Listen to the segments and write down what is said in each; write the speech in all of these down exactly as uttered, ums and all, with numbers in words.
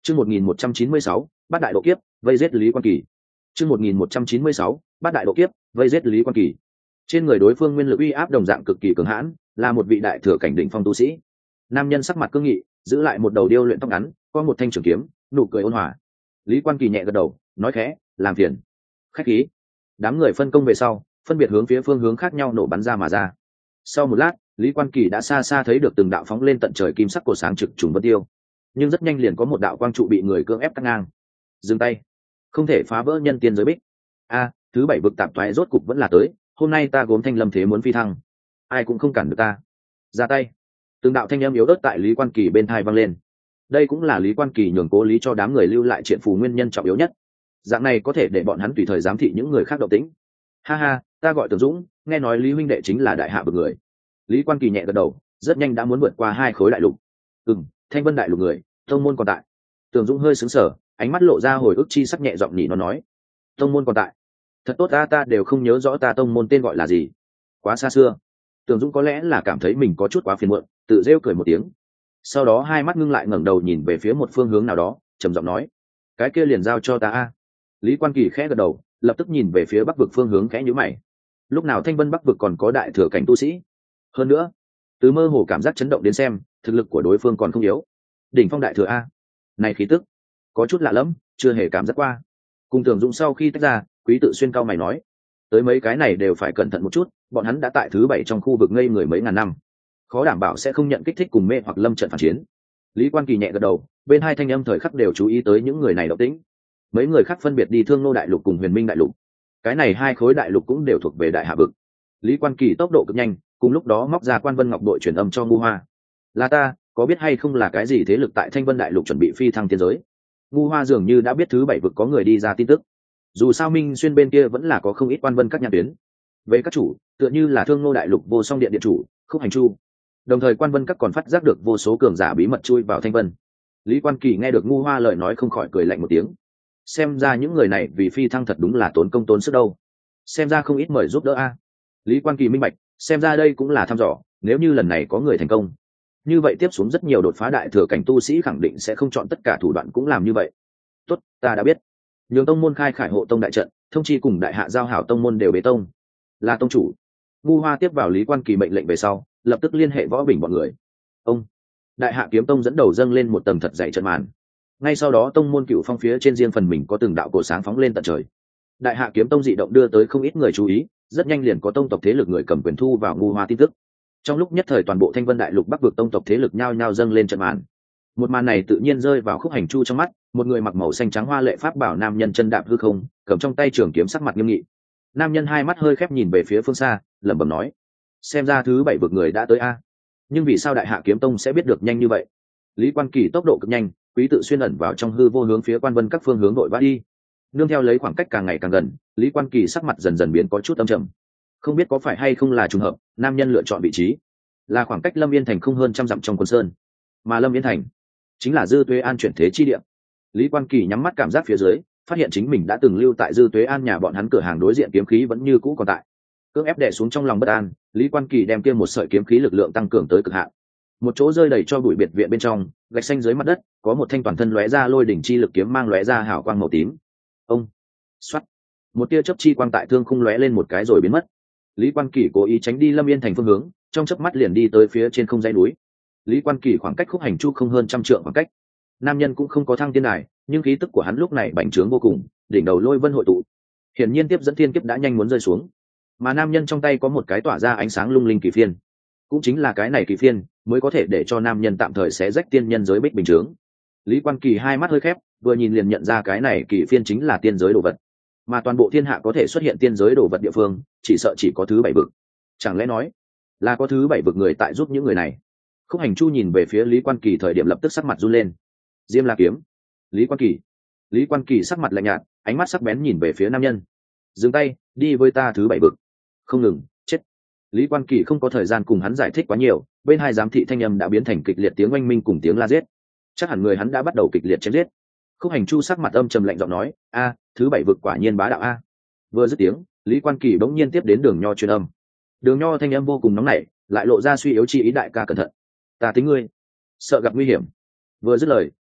Chương một nghìn một trăm chín mươi sáu, Bát đại độ kiếp, vây giết Lý Quan Kỳ. Chương một nghìn một trăm chín mươi sáu, Bát đại độ kiếp, vây giết Lý Quan Kỳ. Trên người đối phương nguyên lực uy áp đồng dạng cực kỳ cường hãn, là một vị đại thừa cảnh đỉnh phong tu sĩ. Nam nhân sắc mặt cương nghị, giữ lại một đầu điêu luyện tóc ngắn, có một thanh trường kiếm, nụ cười ôn hòa. Lý Quan Kỳ nhẹ gật đầu, nói khẽ, làm phiền. Khách khí. Đám người phân công về sau, phân biệt hướng phía phương hướng khác nhau nổ bắn ra mà ra. Sau một lát, Lý Quan Kỳ đã xa xa thấy được từng đạo phóng lên tận trời kim sắc cổ sáng trực trùng vân tiêu, nhưng rất nhanh liền có một đạo quang trụ bị người cưỡng ép cắt ngang. Dừng tay, không thể phá vỡ nhân tiên giới bích. A, thứ bảy vực tạp thoái rốt cục vẫn là tới, hôm nay ta gốm thanh lâm thế muốn phi thăng, ai cũng không cản được ta. Ra tay. Từng đạo thanh âm yếu ớt tại Lý Quan Kỳ bên tai vang lên. Đây cũng là Lý Quan Kỳ nhường Cố Lý cho đám người lưu lại triện phù nguyên nhân trọng yếu nhất. Dạng này có thể để bọn hắn tùy thời giám thị những người khác động tĩnh. Ha ha, ta gọi Tưởng Dũng, nghe nói Lý huynh đệ chính là đại hạ vực người. Lý Quan Kỳ nhẹ gật đầu, rất nhanh đã muốn vượt qua hai khối đại lục. Ừm, Thanh Vân đại lục người, tông môn còn tại. Tưởng Dũng hơi sững sờ, ánh mắt lộ ra hồi ức chi sắc, nhẹ giọng nhỉ nó nói, tông môn còn tại. Thật tốt, ta ta đều không nhớ rõ ta tông môn tên gọi là gì, quá xa xưa. Tưởng Dũng có lẽ là cảm thấy mình có chút quá phiền muộn, tự rêu cười một tiếng. Sau đó hai mắt ngưng lại, ngẩng đầu nhìn về phía một phương hướng nào đó, trầm giọng nói, cái kia liền giao cho ta a. Lý Quan Kỳ khẽ gật đầu, lập tức nhìn về phía bắc vực phương hướng, khẽ nhíu mày. Lúc nào Thanh Vân bắc vực còn có đại thừa cảnh tu sĩ? Hơn nữa, từ mơ hồ cảm giác chấn động đến xem, thực lực của đối phương còn không yếu. Đỉnh phong đại thừa a, này khí tức có chút lạ lẫm, chưa hề cảm giác qua. Cùng Tưởng Dũng sau khi tách ra, Quý Tự Xuyên cao mày nói, tới mấy cái này đều phải cẩn thận một chút, bọn hắn đã tại thứ bảy trong khu vực ngây người mấy ngàn năm, khó đảm bảo sẽ không nhận kích thích cùng mê hoặc lâm trận phản chiến. Lý Quan Kỳ nhẹ gật đầu, bên hai thanh âm thời khắc đều chú ý tới những người này động tĩnh. Mấy người khác phân biệt đi Thương Nô đại lục cùng Huyền Minh đại lục, cái này hai khối đại lục cũng đều thuộc về đại hạ vực. Lý Quan Kỳ tốc độ cực nhanh, cùng lúc đó móc ra Quan Vân Ngọc đội truyền âm cho Ngu Hoa, là ta, có biết hay không là cái gì thế lực tại Thanh Vân đại lục chuẩn bị phi thăng tiên giới? Ngu Hoa dường như đã biết thứ bảy vực có người đi ra tin tức, dù sao Minh Xuyên bên kia vẫn là có không ít quan vân các nhãn tuyến. Về các chủ, tựa như là Thương Nô đại lục Vô Song điện điện chủ Khúc Hành Chu, đồng thời quan vân các còn phát giác được vô số cường giả bí mật chui vào Thanh Vân. Lý Quan Kỳ nghe được Ngu Hoa lời nói không khỏi cười lạnh một tiếng, xem ra những người này vì phi thăng thật đúng là tốn công tốn sức đâu, xem ra không ít mời giúp đỡ a. Lý Quan Kỳ minh bạch, xem ra đây cũng là thăm dò, nếu như lần này có người thành công, như vậy tiếp xuống rất nhiều đột phá đại thừa cảnh tu sĩ khẳng định sẽ không chọn tất cả thủ đoạn cũng làm như vậy. Tốt, ta đã biết. Nhường tông môn khai khải hộ tông đại trận, thông chi cùng đại hạ giao hảo tông môn đều bế tông. Là tông chủ. Ngu Hoa tiếp vào Lý Quan Kỳ mệnh lệnh về sau, lập tức liên hệ Võ Bình bọn người. Ông. Đại hạ kiếm tông dẫn đầu dâng lên một tầng thật dày trận màn. Ngay sau đó tông môn Cựu Phong phía trên riêng phần mình có từng đạo cổ sáng phóng lên tận trời. Đại hạ kiếm tông dị động đưa tới không ít người chú ý, rất nhanh liền có tông tộc thế lực người cầm quyền thu vào Ngu Hoa tin tức. Trong lúc nhất thời toàn bộ Thanh Vân đại lục bắc vực tông tộc thế lực nhao nhao dâng lên trận màn. Một màn này tự nhiên rơi vào Khúc Hành Chu trong mắt, một người mặc màu xanh trắng hoa lệ pháp bảo nam nhân chân đạp hư không, cầm trong tay trường kiếm, sắc mặt nghiêm nghị. Nam nhân hai mắt hơi khép nhìn về phía phương xa, lẩm bẩm nói, xem ra thứ bảy vực người đã tới a. Nhưng vì sao đại hạ kiếm tông sẽ biết được nhanh như vậy? Lý Quan Kỳ tốc độ cực nhanh, Quý Tự Xuyên ẩn vào trong hư vô hướng phía quan vân các phương hướng đội vã đi. Nương theo lấy khoảng cách càng ngày càng gần, Lý Quan Kỳ sắc mặt dần dần biến có chút âm trầm. Không biết có phải hay không là trùng hợp, nam nhân lựa chọn vị trí là khoảng cách Lâm Yên thành không hơn trăm dặm trong quân sơn, mà Lâm Yên thành chính là Dư Tuế An chuyển thế chi địa. Lý Quan Kỳ nhắm mắt cảm giác phía dưới, phát hiện chính mình đã từng lưu tại Dư Tuế An nhà bọn hắn cửa hàng đối diện kiếm khí vẫn như cũ còn tại. Cưỡng ép đè xuống trong lòng bất an, Lý Quan Kỳ đem kia một sợi kiếm khí lực lượng tăng cường tới cực hạn. Một chỗ rơi đầy cho bụi biệt viện bên trong, gạch xanh dưới mặt đất, có một thanh toàn thân lóe ra lôi đỉnh chi lực kiếm mang lóe ra hào quang màu tím. Ông, xoắt, một tia chớp chi quang tại thương khung lóe lên một cái rồi biến mất. Lý Quan Kỳ cố ý tránh đi Lâm Yên thành phương hướng, trong chớp mắt liền đi tới phía trên không dãy núi. Lý Quan Kỳ khoảng cách Khúc Hành Chu không hơn trăm trượng khoảng cách. Nam nhân cũng không có thăng tiên đài, nhưng khí tức của hắn lúc này bành trướng vô cùng, đỉnh đầu lôi vân hội tụ, hiển nhiên tiếp dẫn thiên kiếp đã nhanh muốn rơi xuống. Mà nam nhân trong tay có một cái tỏa ra ánh sáng lung linh kỳ phiên, cũng chính là cái này kỳ phiên mới có thể để cho nam nhân tạm thời xé rách tiên nhân giới bích bình chướng. Lý Quan Kỳ hai mắt hơi khép, vừa nhìn liền nhận ra cái này kỳ phiên chính là tiên giới đồ vật, mà toàn bộ thiên hạ có thể xuất hiện tiên giới đồ vật địa phương, chỉ sợ chỉ có thứ bảy vực. Chẳng lẽ nói là có thứ bảy vực người tại giúp những người này? Khúc Hành Chu nhìn về phía Lý Quan Kỳ thời điểm lập tức sắc mặt run lên. Diêm La kiếm. Lý Quan Kỳ. Lý Quan Kỳ sắc mặt lạnh nhạt, ánh mắt sắc bén nhìn về phía nam nhân. Dừng tay, đi với ta thứ bảy vực. Không ngừng, chết. Lý Quan Kỳ không có thời gian cùng hắn giải thích quá nhiều, bên hai giám thị thanh âm đã biến thành kịch liệt tiếng oanh minh cùng tiếng la giết. Chắc hẳn người hắn đã bắt đầu kịch liệt chém giết. Khúc Hành Chu sắc mặt âm trầm lạnh giọng nói, a, thứ bảy vực quả nhiên bá đạo a. Vừa dứt tiếng, Lý Quan Kỳ bỗng nhiên tiếp đến Đường Nho truyền âm. Đường Nho thanh âm vô cùng nóng nảy, lại lộ ra suy yếu chi ý, đại ca cẩn thận, ta tính ngươi sợ gặp nguy hiểm. Vừa dứt lời,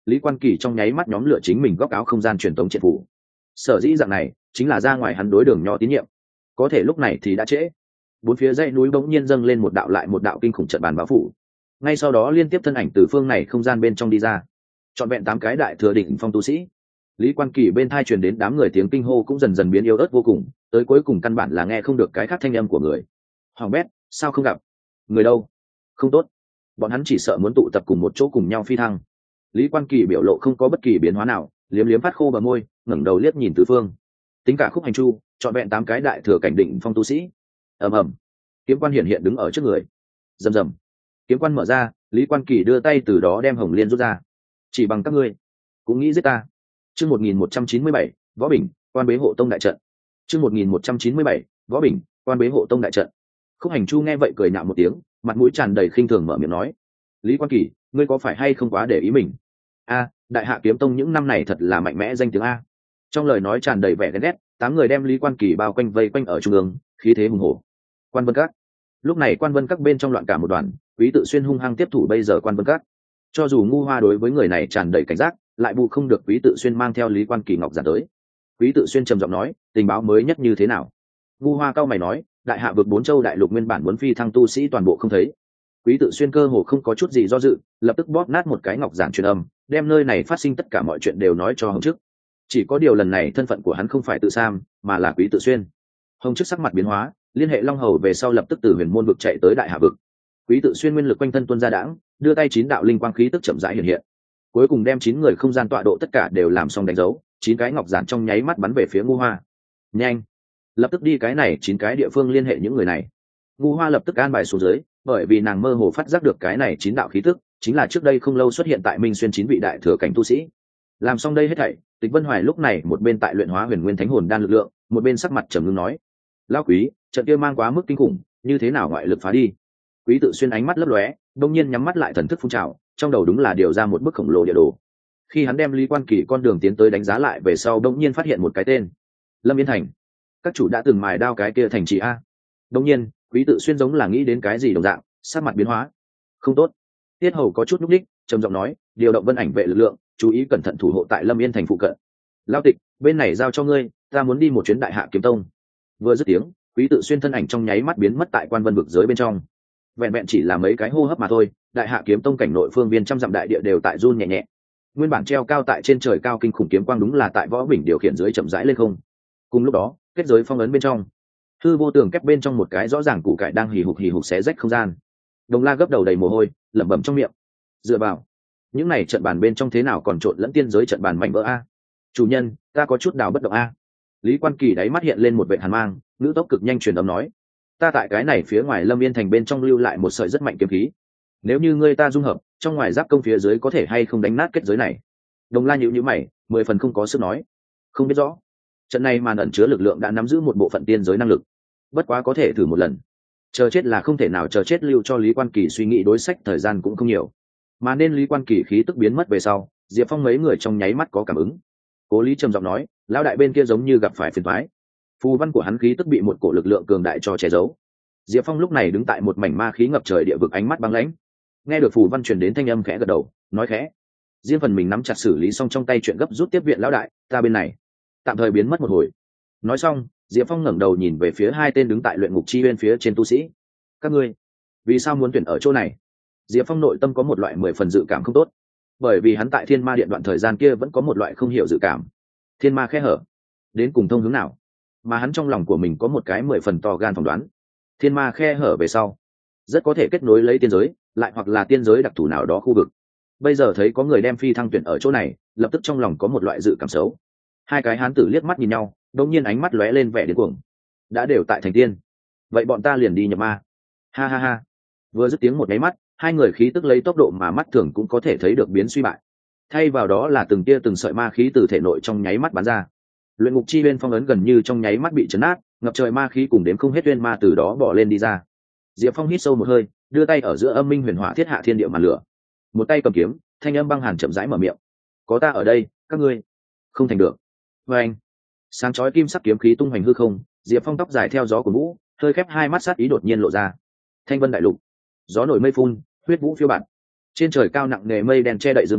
Lý Quan Kỳ trong nháy mắt nhóm lửa chính mình góc áo không gian truyền tống triệt phủ. Sở dĩ dạng này chính là ra ngoài hắn đối Đường Nho tín nhiệm. Có thể lúc này thì đã trễ. Bốn phía dãy núi bỗng nhiên dâng lên một đạo lại một đạo kinh khủng trận bàn báo phủ. Ngay sau đó liên tiếp thân ảnh từ phương này không gian bên trong đi ra. Trọn vẹn tám cái đại thừa đỉnh phong tu sĩ. Lý Quan Kỳ bên thai truyền đến đám người tiếng kinh hô cũng dần dần biến yếu ớt vô cùng, tới cuối cùng căn bản là nghe không được cái khác thanh âm của người. Hoàng bét, sao không gặp? Người đâu? Không tốt. Bọn hắn chỉ sợ muốn tụ tập cùng một chỗ cùng nhau phi thăng. Lý Quan Kỳ biểu lộ không có bất kỳ biến hóa nào, liếm liếm phát khô bờ môi, ngẩng đầu liếc nhìn tứ phương. Tính cả khúc hành chu, trọn vẹn tám cái đại thừa cảnh định phong tu sĩ. Ầm ầm. Kiếm quan hiện hiện đứng ở trước người. Rầm rầm. Kiếm quan mở ra, Lý Quan Kỳ đưa tay từ đó đem Hồng Liên rút ra. Chỉ bằng các ngươi, cũng nghĩ giết ta. Chương một nghìn một trăm chín mươi bảy, Võ Bình, Quan Bế Hộ Tông đại trận. Chương một nghìn một trăm chín mươi bảy, Võ Bình, Quan Bế Hộ Tông đại trận. Khúc Hành Chu nghe vậy cười nhạo một tiếng, mặt mũi tràn đầy khinh thường mở miệng nói: "Lý Quan Kỳ, ngươi có phải hay không quá để ý mình? A, Đại Hạ Kiếm Tông những năm này thật là mạnh mẽ danh tiếng a." Trong lời nói tràn đầy vẻ ghen ghét, tám người đem Lý Quan Kỳ bao quanh vây quanh ở trung ương, khí thế hùng hổ. Quan Vân Các. Lúc này Quan Vân Các bên trong loạn cả một đoàn, Quý Tự Xuyên hung hăng tiếp thủ bây giờ Quan Vân Các. Cho dù Ngu Hoa đối với người này tràn đầy cảnh giác, lại bù không được Quý Tự Xuyên mang theo Lý Quan Kỳ ngọc giản tới. Quý Tự Xuyên trầm giọng nói: "Tình báo mới nhất như thế nào?" Ngu Hoa cao mày nói: "Đại Hạ vực bốn châu đại lục nguyên bản muốn phi thăng tu sĩ toàn bộ không thấy." Quý Tự Xuyên cơ hồ không có chút gì do dự, lập tức bóp nát một cái ngọc giản truyền âm, đem nơi này phát sinh tất cả mọi chuyện đều nói cho Hồng Chức. Chỉ có điều lần này thân phận của hắn không phải Tự Sam, mà là Quý Tự Xuyên. Hồng Chức sắc mặt biến hóa, liên hệ Long Hầu về sau lập tức từ Huyền Môn vực chạy tới Đại Hạ vực. Quý Tự Xuyên nguyên lực quanh thân tuôn ra đãng, đưa tay chín đạo linh quang khí tức chậm rãi hiện hiện. Cuối cùng đem chín người không gian tọa độ tất cả đều làm xong đánh dấu, chín cái ngọc giản trong nháy mắt bắn về phía Ngu Hoa. Nhanh, lập tức đi cái này chín cái địa phương liên hệ những người này. Ngu Hoa lập tức an bài xuống dưới, bởi vì nàng mơ hồ phát giác được cái này chín đạo khí tức chính là trước đây không lâu xuất hiện tại Minh Xuyên chín vị đại thừa cảnh tu sĩ. Làm xong đây hết thảy, Tịch Vân Hoài lúc này một bên tại luyện hóa Huyền Nguyên Thánh Hồn đan lực lượng, một bên sắc mặt trầm ngưng nói: "Lão Quý, trận kia mang quá mức kinh khủng, như thế nào ngoại lực phá đi?" Quý Tự Xuyên ánh mắt lấp lóe, đột nhiên nhắm mắt lại thần thức phun trào, trong đầu đúng là điều ra một bức khổng lồ địa đồ. Khi hắn đem Lý Quan Kỳ con đường tiến tới đánh giá lại về sau, đột nhiên phát hiện một cái tên: Lâm Yên Thành. Các chủ đã từng mài đao cái kia thành trì a. Đột nhiên, Quý Tự Xuyên giống là nghĩ đến cái gì đồng dạng, sắc mặt biến hóa. Không tốt. Tiết Hầu có chút núc đích, trầm giọng nói: "Điều động Vân Ảnh vệ lực lượng, chú ý cẩn thận thủ hộ tại Lâm Yên Thành phụ cận." "Lão Tịch, bên này giao cho ngươi, ta muốn đi một chuyến Đại Hạ Kiếm Tông." Vừa dứt tiếng, Quý Tự Xuyên thân ảnh trong nháy mắt biến mất tại Quan Vân vực giới bên trong. Vẹn vẹn chỉ là mấy cái hô hấp mà thôi, Đại Hạ Kiếm Tông cảnh nội phương viên trăm dặm đại địa đều tại run nhẹ nhẹ. Nguyên bản treo cao tại trên trời cao kinh khủng kiếm quang đúng là tại Võ Bình điều khiển dưới chậm rãi lên không. Cùng lúc đó, kết giới phong ấn bên trong, hư vô tường kép bên trong một cái rõ ràng củ cải đang hì hục hì hục xé rách không gian. Đồng La gấp đầu đầy mồ hôi, lẩm bẩm trong miệng: "Dựa vào, những này trận bàn bên trong thế nào còn trộn lẫn tiên giới trận bàn mảnh vỡ a? Chủ nhân, ta có chút đào bất động a." Lý Quan Kỳ đáy mắt hiện lên một vệt hàn mang, ngữ tốc cực nhanh truyền âm nói: "Ta tại cái này phía ngoài Lâm Yên Thành bên trong lưu lại một sợi rất mạnh kiếm khí. Nếu như ngươi ta dung hợp, trong ngoài giáp công phía dưới có thể hay không đánh nát kết giới này?" Đồng La nhíu nhíu mày, mười phần không có sức nói: "Không biết rõ. Trận này màn ẩn chứa lực lượng đã nắm giữ một bộ phận tiên giới năng lực, bất quá có thể thử một lần. Chờ chết là không thể nào chờ chết, lưu cho Lý Quan Kỳ suy nghĩ đối sách thời gian cũng không nhiều." Mà nên Lý Quan Kỳ khí tức biến mất về sau, Diệp Phong mấy người trong nháy mắt có cảm ứng. Cố Lý trầm giọng nói: "Lão đại bên kia giống như gặp phải phiền toái." Phù văn của hắn khí tức bị một cổ lực lượng cường đại cho che giấu. Diệp Phong lúc này đứng tại một mảnh ma khí ngập trời địa vực, ánh mắt băng lãnh. Nghe được phù văn truyền đến thanh âm khẽ gật đầu, nói khẽ: "Riêng phần mình nắm chặt xử lý xong trong tay chuyện gấp rút tiếp viện lão đại, ta bên này tạm thời biến mất một hồi." Nói xong, Diệp Phong ngẩng đầu nhìn về phía hai tên đứng tại luyện ngục chi bên phía trên tu sĩ: "Các ngươi, vì sao muốn tuyển ở chỗ này?" Diệp Phong nội tâm có một loại mười phần dự cảm không tốt, bởi vì hắn tại Thiên Ma Điện đoạn thời gian kia vẫn có một loại không hiểu dự cảm. Thiên ma khe hở, đến cùng thông hướng nào? Mà hắn trong lòng của mình có một cái mười phần to gan phỏng đoán. Thiên ma khe hở về sau, rất có thể kết nối lấy tiên giới, lại hoặc là tiên giới đặc thù nào đó khu vực. Bây giờ thấy có người đem phi thăng tuyển ở chỗ này, lập tức trong lòng có một loại dự cảm xấu. Hai cái hán tử liếc mắt nhìn nhau, đột nhiên ánh mắt lóe lên vẻ điên cuồng. Đã đều tại thành tiên, vậy bọn ta liền đi nhập ma. Ha ha ha. Vừa dứt tiếng một cái mắt, hai người khí tức lấy tốc độ mà mắt thường cũng có thể thấy được biến suy bại. Thay vào đó là từng tia từng sợi ma khí từ thể nội trong nháy mắt bắn ra. Luyện ngục chi bên phong ấn gần như trong nháy mắt bị chấn nát, ngập trời ma khí cùng đến không hết uyên ma từ đó bỏ lên đi ra. Diệp Phong hít sâu một hơi, đưa tay ở giữa âm minh huyền hỏa thiết hạ thiên địa màn lửa. Một tay cầm kiếm, thanh âm băng hàn chậm rãi mở miệng: "Có ta ở đây, các ngươi không thành được." Và anh, sáng chói kim sắc kiếm khí tung hoành hư không, Diệp Phong tóc dài theo gió của vũ, hơi khép hai mắt sát ý đột nhiên lộ ra. Thanh vân đại lục, gió nổi mây phun, huyết vũ phiêu bạt. Trên trời cao nặng nề mây đen che đậy dương quang,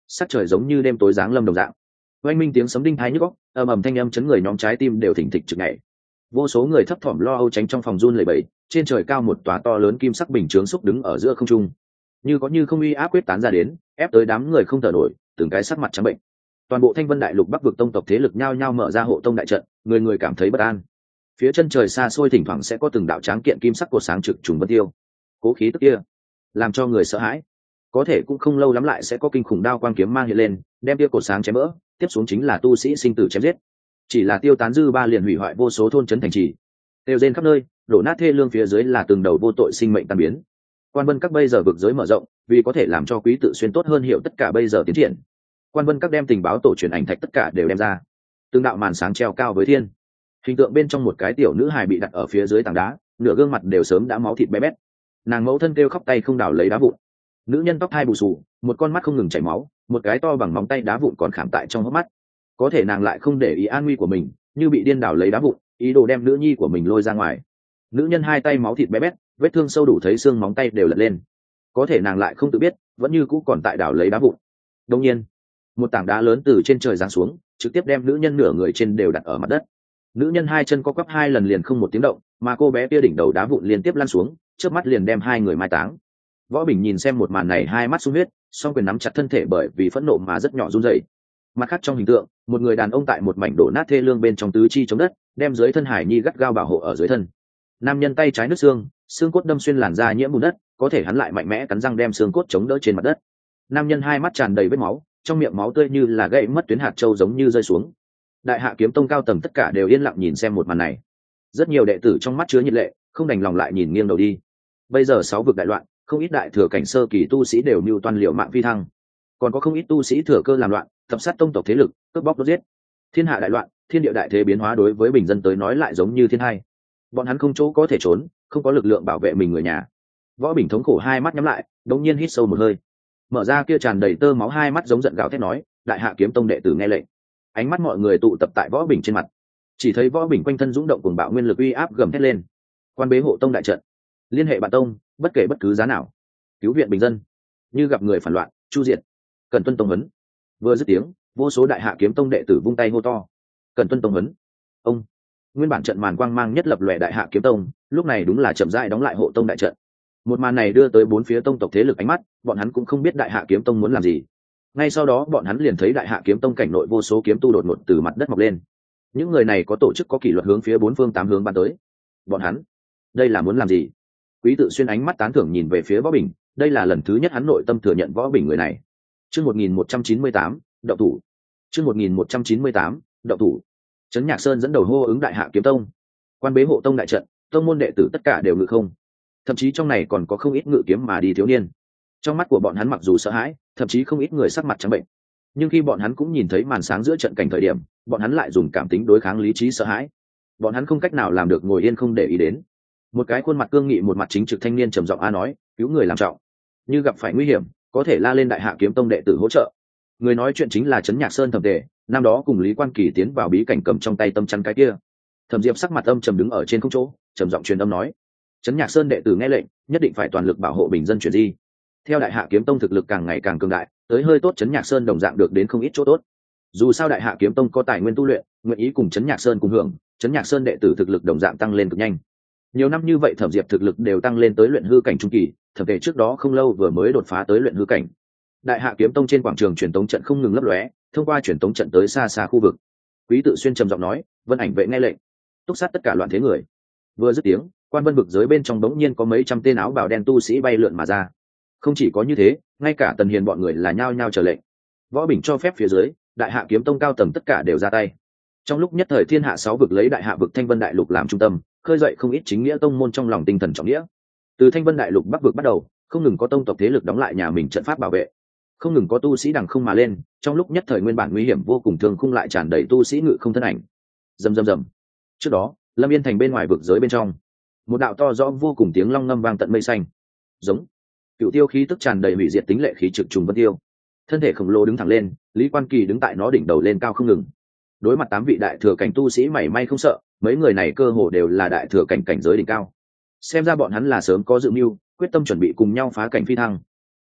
sắc trời giống như đêm tối giáng lâm đồng dạng. Oanh minh tiếng sấm đinh thái nhức óc, ầm ầm thanh âm chấn người nhóm trái tim đều thỉnh thịch trực nhảy. Vô số người thấp thỏm lo âu tránh trong phòng run lẩy bẩy, trên trời cao một tòa to lớn kim sắc bình chướng xúc đứng ở giữa không trung, như có như không uy áp quyết tán ra đến, ép tới đám người không thở nổi, từng cái sắc mặt trắng bệnh. Toàn bộ Thanh Vân Đại Lục Bắc vực tông tộc thế lực nhao nhao mở ra hộ tông đại trận, người người cảm thấy bất an. Phía chân trời xa xôi thỉnh thoảng sẽ có từng đạo tráng kiện kim sắc cột sáng trực trùng vân tiêu, cố khí tức kia làm cho người sợ hãi. Có thể cũng không lâu lắm lại sẽ có kinh khủng đao quang kiếm mang hiện lên, đem kia cột sáng chém vỡ, tiếp xuống chính là tu sĩ sinh tử chém giết. Chỉ là tiêu tán dư ba liền hủy hoại vô số thôn trấn thành trì, tiêu rên khắp nơi, đổ nát thê lương, phía dưới là từng đầu vô tội sinh mệnh tan biến. Quan Vân các bây giờ vực giới mở rộng, vì có thể làm cho Quý Tự Xuyên tốt hơn hiểu tất cả bây giờ tiến triển. Quan Vân các đem tình báo tổ truyền ảnh thạch tất cả đều đem ra, từng đạo màn sáng treo cao với thiên, hình tượng bên trong một cái tiểu nữ hài bị đặt ở phía dưới tảng đá, nửa gương mặt đều sớm đã máu thịt bé bét, nàng mẫu thân kêu khóc tay không đảo lấy đá vụn. Nữ nhân tóc hai bù xù, một con mắt không ngừng chảy máu, một cái to bằng móng tay đá vụn còn khảm tại trong hốc mắt. Có thể nàng lại không để ý an nguy của mình, như bị điên đảo lấy đá vụn, ý đồ đem nữ nhi của mình lôi ra ngoài. Nữ nhân hai tay máu thịt bé bét, vết thương sâu đủ thấy xương móng tay đều lật lên. Có thể nàng lại không tự biết, vẫn như cũ còn tại đảo lấy đá vụn. Đột nhiên, một tảng đá lớn từ trên trời giáng xuống, trực tiếp đem nữ nhân nửa người trên đều đặt ở mặt đất. Nữ nhân hai chân co quắp hai lần liền không một tiếng động, mà cô bé kia đỉnh đầu đá vụn liên tiếp lăn xuống, trước mắt liền đem hai người mai táng. Võ Bình nhìn xem một màn này, hai mắt sung huyết, song quyền nắm chặt thân thể bởi vì phẫn nộ mà rất nhỏ run rẩy. Mặt khác trong hình tượng, một người đàn ông tại một mảnh đổ nát thê lương bên trong tứ chi chống đất, đem dưới thân hải nhi gắt gao bảo hộ ở dưới thân. Nam nhân tay trái nứt xương, xương cốt đâm xuyên làn da nhiễm bùn đất, có thể hắn lại mạnh mẽ cắn răng đem xương cốt chống đỡ trên mặt đất. Nam nhân hai mắt tràn đầy vết máu, trong miệng máu tươi như là gãy mất tuyến hạt châu giống như rơi xuống. Đại Hạ Kiếm Tông cao tầng tất cả đều yên lặng nhìn xem một màn này. Rất nhiều đệ tử trong mắt chứa nhiệt lệ, không đành lòng lại nhìn nghiêng đầu đi. Bây giờ sáu vực đại loạn, không ít đại thừa cảnh sơ kỳ tu sĩ đều mưu toan liều mạng phi thăng, còn có không ít tu sĩ thừa cơ làm loạn, tập sát tông tộc thế lực, cướp bóc đốt giết. Thiên hạ đại loạn, thiên địa đại thế biến hóa, đối với bình dân tới nói lại giống như thiên hai. Bọn hắn không chỗ có thể trốn, không có lực lượng bảo vệ mình người nhà. Võ Bình thống khổ hai mắt nhắm lại, đột nhiên hít sâu một hơi, mở ra kia tràn đầy tơ máu hai mắt giống giận gào thét nói: Đại Hạ Kiếm Tông đệ tử nghe lệnh. Ánh mắt mọi người tụ tập tại Võ Bình trên mặt, chỉ thấy Võ Bình quanh thân dũng động cuồng bạo nguyên lực uy áp gầm thét lên: Quan bế hộ tông đại trận, liên hệ bạn tông, bất kể bất cứ giá nào, cứu viện bình dân, như gặp người phản loạn, chu diệt, cần tuân tông huấn. Vừa dứt tiếng, vô số Đại Hạ Kiếm Tông đệ tử vung tay hô to: Cần tuân tông huấn. Ông nguyên bản trận màn quang mang nhất lập lòe Đại Hạ Kiếm Tông, lúc này đúng là chậm rãi đóng lại hộ tông đại trận. Một màn này đưa tới bốn phía tông tộc thế lực ánh mắt, bọn hắn cũng không biết Đại Hạ Kiếm Tông muốn làm gì. Ngay sau đó bọn hắn liền thấy Đại Hạ Kiếm Tông cảnh nội vô số kiếm tu đột ngột từ mặt đất mọc lên. Những người này có tổ chức, có kỷ luật, hướng phía bốn phương tám hướng bắn tới. Bọn hắn, đây là muốn làm gì? Quý Tự Xuyên ánh mắt tán thưởng nhìn về phía Võ Bình, đây là lần thứ nhất hắn nội tâm thừa nhận Võ Bình người này. Chương một nghìn một trăm chín mươi tám, động thủ. Chương một nghìn một trăm chín mươi tám, động thủ. Trấn Nhạc Sơn dẫn đầu hô ứng Đại Hạ Kiếm Tông. Quan bế hộ tông đại trận, tông môn đệ tử tất cả đều ngự không. Thậm chí trong này còn có không ít ngự kiếm mà đi thiếu niên. Trong mắt của bọn hắn mặc dù sợ hãi, thậm chí không ít người sắc mặt trắng bệnh, nhưng khi bọn hắn cũng nhìn thấy màn sáng giữa trận cảnh thời điểm, bọn hắn lại dùng cảm tính đối kháng lý trí sợ hãi. Bọn hắn không cách nào làm được ngồi yên không để ý đến. Một cái khuôn mặt cương nghị, một mặt chính trực thanh niên trầm giọng a nói: cứu người làm trọng, như gặp phải nguy hiểm có thể la lên Đại Hạ Kiếm Tông đệ tử hỗ trợ. Người nói chuyện chính là Trấn Nhạc Sơn Thẩm Tề, năm đó cùng Lý Quan Kỳ tiến vào bí cảnh cầm trong tay tâm chắn cái kia. Thẩm Diệp sắc mặt âm trầm đứng ở trên không chỗ, trầm giọng truyền âm nói: Trấn Nhạc Sơn đệ tử nghe lệnh, nhất định phải toàn lực bảo hộ bình dân chuyển di. Theo Đại Hạ Kiếm Tông thực lực càng ngày càng cường đại, tới hơi tốt Trấn Nhạc Sơn đồng dạng được đến không ít chỗ tốt. Dù sao Đại Hạ Kiếm Tông có tài nguyên tu luyện, nguyện ý cùng Trấn Nhạc Sơn cùng hưởng, Trấn Nhạc Sơn đệ tử thực lực đồng dạng tăng lên cực nhanh. Nhiều năm như vậy Thẩm Diệp thực lực đều tăng lên tới luyện hư cảnh trung kỳ, Thẩm Tề trước đó không lâu vừa mới đột phá tới luyện hư cảnh. Đại Hạ Kiếm Tông trên quảng trường truyền tống trận không ngừng lấp lóe, thông qua truyền tống trận tới xa xa khu vực. Quý Tự Xuyên trầm giọng nói: Vân Ảnh vệ nghe lệnh, túc sát tất cả loạn thế người. Vừa dứt tiếng, Quan Vân vực giới bên trong đống nhiên có mấy trăm tên áo bào đen tu sĩ bay lượn mà ra. Không chỉ có như thế, ngay cả Tần Hiền bọn người là nhao nhao chờ lệnh. Võ Bình cho phép phía dưới, Đại Hạ Kiếm Tông cao tầng tất cả đều ra tay. Trong lúc nhất thời thiên hạ sáu vực lấy Đại Hạ vực Thanh Vân Đại Lục làm trung tâm, khơi dậy không ít chính nghĩa tông môn trong lòng tinh thần trọng nghĩa. Từ Thanh Vân Đại Lục Bắc vực bắt đầu, không ngừng có tông tộc thế lực đóng lại nhà mình trận pháp bảo vệ, không ngừng có tu sĩ đằng không mà lên. Trong lúc nhất thời nguyên bản nguy hiểm vô cùng thường khung lại tràn đầy tu sĩ ngự không thân ảnh. Rầm rầm rầm. Trước đó, Lâm Yên thành bên ngoài vực giới bên trong, một đạo to rõ vô cùng tiếng long ngâm vang tận mây xanh. Giống. Cựu tiêu khí tức tràn đầy hủy diệt tính lệ khí trực trùng vân tiêu, thân thể khổng lồ đứng thẳng lên, Lý Quan Kỳ đứng tại nó đỉnh đầu lên cao không ngừng. Đối mặt tám vị đại thừa cảnh tu sĩ mảy may không sợ, mấy người này cơ hồ đều là đại thừa cảnh cảnh giới đỉnh cao. Xem ra bọn hắn là sớm có dự mưu, quyết tâm chuẩn bị cùng nhau phá cảnh phi thăng.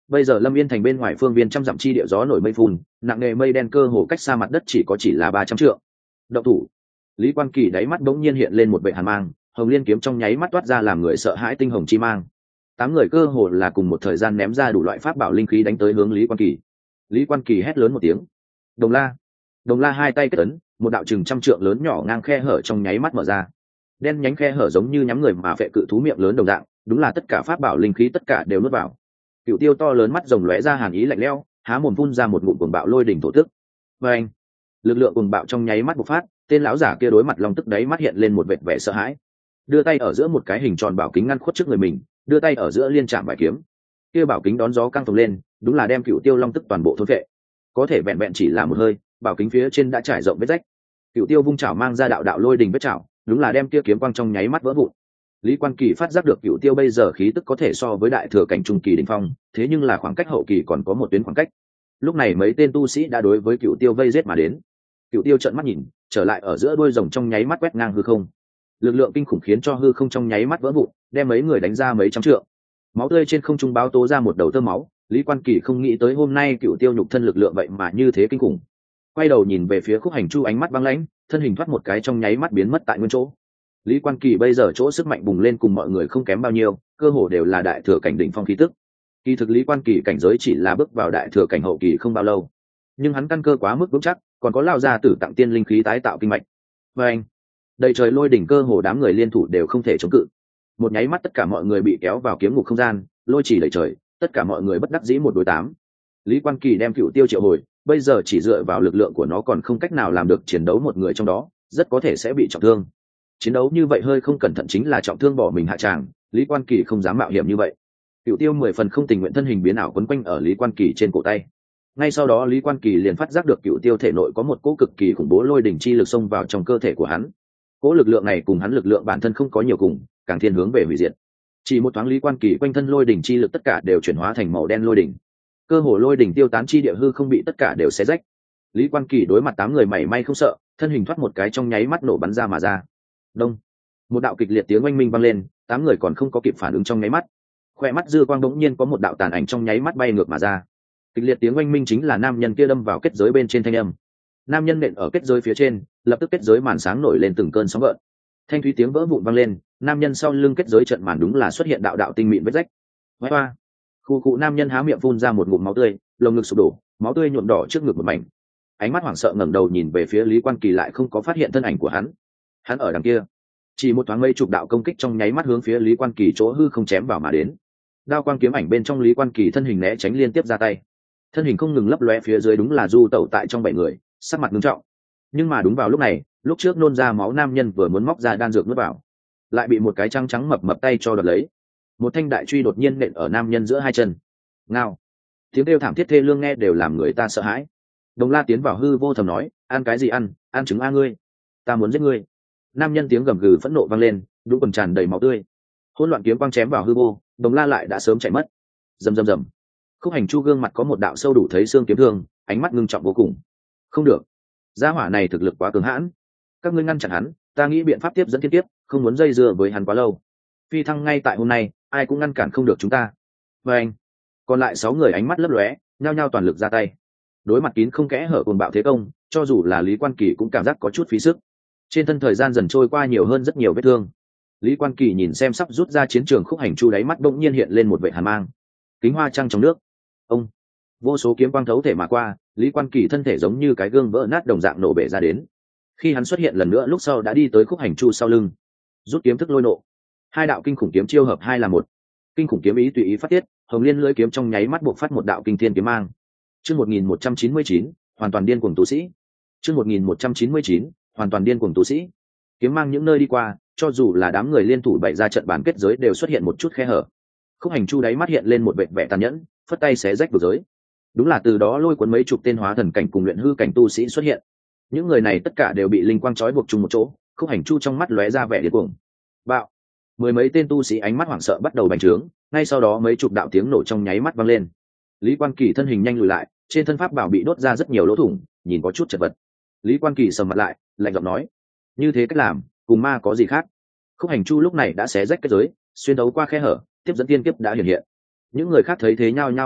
Bây giờ Lâm Yên thành bên ngoài phương viên trăm dặm chi địa gió nổi mây phun, nặng nề mây đen cơ hồ cách xa mặt đất chỉ có chỉ là ba trăm trượng. Động thủ. Lý Quan Kỳ đáy mắt bỗng nhiên hiện lên một vẻ hàn mang, hồng liên kiếm trong nháy mắt toát ra làm người sợ hãi tinh hồng chi mang. Tám người cơ hồ là cùng một thời gian ném ra đủ loại pháp bảo linh khí đánh tới hướng Lý Quan Kỳ. Lý Quan Kỳ hét lớn một tiếng. Đồng La. Đồng La hai tay kết ấn, một đạo chừng trăm trượng lớn nhỏ ngang khe hở trong nháy mắt mở ra. Đen nhánh khe hở giống như nhắm người mà phệ cự thú miệng lớn đồng dạng, đúng là tất cả pháp bảo linh khí tất cả đều nuốt vào. Cựu Tiêu to lớn mắt rồng lóe ra hàn ý lạnh lẽo, há mồm phun ra một ngụm cuồng bạo lôi đỉnh thổ tức. Và anh, lực lượng cuồng bạo trong nháy mắt bộc phát, tên lão giả kia đối mặt long tức đáy mắt hiện lên một vệt vẻ sợ hãi, đưa tay ở giữa một cái hình tròn bảo kính ngăn khuất trước người mình, đưa tay ở giữa liên chạm vài kiếm, kia bảo kính đón gió căng phồng lên, đúng là đem Cựu Tiêu long tức toàn bộ thôn phệ. Có thể vẹn vẹn chỉ là một hơi, bảo kính phía trên đã trải rộng vết rách. Cựu Tiêu vung chảo mang ra đạo đạo lôi đình vết chảo, đúng là đem kia kiếm quang trong nháy mắt vỡ vụn. Lý Quan Kỳ phát giác được Cựu Tiêu bây giờ khí tức có thể so với đại thừa cảnh trung kỳ đỉnh phong, thế nhưng là khoảng cách hậu kỳ còn có một tuyến khoảng cách. Lúc này mấy tên tu sĩ đã đối với Cựu Tiêu vây giết mà đến. Cựu Tiêu trợn mắt nhìn, trở lại ở giữa đuôi rồng trong nháy mắt quét ngang hư không. Lực lượng kinh khủng khiến cho hư không trong nháy mắt vỡ vụn, đem mấy người đánh ra mấy trăm trượng. Máu tươi trên không trung báo tố ra một đầu tơ máu, Lý Quan Kỳ không nghĩ tới hôm nay Cựu Tiêu nhục thân lực lượng vậy mà như thế kinh khủng. Quay đầu nhìn về phía Khúc Hành Chu ánh mắt băng lãnh, thân hình thoát một cái trong nháy mắt biến mất tại nguyên chỗ. Lý Quan Kỳ bây giờ chỗ sức mạnh bùng lên cùng mọi người không kém bao nhiêu, cơ hồ đều là đại thừa cảnh đỉnh phong khí tức. Kỳ thực Lý Quan Kỳ cảnh giới chỉ là bước vào đại thừa cảnh hậu kỳ không bao lâu, nhưng hắn căn cơ quá mức vững chắc, còn có lao ra tử tặng tiên linh khí tái tạo kinh mạch. Và anh, đầy trời lôi đỉnh cơ hồ đám người liên thủ đều không thể chống cự. Một nháy mắt tất cả mọi người bị kéo vào kiếm ngục không gian, lôi chỉ đầy trời, tất cả mọi người bất đắc dĩ một đối tám. Lý Quan Kỳ đem Cựu Tiêu triệu hồi, bây giờ chỉ dựa vào lực lượng của nó còn không cách nào làm được chiến đấu một người trong đó, rất có thể sẽ bị trọng thương. Chiến đấu như vậy hơi không cẩn thận chính là trọng thương bỏ mình hạ tràng, Lý Quan Kỳ không dám mạo hiểm như vậy. Cựu Tiêu mười phần không tình nguyện thân hình biến ảo quấn quanh ở Lý Quan Kỳ trên cổ tay. Ngay sau đó Lý Quan Kỳ liền phát giác được Cựu Tiêu thể nội có một cỗ cực kỳ khủng bố lôi đỉnh chi lực xông vào trong cơ thể của hắn. Cỗ lực lượng này cùng hắn lực lượng bản thân không có nhiều cùng, càng thiên hướng về hủy diệt. Chỉ một thoáng Lý Quan Kỳ quanh thân lôi đỉnh chi lực tất cả đều chuyển hóa thành màu đen lôi đỉnh. Cơ hồ lôi đỉnh tiêu tán chi địa hư không bị tất cả đều xé rách. Lý Quan Kỳ đối mặt tám người mảy may không sợ, thân hình thoát một cái trong nháy mắt nổ bắn ra mà ra. Đông, một đạo kịch liệt tiếng oanh minh vang lên, tám người còn không có kịp phản ứng trong nháy mắt, khoe mắt dư quang đống nhiên có một đạo tàn ảnh trong nháy mắt bay ngược mà ra. Kịch liệt tiếng oanh minh chính là nam nhân kia đâm vào kết giới bên trên thanh âm. Nam nhân nện ở kết giới phía trên, lập tức kết giới màn sáng nổi lên từng cơn sóng gợn. Thanh thúy tiếng vỡ vụn vang lên, nam nhân sau lưng kết giới trận màn đúng là xuất hiện đạo đạo tinh mịn vết rách. Ngoái hoa, khu cụ nam nhân há miệng phun ra một ngụm máu tươi, lồng ngực sụp đổ, máu tươi nhuộm đỏ trước ngực một mảnh. Ánh mắt hoảng sợ ngẩng đầu nhìn về phía Lý Quan Kỳ lại không có phát hiện thân ảnh của hắn. Hắn ở đằng kia. Chỉ một thoáng mây chục đạo công kích trong nháy mắt hướng phía Lý Quan Kỳ chỗ hư không chém vào mà đến. Đao quang kiếm ảnh bên trong Lý Quan Kỳ thân hình né tránh liên tiếp ra tay. Thân hình không ngừng lấp lóe phía dưới đúng là du tẩu tại trong bảy người, sắc mặt nghiêm trọng. Nhưng mà đúng vào lúc này, lúc trước nôn ra máu nam nhân vừa muốn móc ra đan dược nuốt vào, lại bị một cái trắng trắng mập mập tay cho đoạt lấy. Một thanh đại truy đột nhiên nện ở nam nhân giữa hai chân. Ngao. Tiếng kêu thảm thiết thê lương nghe đều làm người ta sợ hãi. Đồng La tiến vào hư vô thầm nói, ăn cái gì ăn, ăn trứng a ngươi, ta muốn giết ngươi. Nam nhân tiếng gầm gừ phẫn nộ vang lên, đúng quần tràn đầy máu tươi. Hỗn loạn kiếm quang chém vào hư vô, Đồng La lại đã sớm chạy mất. Rầm rầm rầm. Khúc Hành Chu gương mặt có một đạo sâu đủ thấy xương kiếm thương, ánh mắt ngưng trọng vô cùng. Không được, gia hỏa này thực lực quá cường hãn. Các ngươi ngăn chặn hắn, ta nghĩ biện pháp tiếp dẫn thiên tiếp, không muốn dây dưa với hắn quá lâu. Phi thăng ngay tại hôm nay, ai cũng ngăn cản không được chúng ta. Và anh, còn lại sáu người ánh mắt lấp lóe, nhao nhao toàn lực ra tay. Đối mặt kín không kẽ hở cuồng bạo thế công, cho dù là Lý Quan Kỳ cũng cảm giác có chút phí sức. Trên thân thời gian dần trôi qua nhiều hơn rất nhiều vết thương. Lý Quan Kỳ nhìn xem sắp rút ra chiến trường Khúc Hành Chu đáy mắt bỗng nhiên hiện lên một vẻ hàn mang. Kính hoa trăng trong nước. Ông, vô số kiếm quang thấu thể mà qua, Lý Quan Kỳ thân thể giống như cái gương vỡ nát đồng dạng nổ bể ra đến. Khi hắn xuất hiện lần nữa lúc sau đã đi tới Khúc Hành Chu sau lưng, rút kiếm thức lôi nộ. Hai đạo kinh khủng kiếm chiêu hợp hai là một. Kinh khủng kiếm ý tùy ý phát tiết, Hồng Liên lưỡi kiếm trong nháy mắt buộc phát một đạo kinh thiên kiếm mang. Chương một nghìn một trăm chín mươi chín, hoàn toàn điên cuồng tu sĩ. Chương một nghìn một trăm chín mươi chín, hoàn toàn điên cuồng tu sĩ. Kiếm mang những nơi đi qua, cho dù là đám người liên thủ bày ra trận bàn kết giới đều xuất hiện một chút khe hở. Khúc Hành Chu đáy mắt hiện lên một vẻ vẻ tàn nhẫn, phất tay xé rách vực giới. Đúng là từ đó lôi cuốn mấy chục tên hóa thần cảnh cùng luyện hư cảnh tu sĩ xuất hiện. Những người này tất cả đều bị linh quang trói buộc chung một chỗ, Khúc Hành Chu trong mắt lóe ra vẻ điên cuồng. Bạo! Mười mấy tên tu sĩ ánh mắt hoảng sợ bắt đầu bành trướng, ngay sau đó mấy chục đạo tiếng nổ trong nháy mắt vang lên. Lý Quan Kỳ thân hình nhanh lùi lại, trên thân pháp bảo bị đốt ra rất nhiều lỗ thủng, nhìn có chút chật vật. Lý Quan Kỳ sầm mặt lại, lạnh giọng nói: "Như thế cách làm, cùng ma có gì khác?" Khúc Hành Chu lúc này đã xé rách kết giới, xuyên thấu qua khe hở, tiếp dẫn tiên kiếp đã hiện hiện. Những người khác thấy thế nhao nhao bắt trước,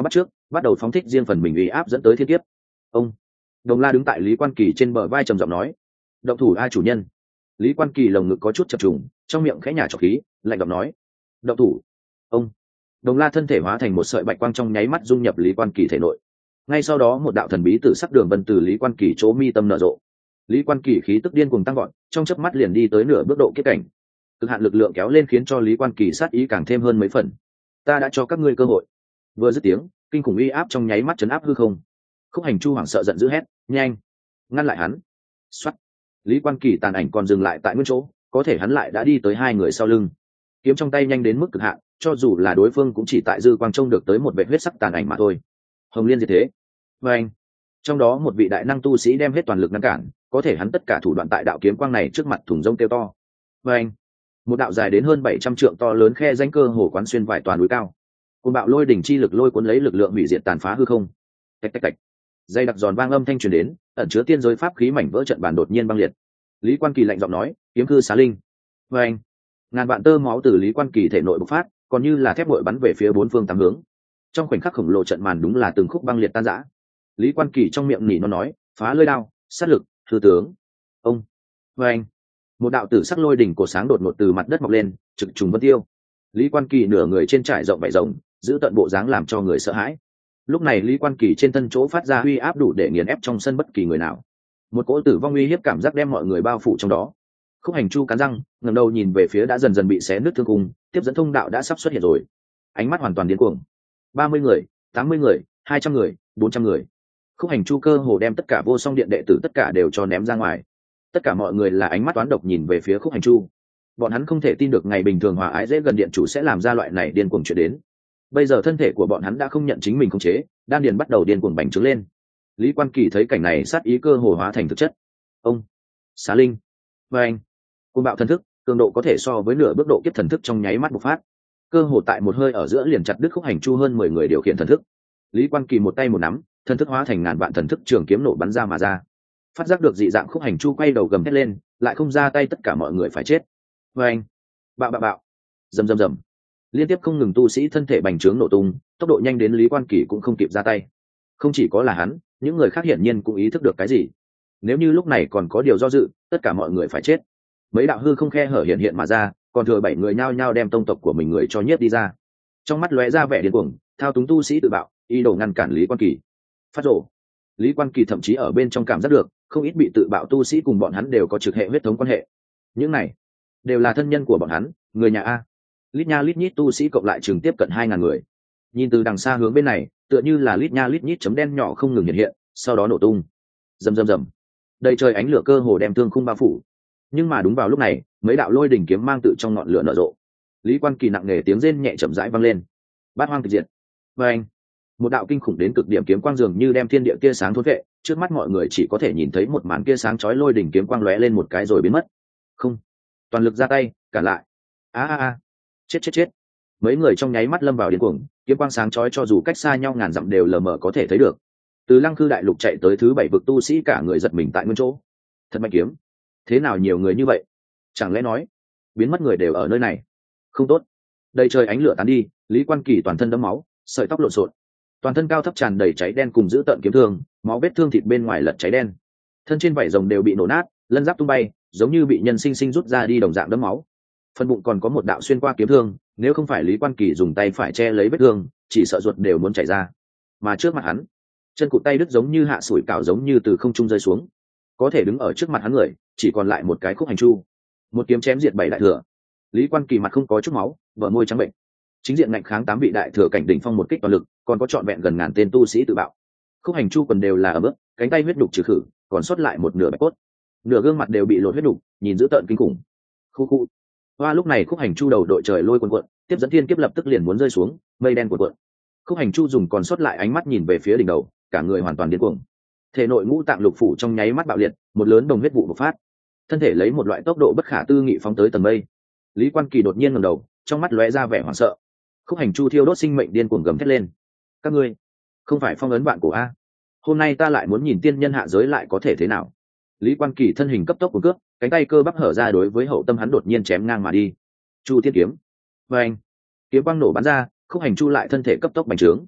bắt đầu phóng thích riêng phần mình uy áp dẫn tới thiên kiếp. Ông Đồng La đứng tại Lý Quan Kỳ trên bờ vai trầm giọng nói: động thủ ai chủ nhân? Lý Quan Kỳ lồng ngực có chút chập trùng, trong miệng khẽ nhả trọc khí, lạnh giọng nói: động thủ. Ông Đồng La thân thể hóa thành một sợi bạch quang trong nháy mắt dung nhập Lý Quan Kỳ thể nội. Ngay sau đó một đạo thần bí tử sắc đường vân từ Lý Quan Kỳ chỗ mi tâm nở rộ. Lý Quan Kỳ khí tức điên cuồng tăng vọt, trong chớp mắt liền đi tới nửa bước độ kết cảnh. Cực hạn lực lượng kéo lên khiến cho Lý Quan Kỳ sát ý càng thêm hơn mấy phần. Ta đã cho các ngươi cơ hội. Vừa dứt tiếng, kinh khủng uy áp trong nháy mắt chấn áp hư không. Khúc Hành Chu hoảng sợ giận dữ hét: nhanh, ngăn lại hắn! Soát. Lý Quan Kỳ tàn ảnh còn dừng lại tại nguyên chỗ, có thể hắn lại đã đi tới hai người sau lưng, kiếm trong tay nhanh đến mức cực hạn, cho dù là đối phương cũng chỉ tại dư quang trông được tới một vệt huyết sắc tàn ảnh mà thôi. Hồng Liên diệt thế. Và anh, trong đó một vị đại năng tu sĩ đem hết toàn lực ngăn cản, có thể hắn tất cả thủ đoạn tại đạo kiếm quang này trước mặt thủng rông kêu to. Và anh, một đạo dài đến hơn bảy trăm trượng to lớn khe rãnh cơ hồ quán xuyên vài toàn núi cao. Cơn bạo lôi đỉnh chi lực lôi cuốn lấy lực lượng hủy diệt tàn phá hư không. Tạch tạch tạch. Dây đặc giòn vang âm thanh truyền đến, ẩn chứa tiên giới pháp khí mảnh vỡ trận bàn đột nhiên băng liệt. Lý Quan Kỳ lạnh giọng nói: kiếm cư xá linh. Và anh, ngàn vạn tơ máu từ Lý Quan Kỳ thể nội bộc phát, còn như là thép bội bắn về phía bốn phương tám hướng. Trong khoảnh khắc khổng lồ trận màn đúng là từng khúc băng liệt tan rã. Lý Quan Kỳ trong miệng nỉ nó nói: phá lôi đao, sát lực, thư tướng. Ông Và anh, một đạo tử sắc lôi đỉnh cổ sáng đột ngột từ mặt đất mọc lên, trực trùng vân tiêu. Lý Quan Kỳ nửa người trên trải rộng vảy rồng, giữ tận bộ dáng làm cho người sợ hãi. Lúc này Lý Quan Kỳ trên thân chỗ phát ra uy áp đủ để nghiền ép trong sân bất kỳ người nào. Một cỗ tử vong uy hiếp cảm giác đem mọi người bao phủ trong đó. Khúc Hành Chu cắn răng, ngẩng đầu nhìn về phía đã dần dần bị xé nứt thương khung, tiếp dẫn thông đạo đã sắp xuất hiện rồi. Ánh mắt hoàn toàn điên cuồng. ba mươi người, tám mươi người, hai trăm người, bốn trăm người. Khúc Hành Chu cơ hồ đem tất cả vô song điện đệ tử tất cả đều cho ném ra ngoài. Tất cả mọi người là ánh mắt toán độc nhìn về phía Khúc Hành Chu. Bọn hắn không thể tin được ngày bình thường hòa ái dễ gần điện chủ sẽ làm ra loại này điên cuồng chuyện đến. Bây giờ thân thể của bọn hắn đã không nhận chính mình khống chế, đan điền bắt đầu điên cuồng bành trướng lên. Lý Quan Kỳ thấy cảnh này sát ý cơ hồ hóa thành thực chất. Ông Xá Linh. Và anh, côn bạo thần thức, cường độ có thể so với nửa bước độ kiếp thần thức trong nháy mắt bộc phát. Cơ hồ tại một hơi ở giữa liền chặt đứt Khúc Hành Chu hơn mười người điều khiển thần thức. Lý Quan Kỳ một tay một nắm, thần thức hóa thành ngàn vạn thần thức trường kiếm nổ bắn ra mà ra. Phát giác được dị dạng, Khúc Hành Chu quay đầu gầm thét lên, lại không ra tay, tất cả mọi người phải chết. Và anh, bạo bạo bạo, rầm rầm rầm. Liên tiếp không ngừng tu sĩ thân thể bành trướng nổ tung, tốc độ nhanh đến Lý Quan Kỳ cũng không kịp ra tay. Không chỉ có là hắn, những người khác hiển nhiên cũng ý thức được cái gì. Nếu như lúc này còn có điều do dự, tất cả mọi người phải chết. Mấy đạo hư không khe hở hiện hiện mà ra, còn thừa bảy người nhao nhao đem tông tộc của mình người cho nhiếp đi ra. Trong mắt lóe ra vẻ điên cuồng, thao túng tu sĩ tự bạo, ý đồ ngăn cản Lý Quan Kỳ. Phát rồ. Lý Quan Kỳ thậm chí ở bên trong cảm giác được, không ít bị tự bạo tu sĩ cùng bọn hắn đều có trực hệ huyết thống quan hệ. Những này đều là thân nhân của bọn hắn, người nhà a. Lít nha lít nhít tu sĩ cộng lại chừng tiếp cận hai ngàn người. Nhìn từ đằng xa hướng bên này, tựa như là lít nha lít nhít chấm đen nhỏ không ngừng hiện hiện, sau đó nổ tung. Rầm rầm rầm. Đầy trời ánh lửa cơ hồ đem thương khung bao phủ. Nhưng mà đúng vào lúc này, mấy đạo lôi đỉnh kiếm mang tự trong ngọn lửa nở rộ. Lý Quan Kỳ nặng nề tiếng rên nhẹ chậm rãi vang lên. Bát hoang tịch diệt. Và anh, một đạo kinh khủng đến cực điểm kiếm quang dường như đem thiên địa tia sáng thôn vệ, trước mắt mọi người chỉ có thể nhìn thấy một màn kia sáng chói lôi đỉnh kiếm quang lóe lên một cái rồi biến mất. Không, toàn lực ra tay, cản lại. A a a, chết chết chết. Mấy người trong nháy mắt lâm vào điên cuồng, kiếm quang sáng chói cho dù cách xa nhau ngàn dặm đều lờ mờ có thể thấy được. Từ Lăng Khư đại lục chạy tới thứ bảy vực tu sĩ cả người giật mình tại nguyên chỗ. Thật mạnh kiếm, thế nào nhiều người như vậy? Chẳng lẽ nói biến mất người đều ở nơi này? Không tốt. Đầy trời ánh lửa tán đi, Lý Quan Kỳ toàn thân đẫm máu, sợi tóc lộn xộn, toàn thân cao thấp tràn đầy cháy đen cùng giữ tợn kiếm thương, máu vết thương thịt bên ngoài lật cháy đen, thân trên vảy rồng đều bị nổ nát, lân giáp tung bay, giống như bị nhân sinh sinh rút ra đi đồng dạng đẫm máu. Phần bụng còn có một đạo xuyên qua kiếm thương, nếu không phải Lý Quan Kỳ dùng tay phải che lấy vết thương, chỉ sợ ruột đều muốn chảy ra. Mà trước mặt hắn, chân cụt tay đứt giống như hạ sủi cảo, giống như từ không trung rơi xuống. Có thể đứng ở trước mặt hắn người, chỉ còn lại một cái Khúc Hành Chu. Một kiếm chém diệt bảy đại thừa. Lý Quan Kỳ mặt không có chút máu, bờ môi trắng bệnh. Chính diện ngạnh kháng tám vị đại thừa cảnh đỉnh phong một kích toàn lực, còn có trọn vẹn gần ngàn tên tu sĩ tự bạo. Khúc Hành Chu quần đều là ở bước, cánh tay huyết đục trừ khử, còn sót lại một nửa bạch cốt. Nửa gương mặt đều bị lột huyết đục, nhìn dữ tợn kinh khủng. Khu khu. Hoa lúc này Khúc Hành Chu đầu đội trời lôi cuồn cuộn, tiếp dẫn thiên kiếp lập tức liền muốn rơi xuống, mây đen cuộn cuộn. Khúc Hành Chu dùng còn sót lại ánh mắt nhìn về phía đỉnh đầu, cả người hoàn toàn điên cuồng. Thể nội ngũ tạng lục phủ trong nháy mắt bạo liệt, một lớn đồng huyết vụ bộc phát. Thân thể lấy một loại tốc độ bất khả tư nghị phóng tới tầng mây. Lý Quan Kỳ đột nhiên ngẩng đầu, trong mắt lóe ra vẻ hoảng sợ. Khúc Hành Chu thiêu đốt sinh mệnh điên cuồng gầm thét lên: các ngươi không phải phong ấn vạn cổ a? Hôm nay ta lại muốn nhìn tiên nhân hạ giới lại có thể thế nào? Lý Quan Kỳ thân hình cấp tốc cuốn cướp, cánh tay cơ bắp hở ra đối với hậu tâm hắn đột nhiên chém ngang mà đi. Chu Thiên kiếm. Và anh, kiếm quang nổ bắn ra, Khúc Hành Chu lại thân thể cấp tốc bành trướng.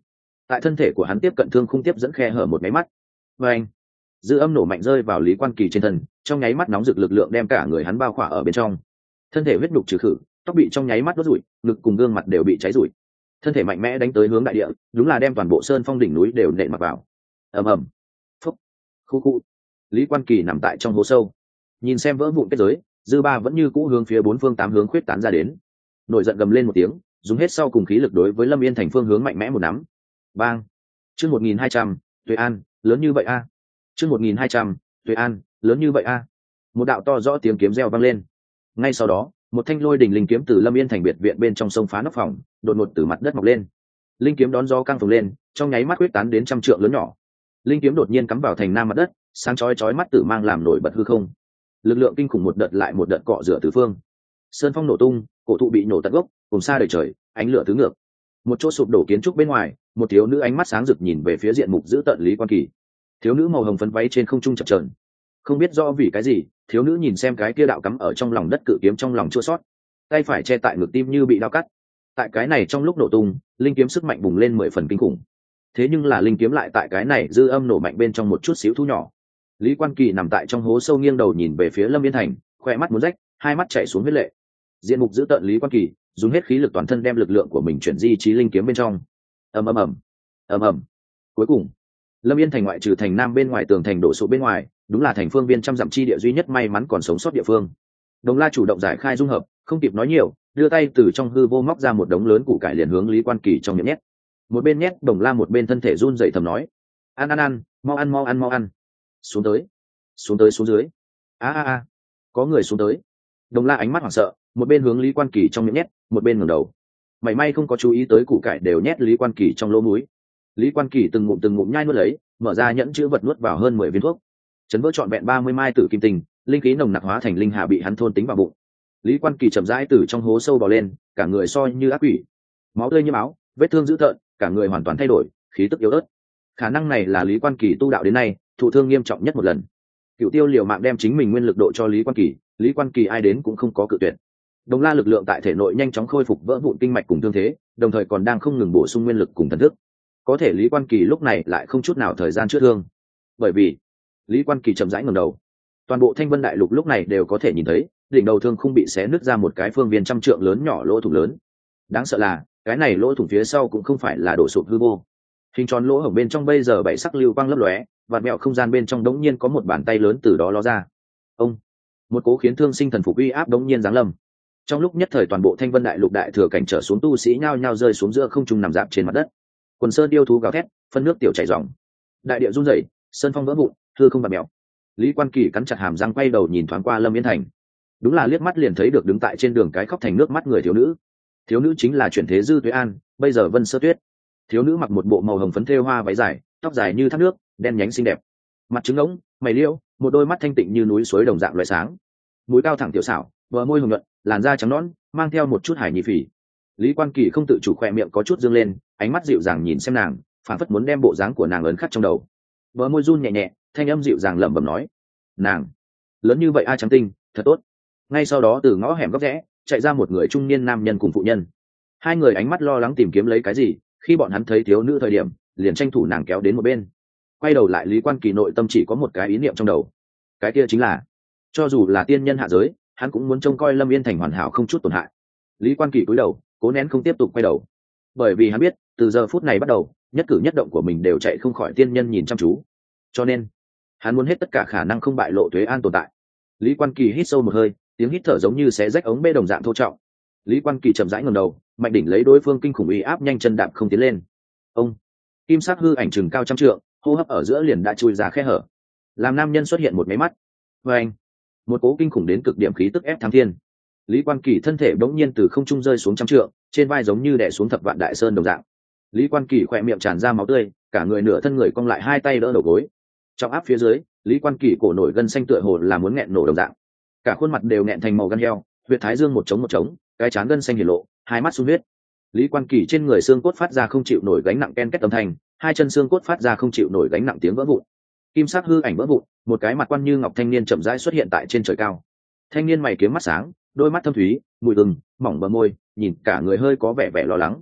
tại thân thể của hắn tiếp cận thương khung tiếp dẫn khe hở một máy mắt. Và anh, dư âm nổ mạnh rơi vào Lý Quan Kỳ trên thân, trong nháy mắt nóng rực lực lượng đem cả người hắn bao khỏa ở bên trong. Thân thể huyết nhục trừ khử, tóc bị trong nháy mắt đốt rụi, ngực cùng gương mặt đều bị cháy rụi. Thân thể mạnh mẽ đánh tới hướng đại địa, đúng là đem toàn bộ sơn phong đỉnh núi đều nện mặc vào. Ầm ầm, phúc, khu khu. Lý Quan Kỳ nằm tại trong hố sâu, nhìn xem vỡ vụn kết giới, dư ba vẫn như cũ hướng phía bốn phương tám hướng khuyết tán ra đến. Nổi giận gầm lên một tiếng, dùng hết sau cùng khí lực đối với Lâm Yên Thành phương hướng mạnh mẽ một nắm. Bang. Chương một nghìn hai trăm, Tuệ An, lớn như vậy a. À. Chương một nghìn hai trăm, Tuệ An, lớn như vậy a. À. Một đạo to rõ tiếng kiếm reo vang lên. Ngay sau đó, một thanh lôi đỉnh linh kiếm từ Lâm Yên Thành biệt viện bên trong sông phá nóc phòng, đột ngột từ mặt đất mọc lên. Linh kiếm đón gió căng phồng lên, trong nháy mắt quyết tán đến trăm trượng lớn nhỏ. Linh kiếm đột nhiên cắm vào thành nam mặt đất, sáng chói chói mắt tử mang làm nổi bật hư không. Lực lượng kinh khủng một đợt lại một đợt cọ rửa tứ phương. Sơn phong nổ tung, cổ thụ bị nổ tận gốc, cùng xa đầy trời, ánh lửa tứ ngược. Một chỗ sụp đổ kiến trúc bên ngoài, một thiếu nữ ánh mắt sáng rực nhìn về phía diện mục giữ tợn Lý Quan Kỳ. Thiếu nữ màu hồng phấn váy trên không trung chập chờn, không biết do vì cái gì, thiếu nữ nhìn xem cái kia đạo cắm ở trong lòng đất cự kiếm trong lòng chua xót, tay phải che tại ngực tim như bị dao cắt. Tại cái này trong lúc nổ tung, linh kiếm sức mạnh bùng lên mười phần kinh khủng. Thế nhưng là linh kiếm lại tại cái này dư âm nổ mạnh bên trong một chút xíu thu nhỏ. Lý Quan Kỳ nằm tại trong hố sâu nghiêng đầu nhìn về phía Lâm Yên Thành, khỏe mắt muốn rách, hai mắt chảy xuống huyết lệ. Diện mục giữ tợn Lý Quan Kỳ dùng hết khí lực toàn thân đem lực lượng của mình chuyển di trí linh kiếm bên trong. Ầm ầm ầm, ầm ầm. Cuối cùng, Lâm Yên Thành ngoại trừ thành nam bên ngoài tường thành đổ sụp bên ngoài, đúng là thành phương viên trăm dặm chi địa duy nhất may mắn còn sống sót địa phương. Đồng La chủ động giải khai dung hợp, không kịp nói nhiều, đưa tay từ trong hư vô móc ra một đống lớn củ cải liền hướng Lý Quan Kỳ trong miệng nhét. Một bên nhét, Đồng La một bên thân thể run rẩy thầm nói: "Ăn ăn ăn, mau ăn mau ăn mau ăn." Xuống tới, xuống tới xuống dưới. A a a, có người xuống tới. Đồng La ánh mắt hoảng sợ, một bên hướng Lý Quan Kỳ trong miệng nhét, một bên ngẩng đầu. Mảy may không có chú ý tới củ cải đều nhét Lý Quan Kỳ trong lỗ mũi. Lý Quan Kỳ từng ngụm từng ngụm nhai nuốt lấy, mở ra nhẫn chứa vật nuốt vào hơn mười viên thuốc. Chấn vỡ trọn vẹn ba mươi mai tử kim tinh, linh khí nồng nặc hóa thành linh hà bị hắn thôn tính vào bụng. Lý Quan Kỳ chậm rãi từ trong hố sâu bò lên, cả người soi như ác quỷ, máu tươi như máu, vết thương dữ tợn, cả người hoàn toàn thay đổi, khí tức yếu ớt. Khả năng này là Lý Quan Kỳ tu đạo đến nay thụ thương nghiêm trọng nhất một lần. Cửu Tiêu liều mạng đem chính mình nguyên lực độ cho Lý Quan Kỳ, Lý Quan Kỳ ai đến cũng không có cự tuyệt. Đồng La lực lượng tại thể nội nhanh chóng khôi phục vỡ vụn kinh mạch cùng thương thế, đồng thời còn đang không ngừng bổ sung nguyên lực cùng thần thức. Có thể Lý Quan Kỳ lúc này lại không chút nào thời gian chữa thương, bởi vì Lý Quan Kỳ chậm rãi ngẩng đầu, toàn bộ Thanh Vân Đại Lục lúc này đều có thể nhìn thấy, đỉnh đầu thương không bị xé nứt ra một cái phương viên trăm trượng lớn nhỏ lỗ thủng lớn. Đáng sợ là, cái này lỗ thủng phía sau cũng không phải là đổ sụp hư vô. Hình tròn lỗ hổng bên trong bây giờ bảy sắc lưu quang lấp lóe, và mẹo không gian bên trong đống nhiên có một bàn tay lớn từ đó ló ra. Ông, một cố khiến thương sinh thần phục uy áp đống nhiên giáng lâm. Trong lúc nhất thời toàn bộ Thanh Vân Đại Lục đại thừa cảnh trở xuống tu sĩ nhao nhao rơi xuống giữa không trung nằm rạp trên mặt đất. Quần sơn điêu thú gào thét, phân nước tiểu chảy ròng. Đại địa rung rẩy, sơn phong vỡ vụn, hư không bạt mèo. Lý Quan Kỳ cắn chặt hàm răng quay đầu nhìn thoáng qua Lâm Yên Thành. Đúng là liếc mắt liền thấy được đứng tại trên đường cái khóc thành nước mắt người thiếu nữ. Thiếu nữ chính là chuyển thế Dư Tuế An, bây giờ Vân Sơ Tuyết. Thiếu nữ mặc một bộ màu hồng phấn thêu hoa váy dài, tóc dài như thác nước, đen nhánh xinh đẹp. Mặt trứng ngỗng, mày liễu, một đôi mắt thanh tịnh như núi suối đồng dạng loại sáng. Mũi cao thẳng tiểu xảo, bờ môi hồng nhuận, làn da trắng nõn, mang theo một chút hải nhi phỉ. Lý Quan Kỳ không tự chủ khỏe miệng có chút dương lên, ánh mắt dịu dàng nhìn xem nàng, phản phất muốn đem bộ dáng của nàng ấn khắc trong đầu. Bờ môi run nhẹ nhẹ, thanh âm dịu dàng lẩm bẩm nói: "Nàng, lớn như vậy a trắng tinh, thật tốt." Ngay sau đó từ ngõ hẻm góc rẽ chạy ra một người trung niên nam nhân cùng phụ nhân. Hai người ánh mắt lo lắng tìm kiếm lấy cái gì, khi bọn hắn thấy thiếu nữ thời điểm, liền tranh thủ nàng kéo đến một bên. Quay đầu lại Lý Quan Kỳ nội tâm chỉ có một cái ý niệm trong đầu, cái kia chính là, cho dù là tiên nhân hạ giới, hắn cũng muốn trông coi Lâm Yên Thành hoàn hảo không chút tổn hại. Lý Quan Kỳ cúi đầu, cố nén không tiếp tục quay đầu, bởi vì hắn biết, từ giờ phút này bắt đầu, nhất cử nhất động của mình đều chạy không khỏi tiên nhân nhìn chăm chú, cho nên hắn muốn hết tất cả khả năng không bại lộ Tuế An tồn tại. Lý Quan Kỳ hít sâu một hơi, tiếng hít thở giống như xé rách ống bê đồng dạng thô trọng. Lý Quan Kỳ chậm rãi ngẩng đầu, mạnh đỉnh lấy đối phương kinh khủng uy áp nhanh chân đạp không tiến lên. Ông, kim sắc hư ảnh chừng cao trăm trượng, hô hấp ở giữa liền đã chui ra khe hở. Làm nam nhân xuất hiện một máy mắt, và anh, một cố kinh khủng đến cực điểm khí tức ép thắng thiên. Lý Quan Kỳ thân thể bỗng nhiên từ không trung rơi xuống trăm trượng, trên vai giống như đè xuống thập vạn đại sơn đồng dạng. Lý Quan Kỳ khỏe miệng tràn ra máu tươi, cả người nửa thân người cong lại hai tay đỡ đầu gối. Trong áp phía dưới, Lý Quan Kỳ cổ nổi gân xanh tựa hồ là muốn nghẹn nổ đồng dạng. Cả khuôn mặt đều nghẹn thành màu gan heo, huyệt thái dương một trống một trống, cái trán gân xanh hiển lộ, hai mắt sung huyết. Lý Quan Kỳ trên người xương cốt phát ra không chịu nổi gánh nặng ken két âm thanh, hai chân xương cốt phát ra không chịu nổi gánh nặng tiếng vỡ vụn. Kim sắc hư ảnh vỡ vụn, một cái mặt quan như ngọc thanh niên chậm rãi xuất hiện tại trên trời cao. Thanh niên mày kiếm mắt sáng, đôi mắt thâm thúy, mùi gừng, mỏng bờ môi, nhìn cả người hơi có vẻ vẻ lo lắng.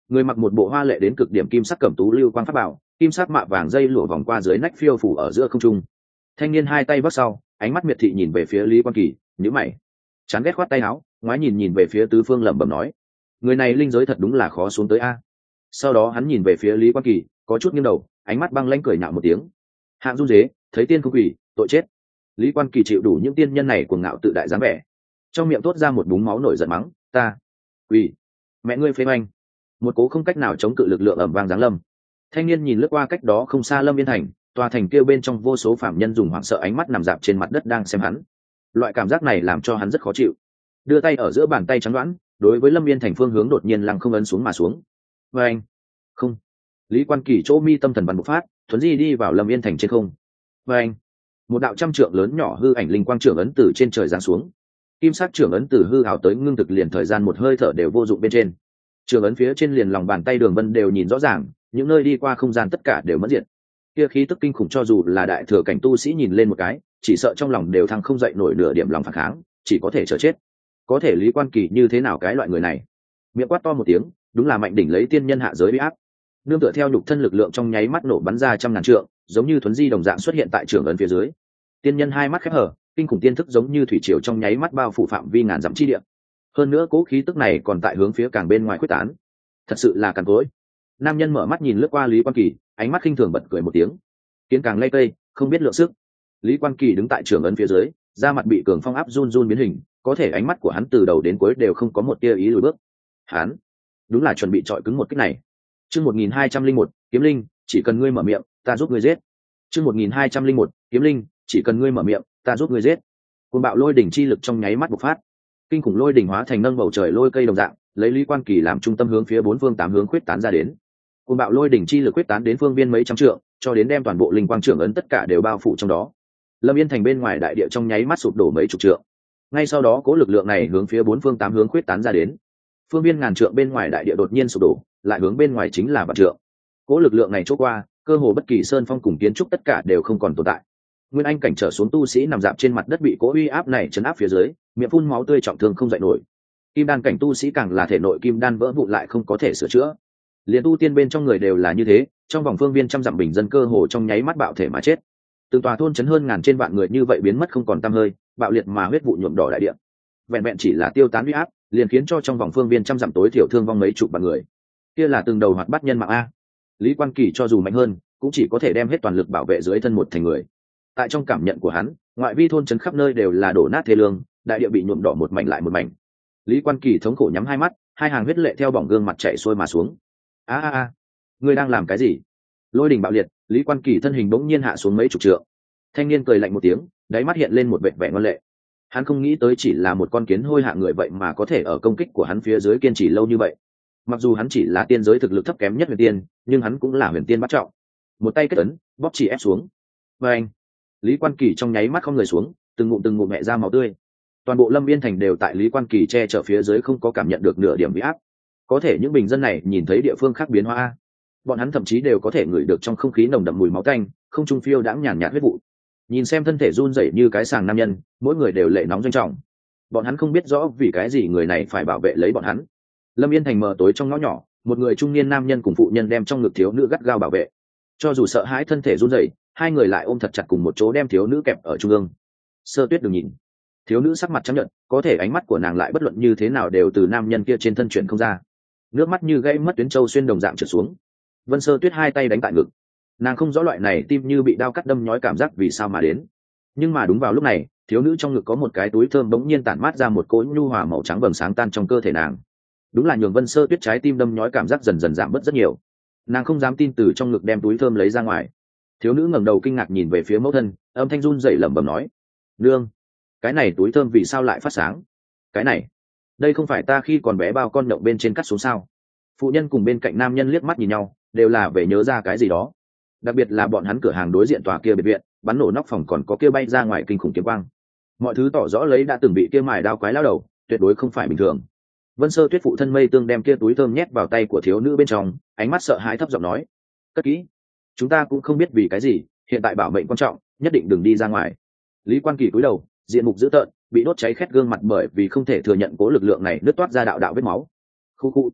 người mặc một bộ hoa lệ đến cực điểm kim sắc cẩm tú lưu quang pháp bảo, kim sắc mạ vàng dây lụa vòng qua dưới nách phiêu phủ ở giữa không trung. Thanh niên hai tay vác sau, ánh mắt miệt thị nhìn về phía Lý Quan Kỳ, nhíu mày, chán ghét khoát tay áo, ngoái nhìn nhìn về phía tứ phương lẩm bẩm nói, người này linh giới thật đúng là khó xuống tới a. Sau đó hắn nhìn về phía Lý Quan Kỳ, có chút nghiêng đầu, ánh mắt băng lãnh cười nhạo một tiếng, hạng run dế, thấy tiên không quỷ, tội chết. Lý Quan Kỳ chịu đủ những tiên nhân này cuồng ngạo tự đại dáng vẻ, trong miệng thốt ra một búng máu nổi giận mắng, ta quỷ, mẹ ngươi phế oanh. Một cố không cách nào chống cự lực lượng ầm vang giáng lâm. Thanh niên nhìn lướt qua cách đó không xa Lâm Yên Thành, tòa thành kêu bên trong vô số phạm nhân dùng hoảng sợ ánh mắt nằm dạp trên mặt đất đang xem hắn. Loại cảm giác này làm cho hắn rất khó chịu. Đưa tay ở giữa bàn tay trắng đoán, đối với Lâm Yên Thành phương hướng đột nhiên lăng không ấn xuống mà xuống. Và anh, không. Lý Quan Kỳ chỗ mi tâm thần bắn một phát, thuấn di đi vào Lâm Yên Thành trên không. Và anh, một đạo trăm trượng lớn nhỏ hư ảnh linh quang trưởng ấn từ trên trời giáng xuống. Kim sắc trưởng ấn từ hư ảo tới ngưng thực liền thời gian một hơi thở đều vô dụng bên trên. Trường ấn phía trên liền lòng bàn tay đường vân đều nhìn rõ ràng, những nơi đi qua không gian tất cả đều mất diện. Kia khí tức kinh khủng cho dù là đại thừa cảnh tu sĩ nhìn lên một cái, chỉ sợ trong lòng đều thăng không dậy nổi nửa điểm lòng phản kháng, chỉ có thể chờ chết. Có thể Lý Quan Kỳ như thế nào cái loại người này? Miệng quát to một tiếng, đúng là mạnh đỉnh lấy tiên nhân hạ giới uy áp. Nương tựa theo nhục thân lực lượng trong nháy mắt nổ bắn ra trăm ngàn trượng, giống như thuấn di đồng dạng xuất hiện tại trường ấn phía dưới. Tiên nhân hai mắt khép hờ, kinh khủng tiên thức giống như thủy triều trong nháy mắt bao phủ phạm vi ngàn dặm chi địa. Hơn nữa cố khí tức này còn tại hướng phía càng bên ngoài quyết tán, thật sự là càn cối. Nam nhân mở mắt nhìn lướt qua Lý Quan Kỳ, ánh mắt khinh thường bật cười một tiếng, kiến càng lay cây không biết lượng sức. Lý Quan Kỳ đứng tại trường ấn phía dưới, da mặt bị cường phong áp run run biến hình, có thể ánh mắt của hắn từ đầu đến cuối đều không có một tia ý lùi bước. Hắn đúng là chuẩn bị trọi cứng một kích này. Chương một nghìn hai trăm linh một, kiếm linh, chỉ cần ngươi mở miệng, ta giúp ngươi giết. Chương một nghìn hai trăm linh một, kiếm linh, chỉ cần ngươi mở miệng, ta giúp ngươi giết. Cuồng bạo lôi đỉnh chi lực trong nháy mắt bộc phát, kinh khủng lôi đỉnh hóa thành nâng bầu trời lôi cây đồng dạng, lấy Lý Quan Kỳ làm trung tâm hướng phía bốn phương tám hướng khuyết tán ra đến. Cuồng bạo lôi đỉnh chi lực khuyết tán đến phương viên mấy trăm trượng, cho đến đem toàn bộ linh quang trưởng ấn tất cả đều bao phủ trong đó. Lâm Yên Thành bên ngoài đại địa trong nháy mắt sụp đổ mấy chục trượng. Ngay sau đó cố lực lượng này hướng phía bốn phương tám hướng khuyết tán ra đến. Phương viên ngàn trượng bên ngoài đại địa đột nhiên sụp đổ, lại hướng bên ngoài chính là vạn trượng. Cố lực lượng này chốt qua, cơ hồ bất kỳ sơn phong cùng kiến trúc tất cả đều không còn tồn tại. Nguyên anh cảnh trở xuống tu sĩ nằm dạp trên mặt đất bị cố uy áp này chấn áp phía dưới, miệng phun máu tươi trọng thương không dậy nổi. Kim đan cảnh tu sĩ càng là thể nội kim đan vỡ vụn lại không có thể sửa chữa. Liên tu tiên bên trong người đều là như thế, trong vòng phương viên trăm dặm bình dân cơ hồ trong nháy mắt bạo thể mà chết. Từng tòa thôn chấn hơn ngàn trên vạn người như vậy biến mất không còn tăm hơi, bạo liệt mà huyết vụ nhuộm đỏ đại địa. Vẹn vẹn chỉ là tiêu tán uy áp, liền khiến cho trong vòng phương viên trăm dặm tối thiểu thương vong mấy chục vạn người. Kia là từng đầu hoạt bát nhân mạng a. Lý Quan Kỳ cho dù mạnh hơn, cũng chỉ có thể đem hết toàn lực bảo vệ dưới thân một thành người. Tại trong cảm nhận của hắn, ngoại vi thôn trấn khắp nơi đều là đổ nát thê lương, đại địa bị nhuộm đỏ một mảnh lại một mảnh. Lý Quan Kỳ thống khổ nhắm hai mắt, hai hàng huyết lệ theo bỏng gương mặt chảy xuôi mà xuống. A a a, ngươi đang làm cái gì? Lôi đỉnh bạo liệt, Lý Quan Kỳ thân hình bỗng nhiên hạ xuống mấy chục trượng. Thanh niên cười lạnh một tiếng, đáy mắt hiện lên một vẻ vẻ ngoan lệ. Hắn không nghĩ tới chỉ là một con kiến hôi hạ người vậy mà có thể ở công kích của hắn phía dưới kiên trì lâu như vậy. Mặc dù hắn chỉ là tiên giới thực lực thấp kém nhất huyền tiên, nhưng hắn cũng là huyền tiên bát trọng. Một tay kết ấn, bóp chỉ ép xuống. Và anh, Lý Quan Kỳ trong nháy mắt không người xuống, từng ngụm từng ngụm mẹ ra máu tươi. Toàn bộ Lâm Yên Thành đều tại Lý Quan Kỳ che chở phía dưới không có cảm nhận được nửa điểm uy áp. Có thể những bình dân này nhìn thấy địa phương khác biến hóa, bọn hắn thậm chí đều có thể ngửi được trong không khí nồng đậm mùi máu tanh, không trung phiêu đãng nhàn nhạt huyết vụ. Nhìn xem thân thể run rẩy như cái sàng nam nhân, mỗi người đều lệ nóng doanh trọng. Bọn hắn không biết rõ vì cái gì người này phải bảo vệ lấy bọn hắn. Lâm Yên Thành mờ tối trong ngõ nhỏ, một người trung niên nam nhân cùng phụ nhân đem trong ngực thiếu nữ gắt gao bảo vệ. Cho dù sợ hãi thân thể run rẩy, hai người lại ôm thật chặt cùng một chỗ đem thiếu nữ kẹp ở trung ương. Sơ Tuyết đừng nhìn. Thiếu nữ sắc mặt trắng nhợt, có thể ánh mắt của nàng lại bất luận như thế nào đều từ nam nhân kia trên thân chuyển không ra. Nước mắt như gãy mất tuyến châu xuyên đồng dạng trượt xuống. Vân Sơ Tuyết hai tay đánh tại ngực. Nàng không rõ loại này tim như bị đao cắt đâm nhói cảm giác vì sao mà đến. Nhưng mà đúng vào lúc này, thiếu nữ trong ngực có một cái túi thơm bỗng nhiên tản mát ra một cỗ nhu hòa màu trắng vầng sáng tan trong cơ thể nàng. Đúng là nhường Vân Sơ Tuyết trái tim đâm nhói cảm giác dần dần giảm bớt rất nhiều. Nàng không dám tin từ trong ngực đem túi thơm lấy ra ngoài. Thiếu nữ ngẩng đầu kinh ngạc nhìn về phía mẫu thân, âm thanh run rẩy lẩm bẩm nói: "Nương, cái này túi thơm vì sao lại phát sáng? Cái này, đây không phải ta khi còn bé bao con nhộng bên trên cắt xuống sao?" Phụ nhân cùng bên cạnh nam nhân liếc mắt nhìn nhau, đều là về nhớ ra cái gì đó. Đặc biệt là bọn hắn cửa hàng đối diện tòa kia biệt viện, bắn nổ nóc phòng còn có kia bay ra ngoài kinh khủng kiếm quang. Mọi thứ tỏ rõ lấy đã từng bị kia mài đao quái lao đầu, tuyệt đối không phải bình thường. Vân Sơ Tuyết phụ thân Mây Tương đem kia túi thơm nhét vào tay của thiếu nữ bên trong, ánh mắt sợ hãi thấp giọng nói: "Cất kỹ, chúng ta cũng không biết vì cái gì, hiện tại bảo mệnh quan trọng, nhất định đừng đi ra ngoài." Lý Quan Kỳ cúi đầu, diện mục dữ tợn, bị đốt cháy khét gương mặt bởi vì không thể thừa nhận cố lực lượng này nứt toát ra đạo đạo vết máu. Khu khu,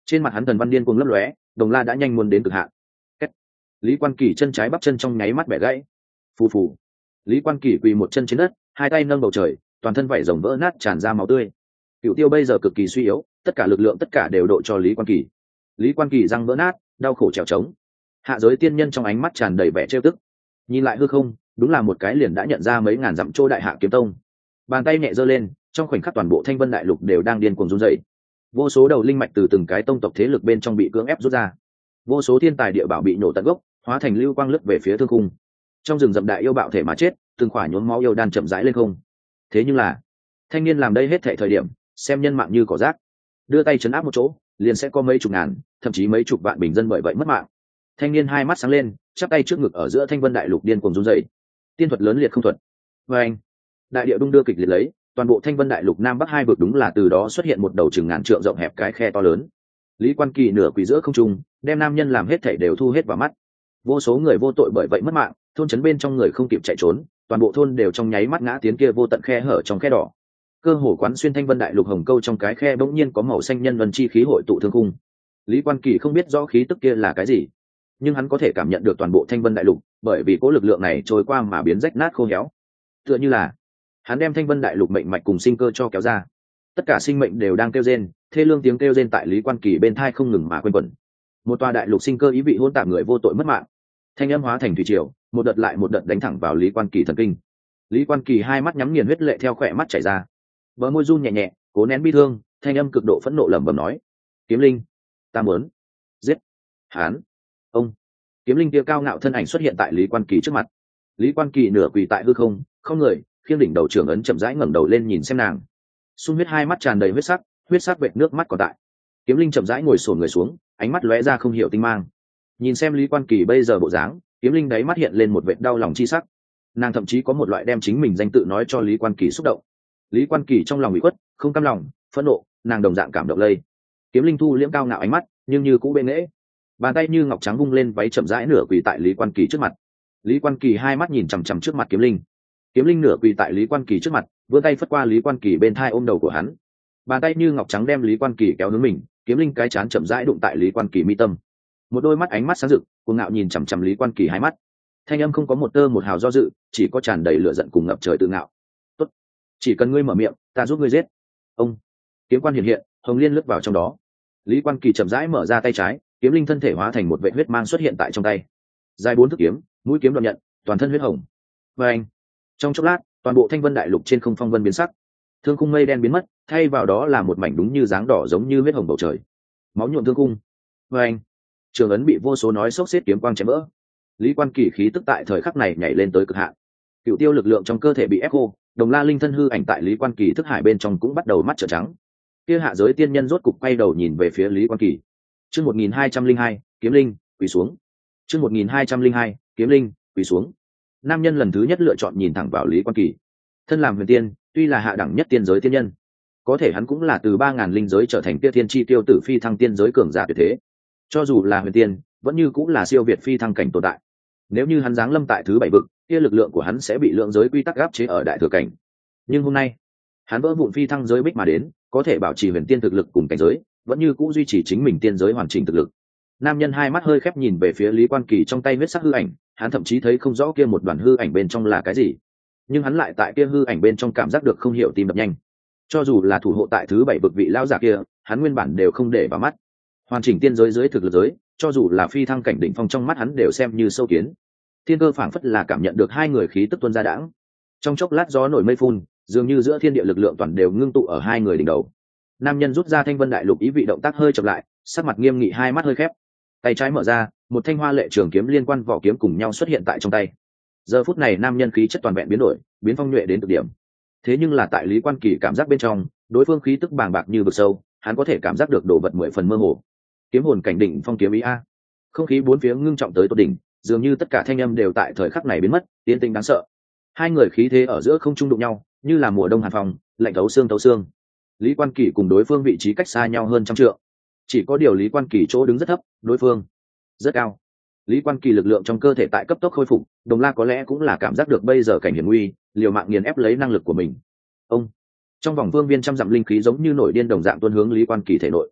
Trên mặt hắn thần văn điên cuồng lấp lóe, đồng la đã nhanh muốn đến cực hạn. Kết. Lý Quan Kỳ chân trái bắp chân trong nháy mắt bẻ gãy. Phù phù. Lý Quan Kỳ quỳ một chân trên đất, hai tay nâng bầu trời, toàn thân vảy rồng vỡ nát tràn ra máu tươi. Cựu Tiêu bây giờ cực kỳ suy yếu, tất cả lực lượng tất cả đều độ cho Lý Quan Kỳ. Lý Quan Kỳ răng vỡ nát, đau khổ trèo trống. Hạ giới tiên nhân trong ánh mắt tràn đầy vẻ trêu tức. Nhìn lại hư không, đúng là một cái liền đã nhận ra mấy ngàn dặm trô Đại Hạ Kiếm Tông. Bàn tay nhẹ giơ lên, trong khoảnh khắc toàn bộ Thanh Vân Đại Lục đều đang điên cuồng run rẩy. Vô số đầu linh mạch từ từng cái tông tộc thế lực bên trong bị cưỡng ép rút ra. Vô số thiên tài địa bảo bị nổ tận gốc, hóa thành lưu quang lướt về phía thương khung. Trong rừng rậm đại yêu bạo thể mà chết, từng khỏa nhuốm máu yêu đan chậm rãi lên không. Thế nhưng là, thanh niên làm đây hết thảy thời điểm, xem nhân mạng như cỏ rác, đưa tay chấn áp một chỗ, liền sẽ có mấy chục ngàn, thậm chí mấy chục vạn bình dân bởi vậy mất mạng. Thanh niên hai mắt sáng lên, chắp tay trước ngực ở giữa Thanh Vân Đại Lục điên cuồng run rẩy. Tiên thuật lớn liệt không thuật. Và anh, đại địa đung đưa kịch liệt lấy, toàn bộ Thanh Vân Đại Lục Nam Bắc hai vực đúng là từ đó xuất hiện một đầu chừng ngàn trượng rộng hẹp cái khe to lớn. Lý Quan Kỳ nửa quỳ giữa không trung, đem nam nhân làm hết thảy đều thu hết vào mắt. Vô số người vô tội bởi vậy mất mạng, thôn trấn bên trong người không kịp chạy trốn, toàn bộ thôn đều trong nháy mắt ngã tiến kia vô tận khe hở trong khe đỏ. Cơ hồ quán xuyên Thanh Vân Đại Lục hồng câu trong cái khe bỗng nhiên có màu xanh nhân vân chi khí hội tụ thương khung. Lý Quan Kỳ không biết rõ khí tức kia là cái gì, nhưng hắn có thể cảm nhận được toàn bộ Thanh Vân Đại Lục, bởi vì cỗ lực lượng này trôi qua mà biến rách nát khô héo. Tựa như là hắn đem Thanh Vân Đại Lục mệnh mạch cùng sinh cơ cho kéo ra. Tất cả sinh mệnh đều đang kêu rên, thê lương tiếng kêu rên tại Lý Quan Kỳ bên thai không ngừng mà quanh quẩn. Một tòa đại lục sinh cơ ý vị hỗn tạp, người vô tội mất mạng. Thanh âm hóa thành thủy triều, một đợt lại một đợt đánh thẳng vào Lý Quan Kỳ thần kinh. Lý Quan Kỳ hai mắt nhắm nghiền, huyết lệ theo khỏe mắt chảy ra. Bờ môi run nhẹ nhẹ, cố nén bi thương, thanh âm cực độ phẫn nộ lẩm bẩm nói: "Kiếm Linh, ta muốn giết hắn." Ông Kiếm Linh kia cao ngạo thân ảnh xuất hiện tại Lý Quan Kỳ trước mặt. Lý Quan Kỳ nửa quỳ tại hư không, không người, khiêng đỉnh đầu trưởng ấn chậm rãi ngẩng đầu lên nhìn xem nàng. Xung huyết hai mắt tràn đầy huyết sắc, huyết sắc vệt nước mắt còn tại. Kiếm Linh chậm rãi ngồi xổm người xuống, ánh mắt lóe ra không hiểu tinh mang. Nhìn xem Lý Quan Kỳ bây giờ bộ dáng, Kiếm Linh đáy mắt hiện lên một vệt đau lòng chi sắc. Nàng thậm chí có một loại đem chính mình danh tự nói cho Lý Quan Kỳ xúc động. Lý Quan Kỳ trong lòng bị khuất, không cam lòng, phẫn nộ, nàng đồng dạng cảm động lây. Kiếm Linh thu liễm cao ngạo ánh mắt, nhưng như cũ bệ nghễ. Bàn tay như ngọc trắng vung lên, váy chậm rãi nửa quỳ tại Lý Quan Kỳ trước mặt. Lý Quan Kỳ hai mắt nhìn chằm chằm trước mặt Kiếm Linh. Kiếm Linh nửa quỳ tại Lý Quan Kỳ trước mặt, vươn tay phất qua Lý Quan Kỳ bên thai ôm đầu của hắn. Bàn tay như ngọc trắng đem Lý Quan Kỳ kéo hướng mình, Kiếm Linh cái chán chậm rãi đụng tại Lý Quan Kỳ mi tâm. Một đôi mắt ánh mắt sáng rực, cuồng ngạo nhìn chằm chằm Lý Quan Kỳ hai mắt. Thanh âm không có một tơ một hào do dự, chỉ có tràn đầy lửa giận cùng ngập trời tự ngạo. "Tốt, chỉ cần ngươi mở miệng, ta giúp ngươi giết." Ông kiếm quan hiện hiện, hồng liên lướt vào trong đó. Lý Quan Kỳ chậm rãi mở ra tay trái, Kiếm Linh thân thể hóa thành một vệt huyết mang xuất hiện tại trong tay. Dài bốn thước kiếm, mũi kiếm đoạn nhận, toàn thân huyết hồng. Và anh, trong chốc lát, toàn bộ Thanh Vân Đại Lục trên không phong vân biến sắc, thương khung mây đen biến mất, thay vào đó là một mảnh đúng như dáng đỏ giống như huyết hồng bầu trời. Máu nhuộm thương khung. Và anh, trường ấn bị vô số nói xốc xếp kiếm quang chém vỡ. Lý Quan Kỳ khí tức tại thời khắc này nhảy lên tới cực hạn. Cựu tiêu lực lượng trong cơ thể bị ép khô, đồng la linh thân hư ảnh tại Lý Quan Kỳ thức hải bên trong cũng bắt đầu mắt trợn trắng. Kia hạ giới tiên nhân rốt cục quay đầu nhìn về phía Lý Quan Kỳ. Chương một nghìn hai trăm linh hai, Kiếm Linh, quỳ xuống. Chương một nghìn hai trăm linh hai, Kiếm Linh, quỳ xuống. Nam nhân lần thứ nhất lựa chọn nhìn thẳng vào Lý Quan Kỳ. Thân làm huyền tiên, tuy là hạ đẳng nhất tiên giới tiên nhân, có thể hắn cũng là từ ba ngàn linh giới trở thành kia thiên chi tiêu tử phi thăng tiên giới cường giả tuyệt thế. Cho dù là huyền tiên, vẫn như cũng là siêu việt phi thăng cảnh tồn tại. Nếu như hắn giáng lâm tại thứ bảy vực, kia lực lượng của hắn sẽ bị lượng giới quy tắc áp chế ở đại thừa cảnh. Nhưng hôm nay, hắn vỡ vụn phi thăng giới bích mà đến, có thể bảo trì huyền tiên thực lực cùng cảnh giới, vẫn như cũ duy trì chính mình tiên giới hoàn chỉnh thực lực. Nam nhân hai mắt hơi khép nhìn về phía Lý Quan Kỳ trong tay huyết sắc hư ảnh, hắn thậm chí thấy không rõ kia một đoàn hư ảnh bên trong là cái gì, nhưng hắn lại tại kia hư ảnh bên trong cảm giác được không hiểu tim đập nhanh. Cho dù là thủ hộ tại thứ bảy vực vị lão giả kia, hắn nguyên bản đều không để vào mắt. Hoàn chỉnh tiên giới dưới thực lực giới, cho dù là phi thăng cảnh đỉnh phong trong mắt hắn đều xem như sâu kiến. Thiên cơ phảng phất là cảm nhận được hai người khí tức tuôn ra đãng. Trong chốc lát gió nổi mây phun, dường như giữa thiên địa lực lượng toàn đều ngưng tụ ở hai người đỉnh đầu. Nam nhân rút ra Thanh Vân Đại Lục ý vị động tác hơi chậm lại, sắc mặt nghiêm nghị, hai mắt hơi khép. Tay trái mở ra, một thanh hoa lệ trường kiếm liên quan vỏ kiếm cùng nhau xuất hiện tại trong tay. Giờ phút này nam nhân khí chất toàn vẹn biến đổi, biến phong nhuệ đến cực điểm. Thế nhưng là tại Lý Quan Kỳ cảm giác bên trong, đối phương khí tức bàng bạc như vực sâu, hắn có thể cảm giác được đồ vật mười phần mơ hồ. Kiếm hồn cảnh đỉnh phong kiếm ý a. Không khí bốn phía ngưng trọng tới tột đỉnh, dường như tất cả thanh âm đều tại thời khắc này biến mất, tiến tinh đáng sợ. Hai người khí thế ở giữa không trung đụng nhau, như là mùa đông hàn phòng, lạnh thấu xương thấu xương. Lý Quan Kỳ cùng đối phương vị trí cách xa nhau hơn trăm trượng. Chỉ có điều Lý Quan Kỳ chỗ đứng rất thấp, đối phương rất cao. Lý Quan Kỳ lực lượng trong cơ thể tại cấp tốc khôi phục, Đồng La có lẽ cũng là cảm giác được bây giờ cảnh hiểm nguy, liều mạng nghiền ép lấy năng lực của mình. Ông trong vòng vương viên trăm dặm linh khí giống như nổi điên đồng dạng tuôn hướng Lý Quan Kỳ thể nội.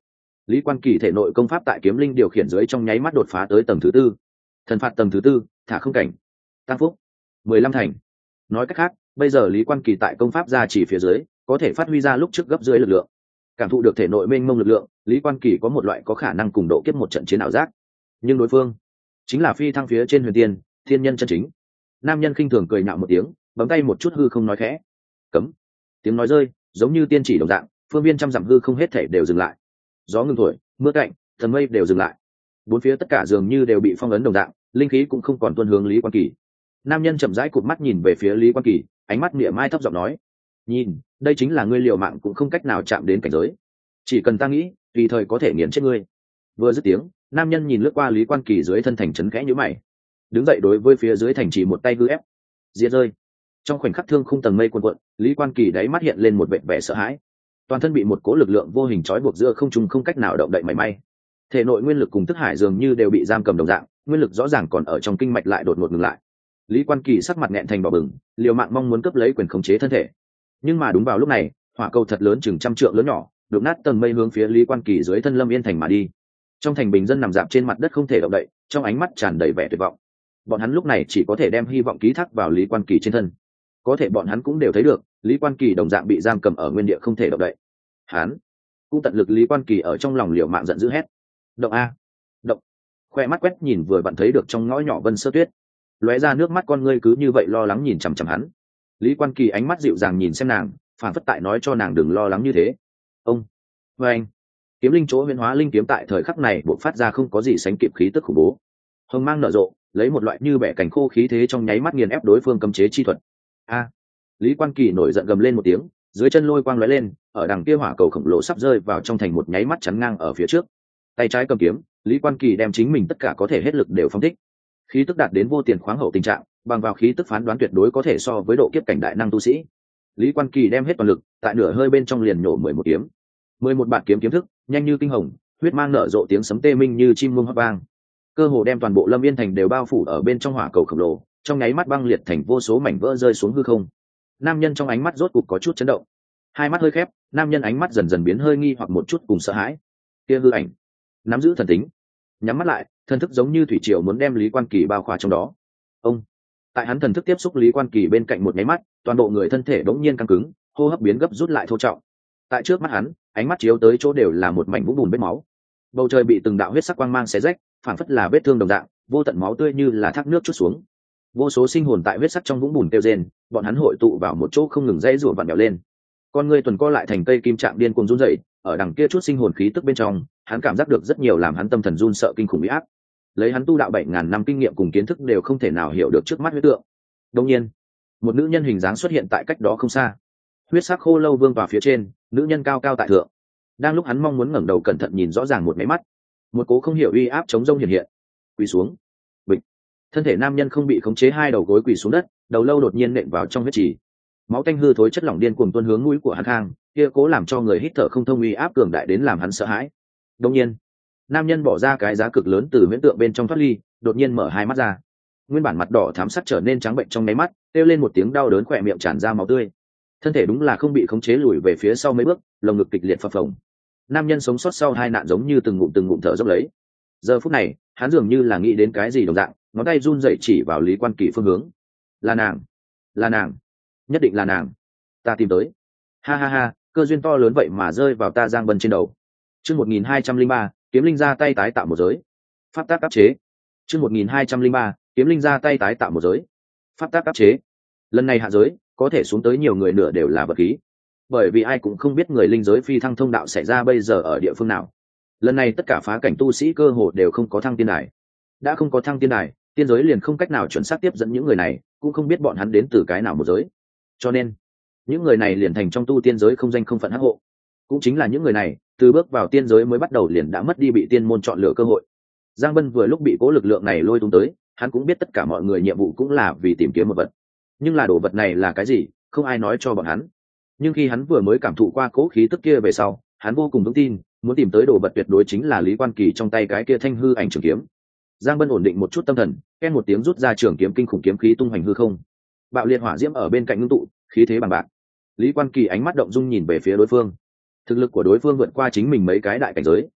Lý Quan Kỳ thể nội công pháp tại kiếm linh điều khiển dưới trong nháy mắt đột phá tới tầng thứ tư. Thần phạt tầng thứ tư, thả không cảnh, tăng phúc, mười lăm thành. Nói cách khác, bây giờ Lý Quan Kỳ tại công pháp gia chỉ phía dưới, có thể phát huy ra lúc trước gấp dưới lực lượng. Cảm thụ được thể nội mênh mông lực lượng, Lý Quan Kỳ có một loại có khả năng cùng độ kiếp một trận chiến ảo giác. Nhưng đối phương chính là phi thăng phía trên huyền tiên, thiên nhân chân chính. Nam nhân khinh thường cười nhạo một tiếng, bấm tay một chút hư không nói khẽ. Cấm. Tiếng nói rơi, giống như tiên chỉ đồng dạng, phương viên trăm dặm hư không hết thể đều dừng lại. Gió ngừng thổi, mưa cạnh, thần mây đều dừng lại. Bốn phía tất cả dường như đều bị phong ấn đồng dạng, linh khí cũng không còn tuôn hướng Lý Quan Kỳ. Nam nhân chậm rãi cụp mắt nhìn về phía Lý Quan Kỳ, ánh mắt mỉa mai thấp giọng nói: nhìn, đây chính là ngươi liều mạng cũng không cách nào chạm đến cảnh giới, chỉ cần ta nghĩ tùy thời có thể nghiền chết ngươi. Vừa dứt tiếng, nam nhân nhìn lướt qua Lý Quan Kỳ dưới thân thành trấn khẽ nhíu mày, đứng dậy đối với phía dưới thành trì một tay hư ép diệt rơi. Trong khoảnh khắc thương khung tầng mây cuồn cuộn, Lý Quan Kỳ đáy mắt hiện lên một vẻ vẻ sợ hãi, toàn thân bị một cố lực lượng vô hình trói buộc giữa không trung, không cách nào động đậy mảy may. Thể nội nguyên lực cùng thức hải dường như đều bị giam cầm đồng dạng, nguyên lực rõ ràng còn ở trong kinh mạch lại đột ngột ngừng lại. Lý Quan Kỳ sắc mặt nghẹn thành đỏ bừng, liều mạng mong muốn cướp lấy quyền khống chế thân thể. Nhưng mà đúng vào lúc này, hỏa cầu thật lớn chừng trăm trượng lớn nhỏ, đụng nát tầng mây hướng phía Lý Quan Kỳ dưới thân Lâm Yên thành mà đi. Trong thành bình dân nằm dạp trên mặt đất không thể động đậy, trong ánh mắt tràn đầy vẻ tuyệt vọng. Bọn hắn lúc này chỉ có thể đem hy vọng ký thác vào Lý Quan Kỳ trên thân. Có thể bọn hắn cũng đều thấy được, Lý Quan Kỳ đồng dạng bị giam cầm ở nguyên địa không thể động đậy. Hắn cũng tận lực. Lý Quan Kỳ ở trong lòng liều mạng giận dữ hét: động a, động! Khoe mắt quét nhìn vừa vặn thấy được trong ngõ nhỏ Vân Sơ Tuyết, lóe ra nước mắt con ngươi cứ như vậy lo lắng nhìn chằm chằm hắn. Lý Quan Kỳ ánh mắt dịu dàng nhìn xem nàng, phản phất tại nói cho nàng đừng lo lắng như thế. Ông, với anh, kiếm linh chỗ huyễn hóa linh kiếm tại thời khắc này bộc phát ra không có gì sánh kịp khí tức khủng bố, hồng mang nở rộ, lấy một loại như bẻ cảnh khô khí thế trong nháy mắt nghiền ép đối phương cấm chế chi thuật. A! Lý Quan Kỳ nổi giận gầm lên một tiếng, dưới chân lôi quang lóe lên, ở đằng kia hỏa cầu khổng lồ sắp rơi vào trong thành một nháy mắt chắn ngang ở phía trước. Tay trái cầm kiếm, Lý Quan Kỳ đem chính mình tất cả có thể hết lực đều phóng thích. Khí tức đạt đến vô tiền khoáng hậu tình trạng, bằng vào khí tức phán đoán tuyệt đối có thể so với độ kiếp cảnh đại năng tu sĩ. Lý Quan Kỳ đem hết toàn lực, tại nửa hơi bên trong liền nhổ mười một kiếm. Mười một bạt kiếm kiếm thức, nhanh như kinh hồng, huyết mang nở rộ tiếng sấm tê minh như chim muông hót vang. Cơ hồ đem toàn bộ Lâm Yên thành đều bao phủ ở bên trong hỏa cầu khổng lồ, trong nháy mắt băng liệt thành vô số mảnh vỡ rơi xuống hư không. Nam nhân trong ánh mắt rốt cục có chút chấn động. Hai mắt hơi khép, nam nhân ánh mắt dần dần biến hơi nghi hoặc một chút cùng sợ hãi. Kia hư ảnh, nắm giữ thần tính. Nhắm mắt lại, thần thức giống như thủy triều muốn đem Lý Quan Kỳ bao khỏa trong đó. Ông, tại hắn thần thức tiếp xúc Lý Quan Kỳ bên cạnh một nháy mắt, toàn bộ người thân thể đống nhiên căng cứng, hô hấp biến gấp rút lại thô trọng. Tại trước mắt hắn, ánh mắt chiếu tới chỗ đều là một mảnh vũng bùn vết máu. Bầu trời bị từng đạo huyết sắc quang mang xé rách, phản phất là vết thương đồng dạng, vô tận máu tươi như là thác nước trút xuống. Vô số sinh hồn tại huyết sắc trong vũng bùn kêu rên, bọn hắn hội tụ vào một chỗ không ngừng dãy rủa vặn vẹo lên. Con người tuần co lại thành cây kim trạng điên cuồng run rẩy, ở đằng kia chút sinh hồn khí tức bên trong, hắn cảm giác được rất nhiều làm hắn tâm thần run sợ kinh khủng uy áp. Lấy hắn tu đạo bảy ngàn năm kinh nghiệm cùng kiến thức đều không thể nào hiểu được trước mắt huyết tượng. Đương nhiên, một nữ nhân hình dáng xuất hiện tại cách đó không xa. Huyết sắc khô lâu vương tòa phía trên, nữ nhân cao cao tại thượng. Đang lúc hắn mong muốn ngẩng đầu cẩn thận nhìn rõ ràng một máy mắt, một cố không hiểu uy áp chống rông hiện hiện. Quỳ xuống. Bịch. Thân thể nam nhân không bị khống chế, hai đầu gối quỳ xuống đất, đầu lâu đột nhiên nện vào trong huyết trì. Máu tanh hư thối chất lỏng điên cuồng tuôn hướng mũi của hắn khang, kia cố làm cho người hít thở không thông uy áp cường đại đến làm hắn sợ hãi. Đương nhiên, nam nhân bỏ ra cái giá cực lớn từ huyễn tượng bên trong thoát ly, đột nhiên mở hai mắt ra. Nguyên bản mặt đỏ thắm sắc trở nên trắng bệnh trong nháy mắt, kêu lên một tiếng đau đớn, khỏe miệng tràn ra máu tươi. Thân thể đúng là không bị khống chế lùi về phía sau mấy bước, lồng ngực kịch liệt phập phồng. Nam nhân sống sót sau hai nạn giống như từng ngụm từng ngụm thở dốc lấy. Giờ phút này, hắn dường như là nghĩ đến cái gì đồng dạng, ngón tay run rẩy chỉ vào Lý Quan Kỳ phương hướng. Là nàng, là nàng, nhất định là nàng. Ta tìm tới. Ha ha ha, cơ duyên to lớn vậy mà rơi vào ta Giang Bân trên đầu. Chương một nghìn hai trăm linh ba, kiếm linh ra tay tái tạo một giới. Pháp tác áp chế. Chương một nghìn hai trăm linh ba, kiếm linh ra tay tái tạo một giới. Pháp tác áp chế. Lần này hạ giới, có thể xuống tới nhiều người nửa đều là vật khí. Bởi vì ai cũng không biết người linh giới phi thăng thông đạo xảy ra bây giờ ở địa phương nào. Lần này tất cả phá cảnh tu sĩ cơ hồ đều không có thăng tiên đài. Đã không có thăng tiên đài, tiên giới liền không cách nào chuẩn xác tiếp dẫn những người này, cũng không biết bọn hắn đến từ cái nào một giới. Cho nên, những người này liền thành trong tu tiên giới không danh không phận hắc hộ. Cũng chính là những người này, từ bước vào tiên giới mới bắt đầu liền đã mất đi bị tiên môn chọn lựa cơ hội. Giang Bân vừa lúc bị cố lực lượng này lôi tung tới, hắn cũng biết tất cả mọi người nhiệm vụ cũng là vì tìm kiếm một vật. Nhưng là đồ vật này là cái gì, không ai nói cho bọn hắn. Nhưng khi hắn vừa mới cảm thụ qua cố khí tức kia về sau, hắn vô cùng vững tin, muốn tìm tới đồ vật tuyệt đối chính là Lý Quan Kỳ trong tay cái kia thanh hư ảnh trường kiếm. Giang Bân ổn định một chút tâm thần, ken một tiếng rút ra trường kiếm kinh khủng kiếm khí tung hoành hư không. Bạo liệt hỏa diễm ở bên cạnh ngưng tụ, khí thế bằng bạc. Lý Quan Kỳ ánh mắt động dung nhìn về phía đối phương. Thực lực của đối phương vượt qua chính mình mấy cái đại cảnh giới,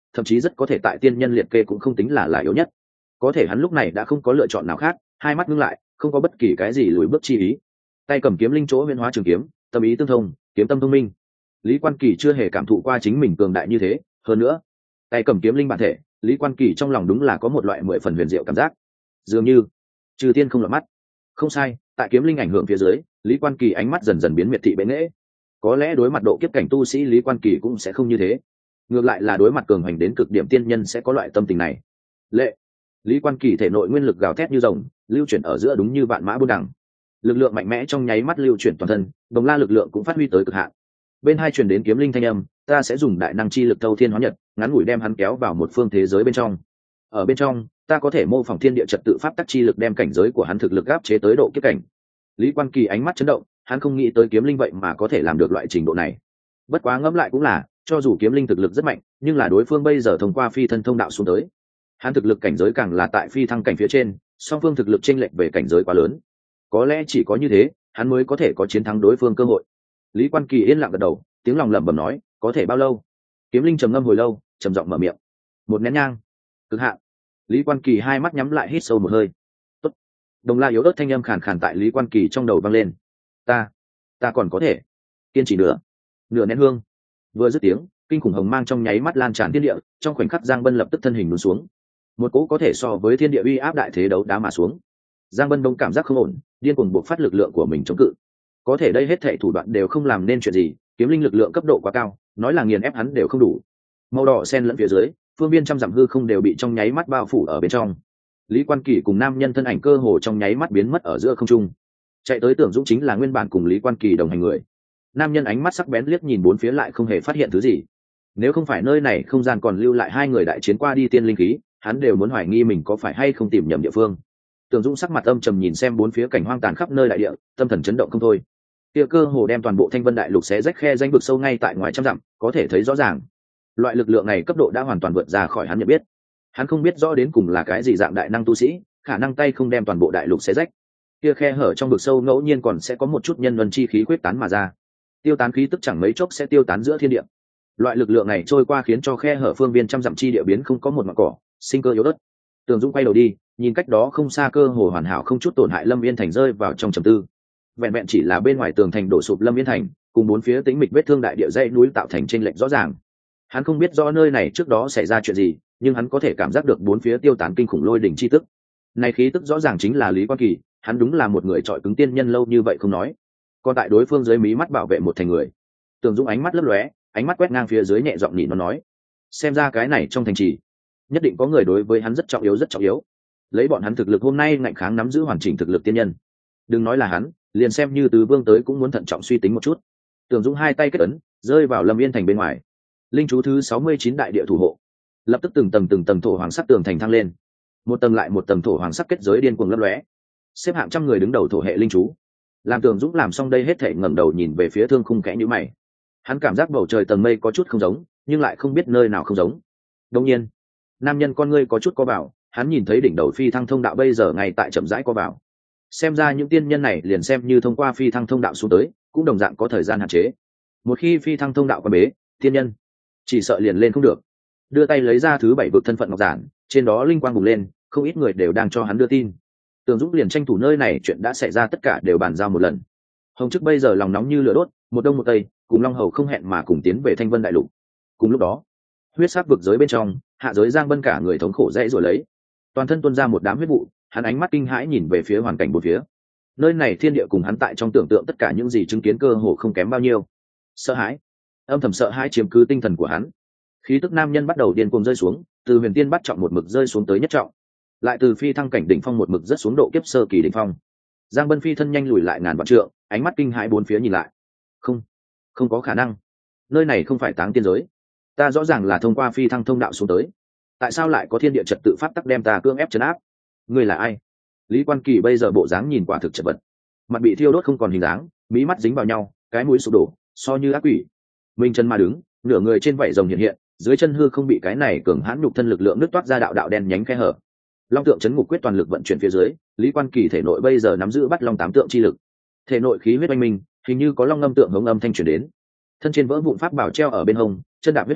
thậm chí rất có thể tại tiên nhân liệt kê cũng không tính là là yếu nhất. Có thể hắn lúc này đã không có lựa chọn nào khác, hai mắt ngưng lại, không có bất kỳ cái gì lùi bước chi ý. Tay cầm kiếm linh chỗ huyễn hóa trường kiếm, tâm ý tương thông, kiếm tâm thông minh. Lý Quan Kỳ chưa hề cảm thụ qua chính mình cường đại như thế, hơn nữa, tay cầm kiếm linh bản thể, Lý Quan Kỳ trong lòng đúng là có một loại mười phần huyền diệu cảm giác, dường như trừ tiên không lọt mắt. Không sai, tại kiếm linh ảnh hưởng phía dưới, Lý Quan Kỳ ánh mắt dần dần biến miệt thị bệ nghệ. Có lẽ đối mặt độ kiếp cảnh tu sĩ Lý Quan Kỳ cũng sẽ không như thế, ngược lại là đối mặt cường hành đến cực điểm tiên nhân sẽ có loại tâm tình này. Lệ, Lý Quan Kỳ thể nội nguyên lực gào thét như rồng, lưu chuyển ở giữa đúng như vạn mã buôn đằng, lực lượng mạnh mẽ trong nháy mắt lưu chuyển toàn thân, đồng la lực lượng cũng phát huy tới cực hạn. Bên hai truyền đến kiếm linh thanh âm, ta sẽ dùng đại năng chi lực thâu thiên hóa nhật, ngắn ngủi đem hắn kéo vào một phương thế giới bên trong. Ở bên trong, ta có thể mô phỏng thiên địa trật tự pháp tắc chi lực đem cảnh giới của hắn thực lực áp chế tới độ kiếp cảnh. Lý Quan Kỳ ánh mắt chấn động, hắn không nghĩ tới kiếm linh vậy mà có thể làm được loại trình độ này. Bất quá ngẫm lại cũng là, cho dù kiếm linh thực lực rất mạnh, nhưng là đối phương bây giờ thông qua phi thân thông đạo xuống tới, hắn thực lực cảnh giới càng là tại phi thăng cảnh phía trên, song phương thực lực chênh lệch về cảnh giới quá lớn. Có lẽ chỉ có như thế, hắn mới có thể có chiến thắng đối phương cơ hội. Lý Quan Kỳ yên lặng gật đầu, tiếng lòng lẩm bẩm nói, có thể bao lâu? Kiếm linh trầm ngâm hồi lâu, trầm giọng mở miệng, một nén nhang. Cực hạn. Lý Quan Kỳ hai mắt nhắm lại, hít sâu một hơi. Tốt. Đồng la yếu ớt thanh âm khàn khàn tại Lý Quan Kỳ trong đầu vang lên. Ta, ta còn có thể kiên trì nữa. Nửa nén hương. Vừa dứt tiếng, kinh khủng hồng mang trong nháy mắt lan tràn thiên địa, trong khoảnh khắc Giang Bân lập tức thân hình lún xuống. Một cỗ có thể so với thiên địa uy áp đại thế đấu đá mà xuống. Giang Bân đông cảm giác không ổn, điên cuồng buộc phát lực lượng của mình chống cự. Có thể đây hết thảy thủ đoạn đều không làm nên chuyện gì, kiếm linh lực lượng cấp độ quá cao, nói là nghiền ép hắn đều không đủ. Màu đỏ xen lẫn phía dưới, phương viên trăm dặm hư không đều bị trong nháy mắt bao phủ ở bên trong. Lý Quan Kỳ cùng nam nhân thân ảnh cơ hồ trong nháy mắt biến mất ở giữa không trung. Chạy tới Tưởng Dũng chính là nguyên bản cùng Lý Quan Kỳ đồng hành người. Nam nhân ánh mắt sắc bén liếc nhìn bốn phía lại không hề phát hiện thứ gì. Nếu không phải nơi này không gian còn lưu lại hai người đại chiến qua đi tiên linh khí, hắn đều muốn hoài nghi mình có phải hay không tìm nhầm địa phương. Tưởng Dũng sắc mặt âm trầm nhìn xem bốn phía cảnh hoang tàn khắp nơi đại địa, tâm thần chấn động không thôi. Kia cơ hồ đem toàn bộ Thanh Vân Đại Lục xé rách khe danh vực sâu ngay tại ngoài trăm dặm, có thể thấy rõ ràng. Loại lực lượng này cấp độ đã hoàn toàn vượt ra khỏi hắn nhận biết. Hắn không biết rõ đến cùng là cái gì dạng đại năng tu sĩ, khả năng tay không đem toàn bộ đại lục xé rách. Kia khe hở trong vực sâu ngẫu nhiên còn sẽ có một chút nhân luân chi khí quyết tán mà ra. Tiêu tán khí tức chẳng mấy chốc sẽ tiêu tán giữa thiên địa. Loại lực lượng này trôi qua khiến cho khe hở phương viên trăm dặm chi địa biến không có một mảng cỏ, sinh cơ yếu ớt. Tường Dũng quay đầu đi, nhìn cách đó không xa cơ hồ hoàn hảo không chút tổn hại Lâm Yên Thành rơi vào trong trầm tư. Vẹn vẹn chỉ là bên ngoài tường thành đổ sụp Lâm Yên Thành, cùng bốn phía tĩnh mịch vết thương đại địa dãy núi tạo thành chênh lệch rõ ràng. Hắn không biết rõ nơi này trước đó xảy ra chuyện gì, nhưng hắn có thể cảm giác được bốn phía tiêu tán kinh khủng lôi đỉnh chi tức. Này khí tức rõ ràng chính là Lý Quan Kỳ, hắn đúng là một người trọi cứng tiên nhân lâu như vậy không nói, còn tại đối phương dưới mí mắt bảo vệ một thành người. Tường Dũng ánh mắt lấp lóe, ánh mắt quét ngang phía dưới nhẹ giọng nhịn nó nói, xem ra cái này trong thành trì nhất định có người đối với hắn rất trọng yếu rất trọng yếu. Lấy bọn hắn thực lực hôm nay ngạnh kháng nắm giữ hoàn chỉnh thực lực tiên nhân, đừng nói là hắn, liền xem như Tứ Vương tới cũng muốn thận trọng suy tính một chút. Tường Dũng hai tay kết ấn, rơi vào Lâm Yên Thành bên ngoài. Linh chú thứ sáu mươi chín đại địa thủ hộ, lập tức từng tầng từng tầng thổ hoàng sắc tường thành thăng lên, một tầng lại một tầng thổ hoàng sắc kết giới điên cuồng lấp lóe, xếp hạng trăm người đứng đầu thổ hệ linh chú. Làm Tường Dũng làm xong đây hết thảy ngẩng đầu nhìn về phía thương khung kẽ nhíu mày. Hắn cảm giác bầu trời tầng mây có chút không giống, nhưng lại không biết nơi nào không giống. Đương nhiên, nam nhân con ngươi có chút co vào, hắn nhìn thấy đỉnh đầu phi thăng thông đạo bây giờ ngay tại chậm rãi co vào. Xem ra những tiên nhân này liền xem như thông qua phi thăng thông đạo xuống tới, cũng đồng dạng có thời gian hạn chế. Một khi phi thăng thông đạo quan bế, tiên nhân chỉ sợ liền lên không được. Đưa tay lấy ra thứ bảy vực thân phận ngọc giản, trên đó linh quang bùng lên, không ít người đều đang cho hắn đưa tin. Tường Dũng liền tranh thủ nơi này chuyện đã xảy ra tất cả đều bàn giao một lần. Hồng Chức bây giờ lòng nóng như lửa đốt, một đông một tây, cùng Long Hầu không hẹn mà cùng tiến về Thanh Vân Đại Lục. Cùng lúc đó, huyết sắc vực giới bên trong, hạ giới Giang Bân cả người thống khổ dãy rồi lấy, toàn thân tuôn ra một đám huyết vụ, hắn ánh mắt kinh hãi nhìn về phía hoàn cảnh bốn phía. Nơi này thiên địa cùng hắn tại trong tưởng tượng tất cả những gì chứng kiến cơ hồ không kém bao nhiêu. Sợ hãi, âm thầm sợ hãi chiếm cứ tinh thần của hắn. Khí tức nam nhân bắt đầu điên cuồng rơi xuống, từ huyền tiên bắt trọng một mực rơi xuống tới nhất trọng, lại từ phi thăng cảnh đỉnh phong một mực rất xuống độ kiếp sơ kỳ đỉnh phong. Giang Bân phi thân nhanh lùi lại ngàn vạn trượng, ánh mắt kinh hãi bốn phía nhìn lại. Không, không có khả năng. Nơi này không phải táng tiên giới. Ta rõ ràng là thông qua phi thăng thông đạo xuống tới. Tại sao lại có thiên địa trật tự pháp tắc đem ta cưỡng ép trấn áp? Ngươi là ai? Lý Quan Kỳ bây giờ bộ dáng nhìn quả thực chật vật, mặt bị thiêu đốt không còn hình dáng, mí mắt dính vào nhau, cái mũi sụp đổ, so như ác quỷ. Minh chân mà đứng, nửa người trên vảy rồng hiện hiện, dưới chân hư không bị cái này cường hãn nhục thân lực lượng nứt toát ra đạo đạo đen nhánh khe hở. Long tượng chấn ngục quyết toàn lực vận chuyển phía dưới, Lý Quan Kỳ thể nội bây giờ nắm giữ bắt long tám tượng chi lực. Thể nội khí huyết oanh minh, hình như có long ngâm tượng hống âm thanh truyền đến. Thân trên vỡ vụn pháp bảo treo ở bên hông, chân đạp huyết hải,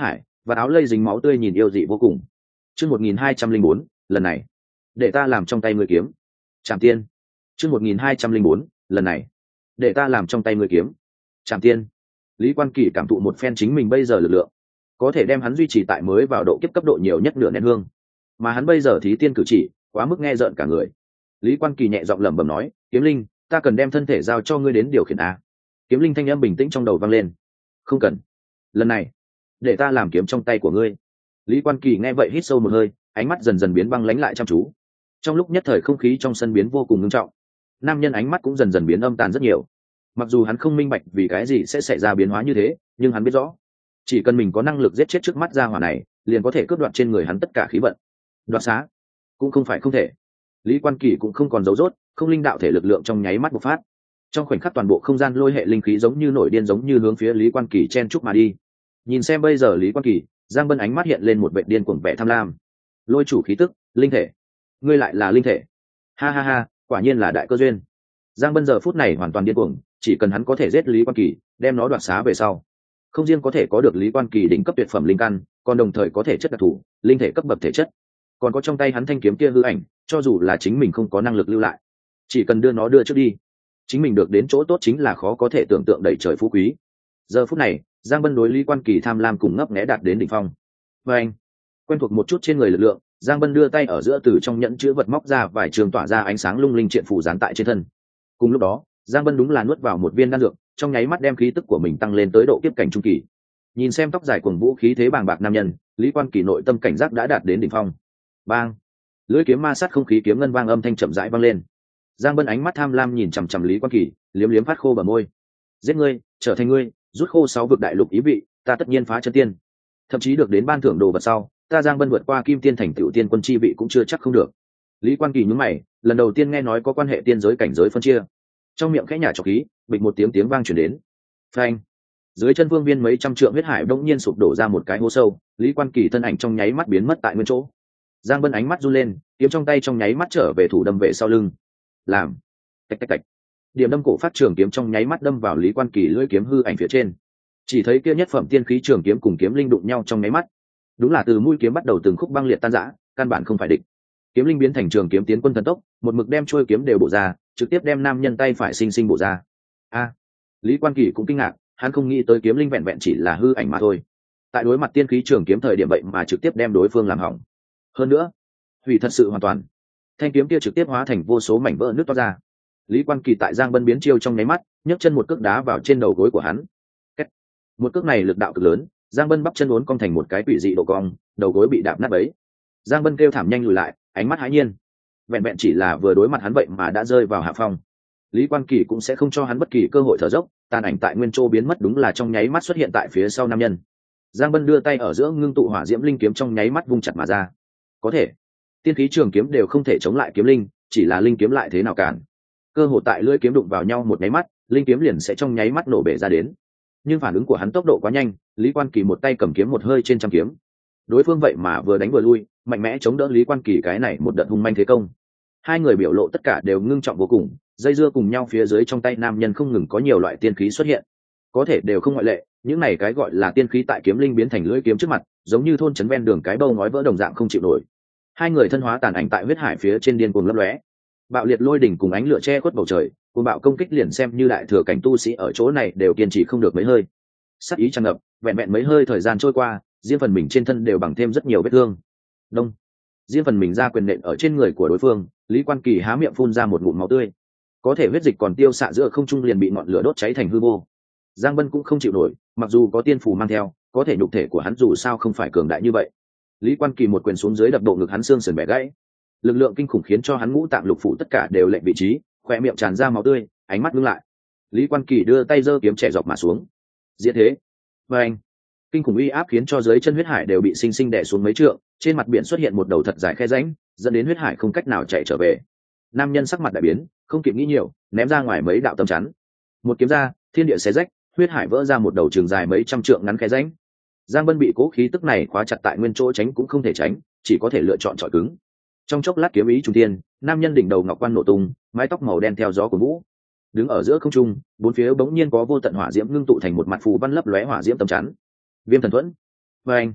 và áo lây dính máu tươi nhìn yêu dị vô cùng. Chương một nghìn hai trăm linh bốn, lần này, để ta làm trong tay ngươi kiếm. Trảm tiên. Chương một nghìn hai trăm linh bốn, lần này, để ta làm trong tay ngươi kiếm. Trảm tiên. Lý Quan Kỳ cảm thụ một phen chính mình bây giờ lực lượng, có thể đem hắn duy trì tại mới vào độ kiếp cấp độ nhiều nhất nửa nén hương. Mà hắn bây giờ thí tiên cử chỉ, quá mức nghe rợn cả người. Lý Quan Kỳ nhẹ giọng lẩm bẩm nói, "Kiếm Linh, ta cần đem thân thể giao cho ngươi đến điều khiển a." Kiếm Linh thanh âm bình tĩnh trong đầu vang lên, "Không cần. Lần này, để ta làm kiếm trong tay của ngươi." Lý Quan Kỳ nghe vậy hít sâu một hơi, ánh mắt dần dần biến băng lãnh lại chăm chú. Trong lúc nhất thời không khí trong sân biến vô cùng nghiêm trọng, nam nhân ánh mắt cũng dần dần biến âm tàn rất nhiều. Mặc dù hắn không minh bạch vì cái gì sẽ xảy ra biến hóa như thế, nhưng hắn biết rõ, chỉ cần mình có năng lực giết chết trước mắt gia hỏa này, liền có thể cướp đoạt trên người hắn tất cả khí vận. Đoạt xá cũng không phải không thể. Lý Quan Kỳ cũng không còn giấu rốt, không linh đạo thể lực lượng trong nháy mắt bộc phát. Trong khoảnh khắc toàn bộ không gian lôi hệ linh khí giống như nổi điên giống như hướng phía Lý Quan Kỳ chen chúc mà đi. Nhìn xem bây giờ Lý Quan Kỳ, Giang Bân ánh mắt hiện lên một vẻ điên cuồng vẻ tham lam. Lôi chủ khí tức, linh thể. Ngươi lại là linh thể? Ha ha ha, quả nhiên là đại cơ duyên. Giang Bân giờ phút này hoàn toàn điên cuồng, chỉ cần hắn có thể giết Lý Quan Kỳ, đem nó đoạt xá về sau, không riêng có thể có được Lý Quan Kỳ đỉnh cấp tuyệt phẩm linh căn, còn đồng thời có thể chất đặc thù, linh thể cấp bậc thể chất. Còn có trong tay hắn thanh kiếm kia hư ảnh, cho dù là chính mình không có năng lực lưu lại, chỉ cần đưa nó đưa trước đi, chính mình được đến chỗ tốt chính là khó có thể tưởng tượng đầy trời phú quý. Giờ phút này, Giang Bân đối Lý Quan Kỳ tham lam cùng ngấp nghé đạt đến đỉnh phong. Và anh, quen thuộc một chút trên người lực lượng, Giang Bân đưa tay ở giữa từ trong nhẫn chứa vật móc ra vài trường tỏa ra ánh sáng lung linh triện phù dán tại trên thân. Cùng lúc đó, Giang Bân đúng là nuốt vào một viên đan dược, trong nháy mắt đem khí tức của mình tăng lên tới độ kiếp cảnh trung kỳ. Nhìn xem tóc dài cuồng vũ khí thế bàng bạc nam nhân, Lý Quan Kỳ nội tâm cảnh giác đã đạt đến đỉnh phong. Bang! Lưỡi kiếm ma sát không khí kiếm ngân vang âm thanh chậm rãi vang lên. Giang Bân ánh mắt tham lam nhìn chằm chằm Lý Quan Kỳ, liếm liếm phát khô bờ môi. Giết ngươi, trở thành ngươi, rút khô sáu vực đại lục ý vị, ta tất nhiên phá chân tiên. Thậm chí được đến ban thưởng đồ vật sau, ta Giang Bân vượt qua kim tiên thành tựu tiên quân chi vị cũng chưa chắc không được. Lý Quan Kỳ nhướng mày, lần đầu tiên nghe nói có quan hệ tiên giới cảnh giới phân chia. Trong miệng khẽ nhả trọc khí, bịch một tiếng tiếng vang truyền đến. Phanh! Dưới chân vương viên mấy trăm trượng huyết hải bỗng nhiên sụp đổ ra một cái hố sâu, Lý Quan Kỳ thân ảnh trong nháy mắt biến mất tại nguyên chỗ. Giang Bân ánh mắt run lên, kiếm trong tay trong nháy mắt trở về thủ đâm về sau lưng. Làm! Tạch tạch tạch! Điểm đâm cổ phát trường kiếm trong nháy mắt đâm vào Lý Quan Kỳ lưỡi kiếm hư ảnh phía trên. Chỉ thấy kia nhất phẩm tiên khí trường kiếm cùng kiếm linh đụng nhau trong nháy mắt. Đúng là từ mũi kiếm bắt đầu từng khúc băng liệt tan rã, căn bản không phải địch. Kiếm linh biến thành trường kiếm tiến quân thần tốc, một mực đem trôi kiếm đều bổ ra, trực tiếp đem nam nhân tay phải sinh sinh bổ ra. A! Lý Quan Kỳ cũng kinh ngạc, hắn không nghĩ tới kiếm linh vẹn vẹn chỉ là hư ảnh mà thôi. Tại đối mặt tiên khí trường kiếm thời điểm vậy mà trực tiếp đem đối phương làm hỏng. Hơn nữa, hủy thật sự hoàn toàn. Thanh kiếm kia trực tiếp hóa thành vô số mảnh vỡ nứt toát ra. Lý Quan Kỳ tại Giang Bân biến chiêu trong nháy mắt, nhấc chân một cước đá vào trên đầu gối của hắn. Kết. Một cước này lực đạo cực lớn, Giang Bân bắp chân uốn cong thành một cái quỷ dị độ cong, đầu gối bị đạp nát bấy. Giang Bân kêu thảm nhanh lùi lại, ánh mắt hãi nhiên. Vẹn vẹn chỉ là vừa đối mặt hắn vậy mà đã rơi vào hạ phong. Lý Quan Kỳ cũng sẽ không cho hắn bất kỳ cơ hội thở dốc, tàn ảnh tại nguyên châu biến mất đúng là trong nháy mắt xuất hiện tại phía sau nam nhân. Giang Bân đưa tay ở giữa ngưng tụ hỏa diễm linh kiếm trong nháy mắt vung chặt mà ra. Có thể, tiên khí trường kiếm đều không thể chống lại kiếm linh, chỉ là linh kiếm lại thế nào cản. Cơ hội tại lưỡi kiếm đụng vào nhau một nháy mắt, linh kiếm liền sẽ trong nháy mắt nổ bể ra đến. Nhưng phản ứng của hắn tốc độ quá nhanh, Lý Quan Kỳ một tay cầm kiếm một hơi trên trăm kiếm. Đối phương vậy mà vừa đánh vừa lui, mạnh mẽ chống đỡ Lý Quan Kỳ cái này một đợt hung manh thế công. Hai người biểu lộ tất cả đều ngưng trọng vô cùng, dây dưa cùng nhau phía dưới trong tay nam nhân không ngừng có nhiều loại tiên khí xuất hiện, có thể đều không ngoại lệ. Những này cái gọi là tiên khí tại kiếm linh biến thành lưỡi kiếm trước mặt, giống như thôn trấn ven đường cái bâu ngói vỡ đồng dạng không chịu nổi. Hai người thân hóa tàn ảnh tại huyết hải phía trên điên cuồng lấp lóe, bạo liệt lôi đỉnh cùng ánh lửa che khuất bầu trời, cuồng bạo công kích liền xem như đại thừa cảnh tu sĩ ở chỗ này đều kiên trì không được mấy hơi. Sát ý tràn ngập, vẹn vẹn mấy hơi thời gian trôi qua, riêng phần mình trên thân đều bằng thêm rất nhiều vết thương. Đông, riêng phần mình ra quyền nện ở trên người của đối phương, Lý Quan Kỳ há miệng phun ra một ngụm máu tươi, có thể huyết dịch còn tiêu xạ giữa không trung liền bị ngọn lửa đốt cháy thành hư vô. Giang Bân cũng không chịu nổi, mặc dù có tiên phù mang theo, có thể nhục thể của hắn dù sao không phải cường đại như vậy. Lý Quan Kỳ một quyền xuống dưới đập bộ ngực hắn xương sườn bẻ gãy, lực lượng kinh khủng khiến cho hắn ngũ tạng lục phủ tất cả đều lệch vị trí, khoe miệng tràn ra máu tươi, ánh mắt ngưng lại. Lý Quan Kỳ đưa tay giơ kiếm trẻ dọc mà xuống. Diễn thế, và anh, kinh khủng uy áp khiến cho dưới chân huyết hải đều bị sinh sinh đè xuống mấy trượng, trên mặt biển xuất hiện một đầu thật dài khe rãnh, dẫn đến huyết hải không cách nào chạy trở về. Nam nhân sắc mặt đại biến, không kịp nghĩ nhiều, ném ra ngoài mấy đạo tâm chắn. Một kiếm ra, thiên địa xé rách, huyết hải vỡ ra một đầu trường dài mấy trăm trượng ngắn khe rãnh. Giang Bân bị cố khí tức này khóa chặt tại nguyên chỗ, tránh cũng không thể tránh, chỉ có thể lựa chọn chọi cứng. Trong chốc lát kiếm ý trung tiên, nam nhân đỉnh đầu ngọc quan nổ tung, mái tóc màu đen theo gió của vũ. Đứng ở giữa không trung, bốn phía bỗng nhiên có vô tận hỏa diễm ngưng tụ thành một mặt phù văn lấp lóe hỏa diễm tấm chắn. Viêm thần thuẫn. Và anh,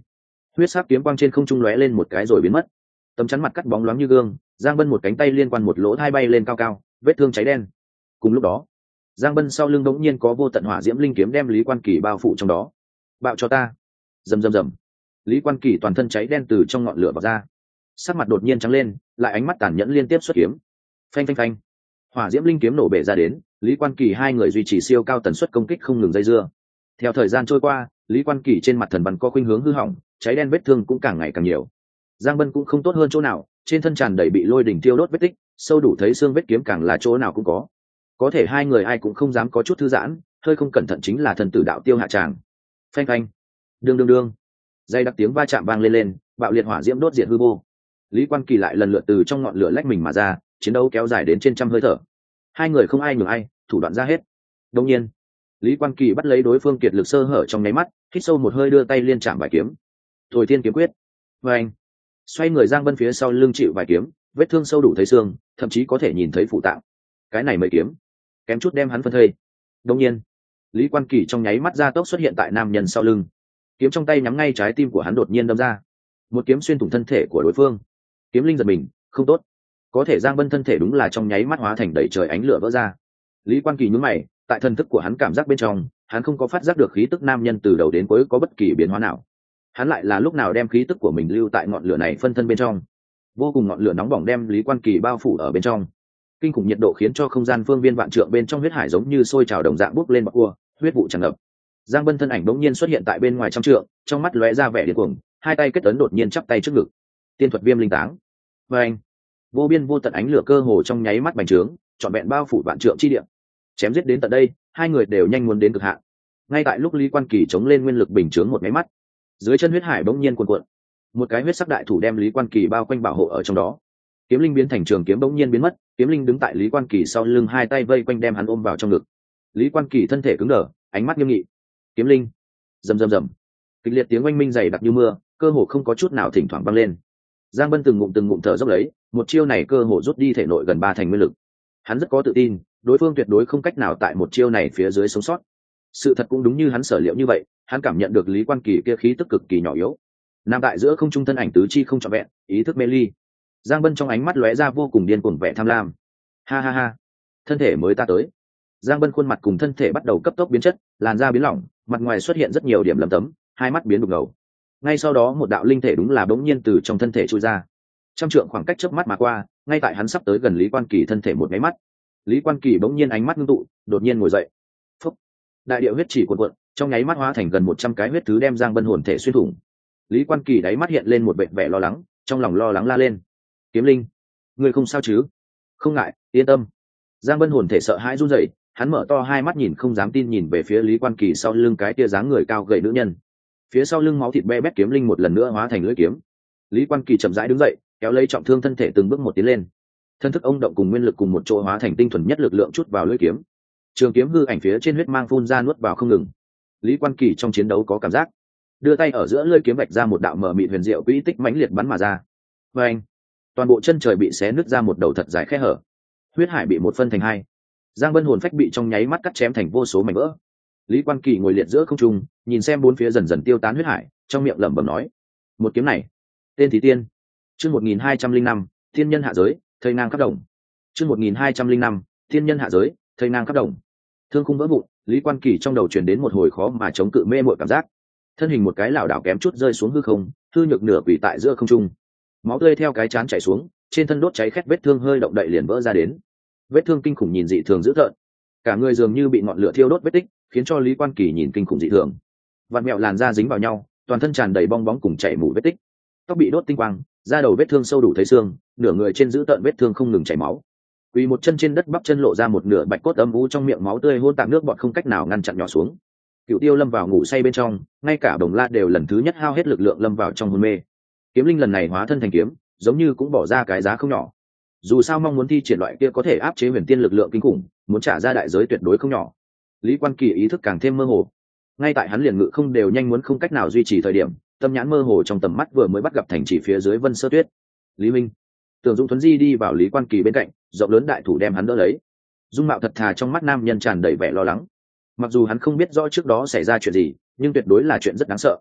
huyết sắc kiếm quang trên không trung lóe lên một cái rồi biến mất. Tấm chắn mặt cắt bóng loáng như gương, Giang Bân một cánh tay liên quan một lỗ hai bay lên cao cao, vết thương cháy đen. Cùng lúc đó, Giang Bân sau lưng đống nhiên có vô tận hỏa diễm linh kiếm đem Lý Quan Kỳ bao phủ trong đó. Bạo cho ta! Rầm rầm rầm. Lý Quan Kỳ toàn thân cháy đen từ trong ngọn lửa bộc ra, sắc mặt đột nhiên trắng lên, lại ánh mắt tàn nhẫn liên tiếp xuất kiếm. Phanh phanh phanh. Hỏa diễm linh kiếm nổ bể ra đến, Lý Quan Kỳ hai người duy trì siêu cao tần suất công kích không ngừng dây dưa. Theo thời gian trôi qua, Lý Quan Kỳ trên mặt thần bắn có khuynh hướng hư hỏng, cháy đen vết thương cũng càng ngày càng nhiều. Giang Bân cũng không tốt hơn chỗ nào, trên thân tràn đầy bị lôi đỉnh tiêu đốt vết tích, sâu đủ thấy xương vết kiếm càng là chỗ nào cũng có. Có thể hai người ai cũng không dám có chút thư giãn, hơi không cẩn thận chính là thần tử đạo tiêu hạ tràng. Phanh phanh. Đương đương đương. Dây đặc tiếng va chạm vang lên lên, bạo liệt hỏa diễm đốt diệt hư vô. Lý Quan Kỳ lại lần lượt từ trong ngọn lửa lách mình mà ra, chiến đấu kéo dài đến trên trăm hơi thở. Hai người không ai nhường ai, thủ đoạn ra hết. Đương nhiên, Lý Quan Kỳ bắt lấy đối phương kiệt lực sơ hở trong nháy mắt, hít sâu một hơi đưa tay liên chạm vài kiếm. Thôi thiên kiếm quyết. Và anh xoay người Giang Bân phía sau lưng chịu vài kiếm, vết thương sâu đủ thấy xương, thậm chí có thể nhìn thấy phụ tạng. Cái này mấy kiếm, kém chút đem hắn phân thây. Đương nhiên, Lý Quan Kỳ trong nháy mắt ra tốc xuất hiện tại nam nhân sau lưng, kiếm trong tay nhắm ngay trái tim của hắn đột nhiên đâm ra, một kiếm xuyên thủng thân thể của đối phương. Kiếm linh giật mình, không tốt. Có thể Giang Bân thân thể đúng là trong nháy mắt hóa thành đầy trời ánh lửa vỡ ra. Lý Quan Kỳ nhướng mày, tại thần thức của hắn cảm giác bên trong, hắn không có phát giác được khí tức nam nhân từ đầu đến cuối có bất kỳ biến hóa nào. Hắn lại là lúc nào đem khí tức của mình lưu tại ngọn lửa này phân thân bên trong. Vô cùng ngọn lửa nóng bỏng đem Lý Quan Kỳ bao phủ ở bên trong. Kinh khủng nhiệt độ khiến cho không gian phương viên vạn trượng bên trong huyết hải giống như sôi trào đồng dạng bốc lên bọt cua, huyết vụ tràn ngập. Giang Bân thân ảnh đống nhiên xuất hiện tại bên ngoài trăm trượng, trong mắt lóe ra vẻ điên cuồng, hai tay kết ấn đột nhiên chắp tay trước ngực. Tiên thuật viêm linh táng. Và anh, vô biên vô tận ánh lửa cơ hồ trong nháy mắt bành trướng, trọn vẹn bao phủ vạn trượng chi địa. Chém giết đến tận đây, hai người đều nhanh muốn đến cực hạn. Ngay tại lúc Lý Quan Kỳ chống lên nguyên lực bình chướng một cái mắt, dưới chân huyết hải bỗng nhiên cuồn cuộn, một cái huyết sắc đại thủ đem Lý Quan Kỳ bao quanh bảo hộ ở trong đó. Kiếm linh biến thành trường kiếm bỗng nhiên biến mất, kiếm linh đứng tại Lý Quan Kỳ sau lưng, hai tay vây quanh đem hắn ôm vào trong ngực. Lý Quan Kỳ thân thể cứng đờ, ánh mắt nghiêm nghị. Kiếm linh. Rầm rầm rầm. Kịch liệt tiếng oanh minh dày đặc như mưa, cơ hồ không có chút nào thỉnh thoảng vang lên. Giang Bân từng ngụm từng ngụm thở dốc lấy, một chiêu này cơ hồ rút đi thể nội gần ba thành nguyên lực. Hắn rất có tự tin, đối phương tuyệt đối không cách nào tại một chiêu này phía dưới sống sót. Sự thật cũng đúng như hắn sở liệu như vậy, hắn cảm nhận được Lý Quan Kỳ kia khí tức cực kỳ nhỏ yếu, nằm tại giữa không trung thân ảnh tứ chi không trọn vẹn, ý thức mê ly. Giang Bân trong ánh mắt lóe ra vô cùng điên cuồng vẻ tham lam. Ha ha ha, thân thể mới ta tới. Giang Bân khuôn mặt cùng thân thể bắt đầu cấp tốc biến chất, làn da biến lỏng, mặt ngoài xuất hiện rất nhiều điểm lấm tấm, hai mắt biến đục ngầu. Ngay sau đó một đạo linh thể đúng là bỗng nhiên từ trong thân thể chui ra. Trăm trượng khoảng cách chớp mắt mà qua, ngay tại hắn sắp tới gần Lý Quan Kỳ thân thể một cái mắt, Lý Quan Kỳ bỗng nhiên ánh mắt ngưng tụ, đột nhiên ngồi dậy. Phúc. Đại địa huyết chỉ cuộn cuộn, trong nháy mắt hóa thành gần một trăm cái huyết thứ đem Giang Bân hồn thể xuyên thủng. Lý Quan Kỳ đáy mắt hiện lên một vẻ vẻ lo lắng, trong lòng lo lắng la lên: Kiếm linh, ngươi không sao chứ? Không ngại, yên tâm. Giang Bân hồn thể sợ hãi run rẩy, hắn mở to hai mắt nhìn không dám tin nhìn về phía Lý Quan Kỳ sau lưng cái tia dáng người cao gầy nữ nhân. Phía sau lưng máu thịt be bét kiếm linh một lần nữa hóa thành lưỡi kiếm. Lý Quan Kỳ chậm rãi đứng dậy, kéo lấy trọng thương thân thể từng bước một tiến lên. Thân thức ông động cùng nguyên lực cùng một chỗ hóa thành tinh thuần nhất lực lượng chút vào lưỡi kiếm. Trường kiếm hư ảnh phía trên huyết mang phun ra nuốt vào không ngừng. Lý Quan Kỳ trong chiến đấu có cảm giác, đưa tay ở giữa lưỡi kiếm vạch ra một đạo mở mịt huyền diệu quỹ tích mãnh liệt bắn mà ra. Và anh, toàn bộ chân trời bị xé nứt ra một đầu thật dài khe hở, huyết hải bị một phân thành hai. Giang Bân hồn phách bị trong nháy mắt cắt chém thành vô số mảnh vỡ. Lý Quan Kỳ ngồi liệt giữa không trung, nhìn xem bốn phía dần dần tiêu tán huyết hải, trong miệng lẩm bẩm nói: một kiếm này, tên Thí Tiên. Chương một nghìn hai trăm linh năm, thiên nhân hạ giới, thây ngang khắp đồng. Chương một nghìn hai trăm linh năm, thiên nhân hạ giới, thây ngang khắp đồng. Thương khung vỡ vụn, Lý Quan Kỳ trong đầu truyền đến một hồi khó mà chống cự mê muội cảm giác, thân hình một cái lảo đảo kém chút rơi xuống hư không, hư nhược nửa quỳ tại giữa không trung. Máu tươi theo cái chán chảy xuống, trên thân đốt cháy khét vết thương hơi động đậy liền vỡ ra đến. Vết thương kinh khủng nhìn dị thường dữ tợn, cả người dường như bị ngọn lửa thiêu đốt vết tích, khiến cho Lý Quan Kỳ nhìn kinh khủng dị thường. Vặn mẹo làn da dính vào nhau, toàn thân tràn đầy bong bóng cùng chảy mủ vết tích, tóc bị đốt tinh quang, da đầu vết thương sâu đủ thấy xương, nửa người trên dữ tợn vết thương không ngừng chảy máu. Quỳ một chân trên đất, bắp chân lộ ra một nửa bạch cốt âm u, trong miệng máu tươi hôn tạp nước bọt không cách nào ngăn chặn nhỏ xuống. Cựu Tiêu lâm vào ngủ say bên trong, ngay cả Đồng La đều lần thứ nhất hao hết lực lượng lâm vào trong hôn mê. Kiếm linh lần này hóa thân thành kiếm, giống như cũng bỏ ra cái giá không nhỏ. Dù sao mong muốn thi triển loại kia có thể áp chế huyền tiên lực lượng kinh khủng, muốn trả ra đại giới tuyệt đối không nhỏ. Lý Quan Kỳ ý thức càng thêm mơ hồ. Ngay tại hắn liền ngự không đều nhanh muốn không cách nào duy trì thời điểm, tâm nhãn mơ hồ trong tầm mắt vừa mới bắt gặp thành chỉ phía dưới Vân Sơ Tuyết. Lý Minh. Tưởng Dung Thuấn Di đi vào Lý Quan Kỳ bên cạnh, rộng lớn đại thủ đem hắn đỡ lấy. Dung mạo thật thà trong mắt nam nhân tràn đầy vẻ lo lắng. Mặc dù hắn không biết rõ trước đó xảy ra chuyện gì, nhưng tuyệt đối là chuyện rất đáng sợ.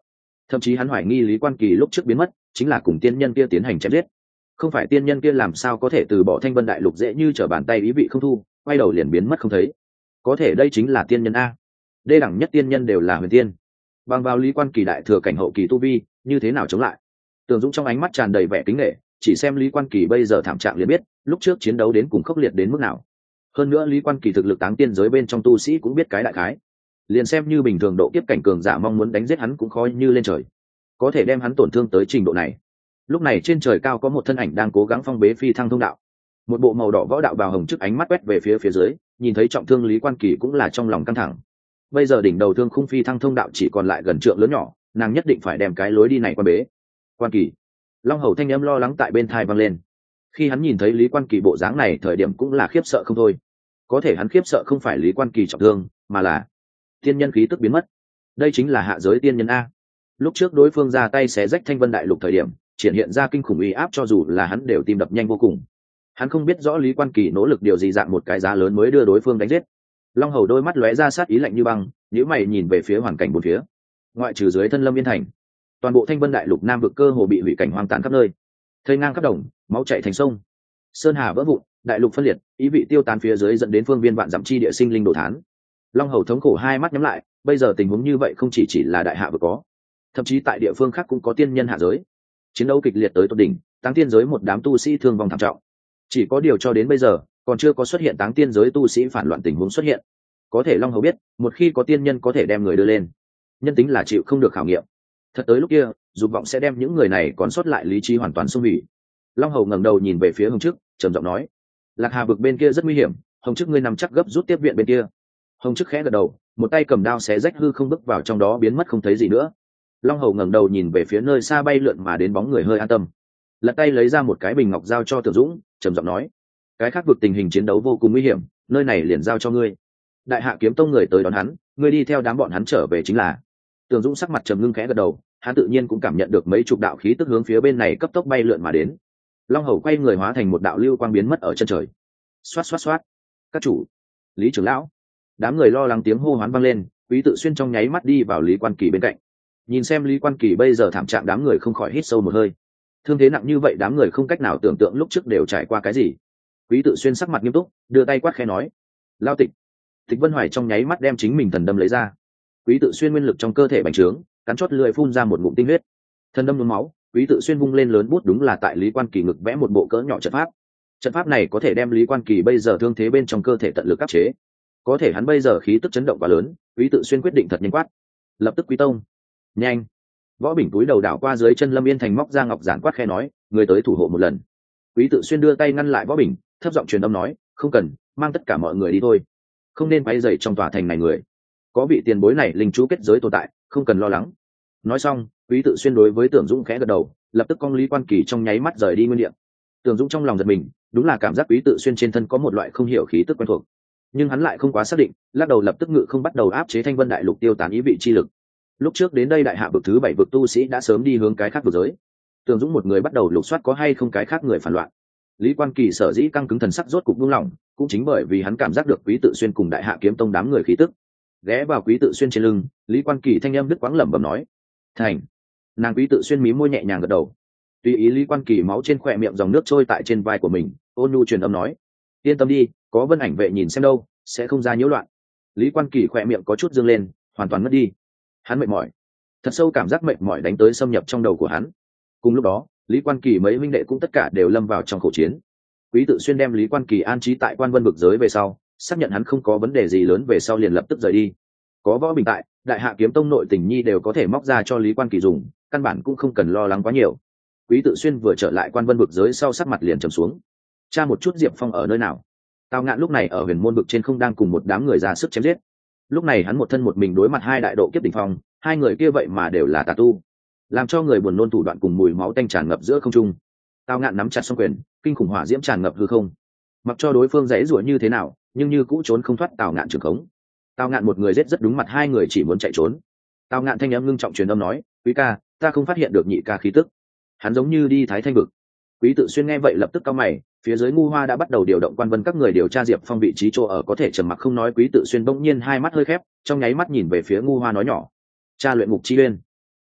Thậm chí hắn hoài nghi Lý Quan Kỳ lúc trước biến mất chính là cùng tiên nhân kia tiến hành chém giết. Không phải tiên nhân kia làm sao có thể từ bỏ Thanh Vân Đại Lục dễ như trở bàn tay, ý vị không thu, quay đầu liền biến mất không thấy. Có thể đây chính là tiên nhân a. Đê đẳng nhất tiên nhân đều là huyền tiên. Bằng vào Lý Quan Kỳ đại thừa cảnh hậu kỳ tu vi, như thế nào chống lại? Tưởng Dũng trong ánh mắt tràn đầy vẻ kính nể, chỉ xem Lý Quan Kỳ bây giờ thảm trạng liền biết, lúc trước chiến đấu đến cùng khốc liệt đến mức nào. Hơn nữa Lý Quan Kỳ thực lực táng tiên giới bên trong tu sĩ cũng biết cái đại khái. Liền xem như bình thường độ kiếp cảnh cường giả mong muốn đánh giết hắn cũng khó như lên trời. Có thể đem hắn tổn thương tới trình độ này. Lúc này trên trời cao có một thân ảnh đang cố gắng phong bế phi thăng thông đạo. Một bộ màu đỏ võ đạo bào hồng trước ánh mắt quét về phía phía dưới, nhìn thấy trọng thương Lý Quan Kỳ cũng là trong lòng căng thẳng. Bây giờ đỉnh đầu thương khung phi thăng thông đạo chỉ còn lại gần trượng lớn nhỏ, nàng nhất định phải đem cái lối đi này qua bế. Quan Kỳ, Long Hầu thanh âm lo lắng tại bên tai vang lên. Khi hắn nhìn thấy Lý Quan Kỳ bộ dáng này thời điểm cũng là khiếp sợ không thôi. Có thể hắn khiếp sợ không phải Lý Quan Kỳ trọng thương, mà là tiên nhân khí tức biến mất. Đây chính là hạ giới tiên nhân a. Lúc trước đối phương ra tay xé rách Thanh Vân Đại Lục thời điểm, triển hiện ra kinh khủng uy áp cho dù là hắn đều tim đập nhanh vô cùng. Hắn không biết rõ Lý Quan Kỳ nỗ lực điều gì dạng một cái giá lớn mới đưa đối phương đánh giết. Long Hầu đôi mắt lóe ra sát ý lạnh như băng, nhíu mày nhìn về phía hoàn cảnh bốn phía. Ngoại trừ dưới thân Lâm Yên Thành, toàn bộ Thanh Vân Đại Lục Nam vực cơ hồ bị hủy cảnh hoang tàn khắp nơi, thây ngang khắp đồng, máu chảy thành sông, sơn hà vỡ vụn, đại lục phân liệt, ý vị tiêu tán phía dưới dẫn đến phương viên vạn dặm chi địa sinh linh đổ thán. Long Hầu thống khổ hai mắt nhắm lại, bây giờ tình huống như vậy không chỉ chỉ là đại hạ vực có, thậm chí tại địa phương khác cũng có tiên nhân hạ giới. Chiến đấu kịch liệt tới tột đỉnh, táng tiên giới một đám tu sĩ thương vong thảm trọng. Chỉ có điều cho đến bây giờ còn chưa có xuất hiện táng tiên giới tu sĩ phản loạn tình huống xuất hiện. Có thể Long Hầu biết, một khi có tiên nhân có thể đem người đưa lên, nhân tính là chịu không được khảo nghiệm. Thật tới lúc kia, dục vọng sẽ đem những người này còn sót lại lý trí hoàn toàn xung hủy. Long Hầu ngẩng đầu nhìn về phía Hồng Trức, trầm giọng nói: Lạc Hà vực bên kia rất nguy hiểm, Hồng Trức ngươi nằm chắc gấp rút tiếp viện bên kia. Hồng Trức khẽ gật đầu, một tay cầm đao xé rách hư không bước vào trong đó biến mất không thấy gì nữa. Long Hầu ngẩng đầu nhìn về phía nơi xa bay lượn mà đến bóng người hơi an tâm, lật tay lấy ra một cái bình ngọc giao cho Tưởng Dũng, trầm giọng nói: cái khác vực tình hình chiến đấu vô cùng nguy hiểm, nơi này liền giao cho ngươi. Đại Hạ Kiếm Tông người tới đón hắn, ngươi đi theo đám bọn hắn trở về chính là. Tưởng Dũng sắc mặt trầm ngưng khẽ gật đầu, hắn tự nhiên cũng cảm nhận được mấy chục đạo khí tức hướng phía bên này cấp tốc bay lượn mà đến. Long Hầu quay người hóa thành một đạo lưu quang biến mất ở chân trời. Xoát xoát xoát. Các chủ, Lý trưởng lão. Đám người lo lắng tiếng hô hoán vang lên, Quý Tự Xuyên trong nháy mắt đi vào Lý Quan Kỳ bên cạnh. Nhìn xem Lý Quan Kỳ bây giờ thảm trạng, đám người không khỏi hít sâu một hơi. Thương thế nặng như vậy đám người không cách nào tưởng tượng lúc trước đều trải qua cái gì. Quý Tự Xuyên sắc mặt nghiêm túc, đưa tay quát khẽ nói: Lao Tịch. Tịch Vân Hoài trong nháy mắt đem chính mình thần đâm lấy ra. Quý Tự Xuyên nguyên lực trong cơ thể bành trướng, cắn chót lưỡi phun ra một ngụm tinh huyết. Thần đâm nhuốm máu, Quý Tự Xuyên vung lên lớn bút đúng là tại Lý Quan Kỳ ngực vẽ một bộ cỡ nhỏ trận pháp. Trận pháp này có thể đem Lý Quan Kỳ bây giờ thương thế bên trong cơ thể tận lực áp chế. Có thể hắn bây giờ khí tức chấn động quá lớn, Quý Tự Xuyên quyết định thật nhanh quát: lập tức Quý Tông. Nhanh. Võ Bình túi đầu đảo qua dưới chân Lâm Yên Thành, móc ra ngọc giản quát khẽ nói: người tới thủ hộ một lần. Quý Tự Xuyên đưa tay ngăn lại Võ Bình, thấp giọng truyền âm nói: không cần, mang tất cả mọi người đi thôi, không nên quấy rầy trong tòa thành này người. Có vị tiền bối này linh chú kết giới tồn tại, không cần lo lắng. Nói xong, Quý Tự Xuyên đối với Tưởng Dũng khẽ gật đầu, lập tức cong Lý Quan Kỳ trong nháy mắt rời đi nguyên địa. Tưởng Dũng trong lòng giật mình, đúng là cảm giác Quý Tự Xuyên trên thân có một loại không hiểu khí tức quen thuộc, nhưng hắn lại không quá xác định, lắc đầu lập tức ngự không bắt đầu áp chế Thanh Vân Đại Lục tiêu tán ý vị chi lực. Lúc trước đến đây đại hạ vực thứ bảy vực tu sĩ đã sớm đi hướng cái khác vực giới. Tưởng Dũng một người bắt đầu lục soát có hay không cái khác người phản loạn. Lý Quan Kỳ sở dĩ căng cứng thần sắc rốt cục buông lỏng, cũng chính bởi vì hắn cảm giác được Quý Tự Xuyên cùng Đại Hạ Kiếm Tông đám người khí tức. Ghé vào Quý Tự Xuyên trên lưng, Lý Quan Kỳ thanh âm đứt quãng lẩm bẩm nói: thành. Nàng Quý Tự Xuyên mí môi nhẹ nhàng gật đầu. Tùy ý Lý Quan Kỳ máu trên khỏe miệng dòng nước trôi tại trên vai của mình, ôn nhu truyền âm nói: yên tâm đi, có Vân Ảnh vệ nhìn xem đâu, sẽ không ra nhiễu loạn. Lý Quan Kỳ khỏe miệng có chút dương lên, hoàn toàn mất đi. Hắn mệt mỏi, thật sâu cảm giác mệt mỏi đánh tới xâm nhập trong đầu của hắn. Cùng lúc đó, Lý Quan Kỳ mấy huynh đệ cũng tất cả đều lâm vào trong khẩu chiến. Quý Tự Xuyên đem Lý Quan Kỳ an trí tại Quan Vân vực giới về sau, xác nhận hắn không có vấn đề gì lớn về sau liền lập tức rời đi. Có Võ Bình tại, Đại Hạ Kiếm Tông nội tình nhi đều có thể móc ra cho Lý Quan Kỳ dùng, căn bản cũng không cần lo lắng quá nhiều. Quý Tự Xuyên vừa trở lại Quan Vân vực giới sau sắc mặt liền trầm xuống. Tra một chút Diệp Phong ở nơi nào. Tào Ngạn lúc này ở Huyền Môn vực trên không đang cùng một đám người ra sức chém giết. Lúc này hắn một thân một mình đối mặt hai đại độ kiếp đỉnh phong, hai người kia vậy mà đều là tà tu, làm cho người buồn nôn thủ đoạn cùng mùi máu tanh tràn ngập giữa không trung. Tào Ngạn nắm chặt song quyền, kinh khủng hỏa diễm tràn ngập hư không, mặc cho đối phương dãy rủa như thế nào, nhưng như cũ trốn không thoát Tào Ngạn trường khống. Tào Ngạn một người giết rất đúng mặt hai người chỉ muốn chạy trốn. Tào Ngạn thanh âm ngưng trọng truyền âm nói: quý ca, ta không phát hiện được nhị ca khí tức, hắn giống như đi Thái Thanh vực. Quý Tự Xuyên nghe vậy lập tức cau mày, phía dưới Ngu Hoa đã bắt đầu điều động Quan Vân các người điều tra Diệp Phong vị trí chỗ ở, có thể trầm mặc không nói. Quý Tự Xuyên bỗng nhiên hai mắt hơi khép, trong nháy mắt nhìn về phía Ngu Hoa nói nhỏ: cha luyện ngục chi uyên.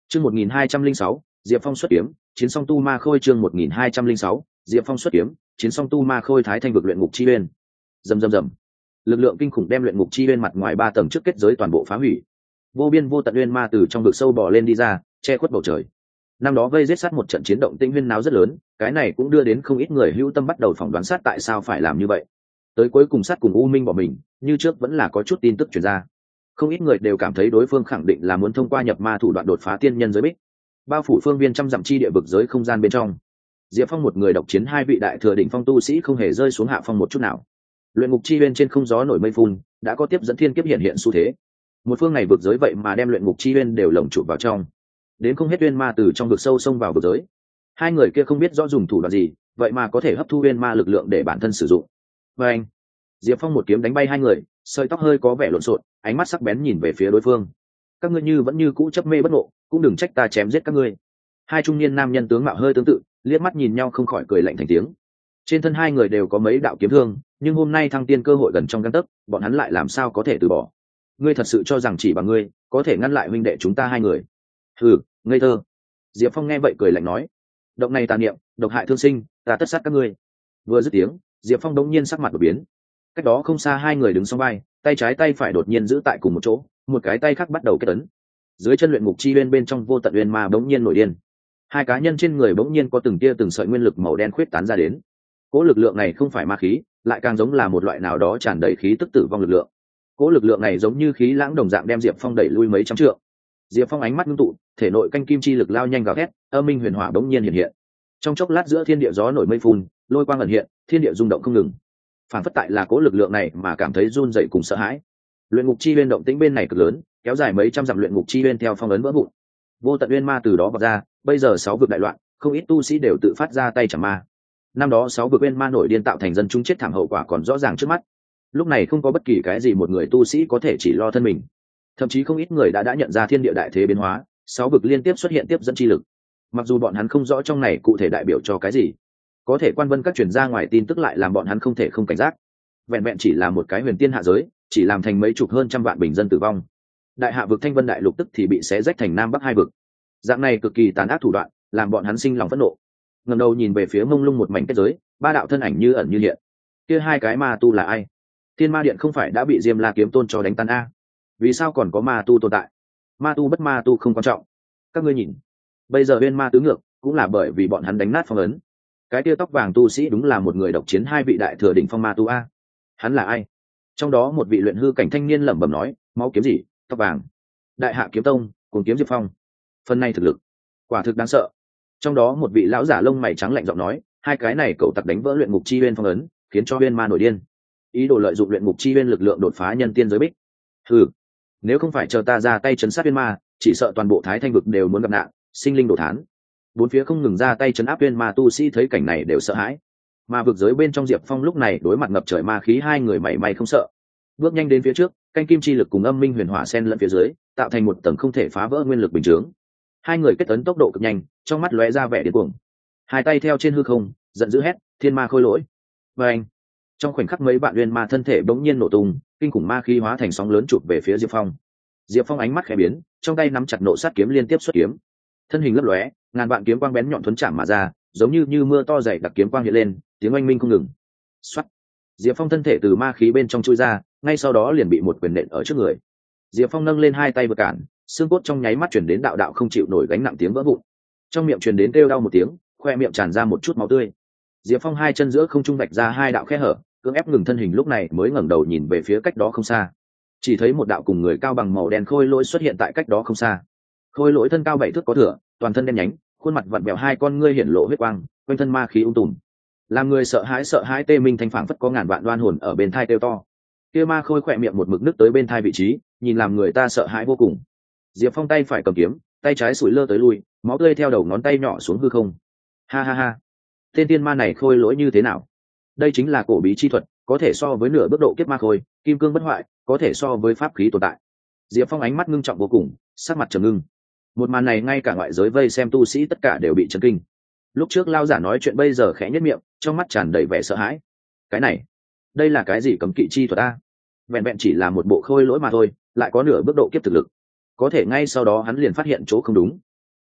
Chương một nghìn hai trăm linh sáu, Diệp Phong xuất kiếm, chiến song tu ma khôi. Chương một nghìn hai trăm linh sáu, Diệp Phong xuất kiếm, chiến song tu ma khôi. Thái Thanh vực luyện ngục chi uyên. Rầm rầm rầm. Lực lượng kinh khủng đem luyện ngục chi uyên mặt ngoài ba tầng trước kết giới toàn bộ phá hủy. Vô biên vô tận uyên ma từ trong vực sâu bò lên đi ra, che khuất bầu trời. Năm đó vây giết sát một trận chiến động tinh huyên náo rất lớn, cái này cũng đưa đến không ít người hữu tâm bắt đầu phỏng đoán sát tại sao phải làm như vậy. Tới cuối cùng sát cùng U Minh bỏ mình, như trước vẫn là có chút tin tức truyền ra. Không ít người đều cảm thấy đối phương khẳng định là muốn thông qua nhập ma thủ đoạn đột phá tiên nhân giới bích, bao phủ phương viên trăm dặm chi địa vực giới không gian bên trong. Diệp Phong một người độc chiến hai vị đại thừa đỉnh phong tu sĩ không hề rơi xuống hạ phong một chút nào. Luyện ngục chi uyên trên không gió nổi mây phun, đã có tiếp dẫn thiên kiếp hiện hiện xu thế. Một phương này vực giới vậy mà đem luyện ngục chi uyên đều lồng chụp vào trong. Đến không hết uyên ma từ trong vực sâu xông vào vực giới. Hai người kia không biết rõ dùng thủ đoạn gì, vậy mà có thể hấp thu uyên ma lực lượng để bản thân sử dụng. Và anh, Diệp Phong một kiếm đánh bay hai người, sợi tóc hơi có vẻ lộn xộn, ánh mắt sắc bén nhìn về phía đối phương. Các ngươi như vẫn như cũ chấp mê bất ngộ, cũng đừng trách ta chém giết các ngươi. Hai trung niên nam nhân tướng mạo hơi tương tự, liếc mắt nhìn nhau không khỏi cười lạnh thành tiếng. Trên thân hai người đều có mấy đạo kiếm thương, nhưng hôm nay thăng tiên cơ hội gần trong gang tấc, bọn hắn lại làm sao có thể từ bỏ? Ngươi thật sự cho rằng chỉ bằng ngươi có thể ngăn lại huynh đệ chúng ta hai người? Hừ, ngây thơ. Diệp Phong nghe vậy cười lạnh nói, động này tà niệm, độc hại thương sinh, ta tất sát các ngươi. Vừa dứt tiếng, Diệp Phong đống nhiên sắc mặt đột biến. Cách đó không xa hai người đứng song vai, tay trái tay phải đột nhiên giữ tại cùng một chỗ, một cái tay khác bắt đầu kết ấn. Dưới chân luyện ngục chi uyên bên trong vô tận uyên ma bỗng nhiên nổi điên. Hai cá nhân trên người bỗng nhiên có từng tia từng sợi nguyên lực màu đen khuyết tán ra đến. Cỗ lực lượng này không phải ma khí, lại càng giống là một loại nào đó tràn đầy khí tức tử vong lực lượng. Cỗ lực lượng này giống như khí lãng đồng dạng đem Diệp Phong đẩy lui mấy trăm trượng. Diệp Phong ánh mắt ngưng tụ, thể nội canh kim chi lực lao nhanh gào thét, âm minh huyền hỏa bỗng nhiên hiện hiện. Trong chốc lát giữa thiên địa gió nổi mây phun, lôi quang ẩn hiện, thiên địa rung động không ngừng. Phản phất tại là cỗ lực lượng này mà cảm thấy run rẩy cùng sợ hãi. Luyện ngục chi uyên động tĩnh bên này cực lớn, kéo dài mấy trăm dặm luyện ngục chi uyên theo phong ấn vỡ vụn. Vô tận uyên ma từ đó bật ra, bây giờ sáu vực đại loạn, không ít tu sĩ đều tự phát ra tay chảm ma. Năm đó sáu vực uyên ma nổi điên tạo thành dân chúng chết thảm hậu quả còn rõ ràng trước mắt. Lúc này không có bất kỳ cái gì một người tu sĩ có thể chỉ lo thân mình. Thậm chí không ít người đã đã nhận ra thiên địa đại thế biến hóa, sáu vực liên tiếp xuất hiện tiếp dẫn chi lực. Mặc dù bọn hắn không rõ trong này cụ thể đại biểu cho cái gì, có thể quan vân các truyền ra ngoài tin tức lại làm bọn hắn không thể không cảnh giác. Vẹn vẹn chỉ là một cái huyền tiên hạ giới, chỉ làm thành mấy chục hơn trăm vạn bình dân tử vong. Đại hạ vực Thanh Vân đại lục tức thì bị xé rách thành nam bắc hai vực. Dạng này cực kỳ tàn ác thủ đoạn, làm bọn hắn sinh lòng phẫn nộ. Ngẩng đầu nhìn về phía mông lung một mảnh kết giới, ba đạo thân ảnh như ẩn như hiện. Kia hai cái ma tu là ai? Thiên Ma Điện không phải đã bị Diêm La kiếm tôn cho đánh tan a? Vì sao còn có ma tu tồn tại? Ma tu bất ma tu không quan trọng. Các ngươi nhìn, bây giờ bên ma tứ ngược, cũng là bởi vì bọn hắn đánh nát phong ấn. Cái tia tóc vàng tu sĩ đúng là một người độc chiến hai vị đại thừa đỉnh phong ma tu a. Hắn là ai? Trong đó một vị luyện hư cảnh thanh niên lẩm bẩm nói, máu kiếm gì, tóc vàng. Đại Hạ kiếm tông, cùng kiếm Diệp Phong. Phần này thực lực, quả thực đáng sợ. Trong đó một vị lão giả lông mày trắng lạnh giọng nói, hai cái này cậu tặc đánh vỡ luyện ngục chi uyên phong ấn, khiến cho uyên ma nổi điên, ý đồ lợi dụng luyện ngục chi uyên lực lượng đột phá nhân tiên giới bích. Hừ, nếu không phải chờ ta ra tay chấn sát uyên ma, chỉ sợ toàn bộ Thái Thanh vực đều muốn gặp nạn, sinh linh đổ thán. Bốn phía không ngừng ra tay chấn áp uyên ma tu sĩ thấy cảnh này đều sợ hãi. Mà vực giới bên trong Diệp Phong lúc này đối mặt ngập trời ma khí, hai người mảy may không sợ. Bước nhanh đến phía trước, canh kim chi lực cùng âm minh huyền hỏa xen lẫn phía dưới, tạo thành một tầng không thể phá vỡ nguyên lực bình chướng. Hai người kết ấn tốc độ cực nhanh, trong mắt lóe ra vẻ điên cuồng. Hai tay theo trên hư không, giận dữ hét, thiên ma khôi lỗi. Và anh, trong khoảnh khắc mấy bạn uyên ma thân thể bỗng nhiên nổ tung, kinh khủng ma khí hóa thành sóng lớn chụp về phía Diệp Phong. Diệp Phong ánh mắt khẽ biến, trong tay nắm chặt nộ sát kiếm liên tiếp xuất kiếm. Thân hình lấp lóe, ngàn vạn kiếm quang bén nhọn thuấn chạm mà ra, giống như như mưa to dày đặc kiếm quang hiện lên, tiếng oanh minh không ngừng. Soát. Diệp Phong thân thể từ ma khí bên trong chui ra, ngay sau đó liền bị một quyền nện ở trước người. Diệp Phong nâng lên hai tay vượt cản, xương cốt trong nháy mắt truyền đến đạo đạo không chịu nổi gánh nặng tiếng vỡ vụn. Trong miệng truyền đến kêu đau một tiếng, khoe miệng tràn ra một chút máu tươi. Diệp Phong hai chân giữa không trung vạch ra hai đạo khe hở, cưỡng ép ngừng thân hình, lúc này mới ngẩng đầu nhìn về phía cách đó không xa. Chỉ thấy một đạo cùng người cao bằng màu đen khôi lỗi xuất hiện tại cách đó không xa. Khôi lỗi thân cao bảy thước có thửa, toàn thân đen nhánh, khuôn mặt vặn vẹo, hai con ngươi hiển lộ huyết quang, quanh thân ma khí ung tùm, làm người sợ hãi sợ hãi tê minh, thanh phảng phất có ngàn vạn đoan hồn ở bên thai kêu to. Kia ma khôi khỏe miệng một mực nước tới bên thai vị trí, nhìn làm người ta sợ hãi vô cùng. Diệp Phong tay phải cầm kiếm, tay trái sủi lơ tới lui, máu tươi theo đầu ngón tay nhỏ xuống hư không. Ha ha ha, tên tiên ma này khôi lỗi như thế nào? Đây chính là cổ bí chi thuật, có thể so với nửa bước độ kiếp ma khôi, kim cương bất hoại, có thể so với pháp khí tồn tại. Diệp Phong ánh mắt ngưng trọng vô cùng, sắc mặt trầm ngưng. Một màn này ngay cả ngoại giới vây xem tu sĩ tất cả đều bị chấn kinh. Lúc trước lao giả nói chuyện bây giờ khẽ nhất miệng, trong mắt tràn đầy vẻ sợ hãi. Cái này, đây là cái gì cấm kỵ chi thuật a? Vẹn vẹn chỉ là một bộ khôi lỗi mà thôi, lại có nửa bước độ kiếp thực lực. Có thể ngay sau đó hắn liền phát hiện chỗ không đúng,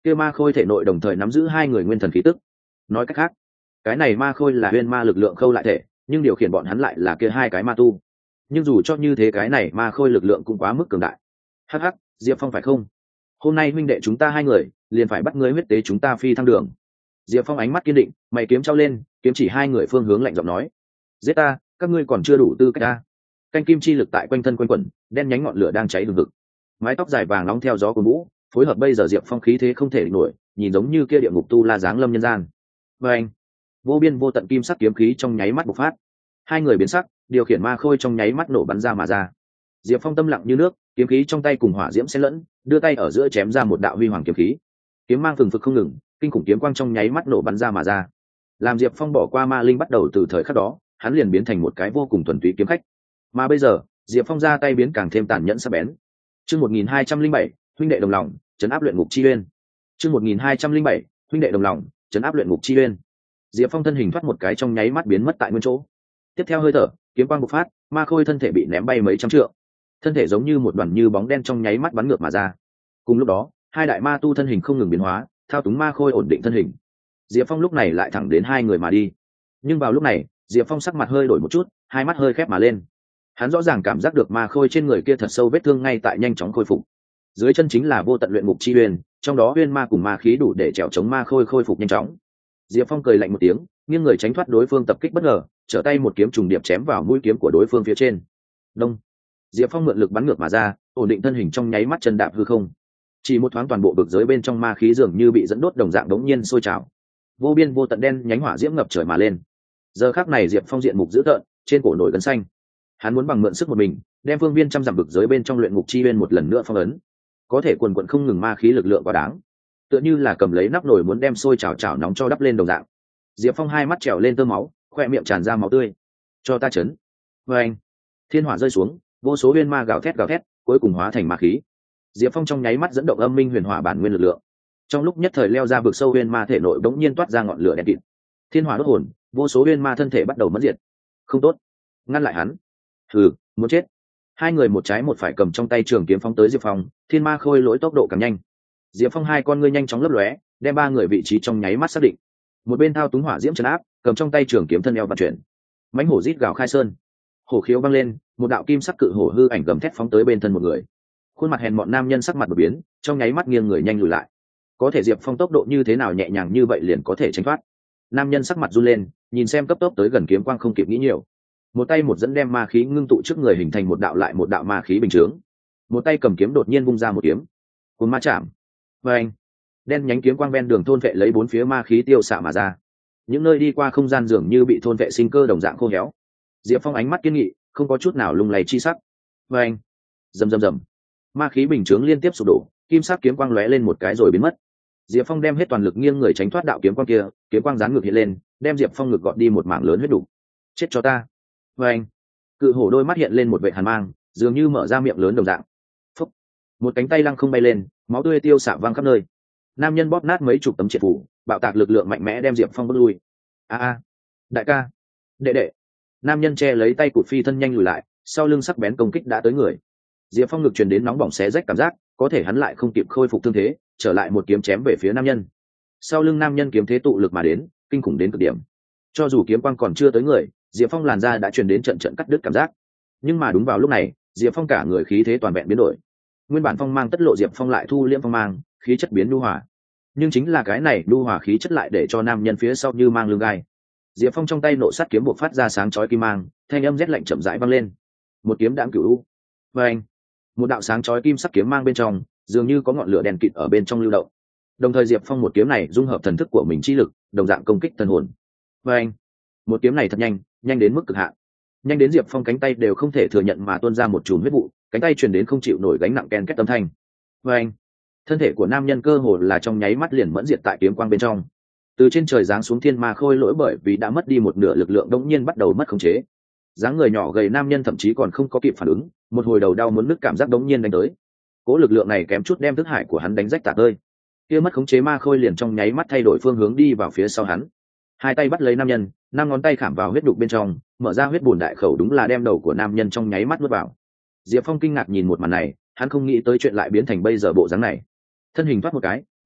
kia ma khôi thể nội đồng thời nắm giữ hai người nguyên thần khí tức. Nói cách khác, cái này ma khôi là huyên ma lực lượng khâu lại thể, nhưng điều khiển bọn hắn lại là kia hai cái ma tu. Nhưng dù cho như thế, cái này ma khôi lực lượng cũng quá mức cường đại. Hắc hắc, Diệp Phong phải không? Hôm nay huynh đệ chúng ta hai người liền phải bắt ngươi huyết tế chúng ta phi thăng đường. Diệp Phong ánh mắt kiên định, mày kiếm trao lên, kiếm chỉ hai người phương hướng lạnh giọng nói: giết ta, các ngươi còn chưa đủ tư cách ta. Canh kim chi lực tại quanh thân quanh quẩn, đen nhánh ngọn lửa đang cháy hừng hực. Mái tóc dài vàng nóng theo gió của vũ, phối hợp bây giờ Diệp Phong khí thế không thể địch nổi, nhìn giống như kia địa ngục tu la giáng lâm nhân gian. Và anh, vô biên vô tận kim sắc kiếm khí trong nháy mắt bộc phát, hai người biến sắc, điều khiển ma khôi trong nháy mắt nổ bắn ra mà ra. Diệp Phong tâm lặng như nước, kiếm khí trong tay cùng hỏa diễm xen lẫn, đưa tay ở giữa chém ra một đạo huy hoàng kiếm khí. Kiếm mang phừng phực không ngừng, kinh khủng kiếm quang trong nháy mắt nổ bắn ra mà ra. Làm Diệp Phong bỏ qua ma linh bắt đầu từ thời khắc đó, hắn liền biến thành một cái vô cùng thuần túy kiếm khách. Mà bây giờ, Diệp Phong ra tay biến càng thêm tàn nhẫn sắc bén. Chương một nghìn hai trăm linh bảy, huynh đệ đồng lòng, trấn áp luyện ngục chi uyên. Chương một nghìn hai trăm linh bảy, huynh đệ đồng lòng, trấn áp luyện ngục chi uyên. Diệp Phong thân hình thoát một cái trong nháy mắt biến mất tại nguyên chỗ. Tiếp theo hơi thở, kiếm quang bộc phát, ma khôi thân thể bị ném bay mấy trăm trượng. Thân thể giống như một đoàn như bóng đen trong nháy mắt bắn ngược mà ra. Cùng lúc đó, hai đại ma tu thân hình không ngừng biến hóa, thao túng ma khôi ổn định thân hình. Diệp Phong lúc này lại thẳng đến hai người mà đi. Nhưng vào lúc này, Diệp Phong sắc mặt hơi đổi một chút, hai mắt hơi khép mà lên. Hắn rõ ràng cảm giác được ma khôi trên người kia thật sâu vết thương ngay tại nhanh chóng khôi phục. Dưới chân chính là vô tận luyện ngục chi uyên, trong đó uyên ma cùng ma khí đủ để trèo chống ma khôi khôi phục nhanh chóng. Diệp Phong cười lạnh một tiếng, nghiêng người tránh thoát đối phương tập kích bất ngờ, trở tay một kiếm trùng điệp chém vào mũi kiếm của đối phương phía trên. Đông. Diệp Phong mượn lực bắn ngược mà ra, ổn định thân hình trong nháy mắt chân đạp hư không. Chỉ một thoáng toàn bộ vực giới bên trong ma khí dường như bị dẫn đốt đồng dạng đống nhiên sôi trào. Vô biên vô tận đen nhánh hỏa diễm ngập trời mà lên. Giờ khắc này Diệp Phong diện mục dữ tợn, trên cổ nổi gân xanh. Hắn muốn bằng mượn sức một mình, đem phương viên trăm dặm vực giới bên trong luyện ngục chi uyên một lần nữa phong ấn. Có thể quần quần không ngừng ma khí lực lượng quá đáng, tựa như là cầm lấy nắp nồi muốn đem sôi chảo chảo nóng cho đắp lên đồng dạng. Diệp Phong hai mắt trèo lên tơ máu, khoe miệng tràn ra máu tươi. Cho ta chấn. Và anh, thiên hỏa rơi xuống, vô số viên ma gào thét gào thét, cuối cùng hóa thành ma khí. Diệp Phong trong nháy mắt dẫn động âm minh huyền hỏa bản nguyên lực lượng, trong lúc nhất thời leo ra vực sâu viên ma thể nội bỗng nhiên toát ra ngọn lửa đen kịt. Thiên hỏa đốt hồn, vô số viên ma thân thể bắt đầu mất diệt. Không tốt, ngăn lại hắn. Hừ, muốn chết. Hai người một trái một phải cầm trong tay trường kiếm phóng tới Diệp Phong, thiên ma khôi lỗi tốc độ càng nhanh. Diệp Phong hai con ngươi nhanh chóng lấp lóe, đem ba người vị trí trong nháy mắt xác định. Một bên thao túng hỏa diễm trấn áp, cầm trong tay trường kiếm thân eo vận chuyển. Mãnh hổ rít gào khai sơn, hổ khiếu vang lên, một đạo kim sắc cự hổ hư ảnh gầm thét phóng tới bên thân một người. Khuôn mặt hèn mọn nam nhân sắc mặt đột biến, trong nháy mắt nghiêng người nhanh lùi lại. Có thể Diệp Phong tốc độ như thế nào nhẹ nhàng như vậy liền có thể tránh thoát. Nam nhân sắc mặt run lên, nhìn xem cấp tốc tới gần kiếm quang không kịp nghĩ nhiều. Một tay một dẫn đem ma khí ngưng tụ trước người hình thành một đạo lại một đạo ma khí bình chướng. Một tay cầm kiếm đột nhiên vung ra một kiếm. Cuốn ma chạm. Và anh, đen nhánh kiếm quang ven đường thôn vệ lấy bốn phía ma khí tiêu xạ mà ra. Những nơi đi qua không gian dường như bị thôn vệ sinh cơ đồng dạng khô héo. Diệp Phong ánh mắt kiên nghị, không có chút nào lung lay chi sắc. Và anh, rầm rầm rầm, ma khí bình chướng liên tiếp sụp đổ, kim sắc kiếm quang lóe lên một cái rồi biến mất. Diệp Phong đem hết toàn lực nghiêng người tránh thoát đạo kiếm quang kia, kiếm quang giáng ngược hiện lên, đem Diệp Phong ngực gọt đi một mảng lớn huyết đủ. Chết cho ta. Và anh, cự hổ đôi mắt hiện lên một vệt hàn mang, dường như mở ra miệng lớn đồng dạng. Phúc. Một cánh tay lăng không bay lên, máu tươi tiêu xạ văng khắp nơi. Nam nhân bóp nát mấy chục tấm triệt phủ, bạo tạc lực lượng mạnh mẽ đem Diệp Phong bước lui. A a, đại ca, đệ đệ. Nam nhân che lấy tay cụt phi thân nhanh lùi lại, sau lưng sắc bén công kích đã tới người. Diệp Phong ngực truyền đến nóng bỏng xé rách cảm giác, có thể hắn lại không kịp khôi phục thương thế, trở lại một kiếm chém về phía nam nhân. Sau lưng nam nhân kiếm thế tụ lực mà đến, kinh khủng đến cực điểm. Cho dù kiếm quang còn chưa tới người, Diệp Phong làn da đã truyền đến trận trận cắt đứt cảm giác. Nhưng mà đúng vào lúc này, Diệp Phong cả người khí thế toàn vẹn biến đổi. Nguyên bản phong mang tất lộ Diệp Phong lại thu liễm phong mang, khí chất biến nhu hòa. Nhưng chính là cái này nhu hòa khí chất lại để cho nam nhân phía sau như mang lưng gai. Diệp Phong trong tay nộ sát kiếm buộc phát ra sáng chói kim mang, thanh âm rét lạnh chậm rãi vang lên. Một kiếm đãng cửu u. Và anh, một đạo sáng chói kim sắc kiếm mang bên trong, dường như có ngọn lửa đèn kịt ở bên trong lưu động. Đồng thời Diệp Phong một kiếm này dung hợp thần thức của mình chi lực, đồng dạng công kích thần hồn. Và anh, một kiếm này thật nhanh, nhanh đến mức cực hạn. Nhanh đến Diệp Phong cánh tay đều không thể thừa nhận mà tuôn ra một chùm huyết vụ, cánh tay truyền đến không chịu nổi gánh nặng ken két âm thanh. Và anh, thân thể của nam nhân cơ hồ là trong nháy mắt liền mẫn diệt tại kiếm quang bên trong. Từ trên trời giáng xuống thiên ma khôi lỗi bởi vì đã mất đi một nửa lực lượng đống nhiên bắt đầu mất khống chế. Dáng người nhỏ gầy nam nhân thậm chí còn không có kịp phản ứng, một hồi đầu đau muốn nứt cảm giác đống nhiên đánh tới. Cố lực lượng này kém chút đem thức hải của hắn đánh rách tả tơi. Kia mất khống chế ma khôi liền trong nháy mắt thay đổi phương hướng đi vào phía sau hắn. Hai tay bắt lấy nam nhân, năm ngón tay khảm vào huyết đục bên trong, mở ra huyết bùn đại khẩu đúng là đem đầu của nam nhân trong nháy mắt nuốt vào. Diệp Phong kinh ngạc nhìn một màn này, hắn không nghĩ tới chuyện lại biến thành bây giờ bộ dáng này. Thân hình thoát một cái,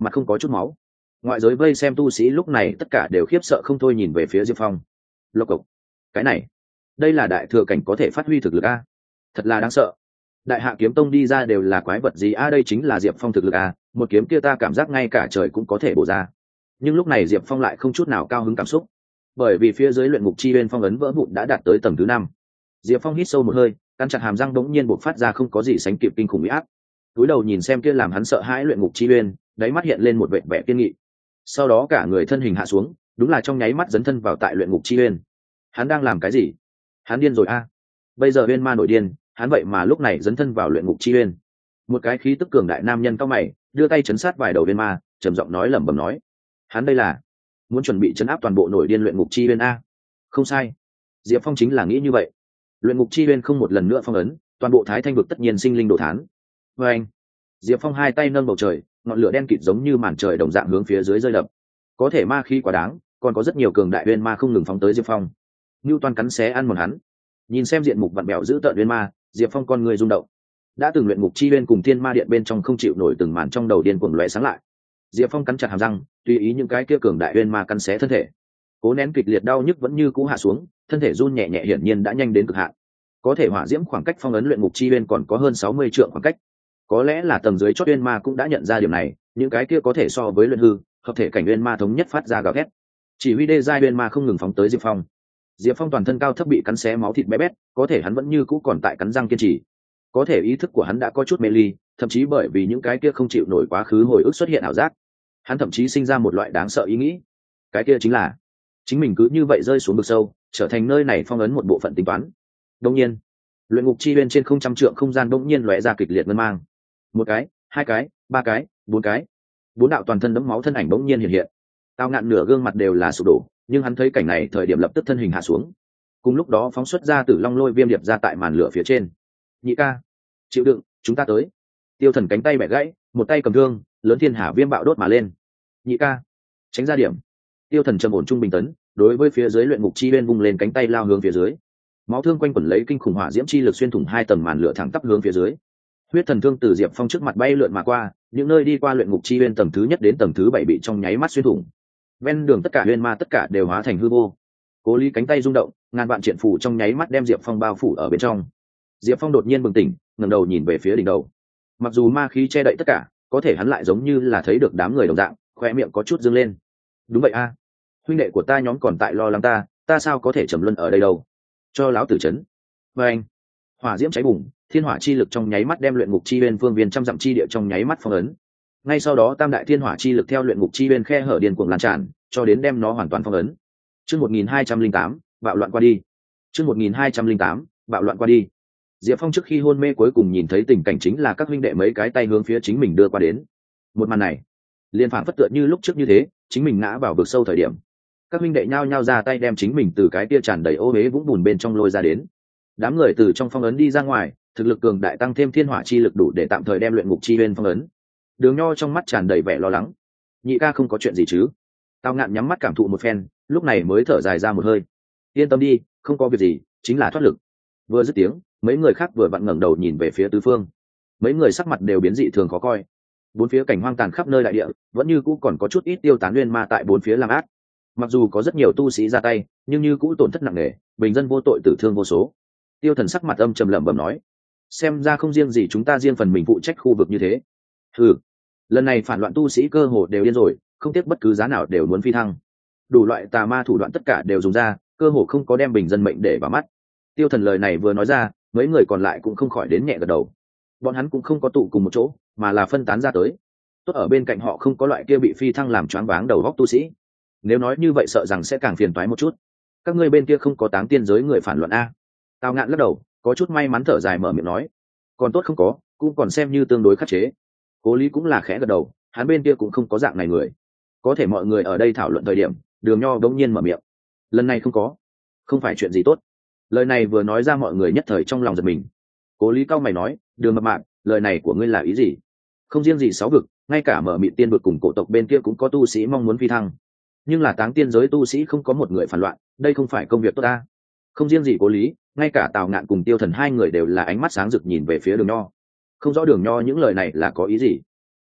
mặt không có chút máu. Ngoại giới vây xem tu sĩ lúc này tất cả đều khiếp sợ không thôi nhìn về phía Diệp Phong. Lộc cộc, cái này, đây là đại thừa cảnh có thể phát huy thực lực a, thật là đáng sợ. Đại Hạ Kiếm Tông đi ra đều là quái vật gì a, đây chính là Diệp Phong thực lực a, một kiếm kia ta cảm giác ngay cả trời cũng có thể bổ ra. Nhưng lúc này Diệp Phong lại không chút nào cao hứng cảm xúc, bởi vì phía dưới luyện ngục chi bên phong ấn vỡ vụn đã đạt tới tầng thứ năm. Diệp Phong hít sâu một hơi, cắn chặt hàm răng bỗng nhiên bộc phát ra không có gì sánh kịp kinh khủng uy áp. Cúi đầu nhìn xem kia làm hắn sợ hãi luyện ngục chi uyên, đáy mắt hiện lên một vẻ vẻ kiên nghị. Sau đó cả người thân hình hạ xuống, đúng là trong nháy mắt dấn thân vào tại luyện ngục chi uyên. Hắn đang làm cái gì? Hắn điên rồi a. Bây giờ uyên ma nổi điên, hắn vậy mà lúc này dấn thân vào luyện ngục chi uyên. Một cái khí tức cường đại nam nhân cao mày, đưa tay chấn sát vài đầu uyên ma, trầm giọng nói lẩm bẩm nói: hắn đây là muốn chuẩn bị chấn áp toàn bộ nổi điên luyện ngục chi uyên a. Không sai, Diệp Phong chính là nghĩ như vậy. Luyện ngục chi uyên không một lần nữa phong ấn, toàn bộ Thái Thanh vực tất nhiên sinh linh đồ thán. Và anh, Diệp Phong hai tay nâng bầu trời, ngọn lửa đen kịt giống như màn trời đồng dạng hướng phía dưới rơi đập. Có thể ma khí quá đáng, còn có rất nhiều cường đại uyên ma không ngừng phóng tới Diệp Phong. Nưu Toan cắn xé ăn mòn hắn. Nhìn xem diện mục vặn bẹo giữ tợn uyên ma, Diệp Phong con người rung động. Đã từng luyện ngục chi uyên cùng thiên ma điện bên trong không chịu nổi từng màn trong đầu điên cuồng lóe sáng lại. Diệp Phong cắn chặt hàm răng, tùy ý những cái kia cường đại uyên ma cắn xé thân thể. Cố nén kịch liệt đau nhức vẫn như cũ hạ xuống, thân thể run nhẹ nhẹ hiển nhiên đã nhanh đến cực hạn. Có thể hỏa diễm khoảng cách phong ấn luyện ngục chi uyên còn có hơn sáu mươi trượng khoảng cách. Có lẽ là tầng dưới chót uyên ma cũng đã nhận ra điểm này, những cái kia có thể so với luyện hư, hợp thể cảnh uyên ma thống nhất phát ra gào thét. Chỉ huy đê giai uyên ma không ngừng phóng tới Diệp Phong. Diệp Phong toàn thân cao thấp bị cắn xé máu thịt bé bét, có thể hắn vẫn như cũ còn tại cắn răng kiên trì. Có thể ý thức của hắn đã có chút mê ly, thậm chí bởi vì những cái kia không chịu nổi quá khứ hồi ức xuất hiện ảo giác. Hắn thậm chí sinh ra một loại đáng sợ ý nghĩ. Cái kia chính là chính mình cứ như vậy rơi xuống vực sâu, trở thành nơi này phong ấn một bộ phận tính toán. Đương nhiên, luyện ngục chi bên trên không trăm trượng không gian đột nhiên lóe ra kịch liệt ngân mang. Một cái, hai cái, ba cái, bốn cái. Bốn đạo toàn thân đẫm máu thân ảnh bỗng nhiên hiện hiện. Tao Ngạn nửa gương mặt đều là sụp đổ, nhưng hắn thấy cảnh này thời điểm lập tức thân hình hạ xuống. Cùng lúc đó phóng xuất ra Tử Long Lôi Viêm điệp ra tại màn lửa phía trên. Nhị ca, chịu đựng, chúng ta tới. Tiêu Thần cánh tay bẻ gãy, một tay cầm thương, lớn thiên hà viêm bạo đốt mà lên. Nhị ca, tránh ra điểm. Tiêu Thần trầm ổn trung bình tấn, đối với phía dưới luyện ngục chi bên vung lên cánh tay lao hướng phía dưới. Máu thương quanh quẩn lấy kinh khủng hỏa diễm chi lực xuyên thủng hai tầng màn lửa thẳng tắp hướng phía dưới. Huyết thần thương từ Diệp Phong trước mặt bay lượn mà qua, những nơi đi qua luyện ngục chi bên tầng thứ nhất đến tầng thứ bảy bị trong nháy mắt xuyên thủng. Ven đường tất cả huyền ma tất cả đều hóa thành hư vô. Cố Lý cánh tay rung động, ngàn vạn triện phủ trong nháy mắt đem Diệp Phong bao phủ ở bên trong. Diệp Phong đột nhiên bừng tỉnh, ngẩng đầu nhìn về phía đỉnh đầu. Mặc dù ma khí che đậy tất cả, có thể hắn lại giống như là thấy được đám người đồng dạng, khoe miệng có chút dương lên. Đúng vậy a, huynh đệ của ta nhóm còn tại lo lắng ta, ta sao có thể trầm luân ở đây đâu? Cho lão tử chấn. Và anh, hỏa diễm cháy bùng, thiên hỏa chi lực trong nháy mắt đem luyện ngục chi bên phương viên trăm dặm chi địa trong nháy mắt phong ấn. Ngay sau đó tam đại thiên hỏa chi lực theo luyện ngục chi bên khe hở điên cuồng lan tràn, cho đến đem nó hoàn toàn phong ấn. Chương một nghìn hai trăm linh tám, bạo loạn qua đi. Chương một nghìn hai trăm linh tám, bạo loạn qua đi. Diệp Phong trước khi hôn mê cuối cùng nhìn thấy tình cảnh chính là các huynh đệ mấy cái tay hướng phía chính mình đưa qua đến. Một màn này, liên phảng phất tựa như lúc trước như thế, chính mình ngã vào vực sâu thời điểm. Các huynh đệ nhao nhao ra tay đem chính mình từ cái tia tràn đầy ô uế vũng bùn bên trong lôi ra đến. Đám người từ trong phong ấn đi ra ngoài, thực lực cường đại tăng thêm thiên hỏa chi lực đủ để tạm thời đem luyện ngục chi bên phong ấn. Đường Nho trong mắt tràn đầy vẻ lo lắng. Nhị ca không có chuyện gì chứ? Tao Ngạn nhắm mắt cảm thụ một phen, lúc này mới thở dài ra một hơi. Yên tâm đi, không có việc gì, chính là thoát lực. Vừa dứt tiếng, mấy người khác vừa vặn ngẩng đầu nhìn về phía tứ phương. Mấy người sắc mặt đều biến dị thường khó coi. Bốn phía cảnh hoang tàn khắp nơi đại địa, vẫn như cũ còn có chút ít tiêu tán nguyên ma tại bốn phía làm ác. Mặc dù có rất nhiều tu sĩ ra tay, nhưng như cũ tổn thất nặng nề, bình dân vô tội tử thương vô số. Tiêu Thần sắc mặt âm trầm lẩm bẩm nói: xem ra không riêng gì chúng ta riêng phần mình phụ trách khu vực như thế. Ừ, lần này phản loạn tu sĩ cơ hồ đều điên rồi, không tiếc bất cứ giá nào đều muốn phi thăng. Đủ loại tà ma thủ đoạn tất cả đều dùng ra, cơ hồ không có đem bình dân mệnh để vào mắt. Tiêu Thần lời này vừa nói ra, mấy người còn lại cũng không khỏi đến nhẹ gật đầu. Bọn hắn cũng không có tụ cùng một chỗ, mà là phân tán ra tới. Tốt ở bên cạnh họ không có loại kia bị phi thăng làm choáng váng đầu óc tu sĩ. Nếu nói như vậy sợ rằng sẽ càng phiền toái một chút. Các ngươi bên kia không có táng tiên giới người phản loạn a? Tào Ngạn lắc đầu, có chút may mắn thở dài mở miệng nói: còn tốt không có, cũng còn xem như tương đối khắc chế. Cố Lý cũng là khẽ gật đầu, hắn bên kia cũng không có dạng này người. Có thể mọi người ở đây thảo luận thời điểm, Đường Nho đống nhiên mở miệng: lần này không có, không phải chuyện gì tốt. Lời này vừa nói ra mọi người nhất thời trong lòng giật mình. Cố Lý cau mày nói: Đường Mập Mạp, lời này của ngươi là ý gì? Không riêng gì sáu vực, ngay cả Mở Mịt tiên vực cùng cổ tộc bên kia cũng có tu sĩ mong muốn phi thăng, nhưng là táng tiên giới tu sĩ không có một người phản loạn, đây không phải công việc tốt ta. Không riêng gì Cố Lý, ngay cả Tào Ngạn cùng Tiêu Thần hai người đều là ánh mắt sáng rực nhìn về phía Đường Nho. Không rõ Đường Nho những lời này là có ý gì.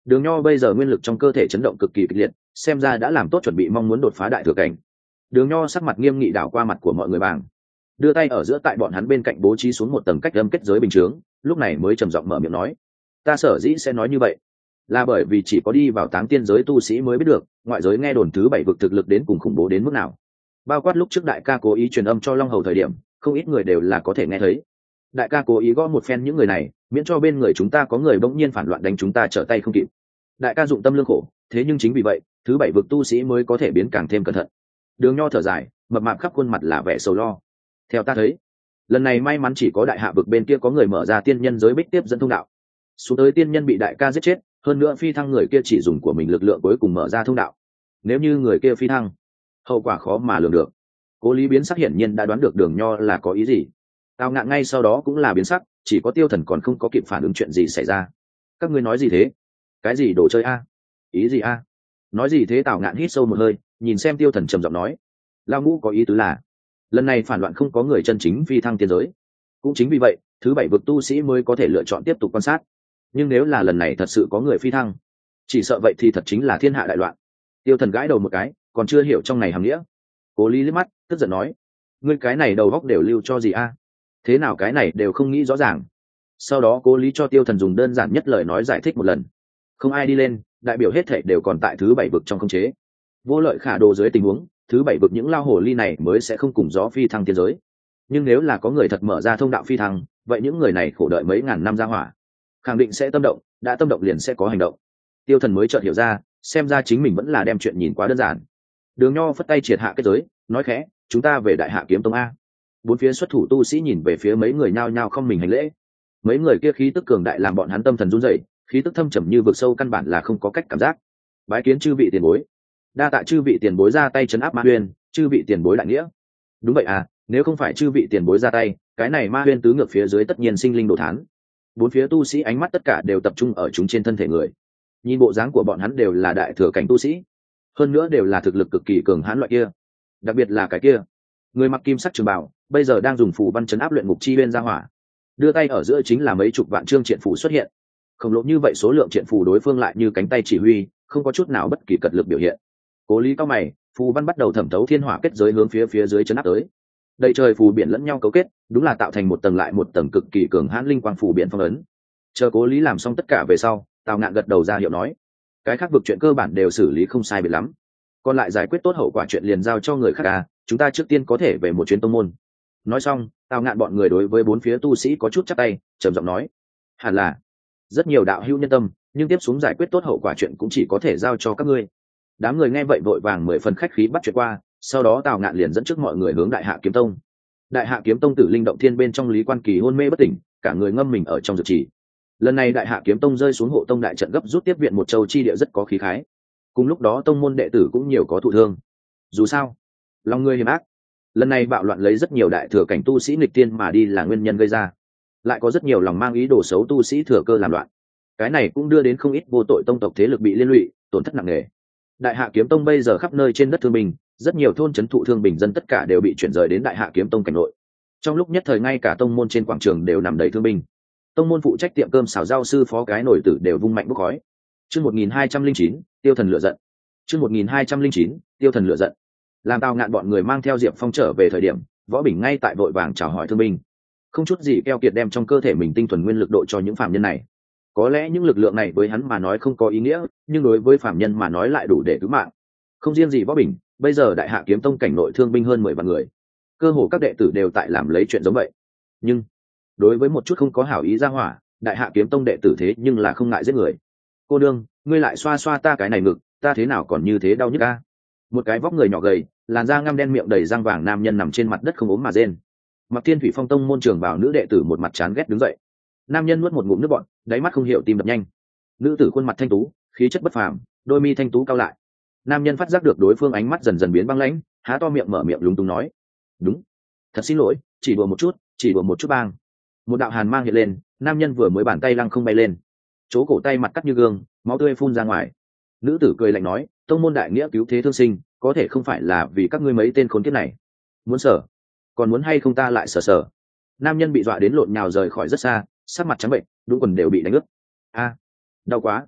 Đường Nho bây giờ nguyên lực trong cơ thể chấn động cực kỳ kịch liệt, xem ra đã làm tốt chuẩn bị mong muốn đột phá đại thừa cảnh. Đường Nho sắc mặt nghiêm nghị đảo qua mặt của mọi người bảng, đưa tay ở giữa tại bọn hắn bên cạnh bố trí xuống một tầng cách âm kết giới bình chướng, lúc này mới trầm giọng mở miệng nói: ta sở dĩ sẽ nói như vậy là bởi vì chỉ có đi vào táng tiên giới tu sĩ mới biết được ngoại giới nghe đồn thứ bảy vực thực lực đến cùng khủng bố đến mức nào. Bao quát lúc trước đại ca cố ý truyền âm cho Long Hầu thời điểm, không ít người đều là có thể nghe thấy. Đại ca cố ý gõ một phen những người này, miễn cho bên người chúng ta có người bỗng nhiên phản loạn đánh chúng ta trở tay không kịp. Đại ca dụng tâm lương khổ, thế nhưng chính vì vậy thứ bảy vực tu sĩ mới có thể biến càng thêm cẩn thận. Đường Nho thở dài, mập mạp khắp khuôn mặt là vẻ sầu lo. Theo ta thấy, lần này may mắn chỉ có đại hạ vực bên kia có người mở ra tiên nhân giới bích tiếp dẫn thông đạo, xuống tới tiên nhân bị đại ca giết chết, hơn nữa phi thăng người kia chỉ dùng của mình lực lượng cuối cùng mở ra thông đạo. Nếu như người kia phi thăng, hậu quả khó mà lường được. Cố Lý biến sắc hiển nhiên đã đoán được Đường Nho là có ý gì. Tào Ngạn ngay sau đó cũng là biến sắc, chỉ có Tiêu Thần còn không có kịp phản ứng chuyện gì xảy ra. Các ngươi nói gì thế? Cái gì đồ chơi a? Ý gì a? Nói gì thế? Tào Ngạn hít sâu một hơi, nhìn xem Tiêu Thần trầm giọng nói: Lao Ngũ có ý tứ là lần này phản loạn không có người chân chính phi thăng tiên giới, cũng chính vì vậy thứ bảy vực tu sĩ mới có thể lựa chọn tiếp tục quan sát. Nhưng nếu là lần này thật sự có người phi thăng, chỉ sợ vậy thì thật chính là thiên hạ đại loạn. Tiêu Thần gãi đầu một cái, còn chưa hiểu trong này hàm nghĩa. Cố Lý liếc mắt, tức giận nói: ngươi cái này đầu góc đều lưu cho gì a? Thế nào cái này đều không nghĩ rõ ràng. Sau đó Cố Lý cho Tiêu Thần dùng đơn giản nhất lời nói giải thích một lần. Không ai đi lên, đại biểu hết thể đều còn tại thứ bảy vực trong khống chế. Vô lợi khả đồ dưới tình huống, thứ bảy vực những lao hồ ly này mới sẽ không cùng gió phi thăng tiên giới. Nhưng nếu là có người thật mở ra thông đạo phi thăng, vậy những người này khổ đợi mấy ngàn năm ra hỏa, khẳng định sẽ tâm động, đã tâm động liền sẽ có hành động. Tiêu Thần mới chợt hiểu ra, xem ra chính mình vẫn là đem chuyện nhìn quá đơn giản. Đường Nho phất tay triệt hạ kết giới, nói khẽ: chúng ta về Đại Hạ Kiếm Tông a. Bốn phía xuất thủ tu sĩ nhìn về phía mấy người nhao nhao không mình hành lễ. Mấy người kia khí tức cường đại làm bọn hắn tâm thần run rẩy, khí tức thâm trầm như vực sâu căn bản là không có cách cảm giác. Bái kiến chư vị tiền bối. Đa tạ chư vị tiền bối ra tay trấn áp Ma Huyên, chư vị tiền bối đại nghĩa. Đúng vậy à, nếu không phải chư vị tiền bối ra tay, cái này Ma Huyên tứ ngược phía dưới tất nhiên sinh linh đồ thán. Bốn phía tu sĩ ánh mắt tất cả đều tập trung ở chúng trên thân thể người. Nhìn bộ dáng của bọn hắn đều là đại thừa cảnh tu sĩ, hơn nữa đều là thực lực cực kỳ cường hãn loại kia. Đặc biệt là cái kia, người mặc kim sắc trường bào, bây giờ đang dùng phù văn chấn áp luyện ngục chi bên ra hỏa. Đưa tay ở giữa chính là mấy chục vạn trương triện phù xuất hiện. Khổng lồ như vậy số lượng triện phù đối phương lại như cánh tay chỉ huy, không có chút nào bất kỳ cật lực biểu hiện. Cố Lý cao mày, phù văn bắt đầu thẩm thấu thiên hỏa kết giới hướng phía phía dưới chấn áp tới. Đầy trời phù biển lẫn nhau cấu kết, đúng là tạo thành một tầng lại một tầng cực kỳ cường hãn linh quang phù biển phong ấn. Chờ Cố Lý làm xong tất cả về sau, Tào Ngạn gật đầu ra hiệu nói: cái khác vực chuyện cơ bản đều xử lý không sai biệt lắm, còn lại giải quyết tốt hậu quả chuyện liền giao cho người khác à, chúng ta trước tiên có thể về một chuyến tông môn. Nói xong, Tào Ngạn bọn người đối với bốn phía tu sĩ có chút chắp tay, trầm giọng nói: hẳn là rất nhiều đạo hữu nhân tâm, nhưng tiếp xuống giải quyết tốt hậu quả chuyện cũng chỉ có thể giao cho các ngươi. Đám người nghe vậy vội vàng mười phần khách khí bắt chuyện qua, sau đó Tào Ngạn liền dẫn trước mọi người hướng Đại Hạ Kiếm Tông. Đại Hạ Kiếm Tông tử linh động thiên bên trong Lý Quan Kỳ hôn mê bất tỉnh, cả người ngâm mình ở trong dược trì. Lần này Đại Hạ Kiếm Tông rơi xuống hộ tông đại trận gấp rút tiếp viện một châu chi địa rất có khí khái. Cùng lúc đó tông môn đệ tử cũng nhiều có thụ thương. Dù sao, lòng người hiểm ác, lần này bạo loạn lấy rất nhiều đại thừa cảnh tu sĩ nghịch tiên mà đi là nguyên nhân gây ra, lại có rất nhiều lòng mang ý đồ xấu tu sĩ thừa cơ làm loạn. Cái này cũng đưa đến không ít vô tội tông tộc thế lực bị liên lụy, tổn thất nặng nề. Đại Hạ Kiếm Tông bây giờ khắp nơi trên đất thương binh, rất nhiều thôn trấn thụ thương bình dân tất cả đều bị chuyển rời đến Đại Hạ Kiếm Tông cảnh nội. Trong lúc nhất thời ngay cả tông môn trên quảng trường đều nằm đầy thương binh. Tông môn phụ trách tiệm cơm xào rau sư phó cái nổi tử đều vung mạnh bốc khói. Chương một nghìn hai trăm linh chín, Tiêu Thần lửa giận. Chương một nghìn hai trăm linh chín, Tiêu Thần lửa giận. Làm Tào Ngạn bọn người mang theo Diệp Phong trở về thời điểm, Võ Bình ngay tại vội vàng chào hỏi thương binh, không chút gì keo kiệt đem trong cơ thể mình tinh thuần nguyên lực độ cho những phàm nhân này. Có lẽ những lực lượng này với hắn mà nói không có ý nghĩa, nhưng đối với phàm nhân mà nói lại đủ để cứu mạng. Không riêng gì Võ Bình, bây giờ Đại Hạ Kiếm Tông cảnh nội thương binh hơn mười vạn người, cơ hồ các đệ tử đều tại làm lấy chuyện giống vậy. Nhưng đối với một chút không có hảo ý ra hỏa, Đại Hạ Kiếm Tông đệ tử thế nhưng là không ngại giết người. Cô đương, ngươi lại xoa xoa ta cái này ngực, ta thế nào còn như thế đau nhức a? Một cái vóc người nhỏ gầy, làn da ngăm đen miệng đầy răng vàng nam nhân nằm trên mặt đất không ốm mà rên. Mặc Thiên Thủy Phong tông môn trường bảo nữ đệ tử một mặt chán ghét đứng dậy. Nam nhân nuốt một ngụm nước bọt, đáy mắt không hiểu tim đập nhanh. Nữ tử khuôn mặt thanh tú, khí chất bất phàm, đôi mi thanh tú cao lại. Nam nhân phát giác được đối phương ánh mắt dần dần biến băng lãnh, há to miệng mở miệng lúng túng nói: đúng, thật xin lỗi, chỉ đùa một chút, chỉ đùa một chút bang. Một đạo hàn mang hiện lên, nam nhân vừa mới bàn tay lăng không bay lên, chỗ cổ tay mặt cắt như gương, máu tươi phun ra ngoài. Nữ tử cười lạnh nói: tông môn đại nghĩa cứu thế thương sinh, có thể không phải là vì các ngươi mấy tên khốn kiếp này. Muốn sở, còn muốn hay không ta lại sở sở. Nam nhân bị dọa đến lộn nhào rời khỏi rất xa, sắc mặt trắng bệnh, đúng quần đều bị đánh ướt. A, đau quá.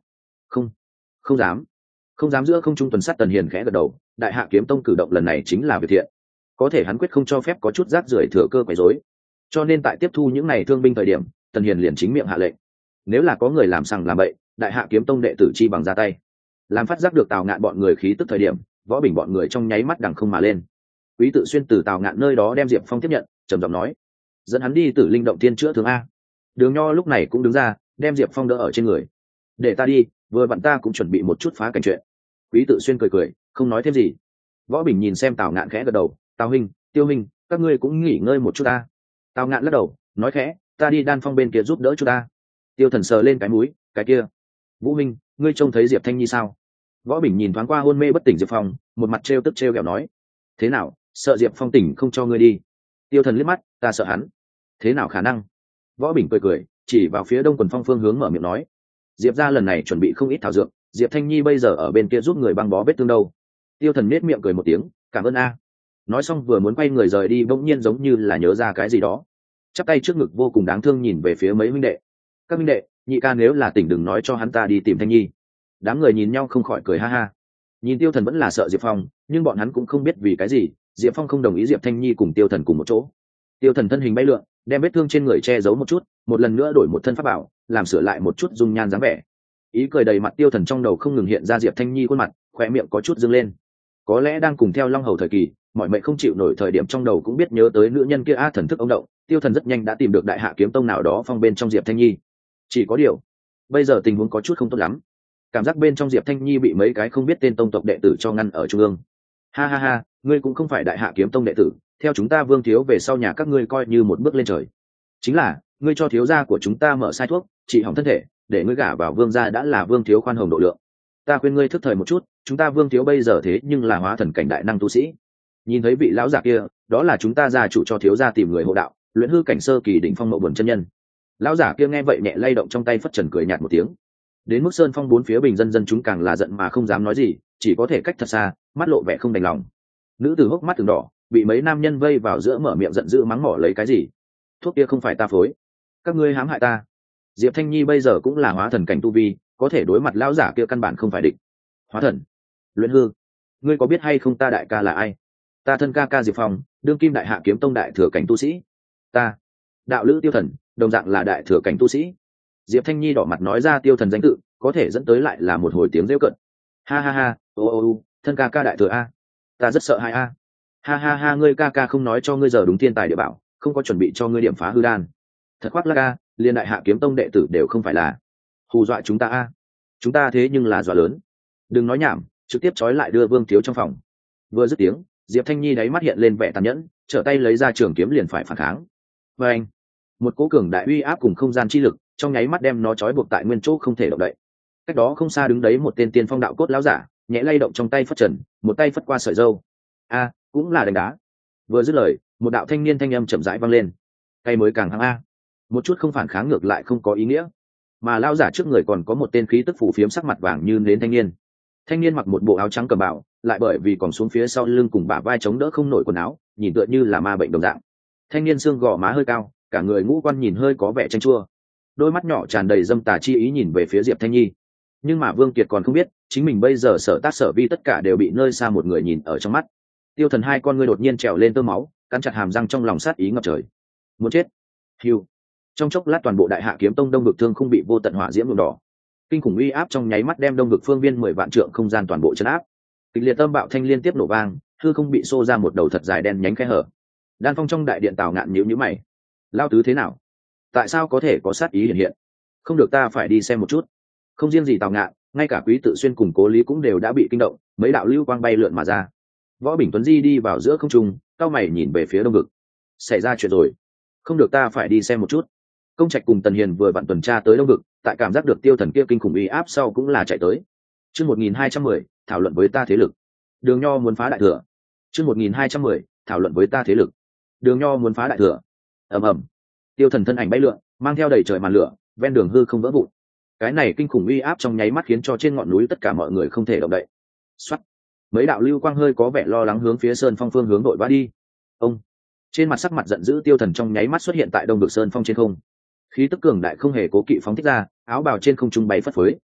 không không dám không dám. Giữa không trung tuần sát Tần Hiền khẽ gật đầu, đại hạ kiếm tông cử động lần này chính là việc thiện, có thể hắn quyết không cho phép có chút rác rưởi thừa cơ quấy rối, cho nên tại tiếp thu những này thương binh thời điểm, Tần Hiền liền chính miệng hạ lệnh, nếu là có người làm sằng làm bậy, đại hạ kiếm tông đệ tử chi bằng ra tay. Làm phát giác được Tào Ngạn bọn người khí tức thời điểm, Võ Bình bọn người trong nháy mắt đằng không mà lên. Quý Tự Xuyên từ Tào Ngạn nơi đó đem Diệp Phong tiếp nhận, trầm giọng nói, dẫn hắn đi Tử Linh động tiên chữa thương a. Đường Nho lúc này cũng đứng ra, đem Diệp Phong đỡ ở trên người. Để ta đi, vừa vặn ta cũng chuẩn bị một chút phá cảnh chuyện. Quý Tự Xuyên cười cười, không nói thêm gì. Võ Bình nhìn xem Tào Ngạn khẽ gật đầu, Tào huynh, Tiêu huynh, các ngươi cũng nghỉ ngơi một chút ta. Tào Ngạn lắc đầu, nói khẽ, ta đi Đan Phong bên kia giúp đỡ chút ta. Tiêu Thần sờ lên cái mũi, cái kia, Vũ huynh, ngươi trông thấy Diệp Thanh Nhi sao? Võ Bình nhìn thoáng qua hôn mê bất tỉnh Diệp Phong, một mặt trêu tức trêu ghẹo nói, thế nào, sợ Diệp Phong tỉnh không cho ngươi đi? Tiêu Thần liếc mắt, ta sợ hắn. Thế nào khả năng? Võ Bình cười cười, chỉ vào phía Đông Quần Phong phương hướng mở miệng nói, Diệp gia lần này chuẩn bị không ít thảo dược, Diệp Thanh Nhi bây giờ ở bên kia giúp người băng bó vết thương đâu. Tiêu Thần nết miệng cười một tiếng, cảm ơn a. Nói xong vừa muốn quay người rời đi, bỗng nhiên giống như là nhớ ra cái gì đó, chắp tay trước ngực vô cùng đáng thương nhìn về phía mấy huynh đệ. Các huynh đệ, nhị ca nếu là tỉnh đừng nói cho hắn ta đi tìm Thanh Nhi. Đám người nhìn nhau không khỏi cười ha ha. Nhìn Tiêu Thần vẫn là sợ Diệp Phong, nhưng bọn hắn cũng không biết vì cái gì Diệp Phong không đồng ý Diệp Thanh Nhi cùng Tiêu Thần cùng một chỗ. Tiêu Thần thân hình bay lượn, đem vết thương trên người che giấu một chút, một lần nữa đổi một thân pháp bảo, làm sửa lại một chút dung nhan dáng vẻ. Ý cười đầy mặt Tiêu Thần trong đầu không ngừng hiện ra Diệp Thanh Nhi khuôn mặt, khóe miệng có chút dương lên. Có lẽ đang cùng theo Long Hầu thời kỳ, mọi mệnh không chịu nổi thời điểm trong đầu cũng biết nhớ tới nữ nhân kia a thần thức ông động. Tiêu Thần rất nhanh đã tìm được đại hạ kiếm tông nào đó phong bên trong Diệp Thanh Nhi. Chỉ có điều, bây giờ tình huống có chút không tốt lắm. Cảm giác bên trong Diệp Thanh Nhi bị mấy cái không biết tên tông tộc đệ tử cho ngăn ở trung ương. Ha ha ha, ngươi cũng không phải đại hạ kiếm tông đệ tử, theo chúng ta Vương thiếu về sau nhà các ngươi coi như một bước lên trời. Chính là, ngươi cho thiếu gia của chúng ta mở sai thuốc, trị hỏng thân thể, để ngươi gả vào Vương gia đã là Vương thiếu khoan hồng độ lượng. Ta khuyên ngươi thức thời một chút, chúng ta Vương thiếu bây giờ thế nhưng là hóa thần cảnh đại năng tu sĩ. Nhìn thấy vị lão giả kia, đó là chúng ta gia chủ cho thiếu gia tìm người hộ đạo, luyện hư cảnh sơ kỳ đỉnh phong mộ buồn chân nhân. Lão giả kia nghe vậy nhẹ lay động trong tay phất trần cười nhạt một tiếng. Đến mức sơn phong bốn phía bình dân dân chúng càng là giận mà không dám nói gì, chỉ có thể cách thật xa, mắt lộ vẻ không đành lòng. Nữ tử hốc mắt từng đỏ, bị mấy nam nhân vây vào giữa mở miệng giận dữ mắng mỏ lấy cái gì. Thuốc kia không phải ta phối, các ngươi hãm hại ta. Diệp Thanh Nhi bây giờ cũng là hóa thần cảnh tu vi, có thể đối mặt lão giả kia căn bản không phải địch. Hóa thần, luyện hư, ngươi có biết hay không ta đại ca là ai? Ta thân ca ca Diệp Phong, đương kim đại hạ kiếm tông đại thừa cảnh tu sĩ. Ta, đạo lữ Tiêu Thần, đồng dạng là đại thừa cảnh tu sĩ. Diệp Thanh Nhi đỏ mặt nói ra Tiêu Thần danh tự, có thể dẫn tới lại là một hồi tiếng rêu cận. Ha ha ha, ô ô ô, thân ca ca đại thừa a, ta rất sợ hai a. Ha ha ha, ngươi ca ca không nói cho ngươi giờ đúng thiên tài địa bảo, không có chuẩn bị cho ngươi điểm phá hư đan. Thật khoác lác a, liên đại hạ kiếm tông đệ tử đều không phải là hù dọa chúng ta a. Chúng ta thế nhưng là dọa lớn. Đừng nói nhảm, trực tiếp trói lại đưa Vương thiếu trong phòng. Vừa dứt tiếng, Diệp Thanh Nhi đáy mắt hiện lên vẻ tàn nhẫn, trở tay lấy ra trường kiếm liền phải phản kháng. Và anh, một cỗ cường đại uy áp cùng không gian chi lực, trong nháy mắt đem nó trói buộc tại nguyên chỗ không thể động đậy. Cách đó không xa đứng đấy một tên tiên phong đạo cốt lão giả, nhẹ lay động trong tay phất trần, một tay phất qua sợi râu. A, cũng là đánh đá. Vừa dứt lời, một đạo thanh niên thanh âm chậm rãi vang lên. Cây mới càng hăng a. Một chút không phản kháng ngược lại không có ý nghĩa. Mà lão giả trước người còn có một tên khí tức phủ phiếm sắc mặt vàng như nến thanh niên. Thanh niên mặc một bộ áo trắng cầm bảo, lại bởi vì còn xuống phía sau lưng cùng bả vai chống đỡ không nổi quần áo, nhìn tựa như là ma bệnh đồng dạng. Thanh niên xương gò má hơi cao, cả người ngũ quan nhìn hơi có vẻ chanh chua, đôi mắt nhỏ tràn đầy dâm tà chi ý nhìn về phía Diệp Thanh Nhi. Nhưng mà Vương Kiệt còn không biết, chính mình bây giờ sở tác sở vi tất cả đều bị nơi xa một người nhìn ở trong mắt. Tiêu Thần hai con ngươi đột nhiên trèo lên tơ máu, cắn chặt hàm răng trong lòng sát ý ngập trời. Muốn chết. Hưu. Trong chốc lát toàn bộ đại hạ kiếm tông đông vực thương không bị vô tận hỏa diễm nhuộm đỏ. Kinh khủng uy áp trong nháy mắt đem đông vực phương viên mười vạn trượng không gian toàn bộ chấn áp. Kịch liệt âm bạo thanh liên tiếp nổ vang, hư không bị xô ra một đầu thật dài đen nhánh khe hở. Đan Phong trong đại điện Tào Ngạn nhíu nhíu mày. Lao tứ thế nào? Tại sao có thể có sát ý hiện hiện? Không được, ta phải đi xem một chút. Không riêng gì Tào Ngạn, ngay cả Quý Tự Xuyên cùng Cố Lý cũng đều đã bị kinh động, mấy đạo lưu quang bay lượn mà ra. Võ Bình Tuấn Di đi vào giữa không trung, cao mày nhìn về phía đông vực. Xảy ra chuyện rồi. Không được, ta phải đi xem một chút. Công Trạch cùng Tần Hiền vừa vặn tuần tra tới đông vực, tại cảm giác được Tiêu Thần kia kinh khủng uy áp sau cũng là chạy tới. Chương một nghìn hai trăm mười, thảo luận với ta thế lực. Đường Nho muốn phá đại thừa. Chương một nghìn hai trăm mười, thảo luận với ta thế lực. Đường Nho muốn phá đại thừa. Ầm ầm. Tiêu Thần thân ảnh bay lượn, mang theo đầy trời màn lửa, ven đường hư không vỡ vụn. Cái này kinh khủng uy áp trong nháy mắt khiến cho trên ngọn núi tất cả mọi người không thể động đậy. Soát. Mấy đạo lưu quang hơi có vẻ lo lắng hướng phía sơn phong phương hướng đội vã đi. Ông. Trên mặt sắc mặt giận dữ Tiêu Thần trong nháy mắt xuất hiện tại đông vực sơn phong trên không. Khí tức cường đại không hề cố kỵ phóng thích ra, áo bào trên không trung bay phất phới.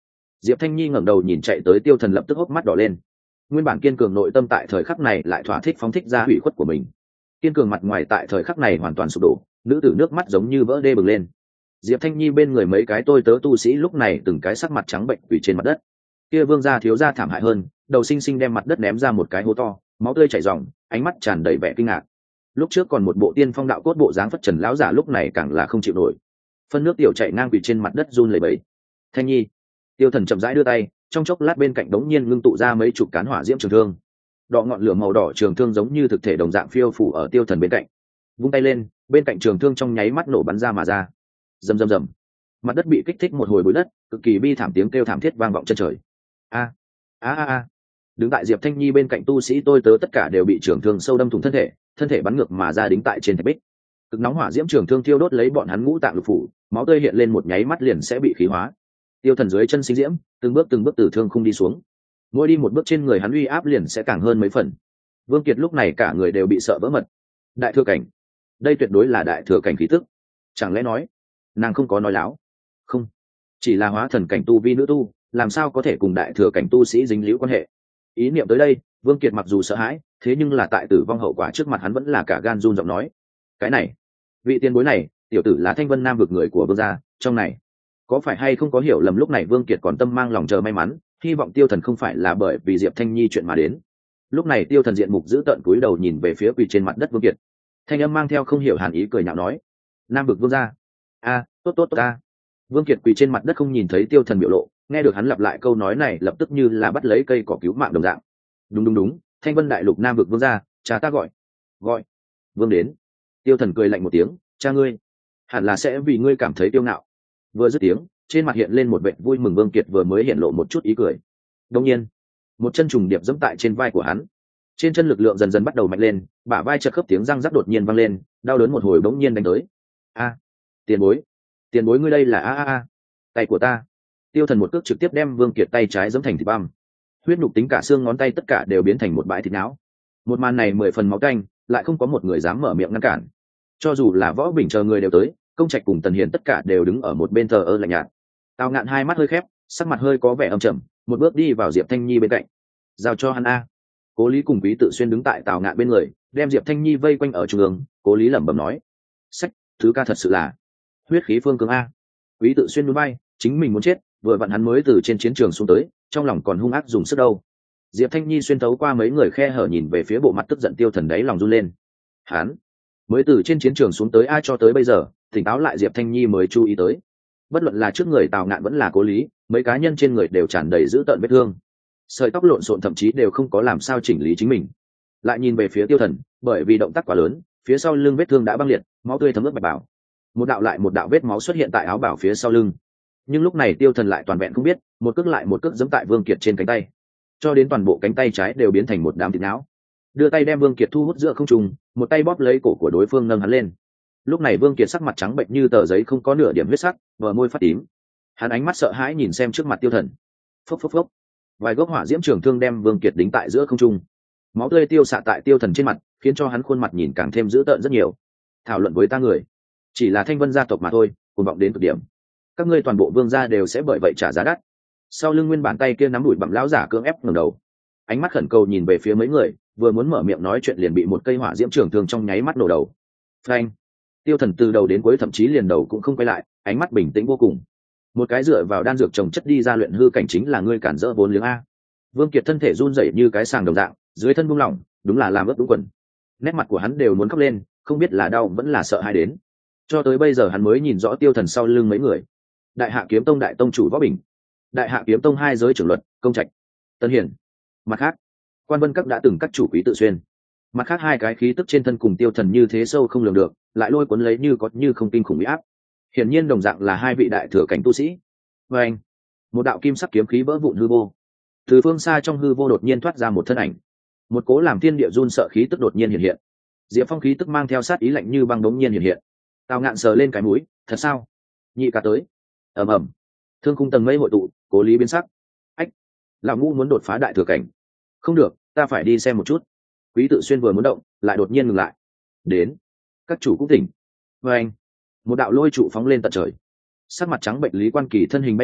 Diệp Thanh Nhi ngẩng đầu nhìn chạy tới Tiêu Thần, lập tức hốc mắt đỏ lên. Nguyên bản kiên cường nội tâm tại thời khắc này lại thỏa thích phóng thích ra hủy khuất của mình. Kiên cường mặt ngoài tại thời khắc này hoàn toàn sụp đổ, nữ tử nước mắt giống như vỡ đê bừng lên. Diệp Thanh Nhi bên người mấy cái tôi tớ tu sĩ lúc này từng cái sắc mặt trắng bệnh quỳ trên mặt đất. Kia vương gia thiếu gia thảm hại hơn, đầu sinh sinh đem mặt đất ném ra một cái hố to, máu tươi chảy ròng, ánh mắt tràn đầy vẻ kinh ngạc. Lúc trước còn một bộ tiên phong đạo cốt bộ dáng phất trần lão giả lúc này càng là không chịu nổi, phân nước tiểu chảy ngang quỳ trên mặt đất run lẩy bẩy. Thanh Nhi. Tiêu Thần chậm rãi đưa tay, trong chốc lát bên cạnh đống nhiên ngưng tụ ra mấy chục cán hỏa diễm trường thương. Đỏ ngọn lửa màu đỏ trường thương giống như thực thể đồng dạng phiêu phủ ở Tiêu Thần bên cạnh. Vung tay lên, bên cạnh trường thương trong nháy mắt nổ bắn ra mà ra. Rầm rầm rầm. Mặt đất bị kích thích một hồi bụi đất, cực kỳ bi thảm tiếng kêu thảm thiết vang vọng chân trời. A a a a. Đứng tại Diệp Thanh Nhi bên cạnh tu sĩ tôi tớ tất cả đều bị trường thương sâu đâm thủng thân thể, thân thể bắn ngược mà ra đính tại trên thạch bích. Cực nóng hỏa diễm trường thương thiêu đốt lấy bọn hắn ngũ tạng lục phủ, máu tươi hiện lên một nháy mắt liền sẽ bị khí hóa. Tiêu Thần dưới chân sinh diễm, từng bước từng bước từ thương khung đi xuống. Mỗi đi một bước trên người hắn uy áp liền sẽ càng hơn mấy phần. Vương Kiệt lúc này cả người đều bị sợ vỡ mật. Đại thừa cảnh, đây tuyệt đối là đại thừa cảnh khí tức. Chẳng lẽ nói, nàng không có nói láo? Không, chỉ là hóa thần cảnh tu vi nữ tu, làm sao có thể cùng đại thừa cảnh tu sĩ dính líu quan hệ? Ý niệm tới đây, Vương Kiệt mặc dù sợ hãi, thế nhưng là tại tử vong hậu quả trước mặt hắn vẫn là cả gan run giọng nói: "Cái này, vị tiền bối này, tiểu tử là Thanh Vân Nam vực người của vương gia, trong này có phải hay không có hiểu lầm?" Lúc này Vương Kiệt còn tâm mang lòng chờ may mắn, hy vọng Tiêu Thần không phải là bởi vì Diệp Thanh Nhi chuyện mà đến. Lúc này Tiêu Thần diện mục giữ tợn cúi đầu nhìn về phía quỳ trên mặt đất Vương Kiệt, thanh âm mang theo không hiểu hàn ý cười nhạo nói: "Nam vực vương gia, a, tốt tốt tốt a." Vương Kiệt quỳ trên mặt đất không nhìn thấy Tiêu Thần biểu lộ, nghe được hắn lặp lại câu nói này lập tức như là bắt lấy cây cỏ cứu mạng đồng dạng. "Đúng đúng đúng, Thanh Vân đại lục Nam vực vương gia, cha ta gọi." "Gọi." "Vương đến." Tiêu Thần cười lạnh một tiếng: "Cha ngươi hẳn là sẽ vì ngươi cảm thấy kiêu ngạo." Vừa dứt tiếng, trên mặt hiện lên một vẻ vui mừng. Vương Kiệt vừa mới hiện lộ một chút ý cười, đột nhiên một chân trùng điệp giẫm tại trên vai của hắn, trên chân lực lượng dần dần bắt đầu mạnh lên, bả vai chật khớp tiếng răng rắc đột nhiên vang lên, đau đớn một hồi bỗng nhiên đánh tới. "A, tiền bối, tiền bối ngươi đây là a a a, tay của ta." Tiêu Thần một cước trực tiếp đem Vương Kiệt tay trái giẫm thành thịt băm, huyết nhục tính cả xương ngón tay tất cả đều biến thành một bãi thịt não. Một màn này mười phần máu tanh, lại không có một người dám mở miệng ngăn cản. Cho dù là Võ Bình chờ người đều tới, Công Trạch cùng Tần Hiền tất cả đều đứng ở một bên thờ ơ lạnh nhạt. Tào Ngạn hai mắt hơi khép, sắc mặt hơi có vẻ âm trầm, một bước đi vào Diệp Thanh Nhi bên cạnh. "Giao cho hắn a." Cố Lý cùng Quý Tự Xuyên đứng tại Tào Ngạn bên người, đem Diệp Thanh Nhi vây quanh ở trung ương. Cố Lý lẩm bẩm nói: "Sách, thứ ca thật sự là huyết khí phương cương a." Quý Tự Xuyên núi bay, chính mình muốn chết, vừa vặn hắn mới từ trên chiến trường xuống tới, trong lòng còn hung ác dùng sức đâu. Diệp Thanh Nhi xuyên thấu qua mấy người khe hở nhìn về phía bộ mặt tức giận Tiêu Thần, đáy lòng run lên. Hắn mới từ trên chiến trường xuống tới, ai cho tới bây giờ tỉnh táo lại Diệp Thanh Nhi mới chú ý tới, bất luận là trước người Tào Ngạn vẫn là Cố Lý, mấy cá nhân trên người đều tràn đầy dữ tợn vết thương, sợi tóc lộn xộn, thậm chí đều không có làm sao chỉnh lý chính mình. Lại nhìn về phía Tiêu Thần, bởi vì động tác quá lớn, phía sau lưng vết thương đã băng liệt, máu tươi thấm ướt bạch bảo, một đạo lại một đạo vết máu xuất hiện tại áo bảo phía sau lưng. Nhưng lúc này Tiêu Thần lại toàn vẹn không biết, một cước lại một cước giẫm tại Vương Kiệt trên cánh tay, cho đến toàn bộ cánh tay trái đều biến thành một đám thịt não. Đưa tay đem Vương Kiệt thu hút giữa không trung, một tay bóp lấy cổ của đối phương nâng hắn lên. Lúc này Vương Kiệt sắc mặt trắng bệnh như tờ giấy, không có nửa điểm huyết sắc, bờ môi phát tím. Hắn ánh mắt sợ hãi nhìn xem trước mặt Tiêu Thần. Phốc phốc phốc. Vài gốc hỏa diễm trường thương đem Vương Kiệt đính tại giữa không trung. Máu tươi tiêu xạ tại Tiêu Thần trên mặt, khiến cho hắn khuôn mặt nhìn càng thêm dữ tợn rất nhiều. Thảo luận với ta người, chỉ là Thanh Vân gia tộc mà thôi, cuồng vọng đến cực điểm. Các ngươi toàn bộ vương gia đều sẽ bởi vậy trả giá đắt. Sau lưng nguyên bản tay kia nắm đuổi bặm lão giả cưỡng ép ngẩng đầu, ánh mắt khẩn cầu nhìn về phía mấy người, vừa muốn mở miệng nói chuyện liền bị một cây hỏa diễm trường thương trong nháy mắt nổ đầu. Phanh! Tiêu Thần từ đầu đến cuối thậm chí liền đầu cũng không quay lại, ánh mắt bình tĩnh vô cùng. Một cái dựa vào đan dược trồng chất đi ra luyện hư cảnh chính là ngươi cản rỡ vốn liếng a. Vương Kiệt thân thể run rẩy như cái sàng đồng dạng, dưới thân buông lỏng, đúng là làm ướt đúng quần. Nét mặt của hắn đều muốn khóc lên, không biết là đau vẫn là sợ hãi đến. Cho tới bây giờ hắn mới nhìn rõ Tiêu Thần sau lưng mấy người. Đại Hạ Kiếm Tông đại tông chủ Võ Bình, Đại Hạ Kiếm Tông hai giới trưởng luật Công Trạch, Tân Hiền. Mặt khác, Quan Vân Các đã từng các chủ Quý Tự Xuyên. Mặt khác hai cái khí tức trên thân cùng Tiêu Thần như thế sâu không lường được, lại lôi cuốn lấy như có như không kinh khủng uy áp. Hiển nhiên đồng dạng là hai vị đại thừa cảnh tu sĩ. Và anh, một đạo kim sắc kiếm khí vỡ vụn hư vô. Từ phương xa trong hư vô đột nhiên thoát ra một thân ảnh. Một cố làm thiên địa run sợ khí tức đột nhiên hiện hiện. Diệp Phong khí tức mang theo sát ý lạnh như băng đống nhiên hiện hiện. Tào Ngạn sờ lên cái mũi, thật sao? Nhị ca tới. Ầm ầm. Thương khung tầng mây hội tụ, Cố Lý biến sắc. Ách, lão ngũ muốn đột phá đại thừa cảnh. Không được, ta phải đi xem một chút. Quý Tự Xuyên vừa muốn động, lại đột nhiên ngừng lại. Đến, các chủ cũng tỉnh. Và anh, một đạo lôi trụ phóng lên tận trời. Sắc mặt trắng bệnh Lý Quan Kỳ thân hình bay lượn,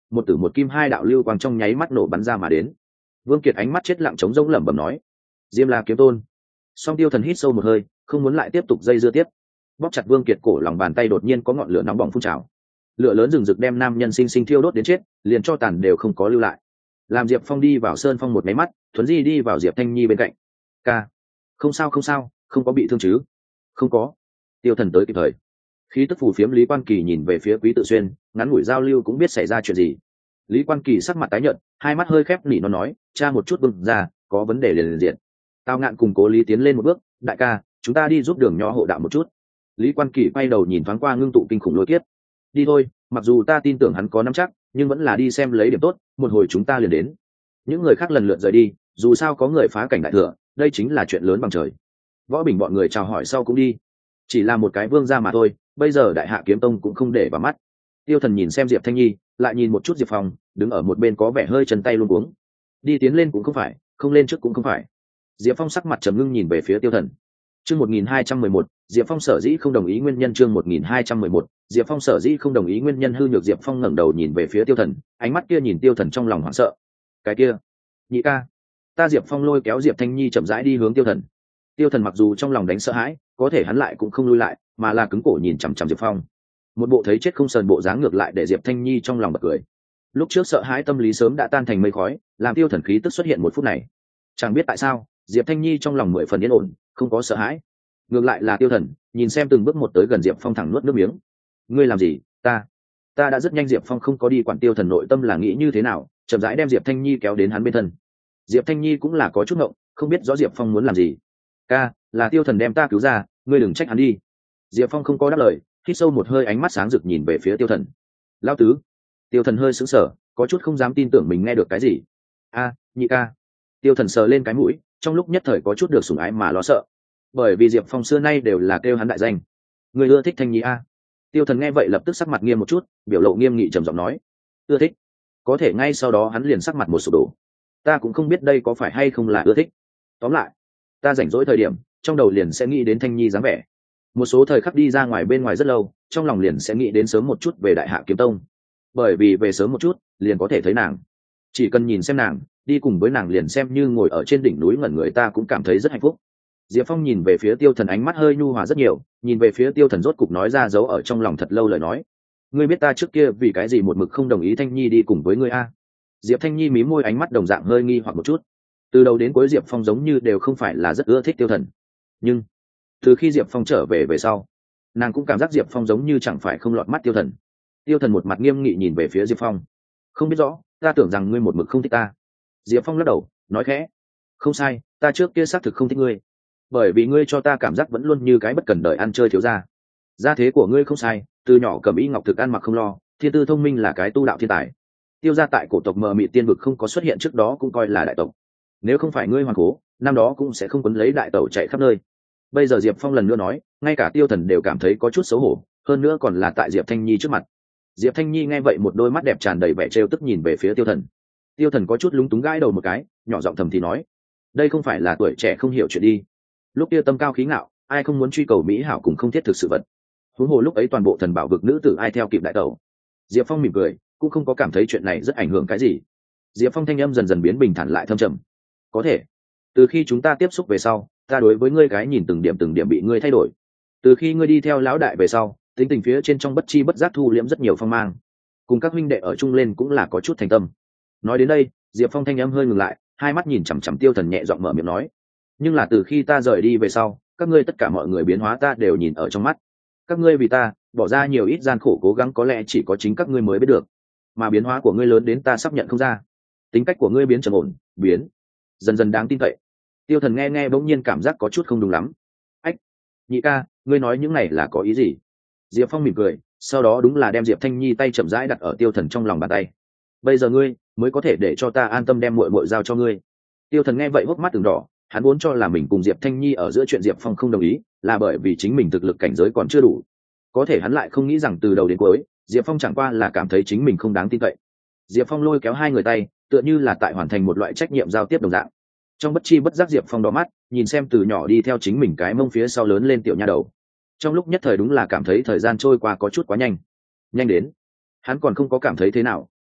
một tử một kim hai đạo lưu quang trong nháy mắt nổ bắn ra mà đến. Vương Kiệt ánh mắt chết lặng trống rỗng lẩm bẩm nói: Diêm La kiếm tôn. Song Tiêu Thần hít sâu một hơi, không muốn lại tiếp tục dây dưa tiếp. Bóp chặt Vương Kiệt cổ, lòng bàn tay đột nhiên có ngọn lửa nóng bỏng phun trào. Lửa lớn rừng rực đem nam nhân sinh sinh thiêu đốt đến chết, liền cho tàn đều không có lưu lại. Làm Diệp Phong đi vào sơn phong một máy mắt, thuấn di đi vào Diệp Thanh Nhi bên cạnh. Ca, không sao không sao, không có bị thương chứ? Không có. Tiêu Thần tới kịp thời. Khí tức phù phiếm Lý Quan Kỳ nhìn về phía Quý Tự Xuyên, ngắn ngủi giao lưu cũng biết xảy ra chuyện gì. Lý Quan Kỳ sắc mặt tái nhợt, hai mắt hơi khép nỉ nó nói: cha một chút bưng ra, có vấn đề liền liền diện. Tao Ngạn cùng Cố Lý tiến lên một bước: đại ca, chúng ta đi giúp Đường Nho hộ đạo một chút. Lý Quan Kỳ quay đầu nhìn thoáng qua ngưng tụ kinh khủng lôi kiếp. Đi thôi, mặc dù ta tin tưởng hắn có nắm chắc, nhưng vẫn là đi xem lấy điểm tốt, một hồi chúng ta liền đến. Những người khác lần lượt rời đi, dù sao có người phá cảnh đại thừa, đây chính là chuyện lớn bằng trời. Võ Bình bọn người chào hỏi sau cũng đi. Chỉ là một cái vương gia mà thôi, bây giờ Đại Hạ Kiếm Tông cũng không để vào mắt. Tiêu Thần nhìn xem Diệp Thanh Nhi, lại nhìn một chút Diệp Phong, đứng ở một bên có vẻ hơi chân tay luống cuống. Đi tiến lên cũng không phải, không lên trước cũng không phải. Diệp Phong sắc mặt trầm ngưng nhìn về phía Tiêu Thần. Chương một nghìn hai trăm mười một, Diệp Phong sở dĩ không đồng ý nguyên nhân. Chương một nghìn hai trăm mười một, Diệp Phong sở dĩ không đồng ý nguyên nhân. Hư Nhược Diệp Phong ngẩng đầu nhìn về phía Tiêu Thần, ánh mắt kia nhìn Tiêu Thần trong lòng hoảng sợ. Cái kia, nhị ca. Ta Diệp Phong lôi kéo Diệp Thanh Nhi chậm rãi đi hướng Tiêu Thần. Tiêu Thần mặc dù trong lòng đánh sợ hãi, có thể hắn lại cũng không lui lại, mà là cứng cổ nhìn chằm chằm Diệp Phong. Một bộ thấy chết không sờn bộ dáng ngược lại để Diệp Thanh Nhi trong lòng bật cười. Lúc trước sợ hãi tâm lý sớm đã tan thành mây khói, làm Tiêu Thần khí tức xuất hiện một phút này. Chẳng biết tại sao, Diệp Thanh Nhi trong lòng mười phần yên ổn, không có sợ hãi. Ngược lại là Tiêu Thần, nhìn xem từng bước một tới gần Diệp Phong thẳng nuốt nước miếng. Ngươi làm gì? Ta, ta đã rất nhanh. Diệp Phong không có đi quản Tiêu Thần nội tâm là nghĩ như thế nào, chậm rãi đem Diệp Thanh Nhi kéo đến hắn bên thân. Diệp Thanh Nhi cũng là có chút ngộng, không biết rõ Diệp Phong muốn làm gì. Ca, là Tiêu Thần đem ta cứu ra, ngươi đừng trách hắn đi. Diệp Phong không có đáp lời, hít sâu một hơi, ánh mắt sáng rực nhìn về phía Tiêu Thần. Lão tứ. Tiêu Thần hơi sững sờ, có chút không dám tin tưởng mình nghe được cái gì. A, nhị ca. Tiêu Thần sờ lên cái mũi, trong lúc nhất thời có chút được sủng ái mà lo sợ, bởi vì Diệp Phong xưa nay đều là kêu hắn đại danh. Người ưa thích Thanh Nhi a? Tiêu Thần nghe vậy lập tức sắc mặt nghiêm một chút, biểu lộ nghiêm nghị trầm giọng nói: ưa thích. Có thể ngay sau đó hắn liền sắc mặt một sụp đổ. Ta cũng không biết đây có phải hay không là ưa thích. Tóm lại, ta rảnh rỗi thời điểm, trong đầu liền sẽ nghĩ đến Thanh Nhi dáng vẻ. Một số thời khắc đi ra ngoài bên ngoài rất lâu, trong lòng liền sẽ nghĩ đến sớm một chút về Đại Hạ Kiếm Tông, bởi vì về sớm một chút liền có thể thấy nàng. Chỉ cần nhìn xem nàng, đi cùng với nàng liền xem như ngồi ở trên đỉnh núi ngẩn người ta cũng cảm thấy rất hạnh phúc. Diệp Phong nhìn về phía Tiêu Thần, ánh mắt hơi nhu hòa rất nhiều, nhìn về phía Tiêu Thần rốt cục nói ra dấu ở trong lòng thật lâu lời nói: ngươi biết ta trước kia vì cái gì một mực không đồng ý Thanh Nhi đi cùng với ngươi a? Diệp Thanh Nhi mím môi, ánh mắt đồng dạng hơi nghi hoặc một chút. Từ đầu đến cuối Diệp Phong giống như đều không phải là rất ưa thích Tiêu Thần, nhưng từ khi Diệp Phong trở về về sau, nàng cũng cảm giác Diệp Phong giống như chẳng phải không lọt mắt Tiêu Thần. Tiêu Thần một mặt nghiêm nghị nhìn về phía Diệp Phong: không biết rõ, ta tưởng rằng ngươi một mực không thích ta. Diệp Phong lắc đầu, nói khẽ: không sai, ta trước kia xác thực không thích ngươi, bởi vì ngươi cho ta cảm giác vẫn luôn như cái bất cần đời ăn chơi thiếu gia. Gia thế của ngươi không sai, từ nhỏ cầm y ngọc thực, ăn mặc không lo, thiên tư thông minh, là cái tu đạo thiên tài. Tiêu gia tại cổ tộc mờ mị tiên vực không có xuất hiện trước đó cũng coi là đại tộc, nếu không phải ngươi hoàng cố, năm đó cũng sẽ không quấn lấy đại tẩu chạy khắp nơi. Bây giờ Diệp Phong lần nữa nói, ngay cả Tiêu Thần đều cảm thấy có chút xấu hổ, hơn nữa còn là tại Diệp Thanh Nhi trước mặt. Diệp Thanh Nhi nghe vậy một đôi mắt đẹp tràn đầy vẻ trêu tức nhìn về phía Tiêu Thần. Tiêu Thần có chút lúng túng gãi đầu một cái, nhỏ giọng thầm thì nói: đây không phải là tuổi trẻ không hiểu chuyện đi. Lúc kia tâm cao khí ngạo, ai không muốn truy cầu mỹ hảo cùng không thiết thực sự vật. Huống hồ lúc ấy toàn bộ thần bảo vực nữ tử ai theo kịp đại tẩu. Diệp Phong mỉm cười, cũng không có cảm thấy chuyện này rất ảnh hưởng cái gì. Diệp Phong thanh âm dần dần biến bình thản lại thâm trầm: có thể, từ khi chúng ta tiếp xúc về sau, ta đối với ngươi cái nhìn từng điểm từng điểm bị ngươi thay đổi. Từ khi ngươi đi theo lão đại về sau, tính tình phía trên trong bất chi bất giác thu liễm rất nhiều phong mang, cùng các huynh đệ ở chung lên cũng là có chút thành tâm. Nói đến đây, Diệp Phong thanh âm hơi ngừng lại, hai mắt nhìn chằm chằm Tiêu Thần, nhẹ giọng mở miệng nói: nhưng là từ khi ta rời đi về sau, các ngươi tất cả mọi người biến hóa ta đều nhìn ở trong mắt. Các ngươi vì ta bỏ ra nhiều ít gian khổ cố gắng có lẽ chỉ có chính các ngươi mới biết được, mà biến hóa của ngươi lớn đến ta sắp nhận không ra. Tính cách của ngươi biến trầm ổn, biến dần dần đáng tin cậy. Tiêu Thần nghe nghe bỗng nhiên cảm giác có chút không đúng lắm. Ách, nhị ca, ngươi nói những này là có ý gì? Diệp Phong mỉm cười, sau đó đúng là đem Diệp Thanh Nhi tay chậm rãi đặt ở Tiêu Thần trong lòng bàn tay. Bây giờ ngươi mới có thể để cho ta an tâm đem muội muội giao cho ngươi. Tiêu Thần nghe vậy hốc mắt từng đỏ, hắn vốn cho là mình cùng Diệp Thanh Nhi ở giữa chuyện Diệp Phong không đồng ý là bởi vì chính mình thực lực cảnh giới còn chưa đủ, có thể hắn lại không nghĩ rằng từ đầu đến cuối Diệp Phong chẳng qua là cảm thấy chính mình không đáng tin cậy. Diệp Phong lôi kéo hai người tay, tựa như là tại hoàn thành một loại trách nhiệm giao tiếp đồng dạng. Trong bất chi bất giác Diệp Phong đỏ mắt, nhìn xem từ nhỏ đi theo chính mình cái mông phía sau lớn lên tiểu nha đầu. Trong lúc nhất thời đúng là cảm thấy thời gian trôi qua có chút quá nhanh. Nhanh đến, hắn còn không có cảm thấy thế nào,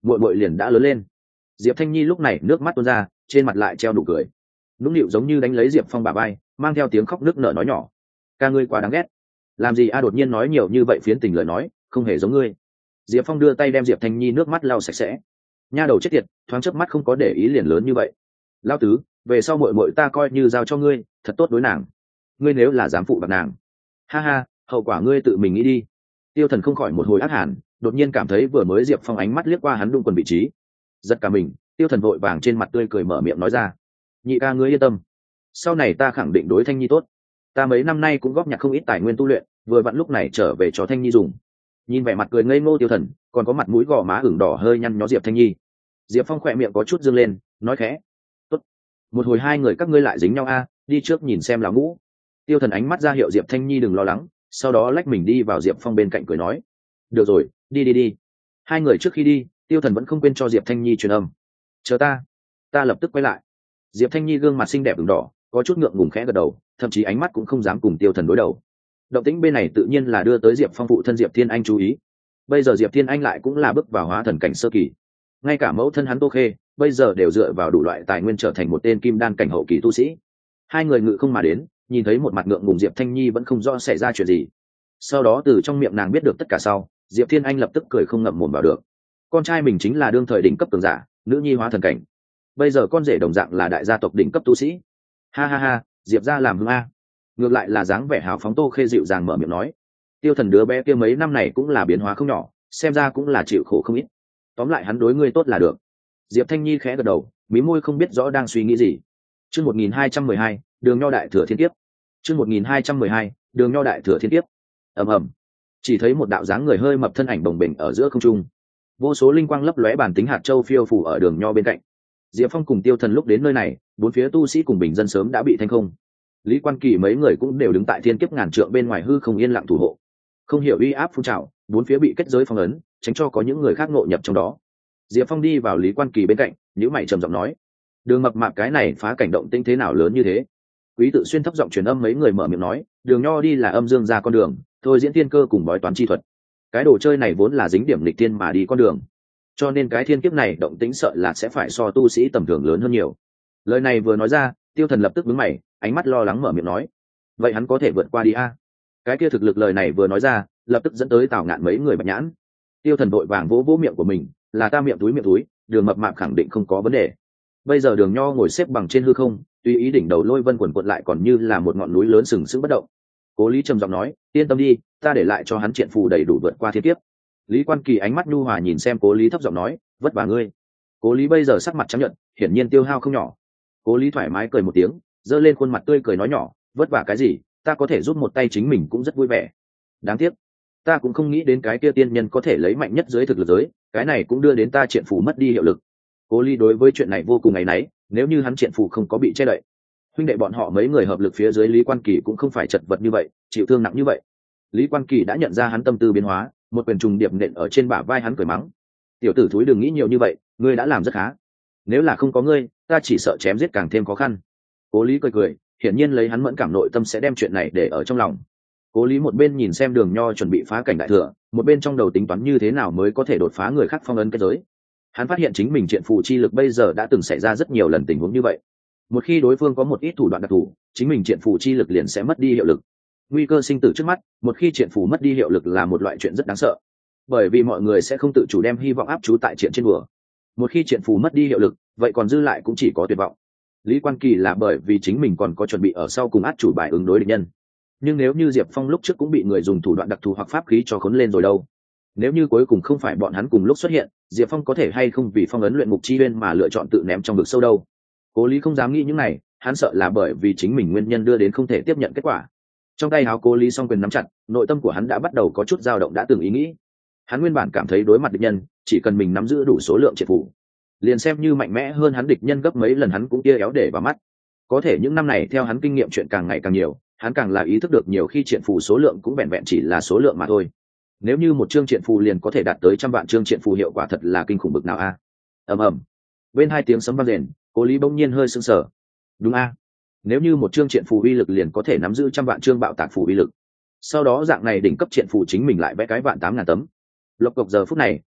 muội muội liền đã lớn lên. Diệp Thanh Nhi lúc này nước mắt tuôn ra, trên mặt lại treo nụ cười, nũng nịu giống như đánh lấy Diệp Phong bả vai, mang theo tiếng khóc nức nở nói nhỏ: ca ngươi quá đáng ghét, làm gì a đột nhiên nói nhiều như vậy phiến tình lời nói, không hề giống ngươi. Diệp Phong đưa tay đem Diệp Thanh Nhi nước mắt lau sạch sẽ. Nha đầu chết tiệt, thoáng chớp mắt không có để ý liền lớn như vậy. Lão tứ, về sau muội muội ta coi như giao cho ngươi, thật tốt đối nàng. Ngươi nếu là dám phụ bạc nàng, ha ha, hậu quả ngươi tự mình nghĩ đi. Tiêu Thần không khỏi một hồi ác hàn, đột nhiên cảm thấy vừa mới Diệp Phong ánh mắt liếc qua hắn đung quần vị trí, giật cả mình. Tiêu Thần vội vàng trên mặt tươi cười mở miệng nói ra: nhị ca ngươi yên tâm, sau này ta khẳng định đối Thanh Nhi tốt. Ta mấy năm nay cũng góp nhặt không ít tài nguyên tu luyện, vừa vặn lúc này trở về cho Thanh Nhi dùng. Nhìn vẻ mặt cười ngây ngô Tiêu Thần, còn có mặt mũi gò má ửng đỏ hơi nhăn nhó Diệp Thanh Nhi, Diệp Phong khỏe miệng có chút dương lên, nói khẽ: tốt, một hồi hai người các ngươi lại dính nhau a, đi trước nhìn xem lão ngũ. Tiêu Thần ánh mắt ra hiệu Diệp Thanh Nhi đừng lo lắng, sau đó lách mình đi vào Diệp Phong bên cạnh cười nói: được rồi, đi đi đi. Hai người trước khi đi, Tiêu Thần vẫn không quên cho Diệp Thanh Nhi truyền âm: chờ ta, ta lập tức quay lại. Diệp Thanh Nhi gương mặt xinh đẹp ửng đỏ, có chút ngượng ngùng khẽ gật đầu, thậm chí ánh mắt cũng không dám cùng Tiêu Thần đối đầu. Động tĩnh bên này tự nhiên là đưa tới Diệp Phong phụ thân Diệp Thiên Anh chú ý. Bây giờ Diệp Thiên Anh lại cũng là bước vào hóa thần cảnh sơ kỳ, ngay cả mẫu thân hắn Tô Khê bây giờ đều dựa vào đủ loại tài nguyên trở thành một tên kim đan cảnh hậu kỳ tu sĩ. Hai người ngự không mà đến, nhìn thấy một mặt ngượng ngùng Diệp Thanh Nhi vẫn không rõ xảy ra chuyện gì. Sau đó từ trong miệng nàng biết được tất cả sau, Diệp Thiên Anh lập tức cười không ngậm mồm vào được. Con trai mình chính là đương thời đỉnh cấp cường giả, nữ nhi hóa thần cảnh. Bây giờ con rể đồng dạng là đại gia tộc đỉnh cấp tu sĩ. Ha ha ha, Diệp gia làm hưng a. Ngược lại là dáng vẻ hào phóng Tô Khê dịu dàng mở miệng nói: Tiêu Thần đứa bé kia mấy năm này cũng là biến hóa không nhỏ, xem ra cũng là chịu khổ không ít. Tóm lại hắn đối ngươi tốt là được. Diệp Thanh Nhi khẽ gật đầu, mí môi không biết rõ đang suy nghĩ gì. Chương một nghìn hai trăm mười hai, Đường Nho đại thừa thiên kiếp. Chương một nghìn hai trăm mười hai, Đường Nho đại thừa thiên kiếp. Ầm ầm. Chỉ thấy một đạo dáng người hơi mập thân ảnh bồng bềnh ở giữa không trung. Vô số linh quang lấp lóe bản tính hạt châu phiêu phù ở Đường Nho bên cạnh. Diệp Phong cùng Tiêu Thần lúc đến nơi này, bốn phía tu sĩ cùng bình dân sớm đã bị thanh không. Lý Quan Kỳ mấy người cũng đều đứng tại thiên kiếp ngàn trượng bên ngoài hư không yên lặng thủ hộ. Không hiểu uy áp phun trào, bốn phía bị kết giới phong ấn, tránh cho có những người khác ngộ nhập trong đó. Diệp Phong đi vào Lý Quan Kỳ bên cạnh, nhíu mày trầm giọng nói: Đường mập mạp cái này phá cảnh động tĩnh thế nào lớn như thế? Quý Tự Xuyên thấp giọng truyền âm, mấy người mở miệng nói: Đường Nho đi là âm dương ra con đường, thôi diễn thiên cơ cùng bói toán chi thuật. Cái đồ chơi này vốn là dính điểm lịch tiên mà đi con đường, cho nên cái thiên kiếp này động tĩnh sợ là sẽ phải so tu sĩ tầm thường lớn hơn nhiều. Lời này vừa nói ra, Tiêu Thần lập tức đứng mày, ánh mắt lo lắng mở miệng nói: vậy hắn có thể vượt qua đi a? Cái kia thực lực lời này vừa nói ra, lập tức dẫn tới Tào Ngạn mấy người bạch nhãn. Tiêu Thần vội vàng vỗ vỗ miệng của mình, là ta miệng túi miệng túi, Đường mập mạp khẳng định không có vấn đề. Bây giờ Đường Nho ngồi xếp bằng trên hư không, tùy ý đỉnh đầu lôi vân quần quật lại còn như là một ngọn núi lớn sừng sững bất động. Cố Lý trầm giọng nói: yên tâm đi, ta để lại cho hắn triện phù đầy đủ vượt qua thiên kiếp. Lý Quan Kỳ ánh mắt nhu hòa nhìn xem Cố Lý thấp giọng nói: vất vả ngươi. Cố Lý bây giờ sắc mặt trắng nhợt, hiển nhiên tiêu hao không nhỏ. Cố Lý thoải mái cười một tiếng, giơ lên khuôn mặt tươi cười nói nhỏ: vất vả cái gì, ta có thể giúp một tay chính mình cũng rất vui vẻ. Đáng tiếc, ta cũng không nghĩ đến cái kia tiên nhân có thể lấy mạnh nhất dưới thực lực giới, cái này cũng đưa đến ta triện phù mất đi hiệu lực. Cố Lý đối với chuyện này vô cùng áy náy, nếu như hắn triện phù không có bị che đậy, huynh đệ bọn họ mấy người hợp lực phía dưới Lý Quan Kỳ cũng không phải chật vật như vậy, chịu thương nặng như vậy. Lý Quan Kỳ đã nhận ra hắn tâm tư biến hóa, một quyền trùng điệp nện ở trên bả vai hắn cười mắng: tiểu tử thúi đừng nghĩ nhiều như vậy, ngươi đã làm rất khá, nếu là không có ngươi, ta chỉ sợ chém giết càng thêm khó khăn. Cố Lý cười cười, hiển nhiên lấy hắn mẫn cảm nội tâm sẽ đem chuyện này để ở trong lòng. Cố Lý một bên nhìn xem Đường Nho chuẩn bị phá cảnh đại thừa, một bên trong đầu tính toán như thế nào mới có thể đột phá người khác phong ấn kết giới. Hắn phát hiện chính mình triện phù chi lực bây giờ đã từng xảy ra rất nhiều lần tình huống như vậy. Một khi đối phương có một ít thủ đoạn đặc thù, chính mình triện phù chi lực liền sẽ mất đi hiệu lực. Nguy cơ sinh tử trước mắt, một khi triện phù mất đi hiệu lực là một loại chuyện rất đáng sợ, bởi vì mọi người sẽ không tự chủ đem hy vọng áp chú tại triện trên bùa. Một khi triện phù mất đi hiệu lực, vậy còn dư lại cũng chỉ có tuyệt vọng. Lý Quan Kỳ là bởi vì chính mình còn có chuẩn bị ở sau cùng át chủ bài ứng đối địch nhân, nhưng nếu như Diệp Phong lúc trước cũng bị người dùng thủ đoạn đặc thù hoặc pháp khí cho khốn lên rồi đâu? Nếu như cuối cùng không phải bọn hắn cùng lúc xuất hiện, Diệp Phong có thể hay không vì phong ấn luyện ngục chi uyên mà lựa chọn tự ném trong vực sâu đâu? Cố Lý không dám nghĩ những này, hắn sợ là bởi vì chính mình nguyên nhân đưa đến không thể tiếp nhận kết quả. Trong tay áo Cố Lý song quyền nắm chặt, nội tâm của hắn đã bắt đầu có chút dao động đã từng ý nghĩ. Hắn nguyên bản cảm thấy đối mặt địch nhân, chỉ cần mình nắm giữ đủ số lượng triệt phủ, liền xem như mạnh mẽ hơn hắn địch nhân gấp mấy lần hắn cũng kia éo để vào mắt. Có thể những năm này theo hắn kinh nghiệm chuyện càng ngày càng nhiều, hắn càng là ý thức được nhiều khi triện phù số lượng cũng vẹn vẹn chỉ là số lượng mà thôi. Nếu như một chương triện phù liền có thể đạt tới trăm vạn chương triện phù, hiệu quả thật là kinh khủng bực nào a. Ầm ầm. Bên hai tiếng sấm vang rền, Cố Lý bỗng nhiên hơi sững sờ. Đúng a, nếu như một chương triện phù uy lực liền có thể nắm giữ trăm vạn chương bạo tạc phù uy lực, sau đó dạng này đỉnh cấp triện phù chính mình lại vẽ cái vạn tám ngàn tấm. Lộc cộc giờ phút này,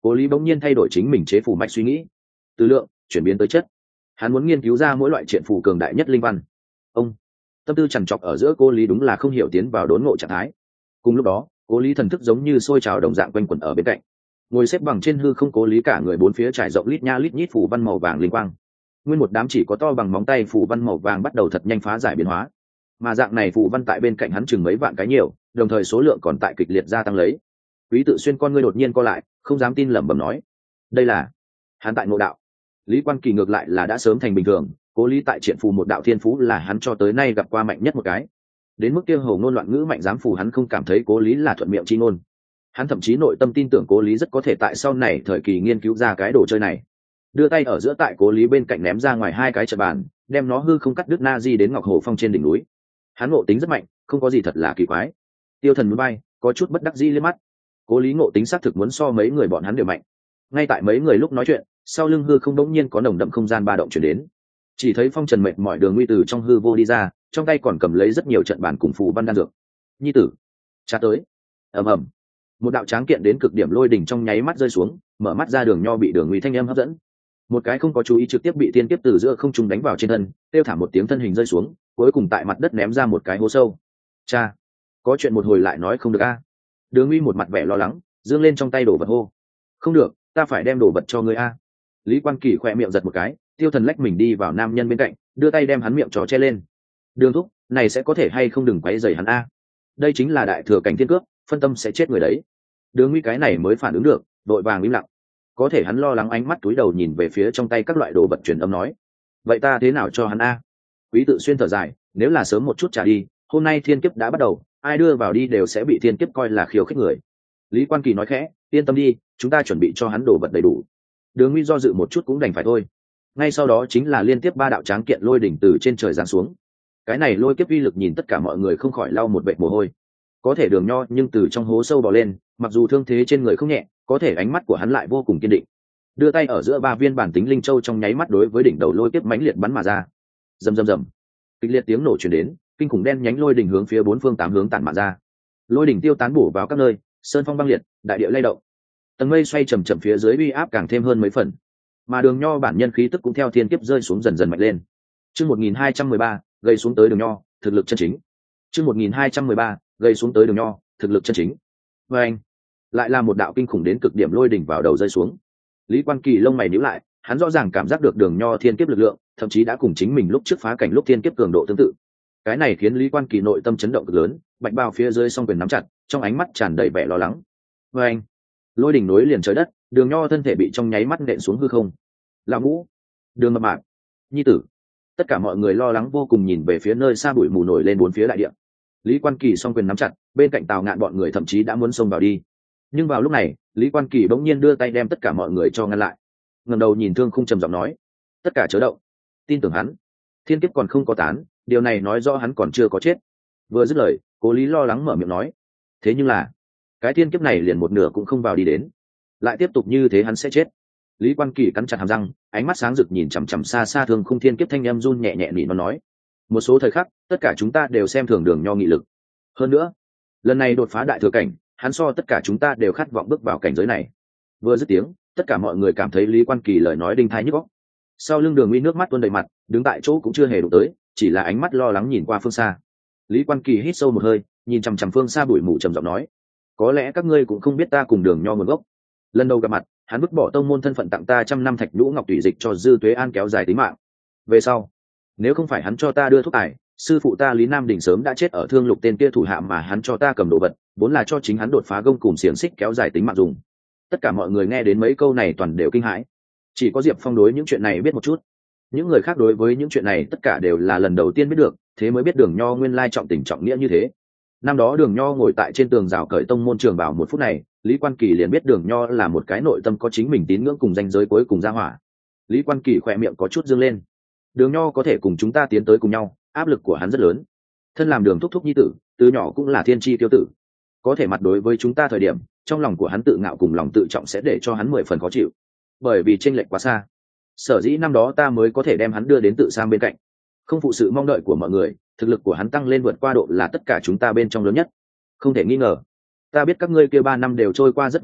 Cố Lý bỗng nhiên thay đổi chính mình chế phù mạch suy nghĩ, từ lượng chuyển biến tới chất. Hắn muốn nghiên cứu ra mỗi loại triện phù cường đại nhất linh văn. Ông tâm tư chằn chọc ở giữa Cố Lý đúng là không hiểu tiến vào đốn ngộ trạng thái. Cùng lúc đó, Cố Lý thần thức giống như sôi trào đồng dạng quanh quẩn ở bên cạnh, ngồi xếp bằng trên hư không. Cố Lý cả người bốn phía trải rộng lít nha lít nhít phù văn màu vàng linh quang, nguyên một đám chỉ có to bằng móng tay phù văn màu vàng bắt đầu thật nhanh phá giải biến hóa, mà dạng này phù văn tại bên cạnh hắn chừng mấy vạn cái nhiều, đồng thời số lượng còn tại kịch liệt gia tăng lấy. Quý Tự Xuyên con ngươi đột nhiên co lại, không dám tin lẩm bẩm nói: đây là hắn tại ngộ đạo. Lý Quan Kỳ ngược lại là đã sớm thành bình thường, Cố Lý tại triện phù một đạo thiên phú là hắn cho tới nay gặp qua mạnh nhất một cái, đến mức kia hầu ngôn loạn ngữ mạnh dám phù hắn không cảm thấy Cố Lý là thuận miệng chi ngôn. Hắn thậm chí nội tâm tin tưởng Cố Lý rất có thể tại sau này thời kỳ nghiên cứu ra cái đồ chơi này. Đưa tay ở giữa tại Cố Lý bên cạnh ném ra ngoài hai cái trận bàn, đem nó hư không cắt đứt na di đến Ngọc Hồ Phong trên đỉnh núi. Hắn ngộ tính rất mạnh, không có gì thật là kỳ quái. Tiêu Thần núi bay, có chút bất đắc dĩ liếc mắt. Cố Lý ngộ tính xác thực muốn so mấy người bọn hắn đều mạnh. Ngay tại mấy người lúc nói chuyện, sau lưng hư không đống nhiên có nồng đậm không gian ba động chuyển đến. Chỉ thấy Phong Trần mệt mỏi Đường Nguy từ trong hư vô đi ra, trong tay còn cầm lấy rất nhiều trận bản cùng phù văn đan dược. Nhi tử, cha tới. Ầm ầm, một đạo tráng kiện đến cực điểm lôi đỉnh trong nháy mắt rơi xuống, mở mắt ra. Đường Nho bị Đường Nguy thanh âm hấp dẫn, một cái không có chú ý trực tiếp bị tiên kiếp từ giữa không trung đánh vào trên thân, kêu thảm một tiếng thân hình rơi xuống, cuối cùng tại mặt đất ném ra một cái hố sâu. Cha, có chuyện một hồi lại nói không được a? Đường Nguy một mặt vẻ lo lắng, giương lên trong tay đổ vật hô: không được, ta phải đem đồ vật cho ngươi a. Lý Quan Kỳ khỏe miệng giật một cái, Tiêu Thần lách mình đi vào nam nhân bên cạnh, đưa tay đem hắn miệng trò che lên. Đường thúc, này sẽ có thể hay không, đừng quấy rầy hắn a. Đây chính là đại thừa cảnh thiên cước, phân tâm sẽ chết người đấy. Đường Nguy cái này mới phản ứng được, đội vàng im lặng. Có thể hắn lo lắng, ánh mắt túi đầu nhìn về phía trong tay các loại đồ vật truyền âm nói: vậy ta thế nào cho hắn a? Quý Tự Xuyên thở dài, nếu là sớm một chút trả đi, hôm nay thiên kiếp đã bắt đầu, ai đưa vào đi đều sẽ bị thiên kiếp coi là khiêu khích người. Lý Quan Kỳ nói khẽ: yên tâm đi, chúng ta chuẩn bị cho hắn đồ vật đầy đủ. Đường Nguy do dự một chút cũng đành phải thôi. Ngay sau đó chính là liên tiếp ba đạo tráng kiện lôi đỉnh từ trên trời giáng xuống. Cái này lôi kiếp uy lực nhìn tất cả mọi người không khỏi lau một vệt mồ hôi. Có thể Đường Nho nhưng từ trong hố sâu bò lên, mặc dù thương thế trên người không nhẹ, có thể ánh mắt của hắn lại vô cùng kiên định. Đưa tay ở giữa ba viên bản tính linh châu trong nháy mắt đối với đỉnh đầu lôi kiếp mãnh liệt bắn mà ra. Rầm rầm rầm, kịch liệt tiếng nổ truyền đến, kinh khủng đen nhánh lôi đỉnh hướng phía bốn phương tám hướng tản mạ ra. Lôi đỉnh tiêu tán bổ vào các nơi, sơn phong băng liệt, đại địa lay động. Tầng mây xoay chậm chậm phía dưới uy áp càng thêm hơn mấy phần, mà Đường Nho bản nhân khí tức cũng theo thiên kiếp rơi xuống dần dần mạnh lên. Chương một nghìn hai trăm mười ba, gây xuống tới Đường Nho, thực lực chân chính. Chương một nghìn hai trăm mười ba, gây xuống tới Đường Nho, thực lực chân chính. Và anh, lại là một đạo kinh khủng đến cực điểm lôi đỉnh vào đầu rơi xuống. Lý Quan Kỳ lông mày nhíu lại, hắn rõ ràng cảm giác được Đường Nho thiên kiếp lực lượng, thậm chí đã cùng chính mình lúc trước phá cảnh lúc thiên kiếp cường độ tương tự. Cái này khiến Lý Quan Kỳ nội tâm chấn động cực lớn, bạch bào phía dưới song quyền nắm chặt, trong ánh mắt tràn đầy vẻ lo lắng. Và anh, lôi đỉnh nối liền trời đất, Đường Nho thân thể bị trong nháy mắt nện xuống hư không. Lão Ngũ, Đường Mập Mạp, Nhi tử, tất cả mọi người lo lắng vô cùng nhìn về phía nơi xa bụi mù nổi lên bốn phía đại địa. Lý Quan Kỳ song quyền nắm chặt, bên cạnh Tào Ngạn bọn người thậm chí đã muốn xông vào đi. Nhưng vào lúc này, Lý Quan Kỳ bỗng nhiên đưa tay đem tất cả mọi người cho ngăn lại. Ngẩng đầu nhìn Thương Khung trầm giọng nói: tất cả chớ động, tin tưởng hắn, thiên kiếp còn không có tán, điều này nói rõ hắn còn chưa có chết. Vừa dứt lời, Cố Lý lo lắng mở miệng nói: thế nhưng là cái thiên kiếp này liền một nửa cũng không vào đi đến, lại tiếp tục như thế hắn sẽ chết. Lý Quan Kỳ cắn chặt hàm răng, ánh mắt sáng rực nhìn chằm chằm xa xa Thương Khung thiên kiếp, thanh em run nhẹ nhẹ nỉ nó nói: một số thời khắc, tất cả chúng ta đều xem thường Đường Nho nghị lực. Hơn nữa, lần này đột phá đại thừa cảnh, hắn so tất cả chúng ta đều khát vọng bước vào cảnh giới này. Vừa dứt tiếng, tất cả mọi người cảm thấy Lý Quan Kỳ lời nói đinh thái nhức óc. Sau lưng Đường Nguy nước mắt tuôn đầy mặt, đứng tại chỗ cũng chưa hề đụng tới, chỉ là ánh mắt lo lắng nhìn qua phương xa. Lý Quan Kỳ hít sâu một hơi, nhìn chằm chằm phương xa bụi mù trầm giọng nói: có lẽ các ngươi cũng không biết ta cùng Đường Nho nguồn gốc. Lần đầu gặp mặt, hắn vứt bỏ tông môn thân phận, tặng ta trăm năm thạch nhũ ngọc tùy dịch cho Dư Tuế An kéo dài tính mạng. Về sau, nếu không phải hắn cho ta đưa thuốc tài, sư phụ ta Lý Nam Đình sớm đã chết ở Thương Lục tên kia thủ hạ mà hắn cho ta cầm đồ vật, vốn là cho chính hắn đột phá gông cùm xiềng xích kéo dài tính mạng dùng. Tất cả mọi người nghe đến mấy câu này toàn đều kinh hãi, chỉ có Diệp Phong đối những chuyện này biết một chút. Những người khác đối với những chuyện này tất cả đều là lần đầu tiên biết được, thế mới biết Đường Nho nguyên lai trọng tình trọng nghĩa như thế. Năm đó Đường Nho ngồi tại trên tường rào cởi tông môn trường bảo một phút này, Lý Quan Kỳ liền biết Đường Nho là một cái nội tâm có chính mình tín ngưỡng cùng danh giới cuối cùng ra hỏa. Lý Quan Kỳ khỏe miệng có chút dương lên. Đường Nho có thể cùng chúng ta tiến tới cùng nhau, áp lực của hắn rất lớn. Thân làm Đường thúc thúc nhi tử, từ nhỏ cũng là thiên chi tiêu tử, có thể mặt đối với chúng ta thời điểm, trong lòng của hắn tự ngạo cùng lòng tự trọng sẽ để cho hắn mười phần khó chịu, bởi vì chênh lệch quá xa. Sở dĩ năm đó ta mới có thể đem hắn đưa đến tự sang bên cạnh, không phụ sự mong đợi của mọi người, thực lực của hắn tăng lên vượt qua độ là tất cả chúng ta bên trong lớn nhất, không thể nghi ngờ. Ta biết các ngươi kia ba năm đều trôi qua rất vất vả,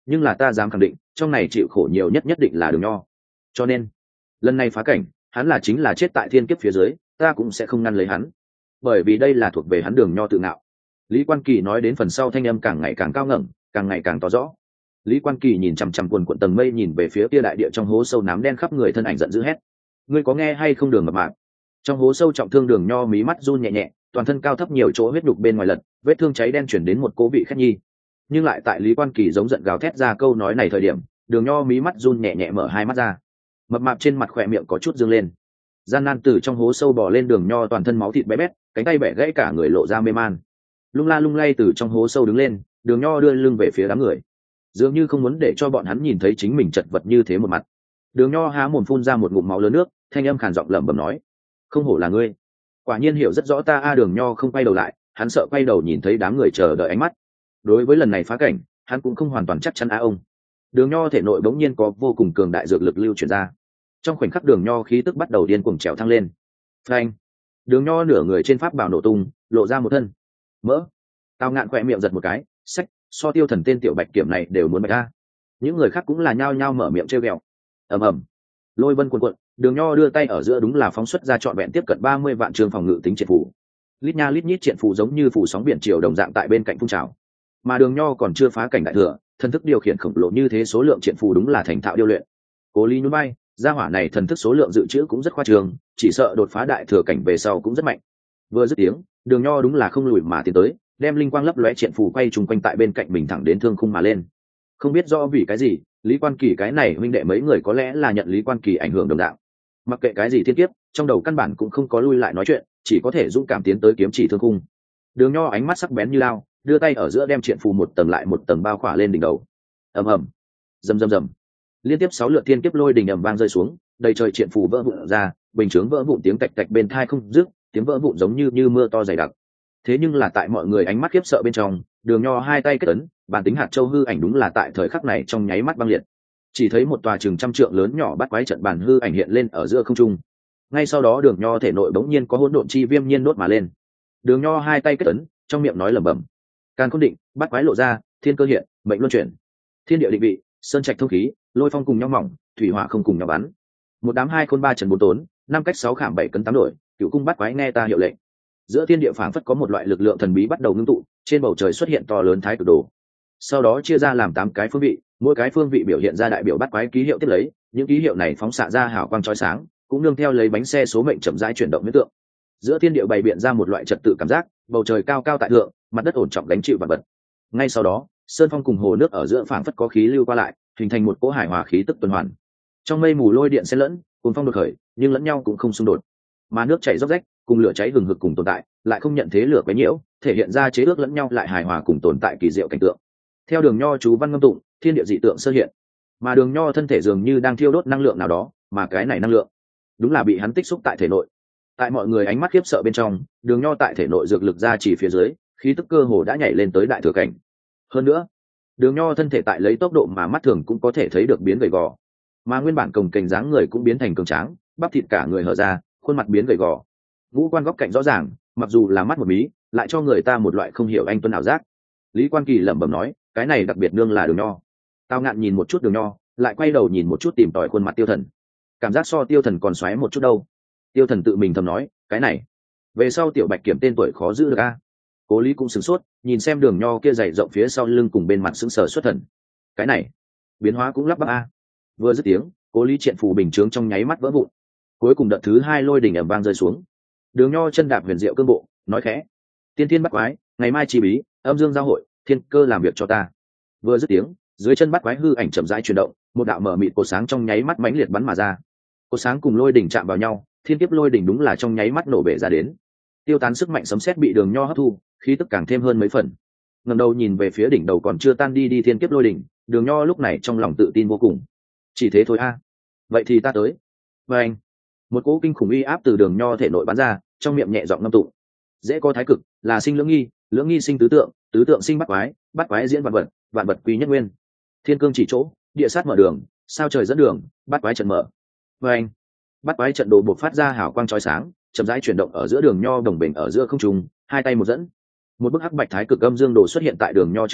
nhưng là ta dám khẳng định trong này chịu khổ nhiều nhất nhất định là Đường Nho. Cho nên lần này phá cảnh hắn là chính là chết tại thiên kiếp phía dưới, ta cũng sẽ không ngăn lấy hắn, bởi vì đây là thuộc về hắn Đường Nho tự ngạo. Lý Quan Kỳ nói đến phần sau thanh âm càng ngày càng cao ngẩng, càng ngày càng to rõ. Lý Quan Kỳ nhìn chằm chằm quần quần tầng mây, nhìn về phía kia đại địa trong hố sâu nám đen khắp người, thân ảnh giận dữ hét: ngươi có nghe hay không Đường Mập Mạp? Trong hố sâu trọng thương Đường Nho mí mắt run nhẹ nhẹ, toàn thân cao thấp nhiều chỗ huyết đục bên ngoài lật, vết thương cháy đen chuyển đến một cố vị khét nhi. Nhưng lại tại Lý Quan Kỳ giống giận gào thét ra câu nói này thời điểm, Đường Nho mí mắt run nhẹ nhẹ mở hai mắt ra. Mập mạp trên mặt khỏe miệng có chút dương lên, gian nan từ trong hố sâu bò lên. Đường Nho toàn thân máu thịt bé bét, cánh tay bẻ gãy, cả người lộ ra mê man, lung la lung lay từ trong hố sâu đứng lên. Đường Nho đưa lưng về phía đám người, dường như không muốn để cho bọn hắn nhìn thấy chính mình chật vật như thế một mặt. Đường Nho há mồm phun ra một ngụm máu lớn nước, thanh âm khàn giọng lẩm bẩm nói: không hổ là ngươi, quả nhiên hiểu rất rõ ta a. Đường Nho không quay đầu lại, hắn sợ quay đầu nhìn thấy đám người chờ đợi ánh mắt. Đối với lần này phá cảnh, hắn cũng không hoàn toàn chắc chắn a ông. Đường Nho thể nội bỗng nhiên có vô cùng cường đại dược lực lưu chuyển ra, trong khoảnh khắc Đường Nho khí tức bắt đầu điên cuồng trèo thăng lên. Phanh! Đường Nho nửa người trên pháp bảo nổ tung, lộ ra một thân mỡ. Tào Ngạn khỏe miệng giật một cái, sách, so Tiêu Thần tên tiểu bạch kiểm này đều muốn bạch a. Những người khác cũng là nhao nhao mở miệng trêu ghẹo. Ầm ầm, lôi vân cuồn cuộn, Đường Nho đưa tay ở giữa đúng là phóng xuất ra trọn vẹn tiếp cận ba mươi vạn trường phòng ngự tính triện phủ. Lít nha lít nhít triện phủ giống như phủ sóng biển triều đồng dạng tại bên cạnh phun trào. Mà Đường Nho còn chưa phá cảnh đại thừa, thần thức điều khiển khổng lồ như thế, số lượng triện phủ đúng là thành thạo điêu luyện. Cố Lý nhún bay, gia hỏa này thần thức số lượng dự trữ cũng rất khoa trương, chỉ sợ đột phá đại thừa cảnh về sau cũng rất mạnh. Vừa dứt tiếng, Đường Nho đúng là không lùi mà tiến tới, đem linh quang lấp lóe triện phù quay trùng quanh tại bên cạnh mình thẳng đến thương khung mà lên. Không biết do vì cái gì, Lý Quan Kỳ cái này huynh đệ mấy người có lẽ là nhận Lý Quan Kỳ ảnh hưởng đồng đạo, mặc kệ cái gì thiên kiếp, trong đầu căn bản cũng không có lui lại nói chuyện, chỉ có thể dũng cảm tiến tới kiếm chỉ thương khung. Đường Nho ánh mắt sắc bén như lao, đưa tay ở giữa đem triện phù một tầng lại một tầng bao khỏa lên đỉnh đầu. Ầm ầm, rầm rầm rầm, liên tiếp sáu lượt thiên kiếp lôi đình ầm vang rơi xuống, đầy trời triện phù vỡ vụn ra, bình chướng vỡ vụn tiếng tạch tạch bên tai không dứt, tiếng vỡ vụn giống như như mưa to dày đặc. Thế nhưng là tại mọi người ánh mắt khiếp sợ bên trong, Đường Nho hai tay kết ấn, bản tính hạt châu hư ảnh đúng là tại thời khắc này trong nháy mắt băng liệt. Chỉ thấy một tòa chừng trăm trượng lớn nhỏ bắt quái trận bản hư ảnh hiện lên ở giữa không trung. Ngay sau đó Đường Nho thể nội bỗng nhiên có hỗn độn chi viêm nhiên đốt mà lên. Đường Nho hai tay kết ấn, trong miệng nói lẩm bẩm: Càn Khôn định, bắt quái lộ ra, thiên cơ hiện, mệnh luân chuyển. Thiên địa định vị, sơn trạch thông khí, lôi phong cùng nhau mỏng, thủy hỏa không cùng nhau bắn. Một đám hai khôn ba trần bốn tốn, năm cách sáu khảm bảy cấn tám đổi, cựu cung bắt quái nghe ta hiệu lệnh. Giữa thiên địa phảng phất có một loại lực lượng thần bí bắt đầu ngưng tụ, trên bầu trời xuất hiện to lớn thái cực đồ. Sau đó chia ra làm tám cái phương vị, mỗi cái phương vị biểu hiện ra đại biểu bắt quái ký hiệu tiếp lấy, những ký hiệu này phóng xạ ra hào quang chói sáng, cũng nương theo lấy bánh xe số mệnh chậm rãi chuyển động huyễn tượng. Giữa thiên địa bày biện ra một loại trật tự cảm giác, bầu trời cao cao tại thượng, mặt đất ổn trọng gánh chịu vật vật. Ngay sau đó, sơn phong cùng hồ nước ở giữa phảng phất có khí lưu qua lại, hình thành một cỗ hải hòa khí tức tuần hoàn. Trong mây mù lôi điện xen lẫn, cuồng phong đột khởi, nhưng lẫn nhau cũng không xung đột. Mà nước chảy róc rách, cùng lửa cháy hừng hực cùng tồn tại, lại không nhận thế lửa quấy nhiễu, thể hiện ra chế ước lẫn nhau lại hài hòa cùng tồn tại kỳ diệu cảnh tượng. Theo Đường Nho chú văn ngâm tụng, thiên địa dị tượng sơ hiện, mà Đường Nho thân thể dường như đang thiêu đốt năng lượng nào đó, mà cái này năng lượng đúng là bị hắn tích xúc tại thể nội. Tại mọi người ánh mắt khiếp sợ bên trong, Đường Nho tại thể nội dược lực ra chỉ phía dưới, khí tức cơ hồ đã nhảy lên tới đại thừa cảnh. Hơn nữa, Đường Nho thân thể tại lấy tốc độ mà mắt thường cũng có thể thấy được biến gầy gò, mà nguyên bản cồng kềnh dáng người cũng biến thành cường tráng, bắp thịt cả người hở ra, khuôn mặt biến gầy gò, ngũ quan góc cạnh rõ ràng, mặc dù là mắt một mí, lại cho người ta một loại không hiểu anh tuấn ảo giác. Lý Quan Kỳ lẩm bẩm nói: cái này đặc biệt nương là Đường Nho. Tao Ngạn nhìn một chút Đường Nho, lại quay đầu nhìn một chút tìm tòi khuôn mặt Tiêu Thần, cảm giác so Tiêu Thần còn xoáy một chút đâu. Tiêu Thần tự mình thầm nói: cái này về sau tiểu bạch kiểm tên tuổi khó giữ được a. Cố Lý cũng sửng sốt, nhìn xem Đường Nho kia dày rộng phía sau lưng cùng bên mặt sững sờ xuất thần. Cái này biến hóa cũng lắp bắp a. Vừa dứt tiếng, Cố Lý triện phù bình chướng trong nháy mắt vỡ vụn. Cuối cùng đợt thứ hai lôi đỉnh ầm vang rơi xuống. Đường Nho chân đạp huyền diệu cương bộ, nói khẽ: tiên thiên bắt quái, ngày mai chi bí, âm dương giao hội, thiên cơ làm việc cho ta. Vừa dứt tiếng, dưới chân bắt quái hư ảnh chậm rãi chuyển động, một đạo mở mịt cột sáng trong nháy mắt mãnh liệt bắn mà ra. Cột sáng cùng lôi đỉnh chạm vào nhau, thiên kiếp lôi đỉnh đúng là trong nháy mắt nổ bể ra đến. Tiêu tán sức mạnh sấm sét bị Đường Nho hấp thu, khí tức càng thêm hơn mấy phần. Ngẩng đầu nhìn về phía đỉnh đầu còn chưa tan đi đi thiên kiếp lôi đỉnh, Đường Nho lúc này trong lòng tự tin vô cùng. Chỉ thế thôi a. Vậy thì ta tới. Và anh, một cỗ kinh khủng uy áp từ Đường Nho thể nội bắn ra, trong miệng nhẹ giọng ngâm tụng: dễ có thái cực, là sinh lưỡng nghi, lưỡng nghi sinh tứ tượng, tứ tượng sinh bắt quái, bắt quái diễn vạn vật, vạn vật quy nhất nguyên. Thiên cương chỉ chỗ, địa sát mở đường, sao trời dẫn đường, bắt quái trận mở. Và anh, bắt quái trận đồ bộc phát ra hào quang chói sáng, chậm rãi chuyển động ở giữa Đường Nho đồng bình ở giữa không trung, hai tay một dẫn, một bức hắc bạch thái cực âm dương đồ xuất hiện tại Đường Nho trước người,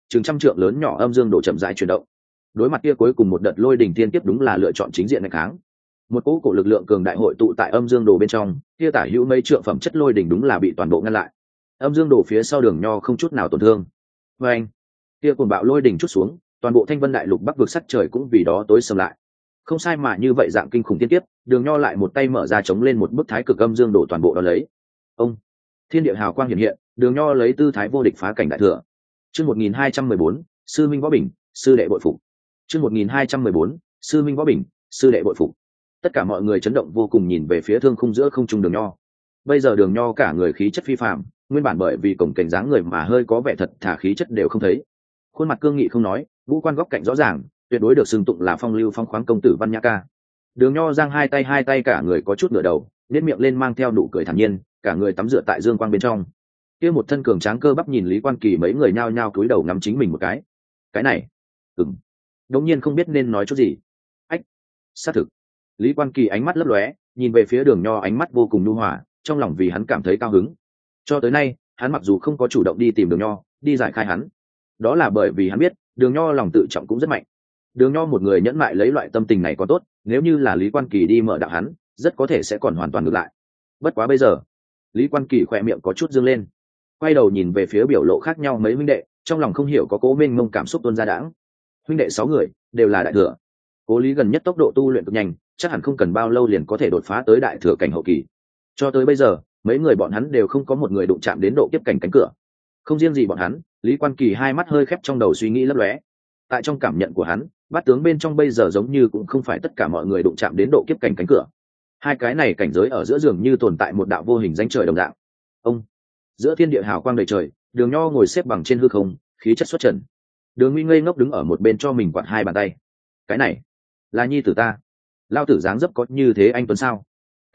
chừng trăm trượng lớn nhỏ âm dương đồ chậm rãi chuyển động. Đối mặt kia cuối cùng một đợt lôi đỉnh thiên kiếp đúng là lựa chọn chính diện ngày kháng. Một cỗ cổ lực lượng cường đại hội tụ tại âm dương đồ bên trong, kia tả hữu mấy trượng phẩm chất lôi đỉnh đúng là bị toàn bộ ngăn lại. Âm dương đồ phía sau Đường Nho không chút nào tổn thương. Và anh, kia cuồng bạo lôi đỉnh chút xuống, toàn bộ Thanh Vân Đại Lục Bắc vực sắc trời cũng vì đó tối sầm lại. Không sai mà như vậy dạng kinh khủng tiên tiếp, Đường Nho lại một tay mở ra chống lên một bức thái cực âm dương đồ toàn bộ đó lấy. Ông, thiên địa hào quang hiện hiện, Đường Nho lấy tư thái vô địch phá cảnh đại thừa. Chương một nghìn hai trăm mười bốn, sư minh võ bình, sư đệ bội phục. Chương một nghìn hai trăm mười bốn, sư minh võ bình, sư đệ bội phục. Tất cả mọi người chấn động vô cùng nhìn về phía thương khung giữa không trung Đường Nho. Bây giờ Đường Nho cả người khí chất phi phàm, nguyên bản bởi vì cổng cảnh dáng người mà hơi có vẻ thật thà khí chất đều không thấy. Khuôn mặt cương nghị không nói, ngũ quan góc cạnh rõ ràng, tuyệt đối được xưng tụng là phong lưu phong khoáng công tử văn nhã ca. Đường Nho giang hai tay hai tay cả người có chút ngửa đầu, nét miệng lên mang theo nụ cười thản nhiên, cả người tắm rửa tại dương quang bên trong. Kia một thân cường tráng cơ bắp nhìn Lý Quan Kỳ mấy người nhao nhao cúi đầu ngắm chính mình một cái. Cái này, ừm, đống nhiên không biết nên nói chút gì. Ách, xác thực. Lý Quan Kỳ ánh mắt lấp lóe, nhìn về phía Đường Nho ánh mắt vô cùng nhu hòa, trong lòng vì hắn cảm thấy cao hứng. Cho tới nay, hắn mặc dù không có chủ động đi tìm Đường Nho, đi giải khai hắn, đó là bởi vì hắn biết Đường Nho lòng tự trọng cũng rất mạnh. Đường Nho một người nhẫn mại lấy loại tâm tình này có tốt, nếu như là Lý Quan Kỳ đi mở đạo hắn, rất có thể sẽ còn hoàn toàn ngược lại. Bất quá bây giờ, Lý Quan Kỳ khỏe miệng có chút dương lên, quay đầu nhìn về phía biểu lộ khác nhau mấy huynh đệ, trong lòng không hiểu có cố mênh mông cảm xúc tuôn ra đãng. Huynh đệ sáu người đều là đại thừa, Cố Lý gần nhất tốc độ tu luyện cực nhanh, chắc hẳn không cần bao lâu liền có thể đột phá tới đại thừa cảnh hậu kỳ. Cho tới bây giờ, mấy người bọn hắn đều không có một người đụng chạm đến độ kiếp cảnh cánh cửa. Không riêng gì bọn hắn, Lý Quan Kỳ hai mắt hơi khép trong đầu suy nghĩ lấp lóe. Tại trong cảm nhận của hắn, bát tướng bên trong bây giờ giống như cũng không phải tất cả mọi người đụng chạm đến độ kiếp cảnh cánh cửa. Hai cái này cảnh giới ở giữa dường như tồn tại một đạo vô hình danh trời đồng dạng. Ông, giữa thiên địa hào quang đầy trời, Đường Nho ngồi xếp bằng trên hư không, khí chất xuất trần. Đường Nguy ngây ngốc đứng ở một bên cho mình quạt hai bàn tay. Cái này là nhi tử ta. Lao tử dáng dấp có như thế anh tuấn sao? T,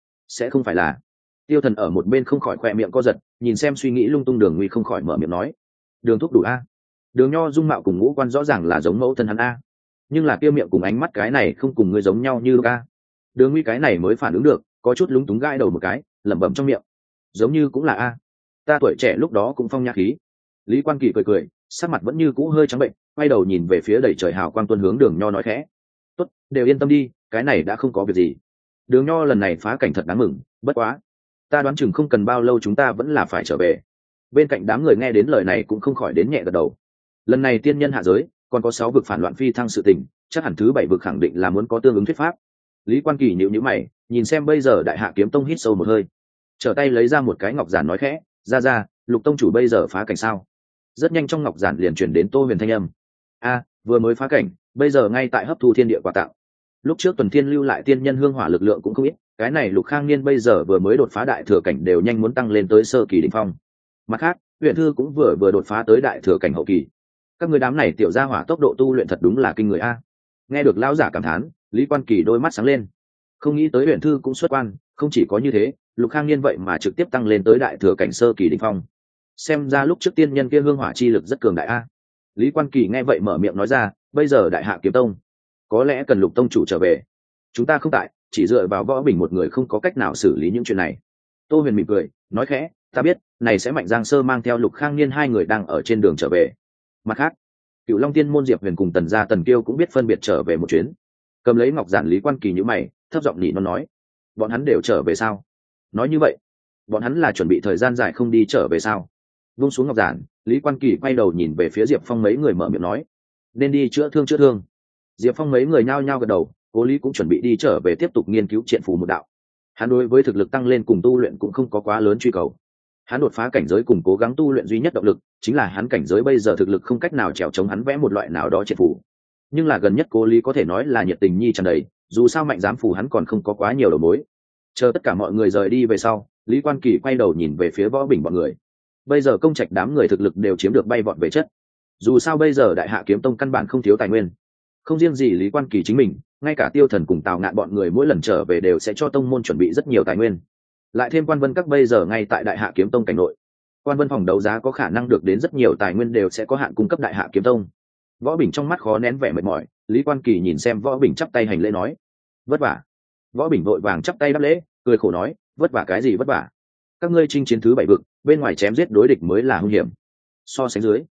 sẽ không phải là. Tiêu Thần ở một bên không khỏi khoe miệng co giật, nhìn xem suy nghĩ lung tung Đường Nguy không khỏi mở miệng nói. Đường thúc đủ a. Đường Nho dung mạo cùng ngũ quan rõ ràng là giống mẫu thân hắn a, nhưng là kia miệng cùng ánh mắt cái này không cùng người giống nhau như a. Đường Nguy cái này mới phản ứng được, có chút lúng túng gãi đầu một cái, lẩm bẩm trong miệng. Giống như cũng là a. Ta tuổi trẻ lúc đó cũng phong nhã khí. Lý Quan Kỳ cười cười, sắc mặt vẫn như cũ hơi trắng bệnh, quay đầu nhìn về phía đầy trời hào quang tuôn hướng Đường Nho nói khẽ. Tốt, đều yên tâm đi, cái này đã không có việc gì. Đường Nho lần này phá cảnh thật đáng mừng, bất quá, ta đoán chừng không cần bao lâu chúng ta vẫn là phải trở về. Bên cạnh đám người nghe đến lời này cũng không khỏi đến nhẹ gật đầu. Lần này tiên nhân hạ giới, còn có sáu vực phản loạn phi thăng sự tình, chắc hẳn thứ bảy vực khẳng định là muốn có tương ứng thuyết pháp. Lý Quan Kỳ nhíu nhíu mày, nhìn xem bây giờ Đại Hạ Kiếm Tông hít sâu một hơi, trở tay lấy ra một cái ngọc giản nói khẽ, ra ra, Lục tông chủ bây giờ phá cảnh sao? Rất nhanh trong ngọc giản liền chuyển đến Tô Huyền thanh âm. A, vừa mới phá cảnh, bây giờ ngay tại hấp thu thiên địa quà tặng. Lúc trước tuần thiên lưu lại tiên nhân hương hỏa lực lượng cũng không ít, cái này Lục Khang Niên bây giờ vừa mới đột phá đại thừa cảnh đều nhanh muốn tăng lên tới sơ kỳ đỉnh phong. Mặt khác, Huyền Thư cũng vừa vừa đột phá tới đại thừa cảnh hậu kỳ. Các người đám này tiểu gia hỏa tốc độ tu luyện thật đúng là kinh người a. Nghe được lão giả cảm thán, Lý Quan Kỳ đôi mắt sáng lên. Không nghĩ tới Huyền Thư cũng xuất quan, không chỉ có như thế, Lục Khang Niên vậy mà trực tiếp tăng lên tới đại thừa cảnh sơ kỳ đỉnh phong. Xem ra lúc trước tiên nhân kia hương hỏa chi lực rất cường đại a. Lý Quan Kỳ nghe vậy mở miệng nói ra, bây giờ Đại Hạ Kiếm Tông có lẽ cần Lục tông chủ trở về. Chúng ta không tại, chỉ dựa vào Võ Bình một người không có cách nào xử lý những chuyện này. Tô Huyền mỉm cười, nói khẽ, ta biết, này sẽ Mạnh Giang Sơ mang theo Lục Khang Niên hai người đang ở trên đường trở về. Mặt khác, Cựu Long Tiên môn Diệp Huyền cùng Tần gia Tần Kiêu cũng biết phân biệt trở về một chuyến. Cầm lấy ngọc giản, Lý Quan Kỳ nhíu mày, thấp giọng nhị nó nói, bọn hắn đều trở về sao? Nói như vậy, bọn hắn là chuẩn bị thời gian dài không đi trở về sao? Vung xuống ngọc giản, Lý Quan Kỳ quay đầu nhìn về phía Diệp Phong mấy người mở miệng nói, nên đi chữa thương chữa thương. Diệp Phong mấy người nhao nhao gật đầu, Cố Lý cũng chuẩn bị đi trở về tiếp tục nghiên cứu triện phù một đạo. Hắn đối với thực lực tăng lên cùng tu luyện cũng không có quá lớn truy cầu. Hắn đột phá cảnh giới cùng cố gắng tu luyện duy nhất động lực chính là hắn cảnh giới bây giờ thực lực không cách nào trèo chống hắn vẽ một loại nào đó triện phù. Nhưng là gần nhất Cố Lý có thể nói là nhiệt tình nhi tràn đầy, dù sao Mạnh Giám phù hắn còn không có quá nhiều đầu mối. Chờ tất cả mọi người rời đi về sau, Lý Quan Kỳ quay đầu nhìn về phía Võ Bình bọn người. Bây giờ công trạch đám người thực lực đều chiếm được bay vọt về chất. Dù sao bây giờ Đại Hạ Kiếm Tông căn bản không thiếu tài nguyên. Không riêng gì Lý Quan Kỳ chính mình, ngay cả Tiêu Thần cùng Tào Ngạn bọn người mỗi lần trở về đều sẽ cho tông môn chuẩn bị rất nhiều tài nguyên. Lại thêm Quan Vân các bây giờ ngay tại Đại Hạ Kiếm Tông cảnh nội, Quan Vân phòng đấu giá có khả năng được đến rất nhiều tài nguyên đều sẽ có hạn cung cấp Đại Hạ Kiếm Tông. Võ Bình trong mắt khó nén vẻ mệt mỏi, Lý Quan Kỳ nhìn xem Võ Bình chắp tay hành lễ nói, vất vả. Võ Bình vội vàng chắp tay đáp lễ, cười khổ nói, vất vả cái gì vất vả? Các ngươi chinh chiến thứ bảy vực, bên ngoài chém giết đối địch mới là hung hiểm. So sánh dưới,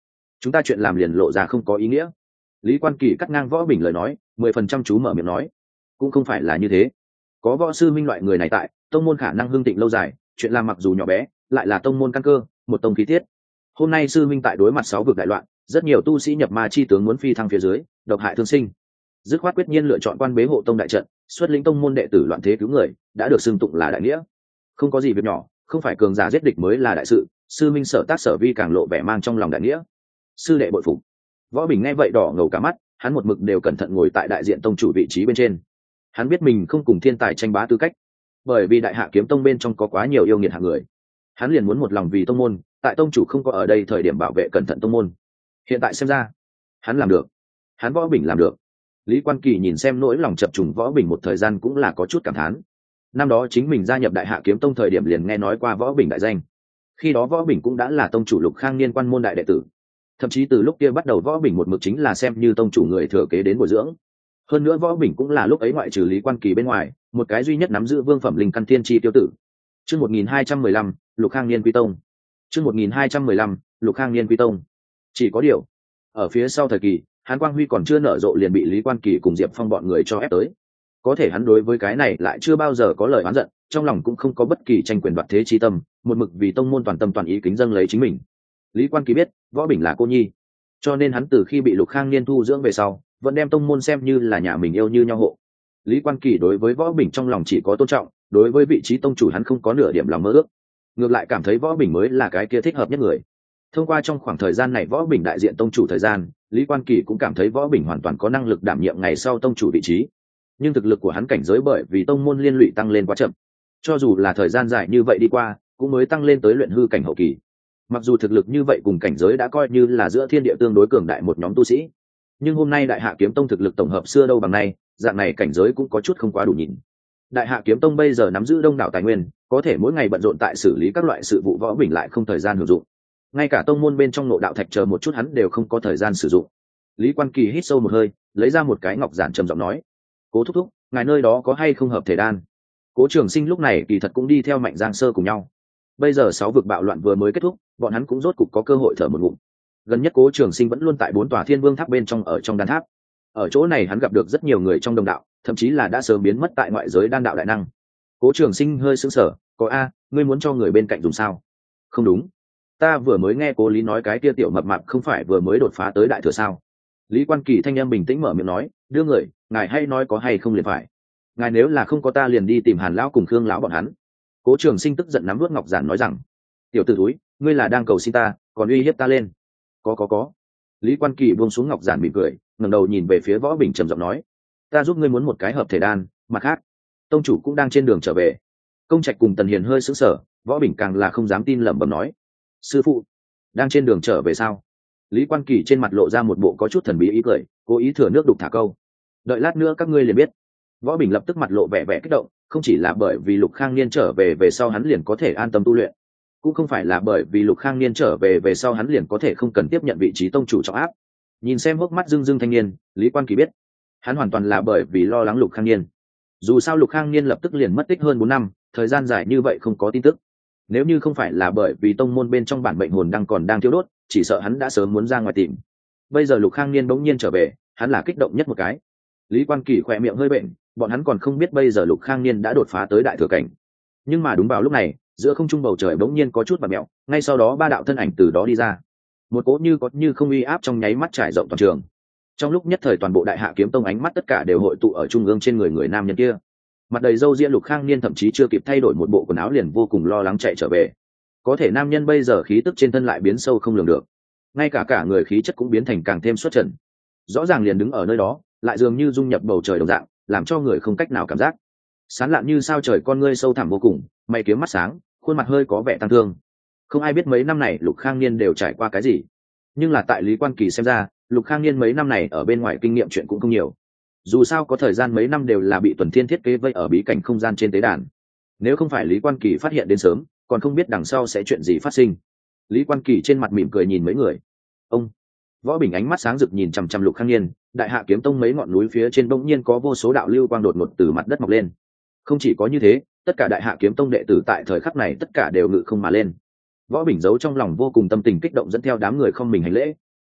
chúng ta chuyện làm liền lộ ra không có ý nghĩa. Lý Quan Kỳ cắt ngang Võ Bình lời nói, mười phần trăm chú mở miệng nói, cũng không phải là như thế. Có võ sư minh loại người này tại, tông môn khả năng hưng thịnh lâu dài, chuyện làm mặc dù nhỏ bé, lại là tông môn căn cơ, một tông khí tiết. Hôm nay sư minh tại đối mặt sáu vực đại loạn, rất nhiều tu sĩ nhập ma chi tướng muốn phi thăng phía dưới, độc hại thương sinh. Dứt khoát quyết nhiên lựa chọn quan bế hộ tông đại trận, xuất lĩnh tông môn đệ tử loạn thế cứu người, đã được xưng tụng là đại nghĩa. Không có gì việc nhỏ, không phải cường giả giết địch mới là đại sự, sư minh sở tác sở vi càng lộ vẻ mang trong lòng đại nghĩa. Sư đệ bội phục. Võ Bình nghe vậy đỏ ngầu cả mắt, hắn một mực đều cẩn thận ngồi tại đại diện tông chủ vị trí bên trên. Hắn biết mình không cùng thiên tài tranh bá tư cách, bởi vì đại hạ kiếm tông bên trong có quá nhiều yêu nghiệt hạng người. Hắn liền muốn một lòng vì tông môn, tại tông chủ không có ở đây thời điểm bảo vệ cẩn thận tông môn. Hiện tại xem ra, hắn làm được. Hắn Võ Bình làm được. Lý Quan Kỳ nhìn xem nỗi lòng chập trùng Võ Bình một thời gian cũng là có chút cảm thán. Năm đó chính mình gia nhập đại hạ kiếm tông thời điểm liền nghe nói qua Võ Bình đại danh. Khi đó Võ Bình cũng đã là tông chủ Lục Khang Niên quan môn đại đệ tử. Thậm chí từ lúc kia bắt đầu Võ Bình một mực chính là xem như tông chủ người thừa kế đến bồi dưỡng. Hơn nữa Võ Bình cũng là lúc ấy ngoại trừ Lý Quan Kỳ bên ngoài, một cái duy nhất nắm giữ vương phẩm linh căn thiên chi tiêu tử. Chương một nghìn hai trăm mười lăm, Lục Khang Niên quy tông. Chương một nghìn hai trăm mười lăm, Lục Khang Niên quy tông. Chỉ có điều, ở phía sau thời kỳ, Hàn Quang Huy còn chưa nở rộ liền bị Lý Quan Kỳ cùng Diệp Phong bọn người cho ép tới. Có thể hắn đối với cái này lại chưa bao giờ có lời oán giận, trong lòng cũng không có bất kỳ tranh quyền đoạt thế chi tâm, một mực vì tông môn toàn tâm toàn ý kính dâng lấy chính mình. Lý Quan Kỳ biết, Võ Bình là cô nhi, cho nên hắn từ khi bị Lục Khang Niên thu dưỡng về sau, vẫn đem tông môn xem như là nhà mình yêu như nhau hộ. Lý Quan Kỳ đối với Võ Bình trong lòng chỉ có tôn trọng, đối với vị trí tông chủ hắn không có nửa điểm lòng mơ ước, ngược lại cảm thấy Võ Bình mới là cái kia thích hợp nhất người. Thông qua trong khoảng thời gian này Võ Bình đại diện tông chủ thời gian, Lý Quan Kỳ cũng cảm thấy Võ Bình hoàn toàn có năng lực đảm nhiệm ngày sau tông chủ vị trí. Nhưng thực lực của hắn cảnh giới bởi vì tông môn liên lụy tăng lên quá chậm, cho dù là thời gian dài như vậy đi qua, cũng mới tăng lên tới luyện hư cảnh hậu kỳ. Mặc dù thực lực như vậy cùng cảnh giới đã coi như là giữa thiên địa tương đối cường đại một nhóm tu sĩ, nhưng hôm nay đại hạ kiếm tông thực lực tổng hợp xưa đâu bằng nay, dạng này cảnh giới cũng có chút không quá đủ nhìn. Đại hạ kiếm tông bây giờ nắm giữ đông đảo tài nguyên, có thể mỗi ngày bận rộn tại xử lý các loại sự vụ, Võ Bình lại không thời gian hữu dụng. Ngay cả tông môn bên trong nội đạo thạch chờ một chút hắn đều không có thời gian sử dụng. Lý Quan Kỳ hít sâu một hơi, lấy ra một cái ngọc giản trầm giọng nói, Cố thúc thúc, ngài nơi đó có hay không hợp thể đan? Cố Trường Sinh lúc này kỳ thật cũng đi theo Mạnh Giang Sơ cùng nhau. Bây giờ sáu vực bạo loạn vừa mới kết thúc, bọn hắn cũng rốt cục có cơ hội thở một ngụm. Gần nhất Cố Trường Sinh vẫn luôn tại bốn tòa Thiên Vương tháp bên trong ở trong đan tháp. Ở chỗ này hắn gặp được rất nhiều người trong đồng đạo, thậm chí là đã sớm biến mất tại ngoại giới đan đạo đại năng. Cố Trường Sinh hơi sững sờ, có a, ngươi muốn cho người bên cạnh dùng sao? Không đúng, ta vừa mới nghe Cố Lý nói cái kia tiểu mập mạp không phải vừa mới đột phá tới đại thừa sao? Lý Quan Kỳ thanh em bình tĩnh mở miệng nói, đưa người, ngài hay nói có hay không liền phải. Ngài nếu là không có ta liền đi tìm Hàn lão cùng Khương lão bọn hắn. Cố Trường Sinh tức giận nắm vút ngọc giản nói rằng, tiểu tử thúi, ngươi là đang cầu xin ta, còn uy hiếp ta lên? Có có có. Lý Quan Kỳ buông xuống ngọc giản mỉm cười, ngẩng đầu nhìn về phía Võ Bình trầm giọng nói, ta giúp ngươi muốn một cái hợp thể đan, mặt khác, tông chủ cũng đang trên đường trở về. Công Trạch cùng Tần Hiền hơi sững sờ, Võ Bình càng là không dám tin lẩm bẩm nói, sư phụ, đang trên đường trở về sao? Lý Quan Kỳ trên mặt lộ ra một bộ có chút thần bí ý cười, cố ý thừa nước đục thả câu, đợi lát nữa các ngươi liền biết. Võ Bình lập tức mặt lộ vẻ vẻ kích động, không chỉ là bởi vì Lục Khang Niên trở về về sau hắn liền có thể an tâm tu luyện, cũng không phải là bởi vì Lục Khang Niên trở về về sau hắn liền có thể không cần tiếp nhận vị trí tông chủ trọng áp. Nhìn xem hốc mắt rưng rưng thanh niên, Lý Quan Kỳ biết, hắn hoàn toàn là bởi vì lo lắng Lục Khang Niên. Dù sao Lục Khang Niên lập tức liền mất tích hơn bốn năm, thời gian dài như vậy không có tin tức. Nếu như không phải là bởi vì tông môn bên trong bản mệnh hồn đang còn đang thiêu đốt, chỉ sợ hắn đã sớm muốn ra ngoài tìm. Bây giờ Lục Khang Niên bỗng nhiên trở về, hắn là kích động nhất một cái. Lý Quan Kỳ khỏe miệng hơi bệnh, bọn hắn còn không biết bây giờ Lục Khang Niên đã đột phá tới đại thừa cảnh. Nhưng mà đúng vào lúc này, giữa không trung bầu trời bỗng nhiên có chút vặn mèo, ngay sau đó ba đạo thân ảnh từ đó đi ra. Một cỗ như có như không uy áp trong nháy mắt trải rộng toàn trường. Trong lúc nhất thời toàn bộ đại hạ kiếm tông ánh mắt tất cả đều hội tụ ở trung ương trên người người nam nhân kia. Mặt đầy râu ria Lục Khang Niên thậm chí chưa kịp thay đổi một bộ quần áo liền vô cùng lo lắng chạy trở về. Có thể nam nhân bây giờ khí tức trên thân lại biến sâu không lường được, ngay cả cả người khí chất cũng biến thành càng thêm xuất trần. Rõ ràng liền đứng ở nơi đó, lại dường như dung nhập bầu trời đồng dạng, làm cho người không cách nào cảm giác. Sáng lạn như sao trời, con ngươi sâu thẳm vô cùng, mày kiếm mắt sáng, khuôn mặt hơi có vẻ tăng thương. Không ai biết mấy năm này Lục Khang Niên đều trải qua cái gì, nhưng là tại Lý Quan Kỳ xem ra, Lục Khang Niên mấy năm này ở bên ngoài kinh nghiệm chuyện cũng không nhiều. Dù sao có thời gian mấy năm đều là bị Tuần Thiên thiết kế vây ở bí cảnh không gian trên tế đàn. Nếu không phải Lý Quan Kỳ phát hiện đến sớm, còn không biết đằng sau sẽ chuyện gì phát sinh. Lý Quan Kỳ trên mặt mỉm cười nhìn mấy người. Ông Võ Bình ánh mắt sáng rực nhìn chằm chằm Lục Khang Niên, đại hạ kiếm tông mấy ngọn núi phía trên bỗng nhiên có vô số đạo lưu quang đột ngột từ mặt đất mọc lên. Không chỉ có như thế, tất cả đại hạ kiếm tông đệ tử tại thời khắc này tất cả đều ngự không mà lên. Võ Bình giấu trong lòng vô cùng tâm tình kích động dẫn theo đám người không mình hành lễ.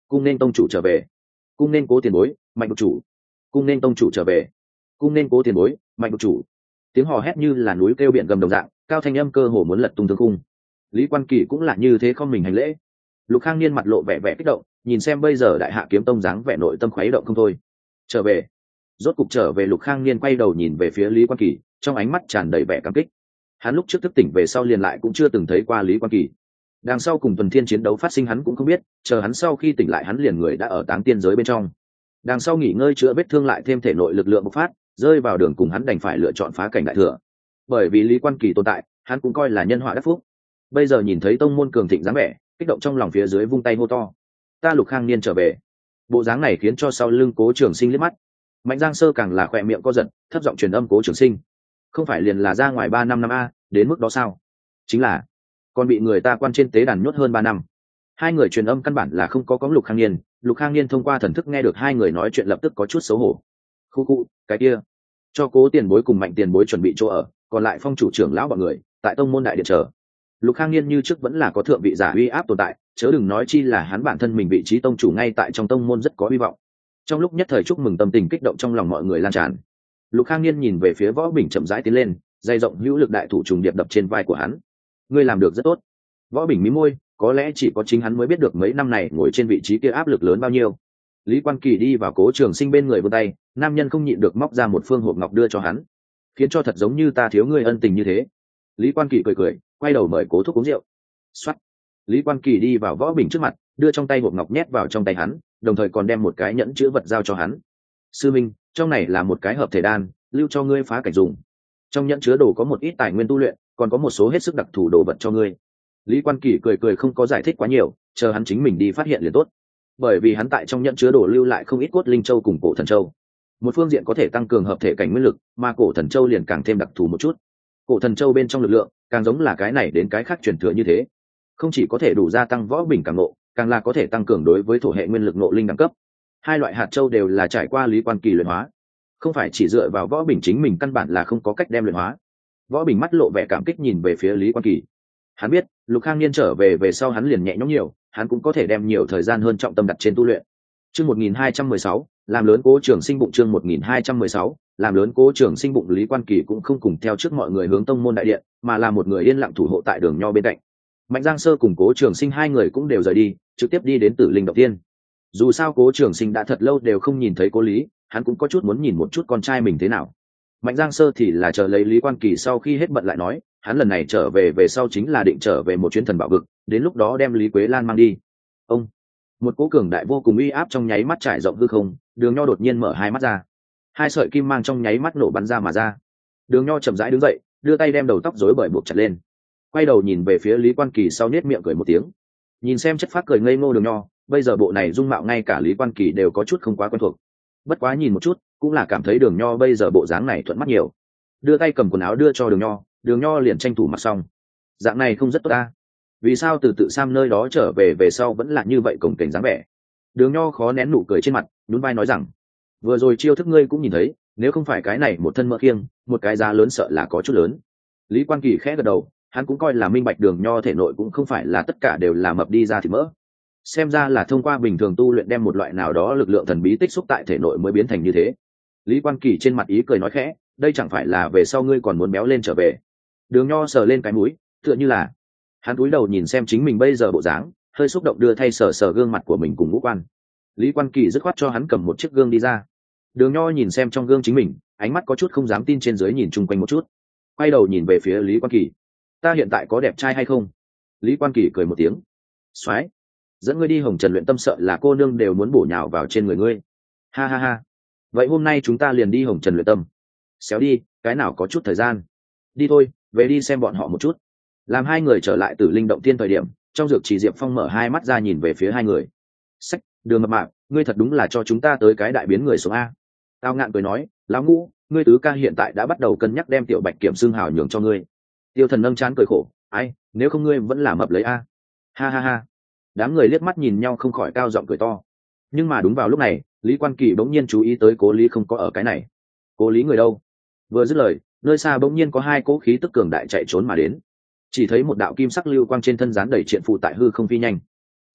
cung nên tông chủ trở về, cung nên cố tiền bối mạnh bậc chủ, cung nên tông chủ trở về, cung nên cố tiền bối mạnh bậc chủ. Tiếng hò hét như là núi kêu biển gầm đồng dạng, cao thanh âm cơ hồ muốn lật tung thương cung. Lý Quan Kỳ cũng là như thế không mình hành lễ. Lục Khang Niên mặt lộ vẻ vẻ kích động, nhìn xem bây giờ đại hạ kiếm tông dáng vẻ nội tâm khuấy động không thôi. Trở về, rốt cục trở về. Lục Khang Niên quay đầu nhìn về phía Lý Quan Kỳ, trong ánh mắt tràn đầy vẻ cảm kích. Hắn lúc trước thức tỉnh về sau liền lại cũng chưa từng thấy qua Lý Quan Kỳ. Đằng sau cùng tuần thiên chiến đấu phát sinh hắn cũng không biết, chờ hắn sau khi tỉnh lại hắn liền người đã ở táng tiên giới bên trong. Đằng sau nghỉ ngơi chữa vết thương lại thêm thể nội lực lượng bộc phát, rơi vào đường cùng hắn đành phải lựa chọn phá cảnh đại thừa. Bởi vì Lý Quan Kỳ tồn tại, hắn cũng coi là nhân họa đắc phúc. Bây giờ nhìn thấy tông môn cường thịnh dáng vẻ, kích động trong lòng phía dưới vung tay hô to: ta Lục Khang Niên trở về. Bộ dáng này khiến cho sau lưng Cố Trường Sinh liếc mắt. Mạnh Giang Sơ càng là khỏe miệng co giật, thấp giọng truyền âm Cố Trường Sinh: không phải liền là ra ngoài ba năm năm a, đến mức đó sao? Chính là còn bị người ta quan trên tế đàn nhốt hơn ba năm. Hai người truyền âm căn bản là không có có Lục Khang Niên. Lục Khang Niên thông qua thần thức nghe được hai người nói chuyện lập tức có chút xấu hổ. Khu khu, cái kia, cho Cố tiền bối cùng Mạnh tiền bối chuẩn bị chỗ ở, còn lại phong chủ trưởng lão bọn người tại tông môn đại điện chờ. Lục Khang Niên như trước vẫn là có thượng vị giả uy áp tồn tại, chớ đừng nói chi là hắn bản thân mình vị trí tông chủ ngay tại trong tông môn rất có hy vọng. Trong lúc nhất thời chúc mừng tâm tình kích động trong lòng mọi người lan tràn. Lục Khang Niên nhìn về phía Võ Bình chậm rãi tiến lên, dày rộng hữu lực đại thủ trùng điệp đập trên vai của hắn. Ngươi làm được rất tốt. Võ Bình mí môi, có lẽ chỉ có chính hắn mới biết được mấy năm này ngồi trên vị trí kia áp lực lớn bao nhiêu. Lý Quan Kỳ đi vào Cố Trường Sinh bên người vươn tay, nam nhân không nhịn được móc ra một phương hộp ngọc đưa cho hắn, khiến cho thật giống như ta thiếu ngươi ân tình như thế. Lý Quan Kỳ cười cười, quay đầu mời Cố Thúc uống rượu. Soát. Lý Quan Kỳ đi vào Võ Bình trước mặt, đưa trong tay hộp ngọc nhét vào trong tay hắn, đồng thời còn đem một cái nhẫn chữ vật giao cho hắn. Sư minh, trong này là một cái hợp thể đan, lưu cho ngươi phá cảnh dùng. Trong nhẫn chứa đồ có một ít tài nguyên tu luyện, còn có một số hết sức đặc thù đồ vật cho ngươi. Lý Quan Kỳ cười cười không có giải thích quá nhiều, chờ hắn chính mình đi phát hiện liền tốt. Bởi vì hắn tại trong nhẫn chứa đồ lưu lại không ít cốt linh châu cùng cổ thần châu. Một phương diện có thể tăng cường hợp thể cảnh nguyên lực, mà cổ thần châu liền càng thêm đặc thù một chút. Cổ thần châu bên trong lực lượng càng giống là cái này đến cái khác truyền thừa như thế, không chỉ có thể đủ gia tăng Võ Bình cảm ngộ, càng là có thể tăng cường đối với thổ hệ nguyên lực ngộ linh đẳng cấp. Hai loại hạt châu đều là trải qua Lý Quan Kỳ luyện hóa, không phải chỉ dựa vào Võ Bình chính mình căn bản là không có cách đem luyện hóa. Võ Bình mắt lộ vẻ cảm kích nhìn về phía Lý Quan Kỳ. Hắn biết Lục Khang Niên trở về về sau hắn liền nhẹ nhõm nhiều, hắn cũng có thể đem nhiều thời gian hơn trọng tâm đặt trên tu luyện. Chương một nghìn hai trăm mười sáu, làm lớn Cố Trường Sinh bụng. Chương một nghìn hai trăm mười sáu, làm lớn Cố Trường Sinh bụng. Lý Quan Kỳ cũng không cùng theo trước mọi người hướng tông môn đại điện, mà là một người yên lặng thủ hộ tại đường nho bên cạnh. Mạnh Giang Sơ cùng Cố Trường Sinh hai người cũng đều rời đi, trực tiếp đi đến Tử Linh động tiên. Dù sao Cố Trường Sinh đã thật lâu đều không nhìn thấy Cố Lý, hắn cũng có chút muốn nhìn một chút con trai mình thế nào. Mạnh Giang Sơ thì là chờ lấy Lý Quan Kỳ sau khi hết bận lại nói, hắn lần này trở về về sau chính là định trở về một chuyến thần bảo vực, đến lúc đó đem Lý Quế Lan mang đi. Ông, một cỗ cường đại vô cùng uy áp trong nháy mắt trải rộng hư không, Đường Nho đột nhiên mở hai mắt ra, hai sợi kim mang trong nháy mắt nổ bắn ra mà ra. Đường Nho chậm rãi đứng dậy, đưa tay đem đầu tóc rối bời buộc chặt lên, quay đầu nhìn về phía Lý Quan Kỳ sau nết miệng cười một tiếng. Nhìn xem chất phác cười ngây ngô Đường Nho, bây giờ bộ này dung mạo ngay cả Lý Quan Kỳ đều có chút không quá quen thuộc. Bất quá nhìn một chút, cũng là cảm thấy Đường Nho bây giờ bộ dáng này thuận mắt nhiều. Đưa tay cầm quần áo đưa cho Đường Nho, Đường Nho liền tranh thủ mặc xong. Dạng này không rất tốt ta, vì sao từ Tự Sam nơi đó trở về về sau vẫn là như vậy cổng kềnh dáng vẻ. Đường Nho khó nén nụ cười trên mặt, nhún vai nói rằng, vừa rồi chiêu thức ngươi cũng nhìn thấy, nếu không phải cái này một thân mỡ khiêng, một cái giá lớn sợ là có chút lớn. Lý Quan Kỳ khẽ gật đầu, hắn cũng coi là minh bạch Đường Nho thể nội cũng không phải là tất cả đều là mập đi ra thì mỡ, xem ra là thông qua bình thường tu luyện đem một loại nào đó lực lượng thần bí tích xúc tại thể nội mới biến thành như thế. Lý Quan Kỳ trên mặt ý cười nói khẽ, đây chẳng phải là về sau ngươi còn muốn béo lên trở về. Đường Nho sờ lên cái mũi, tựa như là hắn cúi đầu nhìn xem chính mình bây giờ bộ dáng, hơi xúc động đưa thay sờ sờ gương mặt của mình cùng ngũ quan. Lý Quan Kỳ dứt khoát cho hắn cầm một chiếc gương đi ra. Đường Nho nhìn xem trong gương chính mình, ánh mắt có chút không dám tin trên dưới nhìn chung quanh một chút, quay đầu nhìn về phía Lý Quan Kỳ, ta hiện tại có đẹp trai hay không? Lý Quan Kỳ cười một tiếng, soái, dẫn ngươi đi Hồng Trần luyện tâm sợ là cô nương đều muốn bổ nhào vào trên người ngươi. Ha ha ha, vậy hôm nay chúng ta liền đi Hồng Trần luyện tâm. Xéo đi, cái nào có chút thời gian. Đi thôi, về đi xem bọn họ một chút. Làm hai người trở lại Tử Linh động tiên thời điểm, trong dược chỉ Diệp Phong mở hai mắt ra nhìn về phía hai người. Sách, Đường mập mạp, ngươi thật đúng là cho chúng ta tới cái đại biến người xuống a. Tao ngạn cười nói, lão Ngũ, ngươi tứ ca hiện tại đã bắt đầu cân nhắc đem Tiểu Bạch Kiểm xưng hào nhường cho ngươi. Tiêu Thần nâng trán cười khổ, ai, nếu không ngươi vẫn là mập lấy a. Ha ha ha. Đám người liếc mắt nhìn nhau không khỏi cao giọng cười to. Nhưng mà đúng vào lúc này, Lý Quan Kỳ bỗng nhiên chú ý tới Cố Lý không có ở cái này. Cố Lý người đâu? Vừa dứt lời, nơi xa bỗng nhiên có hai cỗ khí tức cường đại chạy trốn mà đến. Chỉ thấy một đạo kim sắc lưu quang trên thân dán đầy triện phụ tại hư không phi nhanh.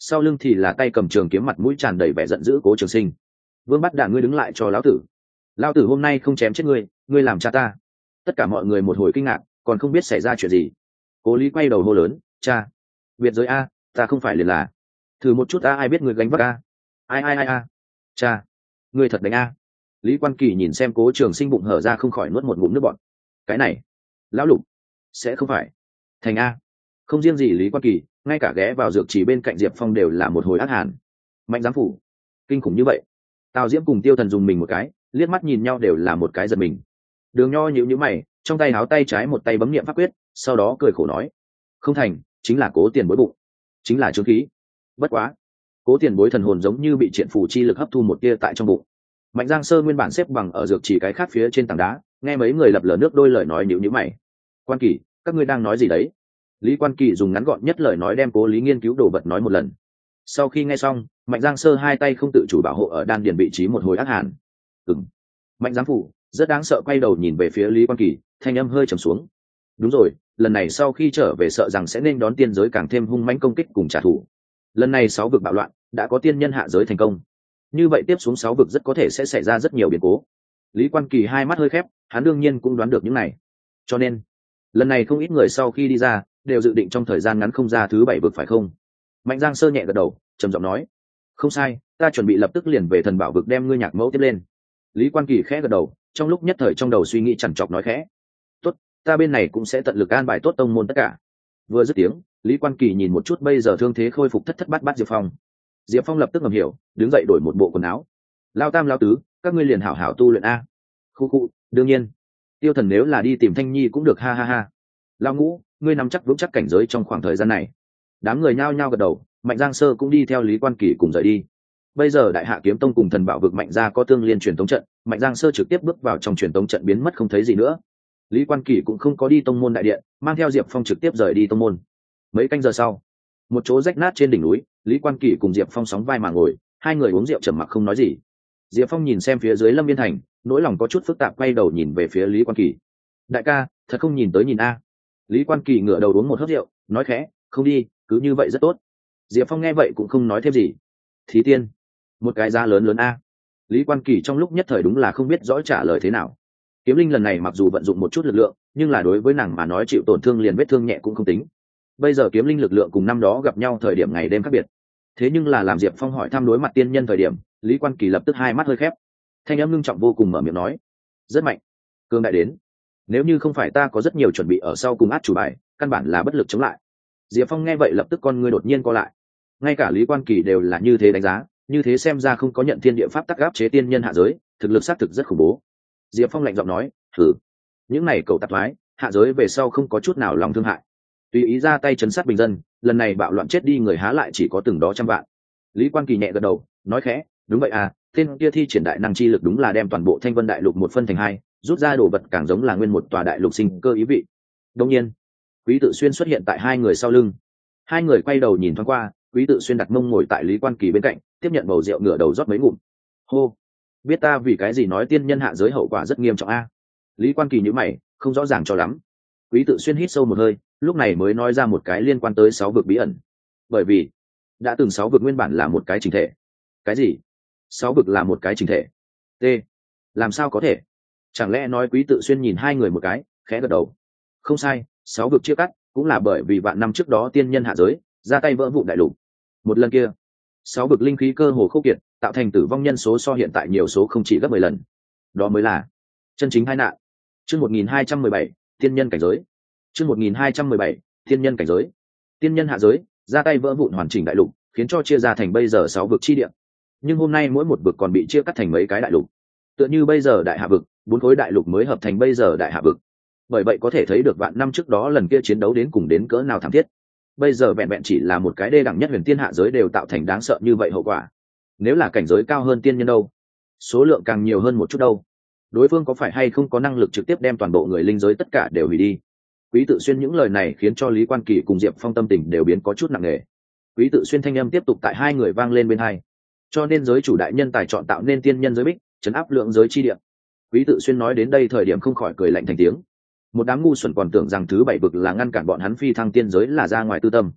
sau lưng thì là tay cầm trường kiếm, mặt mũi tràn đầy vẻ giận dữ Cố Trường Sinh. Vương Bát Đản, ngươi đứng lại cho lão tử. Lão tử hôm nay không chém chết ngươi, ngươi làm cha ta. Tất cả mọi người một hồi kinh ngạc, còn không biết xảy ra chuyện gì. Cố Lý quay đầu hô lớn, cha. Biệt giới a, ta không phải liền là. Thử một chút a, ai biết ngươi gánh vác a. Ai ai ai a. Cha, ngươi thật đánh a. Lý Quan Kỳ nhìn xem Cố Trường Sinh bụng hở ra không khỏi nuốt một ngụm nước bọt. Cái này, lão lục, sẽ không phải thành a. Không riêng gì Lý Quan Kỳ, ngay cả ghé vào dược chỉ bên cạnh Diệp Phong đều là một hồi ác hàn. Mạnh giám phủ, kinh khủng như vậy. Tào Diễm cùng Tiêu Thần dùng mình một cái, liếc mắt nhìn nhau đều là một cái giật mình. Đường Nho nhíu nhíu mày, trong tay háo tay trái một tay bấm niệm pháp quyết, sau đó cười khổ nói: không thành, chính là Cố Tiền Bối bụng, chính là trướng khí. Bất quá, Cố Tiền Bối thần hồn giống như bị triện phủ chi lực hấp thu một tia tại trong bụng. Mạnh Giang Sơ nguyên bản xếp bằng ở dược chỉ cái khác phía trên tảng đá, nghe mấy người lập lờ nước đôi lời nói nhíu nhíu mày. Quan Kỳ, các ngươi đang nói gì đấy? Lý Quan Kỳ dùng ngắn gọn nhất lời nói đem Cố Lý nghiên cứu đồ vật nói một lần. Sau khi nghe xong, Mạnh Giang Sơ hai tay không tự chủ bảo hộ ở đan điền vị trí một hồi ác hàn. Ừm. Mạnh giám phủ rất đáng sợ, quay đầu nhìn về phía Lý Quan Kỳ, thanh âm hơi trầm xuống. Đúng rồi, lần này sau khi trở về sợ rằng sẽ nên đón tiên giới càng thêm hung mãnh công kích cùng trả thù. Lần này sáu vực bạo loạn, đã có tiên nhân hạ giới thành công. Như vậy tiếp xuống sáu vực rất có thể sẽ xảy ra rất nhiều biến cố. Lý Quan Kỳ hai mắt hơi khép, hắn đương nhiên cũng đoán được những này. Cho nên, lần này không ít người sau khi đi ra, đều dự định trong thời gian ngắn không ra thứ bảy vực phải không? Mạnh Giang Sơ nhẹ gật đầu, trầm giọng nói: không sai, ta chuẩn bị lập tức liền về thần bảo vực đem ngươi nhạc mẫu tiếp lên. Lý Quan Kỳ khẽ gật đầu, trong lúc nhất thời trong đầu suy nghĩ chằn chọc nói khẽ: tốt, ta bên này cũng sẽ tận lực an bài tốt tông môn tất cả. Vừa dứt tiếng, Lý Quan Kỳ nhìn một chút bây giờ thương thế khôi phục thất thất bát bát Diệp Phong. Diệp Phong lập tức ngầm hiểu, đứng dậy đổi một bộ quần áo. Lao tam lao tứ, các ngươi liền hảo hảo tu luyện a. Khu khu, đương nhiên. Tiêu Thần nếu là đi tìm Thanh Nhi cũng được, ha ha ha. Lao ngũ, ngươi nắm chắc vững chắc cảnh giới trong khoảng thời gian này. Đám người nhao nhao gật đầu, Mạnh Giang Sơ cũng đi theo Lý Quan Kỳ cùng rời đi. Bây giờ Đại Hạ Kiếm Tông cùng Thần Bảo vực Mạnh gia có tương liên truyền tống trận, Mạnh Giang Sơ trực tiếp bước vào trong truyền tống trận biến mất không thấy gì nữa. Lý Quan Kỳ cũng không có đi tông môn đại điện, mang theo Diệp Phong trực tiếp rời đi tông môn. Mấy canh giờ sau, một chỗ rách nát trên đỉnh núi, Lý Quan Kỳ cùng Diệp Phong sóng vai mà ngồi, hai người uống rượu trầm mặc không nói gì. Diệp Phong nhìn xem phía dưới Lâm Viên Thành, nỗi lòng có chút phức tạp, quay đầu nhìn về phía Lý Quan Kỳ. Đại ca, thật không nhìn tới nhìn a. Lý Quan Kỳ ngửa đầu uống một hớp rượu, nói khẽ: không đi, cứ như vậy rất tốt. Diệp Phong nghe vậy cũng không nói thêm gì. Thí tiên, một cái giá lớn lớn a. Lý Quan Kỳ trong lúc nhất thời đúng là không biết rõ trả lời thế nào. Kiếm linh lần này mặc dù vận dụng một chút lực lượng, nhưng là đối với nàng mà nói chịu tổn thương liền vết thương nhẹ cũng không tính. Bây giờ kiếm linh lực lượng cùng năm đó gặp nhau thời điểm ngày đêm khác biệt. Thế nhưng là làm Diệp Phong hỏi thăm đối mặt tiên nhân thời điểm, Lý Quan Kỳ lập tức hai mắt hơi khép, thanh âm ngưng trọng vô cùng mở miệng nói: rất mạnh, cương đại đến, nếu như không phải ta có rất nhiều chuẩn bị ở sau cùng át chủ bài, căn bản là bất lực chống lại. Diệp Phong nghe vậy lập tức con ngươi đột nhiên co lại. Ngay cả Lý Quan Kỳ đều là như thế đánh giá, như thế xem ra không có nhận thiên địa pháp tắc áp chế tiên nhân hạ giới, thực lực xác thực rất khủng bố. Diệp Phong lạnh giọng nói: thử, những này cậu tạp thoái, hạ giới về sau không có chút nào lòng thương hại, tùy ý ra tay chấn sát bình dân, lần này bạo loạn chết đi người há lại chỉ có từng đó trăm vạn. Lý Quan Kỳ nhẹ gật đầu, nói khẽ: đúng vậy à, tên kia thi triển đại năng chi lực đúng là đem toàn bộ Thanh Vân đại lục một phân thành hai, rút ra đồ vật càng giống là nguyên một tòa đại lục sinh cơ ý vị. Đương nhiên, Quý Tự Xuyên xuất hiện tại hai người sau lưng. Hai người quay đầu nhìn thoáng qua, Quý Tự Xuyên đặt mông ngồi tại Lý Quan Kỳ bên cạnh, tiếp nhận bầu rượu ngửa đầu rót mấy ngụm. Hô, biết ta vì cái gì nói tiên nhân hạ giới hậu quả rất nghiêm trọng a? Lý Quan Kỳ nhíu mày, không rõ ràng cho lắm. Quý Tự Xuyên hít sâu một hơi, lúc này mới nói ra một cái liên quan tới sáu vực bí ẩn. Bởi vì đã từng sáu vực nguyên bản là một cái chỉnh thể. Cái gì? Sáu vực là một cái chỉnh thể? T. Làm sao có thể? Chẳng lẽ nói Quý Tự Xuyên nhìn hai người một cái, khẽ gật đầu. Không sai, sáu vực chia cắt cũng là bởi vì vạn năm trước đó tiên nhân hạ giới ra tay vỡ vụn đại lục. Một lần kia, sáu vực linh khí cơ hồ khô kiệt, tạo thành tử vong nhân số so hiện tại nhiều số không chỉ gấp mười lần. Đó mới là chân chính tai nạn. Chương một nghìn hai trăm mười bảy, tiên nhân cảnh giới. Chương một nghìn hai trăm mười bảy, tiên nhân cảnh giới. Tiên nhân hạ giới ra tay vỡ vụn hoàn chỉnh đại lục, khiến cho chia ra thành bây giờ sáu vực chi địa. Nhưng hôm nay mỗi một vực còn bị chia cắt thành mấy cái đại lục. Tựa như bây giờ đại hạ vực, bốn khối đại lục mới hợp thành bây giờ đại hạ vực. Bởi vậy có thể thấy được vạn năm trước đó lần kia chiến đấu đến cùng đến cỡ nào thảm thiết. Bây giờ vẹn vẹn chỉ là một cái đê đẳng nhất huyền tiên hạ giới đều tạo thành đáng sợ như vậy hậu quả. Nếu là cảnh giới cao hơn tiên nhân đâu, số lượng càng nhiều hơn một chút đâu, đối phương có phải hay không có năng lực trực tiếp đem toàn bộ người linh giới tất cả đều hủy đi. Quý Tự Xuyên những lời này khiến cho Lý Quan Kỳ cùng Diệp Phong tâm tình đều biến có chút nặng nề. Quý Tự Xuyên thanh âm tiếp tục tại hai người vang lên bên hai. Cho nên giới chủ đại nhân tài chọn tạo nên tiên nhân giới bích, trấn áp lượng giới chi địa. Quý Tự Xuyên nói đến đây thời điểm không khỏi cười lạnh thành tiếng. Một đám ngu xuẩn còn tưởng rằng thứ bảy vực là ngăn cản bọn hắn phi thăng tiên giới là ra ngoài tư tâm.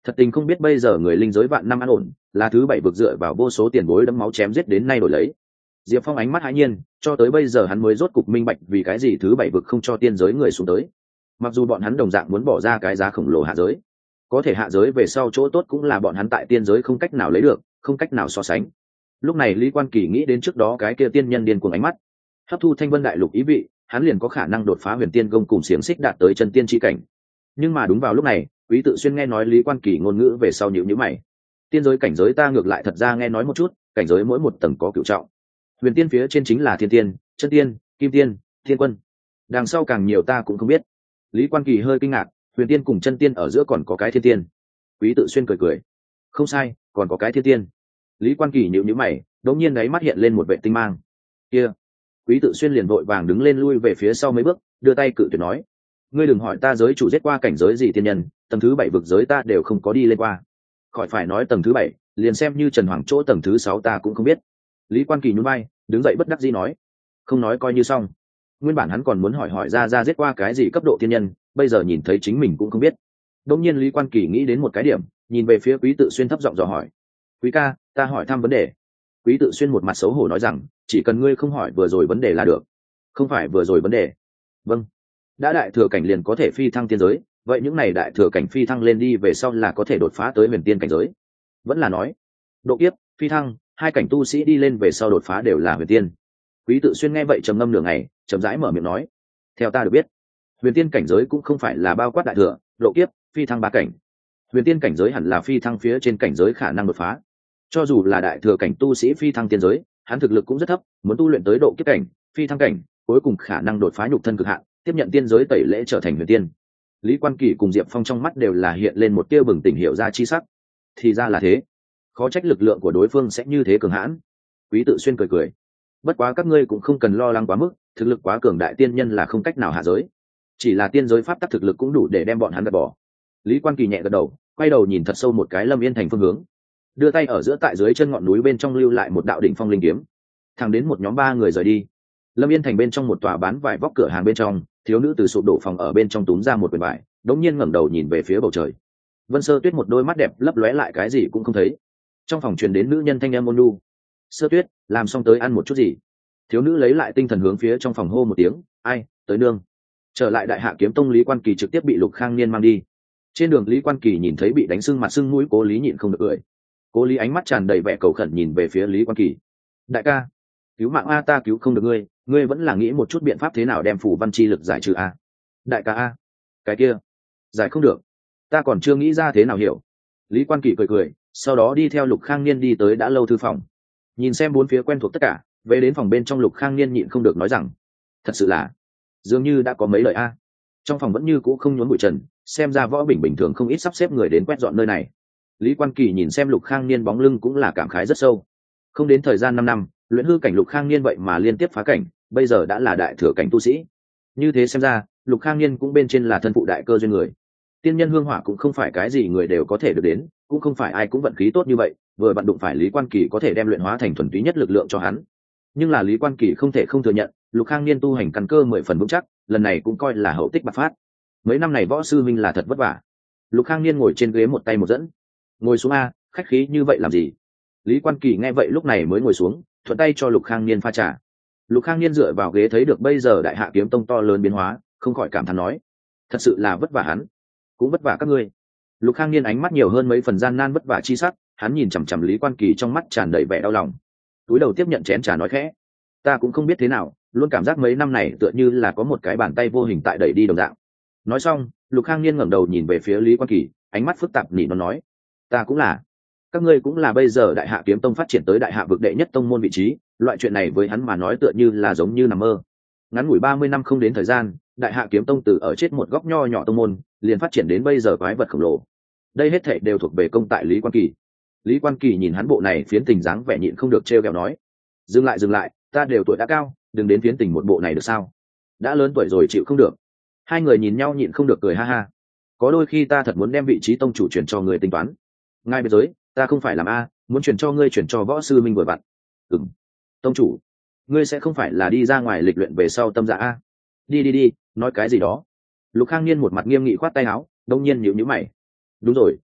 Thật tình không biết bây giờ người linh giới vạn năm an ổn là thứ bảy vực dựa vào vô số tiền bối đẫm máu chém giết đến nay đổi lấy. Diệp Phong ánh mắt hãi nhiên, cho tới bây giờ hắn mới rốt cục minh bạch vì cái gì thứ bảy vực không cho tiên giới người xuống tới. Mặc dù bọn hắn đồng dạng muốn bỏ ra cái giá khổng lồ hạ giới, có thể hạ giới về sau chỗ tốt cũng là bọn hắn tại tiên giới không cách nào lấy được, không cách nào so sánh. Lúc này Lý Quan Kỳ nghĩ đến trước đó cái kia tiên nhân điên cuồng ánh mắt, hấp thu Thanh Vân Đại Lục ý vị, hắn liền có khả năng đột phá Huyền Tiên Công cùng xiềng xích đạt tới chân tiên chi cảnh. Nhưng mà đúng vào lúc này, Quý Tự Xuyên nghe nói Lý Quan Kỳ ngôn ngữ về sau nhíu nhíu mày. Tiên giới cảnh giới ta ngược lại thật ra nghe nói một chút, cảnh giới mỗi một tầng có cửu trọng. Huyền tiên phía trên chính là thiên tiên, chân tiên, kim tiên, thiên quân. Đằng sau càng nhiều ta cũng không biết. Lý Quan Kỳ hơi kinh ngạc, huyền tiên cùng chân tiên ở giữa còn có cái thiên tiên. Quý Tự Xuyên cười cười, không sai, còn có cái thiên tiên. Lý Quan Kỳ nhíu nhíu mày, đột nhiên đáy mắt hiện lên một vệ tinh mang. Kia! Quý Tự Xuyên liền vội vàng đứng lên lui về phía sau mấy bước, đưa tay cự tuyệt nói: ngươi đừng hỏi ta giới chủ giết qua cảnh giới gì tiên nhân, tầng thứ bảy vực giới ta đều không có đi lên qua. Khỏi phải nói tầng thứ bảy, liền xem như Trần Hoàng chỗ tầng thứ sáu ta cũng không biết. Lý Quan Kỳ nhún vai, đứng dậy bất đắc dĩ nói: không nói coi như xong. Nguyên bản hắn còn muốn hỏi hỏi ra ra giết qua cái gì cấp độ tiên nhân, bây giờ nhìn thấy chính mình cũng không biết. Đột nhiên Lý Quan Kỳ nghĩ đến một cái điểm, nhìn về phía Quý Tự Xuyên thấp giọng dò hỏi: quý ca, ta hỏi thăm vấn đề. Quý Tự Xuyên một mặt xấu hổ nói rằng: chỉ cần ngươi không hỏi vừa rồi vấn đề là được. Không phải vừa rồi vấn đề? Vâng. Đã đại thừa cảnh liền có thể phi thăng tiên giới, vậy những này đại thừa cảnh phi thăng lên đi về sau là có thể đột phá tới huyền tiên cảnh giới? Vẫn là nói độ kiếp, phi thăng, hai cảnh tu sĩ đi lên về sau đột phá đều là huyền tiên. Quý Tự Xuyên nghe vậy trầm ngâm nửa ngày, chậm rãi mở miệng nói: theo ta được biết, huyền tiên cảnh giới cũng không phải là bao quát đại thừa, độ kiếp, phi thăng ba cảnh. Huyền tiên cảnh giới hẳn là phi thăng phía trên cảnh giới khả năng đột phá. Cho dù là đại thừa cảnh tu sĩ phi thăng tiên giới, hắn thực lực cũng rất thấp, muốn tu luyện tới độ kiếp cảnh, phi thăng cảnh, cuối cùng khả năng đột phá nhục thân cực hạn, tiếp nhận tiên giới tẩy lễ trở thành huyền tiên. Lý Quan Kỳ cùng Diệp Phong trong mắt đều là hiện lên một tia bừng tỉnh hiểu ra chi sắc. Thì ra là thế, khó trách lực lượng của đối phương sẽ như thế cường hãn. Quý Tự Xuyên cười cười: bất quá các ngươi cũng không cần lo lắng quá mức, thực lực quá cường đại tiên nhân là không cách nào hạ giới, chỉ là tiên giới pháp tắc thực lực cũng đủ để đem bọn hắn gạt bỏ. Lý Quan Kỳ nhẹ gật đầu, quay đầu nhìn thật sâu một cái Lâm Yên Thành phương hướng, đưa tay ở giữa tại dưới chân ngọn núi bên trong lưu lại một đạo đỉnh phong linh kiếm, thẳng đến một nhóm ba người rời đi. Lâm Yên Thành bên trong một tòa bán vải vóc cửa hàng bên trong, thiếu nữ từ sụp đổ phòng ở bên trong túm ra một quyển vải, đống nhiên ngẩng đầu nhìn về phía bầu trời. Vân Sơ Tuyết một đôi mắt đẹp lấp lóe lại cái gì cũng không thấy. Trong phòng truyền đến nữ nhân thanh âm ôn nhu: Sơ Tuyết, làm xong tới ăn một chút gì. Thiếu nữ lấy lại tinh thần hướng phía trong phòng hô một tiếng: ai, tới nương. Trở lại Đại Hạ Kiếm Tông, Lý Quan Kỳ trực tiếp bị Lục Khang Niên mang đi. Trên đường Lý Quan Kỳ nhìn thấy bị đánh sưng mặt sưng mũi Cố Lý nhịn không được cười. Cố Lý ánh mắt tràn đầy vẻ cầu khẩn nhìn về phía Lý Quan Kỳ: đại ca, cứu mạng a, ta cứu không được ngươi, ngươi vẫn là nghĩ một chút biện pháp thế nào đem phủ văn chi lực giải trừ a. Đại ca a, cái kia giải không được, ta còn chưa nghĩ ra thế nào hiểu. Lý Quan Kỳ cười cười, sau đó đi theo Lục Khang Niên đi tới đã lâu thư phòng, nhìn xem bốn phía quen thuộc tất cả. Về đến phòng bên trong, Lục Khang Niên nhịn không được nói rằng: thật sự là dường như đã có mấy lời a. Trong phòng vẫn như cũ không nhốn bụi trần, xem ra Võ Bình bình thường không ít sắp xếp người đến quét dọn nơi này. Lý Quan Kỳ nhìn xem Lục Khang Niên bóng lưng cũng là cảm khái rất sâu. Không đến thời gian năm năm, luyện hư cảnh Lục Khang Niên vậy mà liên tiếp phá cảnh, bây giờ đã là đại thừa cảnh tu sĩ. Như thế xem ra, Lục Khang Niên cũng bên trên là thân phụ đại cơ duyên người. Tiên nhân hương hỏa cũng không phải cái gì người đều có thể được đến, cũng không phải ai cũng vận khí tốt như vậy, vừa bạn đụng phải Lý Quan Kỳ có thể đem luyện hóa thành thuần túy nhất lực lượng cho hắn. Nhưng là Lý Quan Kỳ không thể không thừa nhận, Lục Khang Niên tu hành căn cơ mười phần vững chắc, lần này cũng coi là hậu tích bạc phát. Mấy năm này võ sư minh là thật vất vả. Lục Khang Niên ngồi trên ghế một tay một dẫn: ngồi xuống a, khách khí như vậy làm gì. Lý Quan Kỳ nghe vậy lúc này mới ngồi xuống, thuận tay cho Lục Khang Niên pha trà. Lục Khang Niên dựa vào ghế thấy được bây giờ Đại Hạ Kiếm Tông to lớn biến hóa, không khỏi cảm thán nói: thật sự là vất vả hắn, cũng vất vả các ngươi. Lục Khang Niên ánh mắt nhiều hơn mấy phần gian nan vất vả chi sắc, hắn nhìn chằm chằm Lý Quan Kỳ trong mắt tràn đầy vẻ đau lòng. Túi đầu tiếp nhận chén trà nói khẽ: ta cũng không biết thế nào, luôn cảm giác mấy năm này tựa như là có một cái bàn tay vô hình tại đẩy đi đồng dạng. Nói xong, Lục Khang Niên ngẩng đầu nhìn về phía Lý Quan Kỳ, ánh mắt phức tạp nỉ nó nói: ta cũng là, các ngươi cũng là bây giờ Đại Hạ Kiếm Tông phát triển tới đại hạ vực đệ nhất tông môn vị trí, loại chuyện này với hắn mà nói tựa như là giống như nằm mơ. Ngắn ngủi ba mươi năm không đến thời gian, Đại Hạ Kiếm Tông từ ở chết một góc nho nhỏ tông môn, liền phát triển đến bây giờ quái vật khổng lồ. Đây hết thảy đều thuộc về công tại Lý Quan Kỳ. Lý Quan Kỳ nhìn hắn bộ này phiến tình dáng vẻ nhịn không được trêu ghẹo nói: dừng lại dừng lại, ta đều tuổi đã cao, đừng đến phiến tình một bộ này được sao? Đã lớn tuổi rồi chịu không được. Hai người nhìn nhau nhịn không được cười ha ha. Có đôi khi ta thật muốn đem vị trí tông chủ chuyển cho người tính toán. Ngay bây giới, ta không phải làm a, muốn chuyển cho ngươi chuyển cho võ sư minh vừa vặn. Ừm, tông chủ, ngươi sẽ không phải là đi ra ngoài lịch luyện về sau tâm dạ a? Đi đi đi, nói cái gì đó. Lục Khang Niên một mặt nghiêm nghị khoát tay áo, đông nhiên nhíu nhíu mày. Đúng rồi,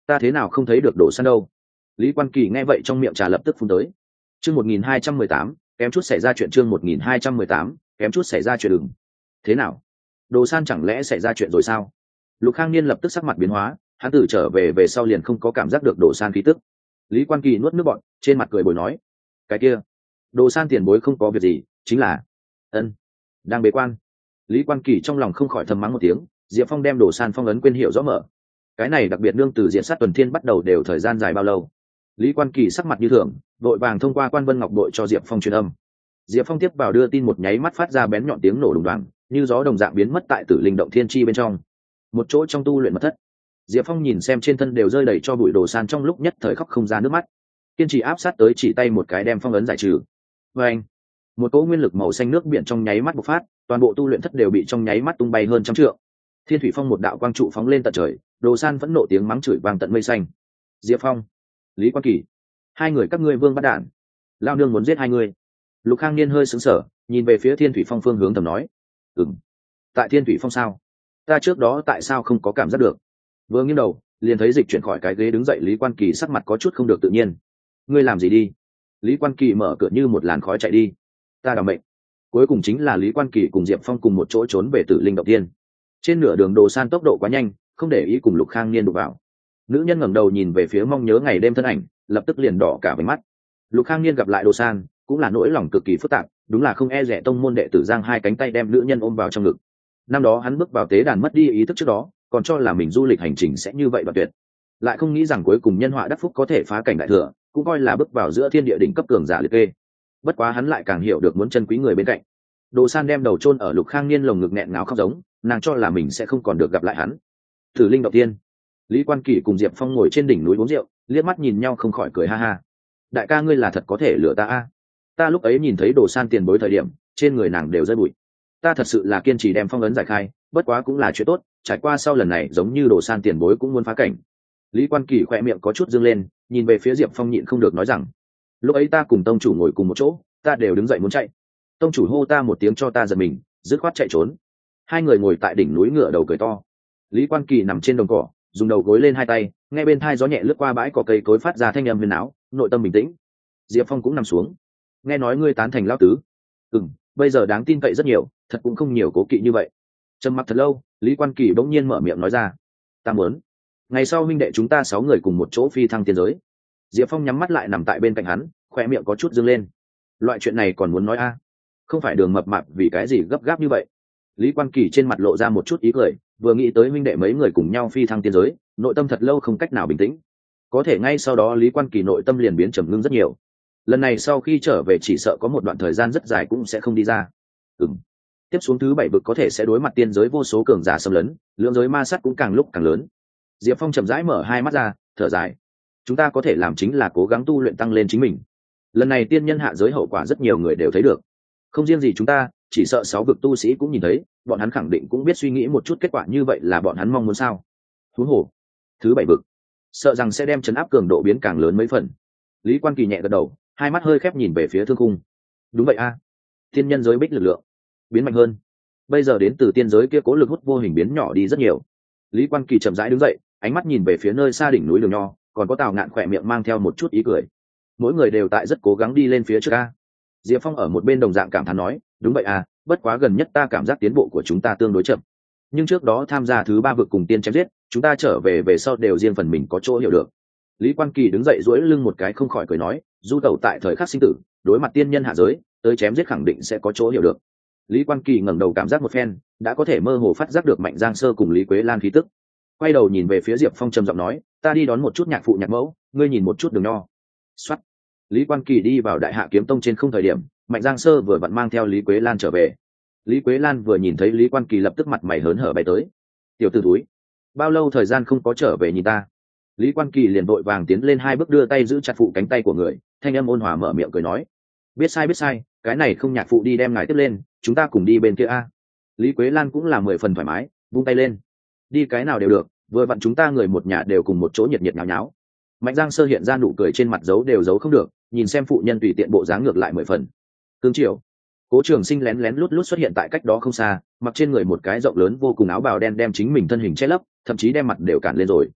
ta thế nào không thấy được đồ san đâu? Lý Quan Kỳ nghe vậy trong miệng trà lập tức phun tới. Chương một nghìn hai trăm mười tám, kém chút xảy ra chuyện. Chương một nghìn hai trăm mười tám, kém chút xảy ra chuyện. Đừng. Thế nào? Đồ san chẳng lẽ xảy ra chuyện rồi sao? Lục Khang Niên lập tức sắc mặt biến hóa, hắn tự trở về về sau liền không có cảm giác được đồ san khí tức. Lý Quan Kỳ nuốt nước bọt, trên mặt cười bồi nói: cái kia, đồ san tiền bối không có việc gì, chính là ân đang bế quan. Lý Quan Kỳ trong lòng không khỏi thầm mắng một tiếng. Diệp Phong đem đồ san phong ấn quên hiệu rõ mở. Cái này đặc biệt nương từ diện sát tuần thiên bắt đầu đều thời gian dài bao lâu? Lý Quan Kỳ sắc mặt như thường, vội vàng thông qua Quan Vân Ngọc đội cho Diệp Phong truyền âm. Diệp Phong tiếp vào đưa tin một nháy mắt phát ra bén nhọn tiếng nổ đùng đoàng, như gió đồng dạng biến mất tại Tử Linh động thiên chi bên trong. Một chỗ trong tu luyện mật thất, Diệp Phong nhìn xem trên thân đều rơi đầy cho bụi đồ san, trong lúc nhất thời khóc không ra nước mắt. Kiên trì áp sát tới, chỉ tay một cái đem phong ấn giải trừ. Và anh, một cỗ nguyên lực màu xanh nước biển trong nháy mắt bộc phát, toàn bộ tu luyện thất đều bị trong nháy mắt tung bay hơn trăm trượng. Thiên Thủy Phong một đạo quang trụ phóng lên tận trời, đồ san vẫn nộ tiếng mắng chửi vang tận mây xanh. Diệp Phong, Lý Quan Kỳ, hai người các ngươi vương bắt đản, lao nương muốn giết hai người. Lục Khang Niên hơi sững sờ, nhìn về phía Thiên Thủy Phong phương hướng thầm nói: ừm, tại Thiên Thủy Phong sao? Ta trước đó tại sao không có cảm giác được? Vừa nghiêng đầu, liền thấy dịch chuyển khỏi cái ghế đứng dậy Lý Quan Kỳ sắc mặt có chút không được tự nhiên. Ngươi làm gì đi? Lý Quan Kỳ mở cửa như một làn khói chạy đi. Ta đảm mệnh. Cuối cùng chính là Lý Quan Kỳ cùng Diệp Phong cùng một chỗ trốn về Tử Linh động thiên. Trên nửa đường đồ san tốc độ quá nhanh, không để ý cùng Lục Khang Niên đụng vào. Nữ nhân ngẩng đầu nhìn về phía mong nhớ ngày đêm thân ảnh, lập tức liền đỏ cả váy mắt. Lục Khang Niên gặp lại đồ san, cũng là nỗi lòng cực kỳ phức tạp, đúng là không e dè tông môn đệ tử giang hai cánh tay đem nữ nhân ôm vào trong ngực. Năm đó hắn bước vào tế đàn mất đi ý thức trước đó, còn cho là mình du lịch hành trình sẽ như vậy đoạn tuyệt, lại không nghĩ rằng cuối cùng nhân họa đắc phúc có thể phá cảnh đại thừa, cũng coi là bước vào giữa thiên địa đỉnh cấp cường giả liệt kê. Bất quá hắn lại càng hiểu được muốn trân quý người bên cạnh. Đồ san đem đầu chôn ở Lục Khang Niên lồng ngực nghẹn ngào khóc giống, nàng cho là mình sẽ không còn được gặp lại hắn. Tử Linh động tiên, Lý Quan Kỳ cùng Diệp Phong ngồi trên đỉnh núi uống rượu, liếc mắt nhìn nhau không khỏi cười ha ha. Đại ca ngươi là thật có thể lừa ta a? Ta lúc ấy nhìn thấy đồ san tiền bối thời điểm, trên người nàng đều rơi bụi. Ta thật sự là kiên trì đem phong ấn giải khai, bất quá cũng là chuyện tốt, trải qua sau lần này giống như đồ san tiền bối cũng muốn phá cảnh. Lý Quan Kỳ khỏe miệng có chút dương lên, nhìn về phía Diệp Phong nhịn không được nói rằng: lúc ấy ta cùng tông chủ ngồi cùng một chỗ, ta đều đứng dậy muốn chạy, tông chủ hô ta một tiếng cho ta giật mình, dứt khoát chạy trốn. Hai người ngồi tại đỉnh núi ngửa đầu cười to. Lý Quan Kỳ nằm trên đồng cỏ, dùng đầu gối lên hai tay, nghe bên thai gió nhẹ lướt qua bãi cỏ cây cối phát ra thanh âm huyền áo, nội tâm bình tĩnh. Diệp Phong cũng nằm xuống. Nghe nói ngươi tán thành lão tứ. Ừm, bây giờ đáng tin cậy rất nhiều, thật cũng không nhiều cố kỵ như vậy. Trầm mặc thật lâu, Lý Quan Kỳ bỗng nhiên mở miệng nói ra: ta muốn ngày sau huynh đệ chúng ta sáu người cùng một chỗ phi thăng tiên giới. Diệp Phong nhắm mắt lại nằm tại bên cạnh hắn, khoe miệng có chút dương lên. Loại chuyện này còn muốn nói a? Không phải Đường Mập Mạp vì cái gì gấp gáp như vậy? Lý Quan Kỳ trên mặt lộ ra một chút ý cười, vừa nghĩ tới huynh đệ mấy người cùng nhau phi thăng tiên giới, nội tâm thật lâu không cách nào bình tĩnh. Có thể ngay sau đó Lý Quan Kỳ nội tâm liền biến trầm ngưng rất nhiều. Lần này sau khi trở về chỉ sợ có một đoạn thời gian rất dài cũng sẽ không đi ra. Ừm. Tiếp xuống thứ bảy vực có thể sẽ đối mặt tiên giới vô số cường giả xâm lấn, lượng giới ma sát cũng càng lúc càng lớn. Diệp Phong chậm rãi mở hai mắt ra, thở dài. Chúng ta có thể làm chính là cố gắng tu luyện tăng lên chính mình. Lần này tiên nhân hạ giới hậu quả rất nhiều người đều thấy được. Không riêng gì chúng ta, chỉ sợ sáu vực tu sĩ cũng nhìn thấy, bọn hắn khẳng định cũng biết suy nghĩ một chút kết quả như vậy là bọn hắn mong muốn sao. Huống hồ, thứ bảy vực, sợ rằng sẽ đem chấn áp cường độ biến càng lớn mấy phần. Lý Quan Kỳ nhẹ gật đầu, hai mắt hơi khép nhìn về phía thương khung. Đúng vậy a, tiên nhân giới bích lực lượng biến mạnh hơn. Bây giờ đến từ tiên giới kia cố lực hút vô hình biến nhỏ đi rất nhiều. Lý Quan Kỳ chậm rãi đứng dậy, ánh mắt nhìn về phía nơi xa đỉnh núi Đường Nho, còn có Tào Ngạn khỏe miệng mang theo một chút ý cười. Mỗi người đều tại rất cố gắng đi lên phía trước a. Diệp Phong ở một bên đồng dạng cảm thán nói: đúng vậy à, bất quá gần nhất ta cảm giác tiến bộ của chúng ta tương đối chậm. Nhưng trước đó tham gia thứ ba vực cùng tiên chém giết, chúng ta trở về về sau đều riêng phần mình có chỗ hiểu được. Lý Quan Kỳ đứng dậy duỗi lưng một cái không khỏi cười nói: du tẩu tại thời khắc sinh tử, đối mặt tiên nhân hạ giới, tới chém giết khẳng định sẽ có chỗ hiểu được. Lý Quan Kỳ ngẩng đầu cảm giác một phen, đã có thể mơ hồ phát giác được Mạnh Giang Sơ cùng Lý Quế Lan khí tức. Quay đầu nhìn về phía Diệp Phong trầm giọng nói: ta đi đón một chút nhạc phụ nhạc mẫu, ngươi nhìn một chút Đường Nho. Soát. Lý Quan Kỳ đi vào Đại Hạ Kiếm Tông trên không thời điểm, Mạnh Giang Sơ vừa vặn mang theo Lý Quế Lan trở về. Lý Quế Lan vừa nhìn thấy Lý Quan Kỳ lập tức mặt mày hớn hở bay tới. Tiểu tử thúi, bao lâu thời gian không có trở về nhìn ta? Lý Quan Kỳ liền vội vàng tiến lên hai bước đưa tay giữ chặt phụ cánh tay của người, thanh âm ôn hòa mở miệng cười nói: biết sai biết sai, cái này không nhạc phụ đi đem ngài tiếp lên, chúng ta cùng đi bên kia a. Lý Quế Lan cũng là mười phần thoải mái, vung tay lên: đi cái nào đều được, vừa vặn chúng ta người một nhà đều cùng một chỗ nhiệt nhiệt nháo nháo. Mạnh Giang Sơ hiện ra nụ cười trên mặt giấu đều giấu không được, nhìn xem phụ nhân tùy tiện bộ dáng ngược lại mười phần. Cương Triều, Cố Trường Sinh lén lén lút lút xuất hiện tại cách đó không xa, mặc trên người một cái rộng lớn vô cùng áo bào đen đem chính mình thân hình che lấp, thậm chí đem mặt đều cản lên rồi.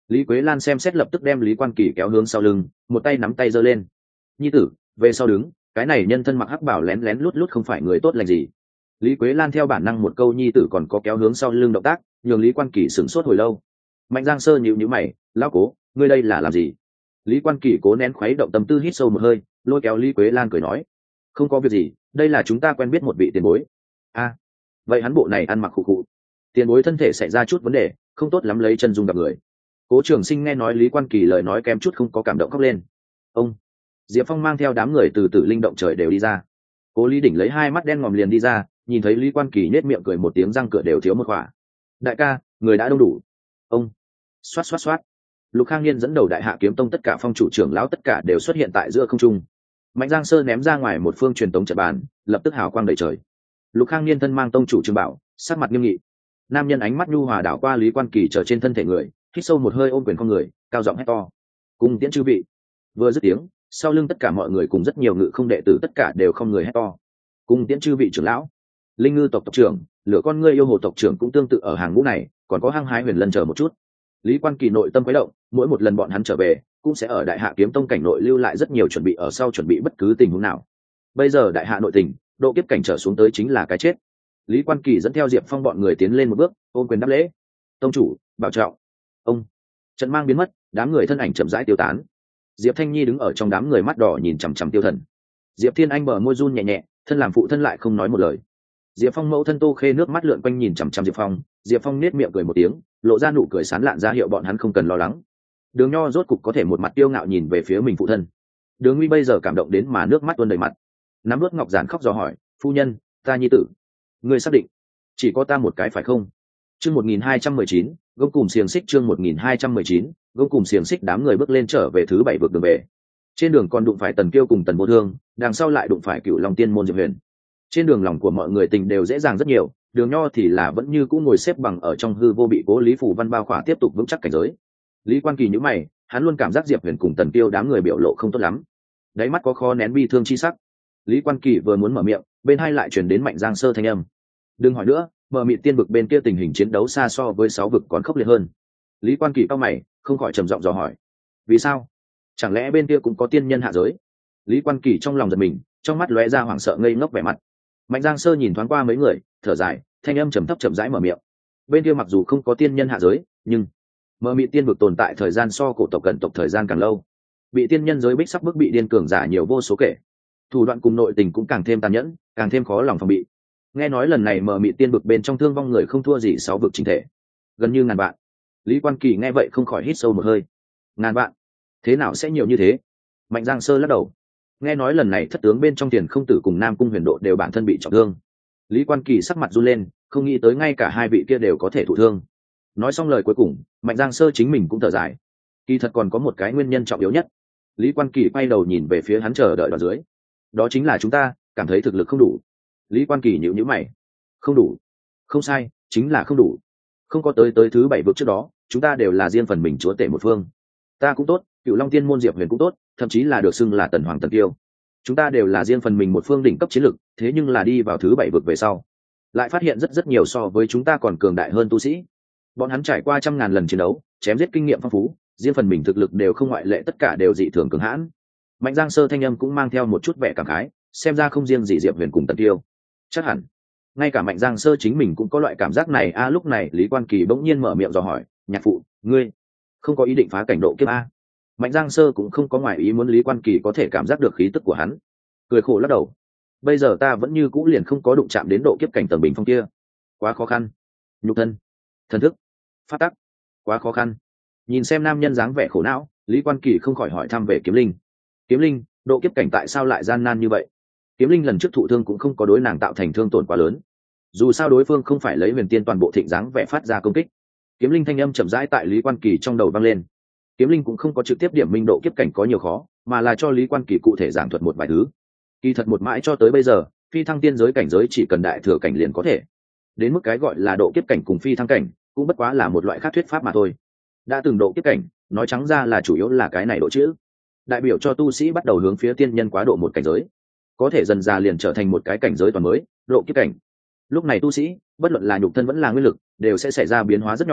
Lý Quế Lan xem xét lập tức đem Lý Quan Kỳ kéo hướng sau lưng, một tay nắm tay giơ lên. Nhi tử, về sau đứng, cái này nhân thân mặc hắc bảo lén lén lút lút không phải người tốt lành gì. Lý Quế Lan theo bản năng một câu nhi tử còn có kéo hướng sau lưng động tác, nhường Lý Quan Kỳ sửng sốt hồi lâu. Mạnh Giang Sơ nhíu nhíu mày, lão cố, ngươi đây là làm gì? Lý Quan Kỳ cố nén khuấy động tâm tư, hít sâu một hơi, lôi kéo Lý Quế Lan cười nói, không có việc gì, đây là chúng ta quen biết một vị tiền bối. A, à, vậy hắn bộ này ăn mặc khụ khụ, tiền bối thân thể xảy ra chút vấn đề, không tốt lắm lấy chân dung gặp người. Cố Trường Sinh nghe nói Lý Quan Kỳ lời nói kém chút không có cảm động khóc lên. Ông Diệp Phong mang theo đám người từ Tử Linh động trời đều đi ra. Cố Lý Đỉnh lấy hai mắt đen ngòm liền đi ra, nhìn thấy Lý Quan Kỳ nhếch miệng cười một tiếng, răng cửa đều thiếu một khỏa. Đại ca, người đã đông đủ. Ông xoát xoát xoát. Lục Khang Niên dẫn đầu Đại Hạ Kiếm Tông tất cả phong chủ trưởng lão tất cả đều xuất hiện tại giữa không trung. Mạnh Giang Sơ ném ra ngoài một phương truyền tống trận bàn, lập tức hào quang đầy trời. Lục Khang Niên thân mang tông chủ Trương Bảo, sắc mặt nghiêm nghị. Nam nhân ánh mắt nhu hòa đảo qua Lý Quan Kỳ trở trên thân thể người, hít sâu một hơi, ôm quyền con người, cao giọng hét to: "Cung tiễn chư vị!" Vừa dứt tiếng, sau lưng tất cả mọi người cùng rất nhiều ngự không đệ tử tất cả đều không người hét to: "Cung tiễn chư vị trưởng lão!" Linh Ngư tộc tộc trưởng, Lửa con ngươi yêu hồ tộc trưởng cũng tương tự ở hàng ngũ này, còn có Hăng Hái Huyền Lân chờ một chút. Lý Quan Kỳ nội tâm quấy động, mỗi một lần bọn hắn trở về, cũng sẽ ở Đại Hạ Kiếm Tông cảnh nội lưu lại rất nhiều chuẩn bị ở sau chuẩn bị bất cứ tình huống nào. Bây giờ Đại Hạ nội tình, độ kiếp cảnh trở xuống tới chính là cái chết. Lý Quan Kỳ dẫn theo Diệp Phong bọn người tiến lên một bước, ôm quyền đáp lễ: "Tông chủ, bảo trọng." Ông trận mang biến mất, đám người thân ảnh chậm rãi tiêu tán. Diệp Thanh Nhi đứng ở trong đám người, mắt đỏ nhìn chằm chằm Tiêu Thần. Diệp Thiên Anh bờ môi run nhẹ nhẹ, thân làm phụ thân lại không nói một lời. Diệp Phong mẫu thân Tô Khê nước mắt lượn quanh nhìn chằm chằm Diệp Phong, Diệp Phong nết miệng cười một tiếng, lộ ra nụ cười sán lạn ra hiệu bọn hắn không cần lo lắng. Đường Nho rốt cục có thể một mặt tiêu ngạo nhìn về phía mình phụ thân. Đường Nguy bây giờ cảm động đến mà nước mắt tuôn đầy mặt, nắm vớt ngọc giản khóc dò hỏi: "Phu nhân, ta nhi tử, ngươi xác định chỉ có ta một cái phải không?" Chương một nghìn hai trăm mười chín, gông cùm xiềng xích. Chương một nghìn hai trăm mười chín, gông cùm xiềng xích. Đám người bước lên trở về thứ bảy vực đường về. Trên đường còn đụng phải Tần Kiêu cùng Tần Vô Thương, đằng sau lại đụng phải Cửu Long Tiên môn Diệp Huyền. Trên đường lòng của mọi người tình đều dễ dàng rất nhiều, Đường Nho thì là vẫn như cũ ngồi xếp bằng ở trong hư vô, bị Cố Lý phủ văn bao khỏa, tiếp tục vững chắc cảnh giới. Lý Quan Kỳ nhíu mày, hắn luôn cảm giác Diệp Huyền cùng Tần Kiêu đám người biểu lộ không tốt lắm, đáy mắt có khó nén bi thương chi sắc. Lý Quan Kỳ vừa muốn mở miệng, bên hai lại truyền đến Mạnh Giang Sơ thanh âm: "Đừng hỏi nữa, Mờ Mịt Tiên vực bên kia tình hình chiến đấu xa so với sáu vực còn khốc liệt hơn." Lý Quan Kỳ cau mày, không khỏi trầm giọng dò hỏi: "Vì sao? Chẳng lẽ bên kia cũng có tiên nhân hạ giới?" Lý Quan Kỳ trong lòng giật mình, trong mắt lóe ra hoảng sợ ngây ngốc vẻ mặt. Mạnh Giang Sơ nhìn thoáng qua mấy người, thở dài, thanh âm trầm thấp chậm rãi mở miệng: "Bên kia mặc dù không có tiên nhân hạ giới, nhưng Mờ Mịt Tiên vực tồn tại thời gian so cổ tộc cận tộc thời gian càng lâu, bị tiên nhân giới bích sắp bức bị điên cường giả nhiều vô số kể, thủ đoạn cùng nội tình cũng càng thêm tàn nhẫn, càng thêm khó lòng phòng bị. Nghe nói lần này Mờ Mịt Tiên vực bên trong thương vong người không thua gì sáu vực chính thể, gần như ngàn vạn." Lý Quan Kỳ nghe vậy không khỏi hít sâu một hơi. Ngàn vạn? Thế nào sẽ nhiều như thế? Mạnh Giang Sơ lắc đầu. Nghe nói lần này thất tướng bên trong Tiền Không Tử cùng Nam Cung Huyền Độ đều bản thân bị trọng thương. Lý Quan Kỳ sắc mặt run lên, không nghĩ tới ngay cả hai vị kia đều có thể thụ thương. Nói xong lời cuối cùng, Mạnh Giang Sơ chính mình cũng thở dài. Kỳ thật còn có một cái nguyên nhân trọng yếu nhất. Lý Quan Kỳ quay đầu nhìn về phía hắn chờ đợi ở dưới. Đó chính là chúng ta cảm thấy thực lực không đủ. Lý Quan Kỳ nhíu nhíu mày. Không đủ? Không sai, chính là không đủ. Không có tới tới thứ bảy vực trước đó, chúng ta đều là riêng phần mình chúa tể một phương. Ta cũng tốt, Cựu Long Tiên môn Diệp Huyền cũng tốt, thậm chí là được xưng là Tần Hoàng Tần Kiêu, chúng ta đều là riêng phần mình một phương đỉnh cấp chiến lực. Thế nhưng là đi vào thứ bảy vực về sau, lại phát hiện rất rất nhiều so với chúng ta còn cường đại hơn tu sĩ. Bọn hắn trải qua trăm ngàn lần chiến đấu, chém giết kinh nghiệm phong phú, riêng phần mình thực lực đều không ngoại lệ, tất cả đều dị thường cường hãn. Mạnh Giang Sơ thanh âm cũng mang theo một chút vẻ cảm khái, xem ra không riêng gì Diệp Huyền cùng Tần Kiêu, chắc hẳn ngay cả Mạnh Giang Sơ chính mình cũng có loại cảm giác này. A lúc này Lý Quan Kỳ bỗng nhiên mở miệng dò hỏi: "Nhạc phụ, ngươi không có ý định phá cảnh độ kiếp a?" Mạnh Giang Sơ cũng không có ngoài ý muốn Lý Quan Kỳ có thể cảm giác được khí tức của hắn, cười khổ lắc đầu: "Bây giờ ta vẫn như cũ liền không có đụng chạm đến độ kiếp cảnh tầng bình phong kia, quá khó khăn. Nhục thân, thần thức, phát tắc, quá khó khăn." Nhìn xem nam nhân dáng vẻ khổ não, Lý Quan Kỳ không khỏi hỏi thăm về Kiếm Linh. "Kiếm Linh, độ kiếp cảnh tại sao lại gian nan như vậy?" Kiếm Linh lần trước thụ thương cũng không có đối nàng tạo thành thương tổn quá lớn, dù sao đối phương không phải lấy huyền tiên toàn bộ thịnh dáng vẻ phát ra công kích. Kiếm Linh thanh âm chậm rãi tại Lý Quan Kỳ trong đầu vang lên. Kiếm Linh cũng không có trực tiếp điểm minh độ kiếp cảnh có nhiều khó, mà là cho Lý Quan Kỳ cụ thể giảng thuật một vài thứ. Kỳ thật một mãi cho tới bây giờ, phi thăng tiên giới cảnh giới chỉ cần đại thừa cảnh liền có thể. Đến mức cái gọi là độ kiếp cảnh cùng phi thăng cảnh, cũng bất quá là một loại khác thuyết pháp mà thôi. Đã từng độ kiếp cảnh, nói trắng ra là chủ yếu là cái này độ chữ, đại biểu cho tu sĩ bắt đầu hướng phía tiên nhân quá độ một cảnh giới, có thể dần dà liền trở thành một cái cảnh giới toàn mới, độ kiếp cảnh. Lúc này tu sĩ, bất luận là nhục thân vẫn là nguyên lực, đều sẽ xảy ra biến hóa rất nhỏ,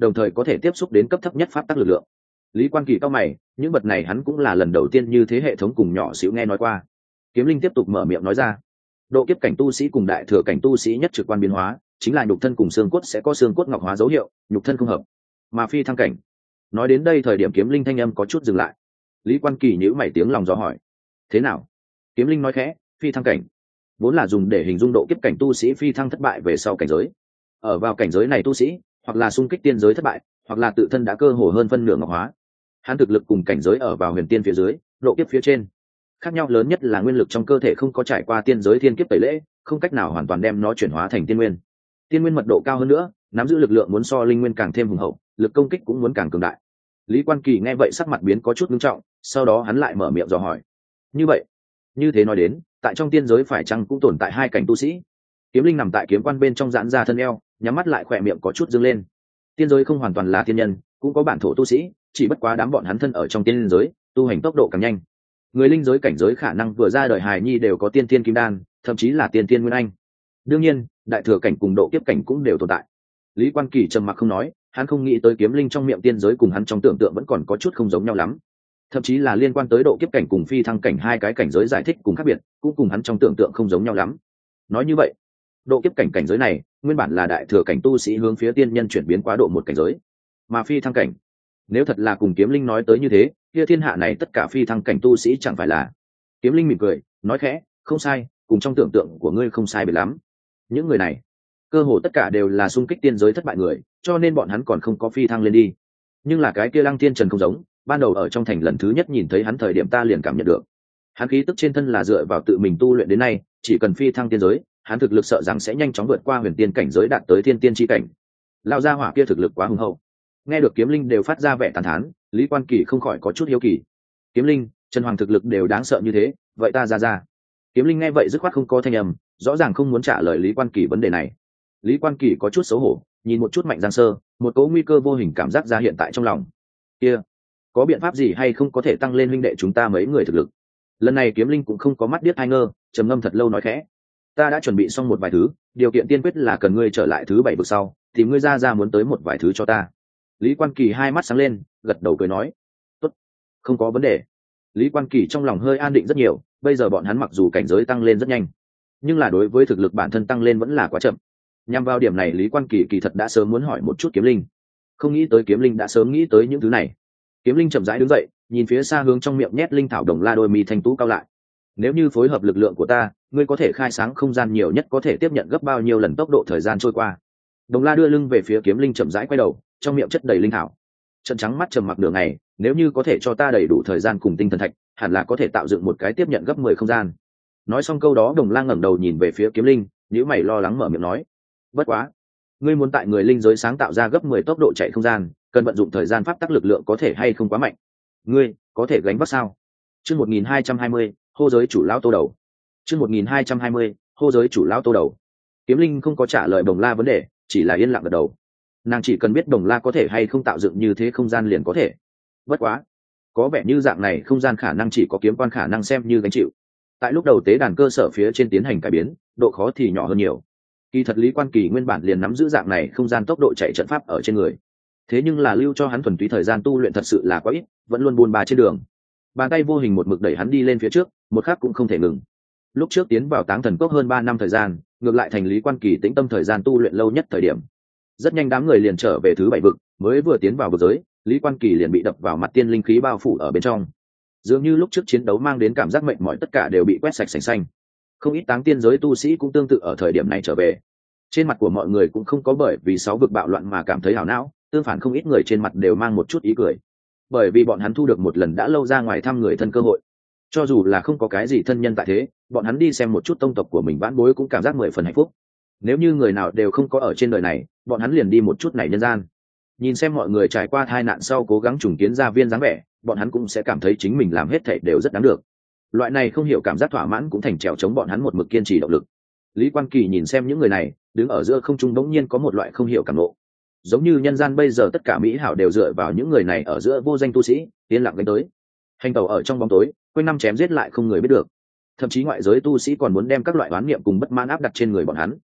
đồng thời có thể tiếp xúc đến cấp thấp nhất pháp tắc lực lượng. Lý Quan Kỳ cao mày, những vật này hắn cũng là lần đầu tiên như thế hệ thống cùng nhỏ xíu nghe nói qua. Kiếm Linh tiếp tục mở miệng nói ra, độ kiếp cảnh tu sĩ cùng đại thừa cảnh tu sĩ nhất trực quan biến hóa, chính là nhục thân cùng xương cốt sẽ có xương cốt ngọc hóa dấu hiệu, nhục thân không hợp. Mà phi thăng cảnh. Nói đến đây thời điểm Kiếm Linh thanh âm có chút dừng lại. Lý Quan Kỳ nhíu mày tiếng lòng dò hỏi, thế nào? Kiếm Linh nói khẽ, phi thăng cảnh vốn là dùng để hình dung độ kiếp cảnh tu sĩ phi thăng thất bại về sau cảnh giới. Ở vào cảnh giới này tu sĩ, hoặc là xung kích tiên giới thất bại, hoặc là tự thân đã cơ hồ hơn phân nửa ngọc hóa. Hắn thực lực cùng cảnh giới ở vào huyền tiên phía dưới, độ kiếp phía trên. Khác nhau lớn nhất là nguyên lực trong cơ thể không có trải qua tiên giới thiên kiếp tẩy lễ, không cách nào hoàn toàn đem nó chuyển hóa thành tiên nguyên. Tiên nguyên mật độ cao hơn nữa, nắm giữ lực lượng muốn so linh nguyên càng thêm hùng hậu, lực công kích cũng muốn càng cường đại. Lý Quan Kỳ nghe vậy sắc mặt biến có chút nghiêm trọng, sau đó hắn lại mở miệng dò hỏi, như vậy, như thế nói đến, tại trong tiên giới phải chăng cũng tồn tại hai cảnh tu sĩ? Kiếm Linh nằm tại kiếm quan bên trong giãn ra thân eo, nhắm mắt lại khỏe miệng có chút dương lên. Tiên giới không hoàn toàn là tiên nhân, cũng có bản thổ tu sĩ, chỉ bất quá đám bọn hắn thân ở trong tiên giới, tu hành tốc độ càng nhanh. Người linh giới cảnh giới khả năng vừa ra đời hài nhi đều có tiên tiên kim đan, thậm chí là tiên tiên nguyên anh. Đương nhiên, đại thừa cảnh cùng độ kiếp cảnh cũng đều tồn tại. Lý Quan Kỳ trầm mặc không nói, hắn không nghĩ tới Kiếm Linh trong miệng tiên giới cùng hắn trong tưởng tượng vẫn còn có chút không giống nhau lắm. Thậm chí là liên quan tới độ kiếp cảnh cùng phi thăng cảnh hai cái cảnh giới giải thích cùng khác biệt, cũng cùng hắn trong tưởng tượng không giống nhau lắm. Nói như vậy, độ kiếp cảnh cảnh giới này nguyên bản là đại thừa cảnh tu sĩ hướng phía tiên nhân chuyển biến quá độ một cảnh giới, mà phi thăng cảnh, nếu thật là cùng Kiếm Linh nói tới như thế, kia thiên hạ này tất cả phi thăng cảnh tu sĩ chẳng phải là. Kiếm Linh mỉm cười nói khẽ, không sai, cùng trong tưởng tượng của ngươi không sai biệt lắm. Những người này cơ hồ tất cả đều là xung kích tiên giới thất bại người, cho nên bọn hắn còn không có phi thăng lên đi. Nhưng là cái kia Lăng Tiên Trần không giống, ban đầu ở trong thành lần thứ nhất nhìn thấy hắn thời điểm ta liền cảm nhận được hắn khí tức trên thân là dựa vào tự mình tu luyện đến nay, chỉ cần phi thăng tiên giới, hắn thực lực sợ rằng sẽ nhanh chóng vượt qua huyền tiên cảnh giới đạt tới thiên tiên chi cảnh. Lão gia hỏa kia thực lực quá hùng hậu. Nghe được Kiếm Linh đều phát ra vẻ tàn thán, Lý Quan Kỳ không khỏi có chút hiếu kỳ. Kiếm Linh, Trần Hoàng thực lực đều đáng sợ như thế, vậy ta ra ra. Kiếm Linh nghe vậy dứt khoát không có thanh âm, rõ ràng không muốn trả lời Lý Quan Kỳ vấn đề này. Lý Quan Kỳ có chút xấu hổ, nhìn một chút Mạnh Giang Sơ, một cỗ nguy cơ vô hình cảm giác ra hiện tại trong lòng. Kia, có biện pháp gì hay không có thể tăng lên huynh đệ chúng ta mấy người thực lực? Lần này Kiếm Linh cũng không có mắt điếc hai ngơ, trầm ngâm thật lâu nói khẽ, ta đã chuẩn bị xong một vài thứ, điều kiện tiên quyết là cần ngươi trở lại thứ bảy vực sau, thì ngươi ra ra muốn tới một vài thứ cho ta. Lý Quan Kỳ hai mắt sáng lên, gật đầu cười nói, tốt, không có vấn đề. Lý Quan Kỳ trong lòng hơi an định rất nhiều, bây giờ bọn hắn mặc dù cảnh giới tăng lên rất nhanh, nhưng là đối với thực lực bản thân tăng lên vẫn là quá chậm. Nhằm vào điểm này Lý Quan Kỳ kỳ thật đã sớm muốn hỏi một chút Kiếm Linh, không nghĩ tới Kiếm Linh đã sớm nghĩ tới những thứ này. Kiếm Linh chậm rãi đứng dậy, nhìn phía xa hướng trong miệng nhét linh thảo đồng la, đôi mi thanh tú cao lại. Nếu như phối hợp lực lượng của ta, ngươi có thể khai sáng không gian nhiều nhất có thể tiếp nhận gấp bao nhiêu lần tốc độ thời gian trôi qua. Đồng la đưa lưng về phía Kiếm Linh chậm rãi quay đầu, trong miệng chất đầy linh thảo. Trận trắng mắt trầm mặc nửa ngày, nếu như có thể cho ta đầy đủ thời gian cùng tinh thần thạch, hẳn là có thể tạo dựng một cái tiếp nhận gấp mười không gian. Nói xong câu đó Đồng La ngẩng đầu nhìn về phía Kiếm Linh, nhíu mày lo lắng mở miệng nói, bất quá, ngươi muốn tại người linh giới sáng tạo ra gấp mười tốc độ chạy không gian, cần vận dụng thời gian pháp tắc lực lượng có thể hay không quá mạnh? Ngươi có thể gánh vác sao? Chương một nghìn hai trăm hai mươi, hô giới chủ lão Tô Đầu. Chương một nghìn hai trăm hai mươi, hô giới chủ lão Tô Đầu. Kiếm Linh không có trả lời Đồng La vấn đề, chỉ là yên lặng gật đầu. Nàng chỉ cần biết Đồng La có thể hay không tạo dựng như thế không gian liền có thể. Bất quá, có vẻ như dạng này không gian khả năng chỉ có kiếm quan khả năng xem như gánh chịu. Tại lúc đầu tế đàn cơ sở phía trên tiến hành cải biến, độ khó thì nhỏ hơn nhiều. Kỳ thật Lý Quan Kỳ nguyên bản liền nắm giữ dạng này không gian tốc độ chạy trận pháp ở trên người, thế nhưng là lưu cho hắn thuần túy thời gian tu luyện thật sự là quá ít, vẫn luôn buôn ba trên đường. Bàn tay vô hình một mực đẩy hắn đi lên phía trước, một khắc cũng không thể ngừng. Lúc trước tiến vào Táng Thần Cốc hơn ba năm thời gian, ngược lại thành Lý Quan Kỳ tĩnh tâm thời gian tu luyện lâu nhất thời điểm. Rất nhanh đám người liền trở về thứ bảy vực, mới vừa tiến vào vực giới, Lý Quan Kỳ liền bị đập vào mặt tiên linh khí bao phủ ở bên trong. Dường như lúc trước chiến đấu mang đến cảm giác mệt mỏi tất cả đều bị quét sạch sành xanh. Không ít táng tiên giới tu sĩ cũng tương tự ở thời điểm này trở về. Trên mặt của mọi người cũng không có bởi vì sáu vực bạo loạn mà cảm thấy hảo não, tương phản không ít người trên mặt đều mang một chút ý cười, bởi vì bọn hắn thu được một lần đã lâu ra ngoài thăm người thân cơ hội. Cho dù là không có cái gì thân nhân tại thế, bọn hắn đi xem một chút tông tộc của mình vãn bối cũng cảm giác mười phần hạnh phúc. Nếu như người nào đều không có ở trên đời này, bọn hắn liền đi một chút này nhân gian, nhìn xem mọi người trải qua tai nạn sau cố gắng trùng kiến gia viên dáng vẻ, bọn hắn cũng sẽ cảm thấy chính mình làm hết thảy đều rất đáng được. Loại này không hiểu cảm giác thỏa mãn cũng thành trèo chống bọn hắn một mực kiên trì động lực. Lý Quan Kỳ nhìn xem những người này đứng ở giữa không trung, bỗng nhiên có một loại không hiểu cảm ngộ, giống như nhân gian bây giờ tất cả mỹ hảo đều dựa vào những người này ở giữa vô danh tu sĩ yên lặng đánh tới, hành tẩu ở trong bóng tối, quanh năm chém giết lại không người biết được. Thậm chí ngoại giới tu sĩ còn muốn đem các loại oán niệm cùng bất mãn áp đặt trên người bọn hắn.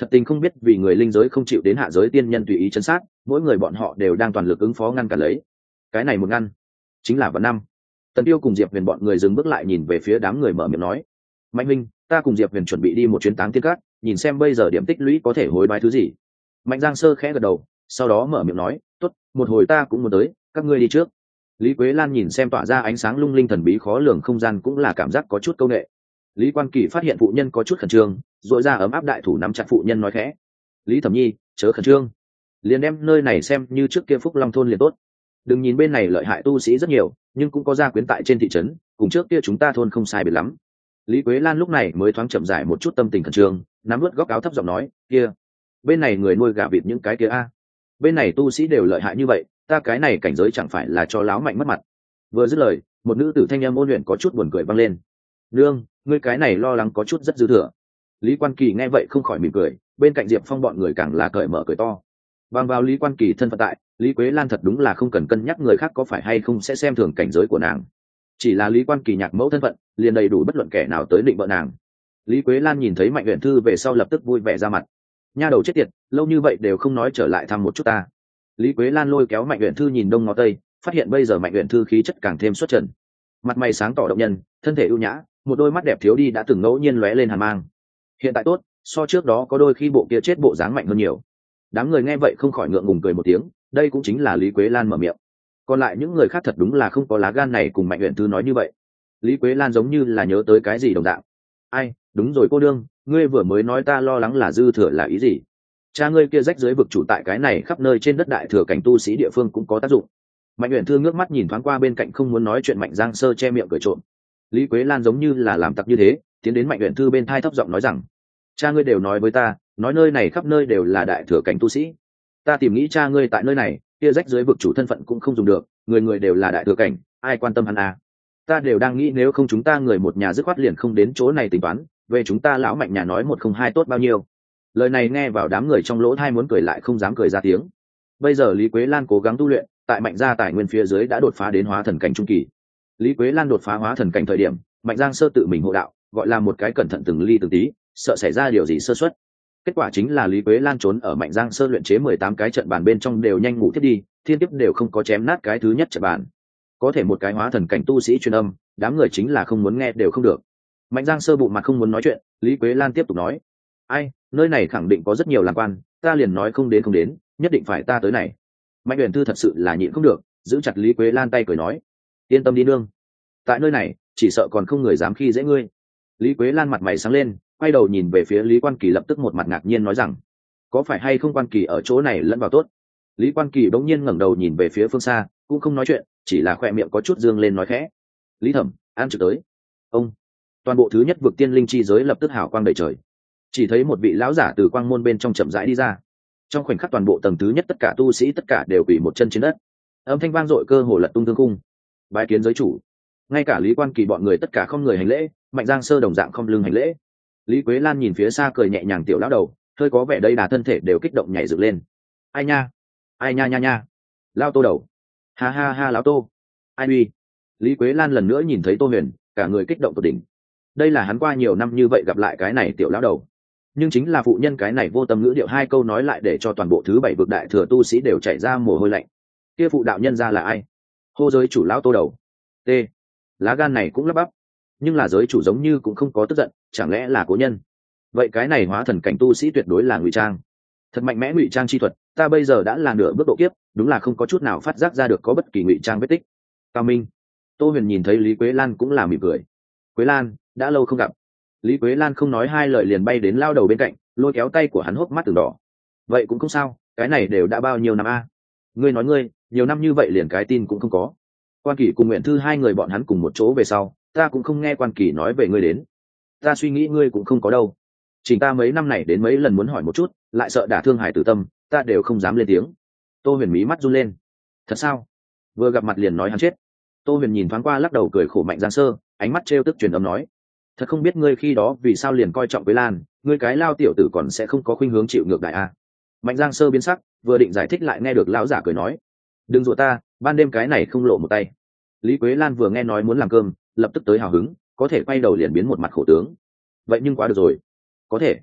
Thật tình không biết vì người linh giới không chịu đến hạ giới tiên nhân tùy ý chấn sát, mỗi người bọn họ đều đang toàn lực ứng phó ngăn cản lấy. Cái này một ngăn chính là vận năm. Tần Tiêu cùng Diệp Huyền bọn người dừng bước lại nhìn về phía đám người mở miệng nói: Mạnh Minh, ta cùng Diệp Huyền chuẩn bị đi một chuyến táng tiên cát, nhìn xem bây giờ điểm tích lũy có thể hối đoái thứ gì. Mạnh Giang Sơ khẽ gật đầu, sau đó mở miệng nói: tốt, một hồi ta cũng muốn tới, các ngươi đi trước. Lý Quế Lan nhìn xem tỏa ra ánh sáng lung linh thần bí khó lường không gian cũng là cảm giác có chút câu nệ. Lý Quan Kỳ phát hiện phụ nhân có chút khẩn trương, dội ra ấm áp đại thủ nắm chặt phụ nhân nói khẽ: Lý Thẩm Nhi, chớ khẩn trương, liền đem nơi này xem như trước kia Phúc Long thôn liền tốt. Đừng nhìn bên này lợi hại tu sĩ rất nhiều, nhưng cũng có gia quyến tại trên thị trấn, cùng trước kia chúng ta thôn không sai biệt lắm. Lý Quế Lan lúc này mới thoáng chậm rãi một chút tâm tình khẩn trương, nắm vớt góc áo thấp giọng nói: kia, bên này người nuôi gà vịt những cái kia a, bên này tu sĩ đều lợi hại như vậy, ta cái này cảnh giới chẳng phải là cho láo mạnh mất mặt. Vừa dứt lời, một nữ tử thanh âm ôn luyện có chút buồn cười vang lên: nương, ngươi cái này lo lắng có chút rất dư thừa. Lý Quan Kỳ nghe vậy không khỏi mỉm cười, bên cạnh Diệp Phong bọn người càng là cởi mở cười to. Bằng vào Lý Quan Kỳ thân phận tại, Lý Quế Lan thật đúng là không cần cân nhắc người khác có phải hay không sẽ xem thường cảnh giới của nàng. Chỉ là Lý Quan Kỳ nhạc mẫu thân phận, liền đầy đủ bất luận kẻ nào tới định bợ nàng. Lý Quế Lan nhìn thấy Mạnh Uyển Thư về sau lập tức vui vẻ ra mặt. Nha đầu chết tiệt, lâu như vậy đều không nói trở lại thăm một chút ta. Lý Quế Lan lôi kéo Mạnh Uyển Thư nhìn đông ngó tây, phát hiện bây giờ Mạnh Uyển Thư khí chất càng thêm xuất trần. Mặt mày sáng tỏ động nhân, thân thể ưu nhã, một đôi mắt đẹp thiếu đi đã từng ngẫu nhiên lóe lên hàn mang. Hiện tại tốt, so trước đó có đôi khi bộ kia chết bộ dáng mạnh hơn nhiều. Đám người nghe vậy không khỏi ngượng ngùng cười một tiếng, đây cũng chính là Lý Quế Lan mở miệng. Còn lại những người khác thật đúng là không có lá gan này cùng Mạnh Uyển Thư nói như vậy. Lý Quế Lan giống như là nhớ tới cái gì đồng dạng. Ai, đúng rồi cô đương, ngươi vừa mới nói ta lo lắng là dư thừa là ý gì? Cha ngươi kia rách dưới vực chủ tại cái này khắp nơi trên đất đại thừa cảnh tu sĩ địa phương cũng có tác dụng. Mạnh Uyển Thư ngước mắt nhìn thoáng qua bên cạnh không muốn nói chuyện Mạnh Giang Sơ che miệng cười trộm. Lý Quế Lan giống như là làm tặc như thế, tiến đến Mạnh Uyển Thư bên thai thấp giọng nói rằng: cha ngươi đều nói với ta, nói nơi này khắp nơi đều là đại thừa cảnh tu sĩ. Ta tìm nghĩ cha ngươi tại nơi này, kia rách dưới vực chủ thân phận cũng không dùng được, người người đều là đại thừa cảnh, ai quan tâm hắn à? Ta đều đang nghĩ nếu không chúng ta người một nhà dứt khoát liền không đến chỗ này tính toán, về chúng ta lão Mạnh nhà nói một không hai tốt bao nhiêu. Lời này nghe vào đám người trong lỗ thai muốn cười lại không dám cười ra tiếng. Bây giờ Lý Quế Lan cố gắng tu luyện, tại Mạnh gia tài nguyên phía dưới đã đột phá đến hóa thần cảnh trung kỳ. Lý Quế Lan đột phá hóa thần cảnh thời điểm, Mạnh Giang Sơ tự mình hộ đạo, gọi là một cái cẩn thận từng ly từng tí, sợ xảy ra điều gì sơ suất. Kết quả chính là Lý Quế Lan trốn ở Mạnh Giang Sơ luyện chế mười tám cái trận bàn bên trong đều nhanh ngủ thiết đi, thiên kiếp đều không có chém nát cái thứ nhất trận bàn. Có thể một cái hóa thần cảnh tu sĩ truyền âm, đám người chính là không muốn nghe đều không được. Mạnh Giang Sơ bụng mặt không muốn nói chuyện, Lý Quế Lan tiếp tục nói: ai, nơi này khẳng định có rất nhiều làm quan, ta liền nói không đến không đến, nhất định phải ta tới này. Mạnh Uyển Thư thật sự là nhịn không được, giữ chặt Lý Quế Lan tay cười nói: yên tâm đi nương, tại nơi này chỉ sợ còn không người dám khi dễ ngươi. Lý Quế Lan mặt mày sáng lên, quay đầu nhìn về phía Lý Quan Kỳ lập tức một mặt ngạc nhiên nói rằng: có phải hay không Quan Kỳ ở chỗ này lẫn vào tốt? Lý Quan Kỳ bỗng nhiên ngẩng đầu nhìn về phía phương xa, cũng không nói chuyện, chỉ là khoe miệng có chút dương lên nói khẽ: Lý Thẩm, an trực tới. Ông, toàn bộ thứ nhất vực tiên linh chi giới lập tức hào quang đầy trời. Chỉ thấy một vị lão giả từ quang môn bên trong chậm rãi đi ra. Trong khoảnh khắc toàn bộ tầng thứ nhất tất cả tu sĩ tất cả đều quỳ một chân trên đất. Âm thanh vang dội cơ hồ lật tung thương khung. Bái kiến giới chủ. Ngay cả Lý Quan Kỳ bọn người tất cả không người hành lễ, Mạnh Giang Sơ đồng dạng không lưng hành lễ. Lý Quế Lan nhìn phía xa cười nhẹ nhàng tiểu lão đầu, hơi có vẻ đây đà thân thể đều kích động nhảy dựng lên. Ai nha, ai nha nha nha, lao Tô đầu, ha ha ha lão Tô, ai uy. Lý Quế Lan lần nữa nhìn thấy Tô Huyền, cả người kích động tột đỉnh. Đây là hắn qua nhiều năm như vậy gặp lại cái này tiểu lão đầu, nhưng chính là phụ nhân cái này vô tâm ngữ điệu hai câu nói lại để cho toàn bộ thứ bảy vực đại thừa tu sĩ đều chảy ra mồ hôi lạnh. Kia phụ đạo nhân ra là ai? Hô giới chủ lão Tô đầu. T. Lá gan này cũng lắp bắp, nhưng là giới chủ giống như cũng không có tức giận, chẳng lẽ là cố nhân? Vậy cái này hóa thần cảnh tu sĩ tuyệt đối là ngụy trang, thật mạnh mẽ ngụy trang chi thuật, ta bây giờ đã là nửa bước độ kiếp, đúng là không có chút nào phát giác ra được có bất kỳ ngụy trang vết tích. Cao Minh. Tô Huyền nhìn thấy Lý Quế Lan cũng là mỉm cười. Quế Lan, đã lâu không gặp. Lý Quế Lan không nói hai lời liền bay đến lao đầu bên cạnh, lôi kéo tay của hắn hốc mắt từng đỏ. Vậy cũng không sao, cái này đều đã bao nhiêu năm a? Ngươi nói ngươi, nhiều năm như vậy liền cái tin cũng không có. Quan Kỳ cùng Nguyện Thư hai người bọn hắn cùng một chỗ về sau, ta cũng không nghe Quan Kỳ nói về ngươi đến. Ta suy nghĩ ngươi cũng không có đâu. Chỉ ta mấy năm này đến mấy lần muốn hỏi một chút, lại sợ đả thương hải tử tâm, ta đều không dám lên tiếng. Tô Huyền mí mắt run lên. Thật sao? Vừa gặp mặt liền nói hắn chết. Tô Huyền nhìn thoáng qua lắc đầu cười khổ Mạnh Giang Sơ, ánh mắt trêu tức truyền âm nói: thật không biết ngươi khi đó vì sao liền coi trọng Quế Lan, ngươi cái lao tiểu tử còn sẽ không có khuynh hướng chịu ngược đại a. Mạnh Giang Sơ biến sắc, vừa định giải thích lại nghe được lão giả cười nói: đừng dọa ta, ban đêm cái này không lộ một tay. Lý Quế Lan vừa nghe nói muốn làm cơm, lập tức tới hào hứng, có thể quay đầu liền biến một mặt khổ tướng. Vậy nhưng quá được rồi. Có thể.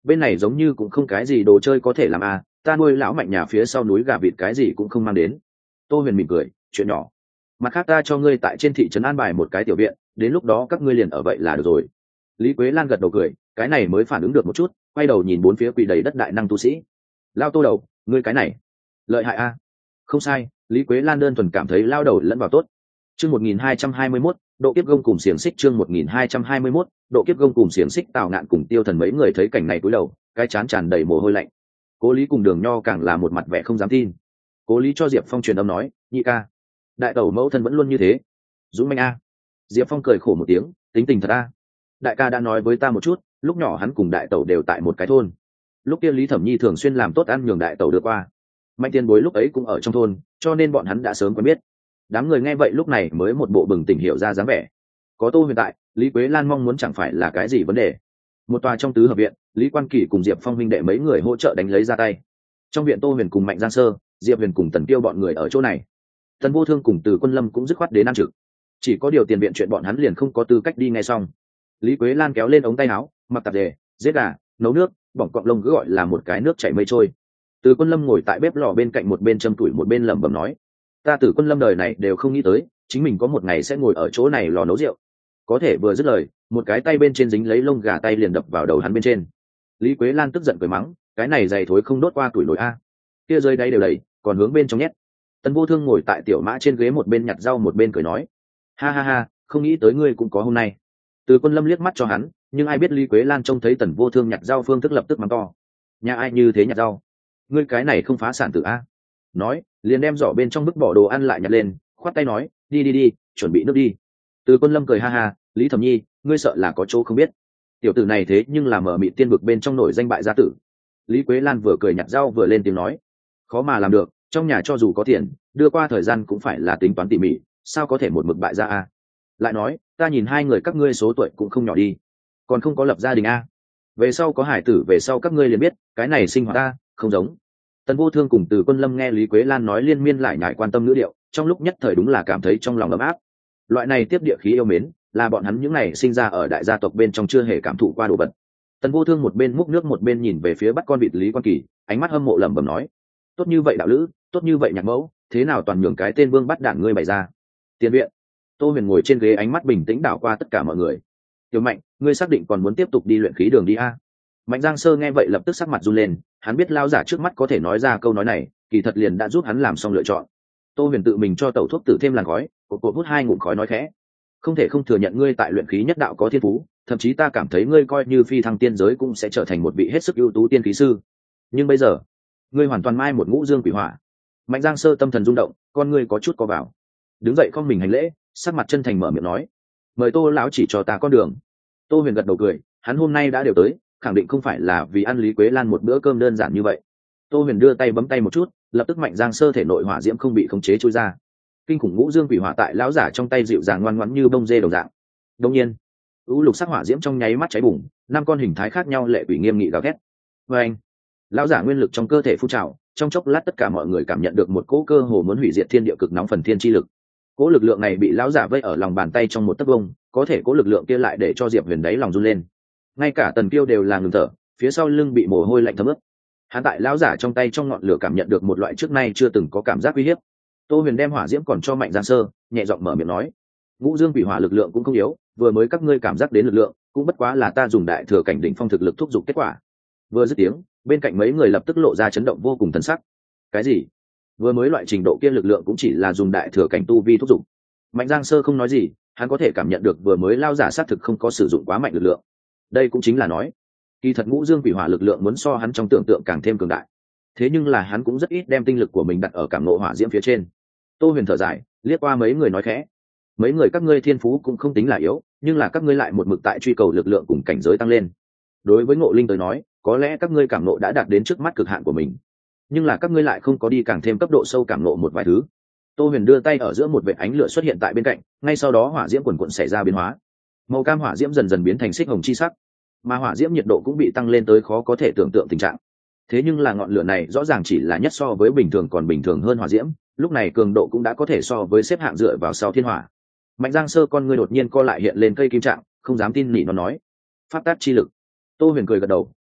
bên này giống như cũng không cái gì đồ chơi có thể làm à, ta nuôi lão Mạnh nhà phía sau núi gà vịt cái gì cũng không mang đến. Tô Huyền mỉm cười, chuyện nhỏ. Mặt khác ta cho ngươi tại trên thị trấn an bài một cái tiểu viện, đến lúc đó các ngươi liền ở vậy là được rồi. Lý Quế Lan gật đầu cười, cái này mới phản ứng được một chút, quay đầu nhìn bốn phía quỳ đầy đất đại năng tu sĩ. Lao Tô đầu, ngươi cái này lợi hại a. Không sai, Lý Quế Lan đơn thuần cảm thấy lao đầu lẫn vào tốt. Chương một nghìn hai trăm hai mươi mốt, độ kiếp gông cùng xiềng xích. Chương một nghìn hai trăm hai mươi mốt, độ kiếp gông cùng xiềng xích. Tào Ngạn cùng Tiêu Thần mấy người thấy cảnh này cúi đầu, cái chán tràn đầy mồ hôi lạnh. Cố Lý cùng Đường Nho càng là một mặt vẻ không dám tin. Cố Lý cho Diệp Phong truyền âm nói, nhị ca, đại tẩu mẫu thân vẫn luôn như thế. Dũng manh a. Diệp Phong cười khổ một tiếng, tính tình thật a. Đại ca đã nói với ta một chút, lúc nhỏ hắn cùng đại tẩu đều tại một cái thôn. Lúc kia Lý Thẩm Nhi thường xuyên làm tốt ăn nhường đại tẩu đưa qua. Mạnh Tiên Bối lúc ấy cũng ở trong thôn, cho nên bọn hắn đã sớm quen biết. Đám người nghe vậy lúc này mới một bộ bừng tỉnh hiểu ra dáng vẻ. Có Tô Huyền tại, Lý Quế Lan mong muốn chẳng phải là cái gì vấn đề. Một tòa trong tứ hợp viện, Lý Quan Kỳ cùng Diệp Phong huynh đệ mấy người hỗ trợ đánh lấy ra tay. Trong viện Tô Huyền cùng Mạnh Giang Sơ, Diệp Huyền cùng Tần Tiêu bọn người ở chỗ này. Tần Vô Thương cùng Từ Quân Lâm cũng dứt khoát đến ăn trực. Chỉ có điều tiền viện chuyện bọn hắn liền không có tư cách đi nghe xong. Lý Quế Lan kéo lên ống tay áo, mặc tạp dề, giết gà, nấu nước, bỏng cọng lông cứ gọi là một cái nước chảy mây trôi. Từ Quân Lâm ngồi tại bếp lò bên cạnh một bên châm tuổi một bên lẩm bẩm nói, ta Từ Quân Lâm đời này đều không nghĩ tới, chính mình có một ngày sẽ ngồi ở chỗ này lò nấu rượu. Có thể vừa dứt lời, một cái tay bên trên dính lấy lông gà tay liền đập vào đầu hắn bên trên. Lý Quế Lan tức giận cười mắng, cái này dày thối không đốt qua tuổi nổi a. Kia rơi đáy đều đầy, còn hướng bên trong nhét. Tần Vô Thương ngồi tại tiểu mã trên ghế một bên nhặt rau một bên cười nói, ha ha ha, không nghĩ tới ngươi cũng có hôm nay. Từ Quân Lâm liếc mắt cho hắn, nhưng ai biết Lý Quế Lan trông thấy Tần Vô Thương nhặt rau phương thức lập tức mắng to, nhà ai như thế nhặt rau, ngươi cái này không phá sản tử a. Nói liền đem giỏ bên trong bức bỏ đồ ăn lại nhặt lên, khoát tay nói, đi đi đi, chuẩn bị nước đi. Từ Quân Lâm cười ha ha, Lý Thẩm Nhi, ngươi sợ là có chỗ không biết, tiểu tử này thế nhưng là mở mị tiên vực bên trong nổi danh bại gia tử. Lý Quế Lan vừa cười nhặt rau vừa lên tiếng nói, khó mà làm được, trong nhà cho dù có tiền, đưa qua thời gian cũng phải là tính toán tỉ mỉ, sao có thể một mực bại gia a. Lại nói, ta nhìn hai người các ngươi số tuổi cũng không nhỏ đi, còn không có lập gia đình a. Về sau có hải tử về sau các ngươi liền biết, cái này sinh hoạt ta không giống. Tần Vô Thương cùng Từ Quân Lâm nghe Lý Quế Lan nói liên miên lại nhải quan tâm ngữ điệu, trong lúc nhất thời đúng là cảm thấy trong lòng ấm áp. Loại này tiếp địa khí yêu mến, là bọn hắn những ngày sinh ra ở đại gia tộc bên trong chưa hề cảm thụ qua đồ vật. Tần Vô Thương một bên múc nước một bên nhìn về phía bắt con vịt Lý Quan Kỳ, ánh mắt hâm mộ lẩm bẩm nói, tốt như vậy đạo lữ, tốt như vậy nhạc mẫu, thế nào toàn nhường cái tên Vương bắt đạn ngươi bày ra. Tiền viện, Tô Huyền ngồi trên ghế ánh mắt bình tĩnh đảo qua tất cả mọi người. Tiểu Mạnh, ngươi xác định còn muốn tiếp tục đi luyện khí đường đi a? Mạnh Giang Sơ nghe vậy lập tức sắc mặt run lên, hắn biết lao giả trước mắt có thể nói ra câu nói này, kỳ thật liền đã giúp hắn làm xong lựa chọn. Tô Huyền tự mình cho tẩu thuốc tử thêm làn khói, cột cột hút hai ngụm khói nói khẽ, không thể không thừa nhận ngươi tại luyện khí nhất đạo có thiên phú, thậm chí ta cảm thấy ngươi coi như phi thăng tiên giới cũng sẽ trở thành một vị hết sức ưu tú tiên khí sư. Nhưng bây giờ, ngươi hoàn toàn mai một ngũ dương quỷ hỏa. Mạnh Giang Sơ tâm thần rung động, con ngươi có chút co vào, đứng dậy không mình hành lễ, sắc mặt chân thành mở miệng nói, mời Tô lão chỉ cho ta con đường. Tô Huyền gật đầu cười, hắn hôm nay đã đều tới, khẳng định không phải là vì ăn Lý Quế Lan một bữa cơm đơn giản như vậy. Tô Huyền đưa tay bấm tay một chút, lập tức Mạnh Giang Sơ thể nội hỏa diễm không bị khống chế trôi ra. Kinh khủng ngũ dương quỷ hỏa tại lão giả trong tay dịu dàng ngoan ngoãn như bông dê đồng dạng. Đương nhiên, u lục sắc hỏa diễm trong nháy mắt cháy bùng, năm con hình thái khác nhau lệ quỷ nghiêm nghị gào thét. Và anh, lão giả nguyên lực trong cơ thể phun trào, trong chốc lát tất cả mọi người cảm nhận được một cỗ cơ hồ muốn hủy diệt thiên địa cực nóng phần thiên chi lực. Cỗ lực lượng này bị lão giả vây ở lòng bàn tay trong một tấc vông, có thể cỗ lực lượng kia lại để cho Diệp Huyền đáy lòng run lên. Ngay cả Tần Kiêu đều là ngừng thở, phía sau lưng bị mồ hôi lạnh thấm ướt. Hắn tại lão giả trong tay trong ngọn lửa cảm nhận được một loại trước nay chưa từng có cảm giác uy hiếp. Tô Huyền đem hỏa diễm còn cho Mạnh Giang Sơ, nhẹ giọng mở miệng nói, ngũ dương quỷ hỏa lực lượng cũng không yếu, vừa mới các ngươi cảm giác đến lực lượng, cũng bất quá là ta dùng đại thừa cảnh đỉnh phong thực lực thúc giục kết quả. Vừa dứt tiếng, bên cạnh mấy người lập tức lộ ra chấn động vô cùng thần sắc. Cái gì? Vừa mới loại trình độ kia lực lượng cũng chỉ là dùng đại thừa cảnh tu vi thúc giục. Mạnh Giang Sơ không nói gì, hắn có thể cảm nhận được vừa mới lao giả xác thực không có sử dụng quá mạnh lực lượng. Đây cũng chính là nói, kỳ thật ngũ dương quỷ hỏa lực lượng muốn so hắn trong tưởng tượng càng thêm cường đại. Thế nhưng là hắn cũng rất ít đem tinh lực của mình đặt ở cảm ngộ hỏa diễm phía trên. Tô Huyền thở dài, liếc qua mấy người nói khẽ, mấy người các ngươi thiên phú cũng không tính là yếu, nhưng là các ngươi lại một mực tại truy cầu lực lượng cùng cảnh giới tăng lên. Đối với Ngộ Linh tới nói, có lẽ các ngươi cảm ngộ đã đạt đến trước mắt cực hạn của mình, nhưng là các ngươi lại không có đi càng thêm cấp độ sâu cảm ngộ một vài thứ. Tô Huyền đưa tay ở giữa một vệt ánh lửa xuất hiện tại bên cạnh, ngay sau đó hỏa diễm quần quần xảy ra biến hóa, màu cam hỏa diễm dần dần biến thành xích hồng chi sắc, mà hỏa diễm nhiệt độ cũng bị tăng lên tới khó có thể tưởng tượng tình trạng. Thế nhưng là ngọn lửa này rõ ràng chỉ là nhất so với bình thường còn bình thường hơn hỏa diễm, lúc này cường độ cũng đã có thể so với xếp hạng dựa vào sau thiên hỏa. Mạnh Giang Sơ con ngươi đột nhiên co lại hiện lên cây kim trạng, không dám tin nỉ nó nói, pháp tắc chi lực. Tô Huyền cười gật đầu,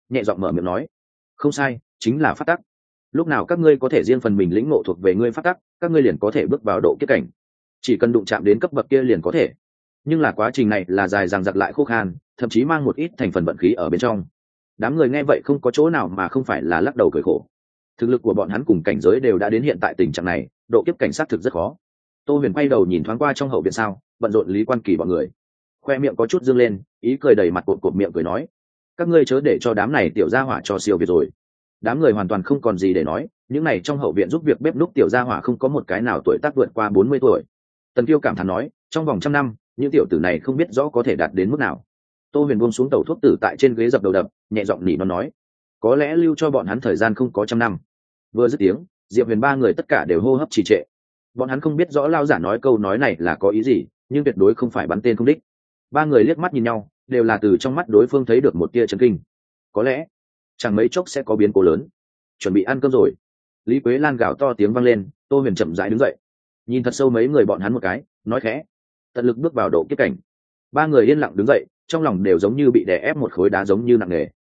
nhẹ giọng mở miệng nói. Không sai, chính là pháp tắc. Lúc nào các ngươi có thể riêng phần mình lĩnh ngộ thuộc về ngươi pháp tắc, các ngươi liền có thể bước vào độ kiếp cảnh. Chỉ cần đụng chạm đến cấp bậc kia liền có thể. Nhưng là quá trình này là dài dằng dặc lại khô khan, thậm chí mang một ít thành phần vận khí ở bên trong. Đám người nghe vậy không có chỗ nào mà không phải là lắc đầu cười khổ. Thực lực của bọn hắn cùng cảnh giới đều đã đến hiện tại tình trạng này, độ kiếp cảnh sát thực rất khó. Tô Huyền quay đầu nhìn thoáng qua trong hậu viện sao, bận rộn Lý Quan Kỳ bọn người, khoe miệng có chút dương lên, ý cười đầy mặt, cột cột miệng cười nói: các ngươi chớ để cho đám này tiểu gia hỏa cho siêu việt rồi. Đám người hoàn toàn không còn gì để nói, những này trong hậu viện giúp việc bếp núc tiểu gia hỏa không có một cái nào tuổi tác vượt qua bốn mươi tuổi. Tần Kiêu cảm thán nói: trong vòng trăm năm, những tiểu tử này không biết rõ có thể đạt đến mức nào. Tô Huyền buông xuống tẩu thuốc tử tại trên ghế dập đầu đập, nhẹ giọng nỉ non nói: có lẽ lưu cho bọn hắn thời gian không có trăm năm. Vừa dứt tiếng, Diệp Huyền ba người tất cả đều hô hấp trì trệ. Bọn hắn không biết rõ lao giả nói câu nói này là có ý gì, nhưng tuyệt đối không phải bắn tên không đích. Ba người liếc mắt nhìn nhau, đều là từ trong mắt đối phương thấy được một tia chấn kinh. Có lẽ chẳng mấy chốc sẽ có biến cố lớn. Chuẩn bị ăn cơm rồi. Lý Quế Lan gào to tiếng vang lên, Tô Huyền chậm rãi đứng dậy, nhìn thật sâu mấy người bọn hắn một cái, nói khẽ: tận lực bước vào độ kiếp cảnh. Ba người yên lặng đứng dậy, trong lòng đều giống như bị đè ép một khối đá giống như nặng nề.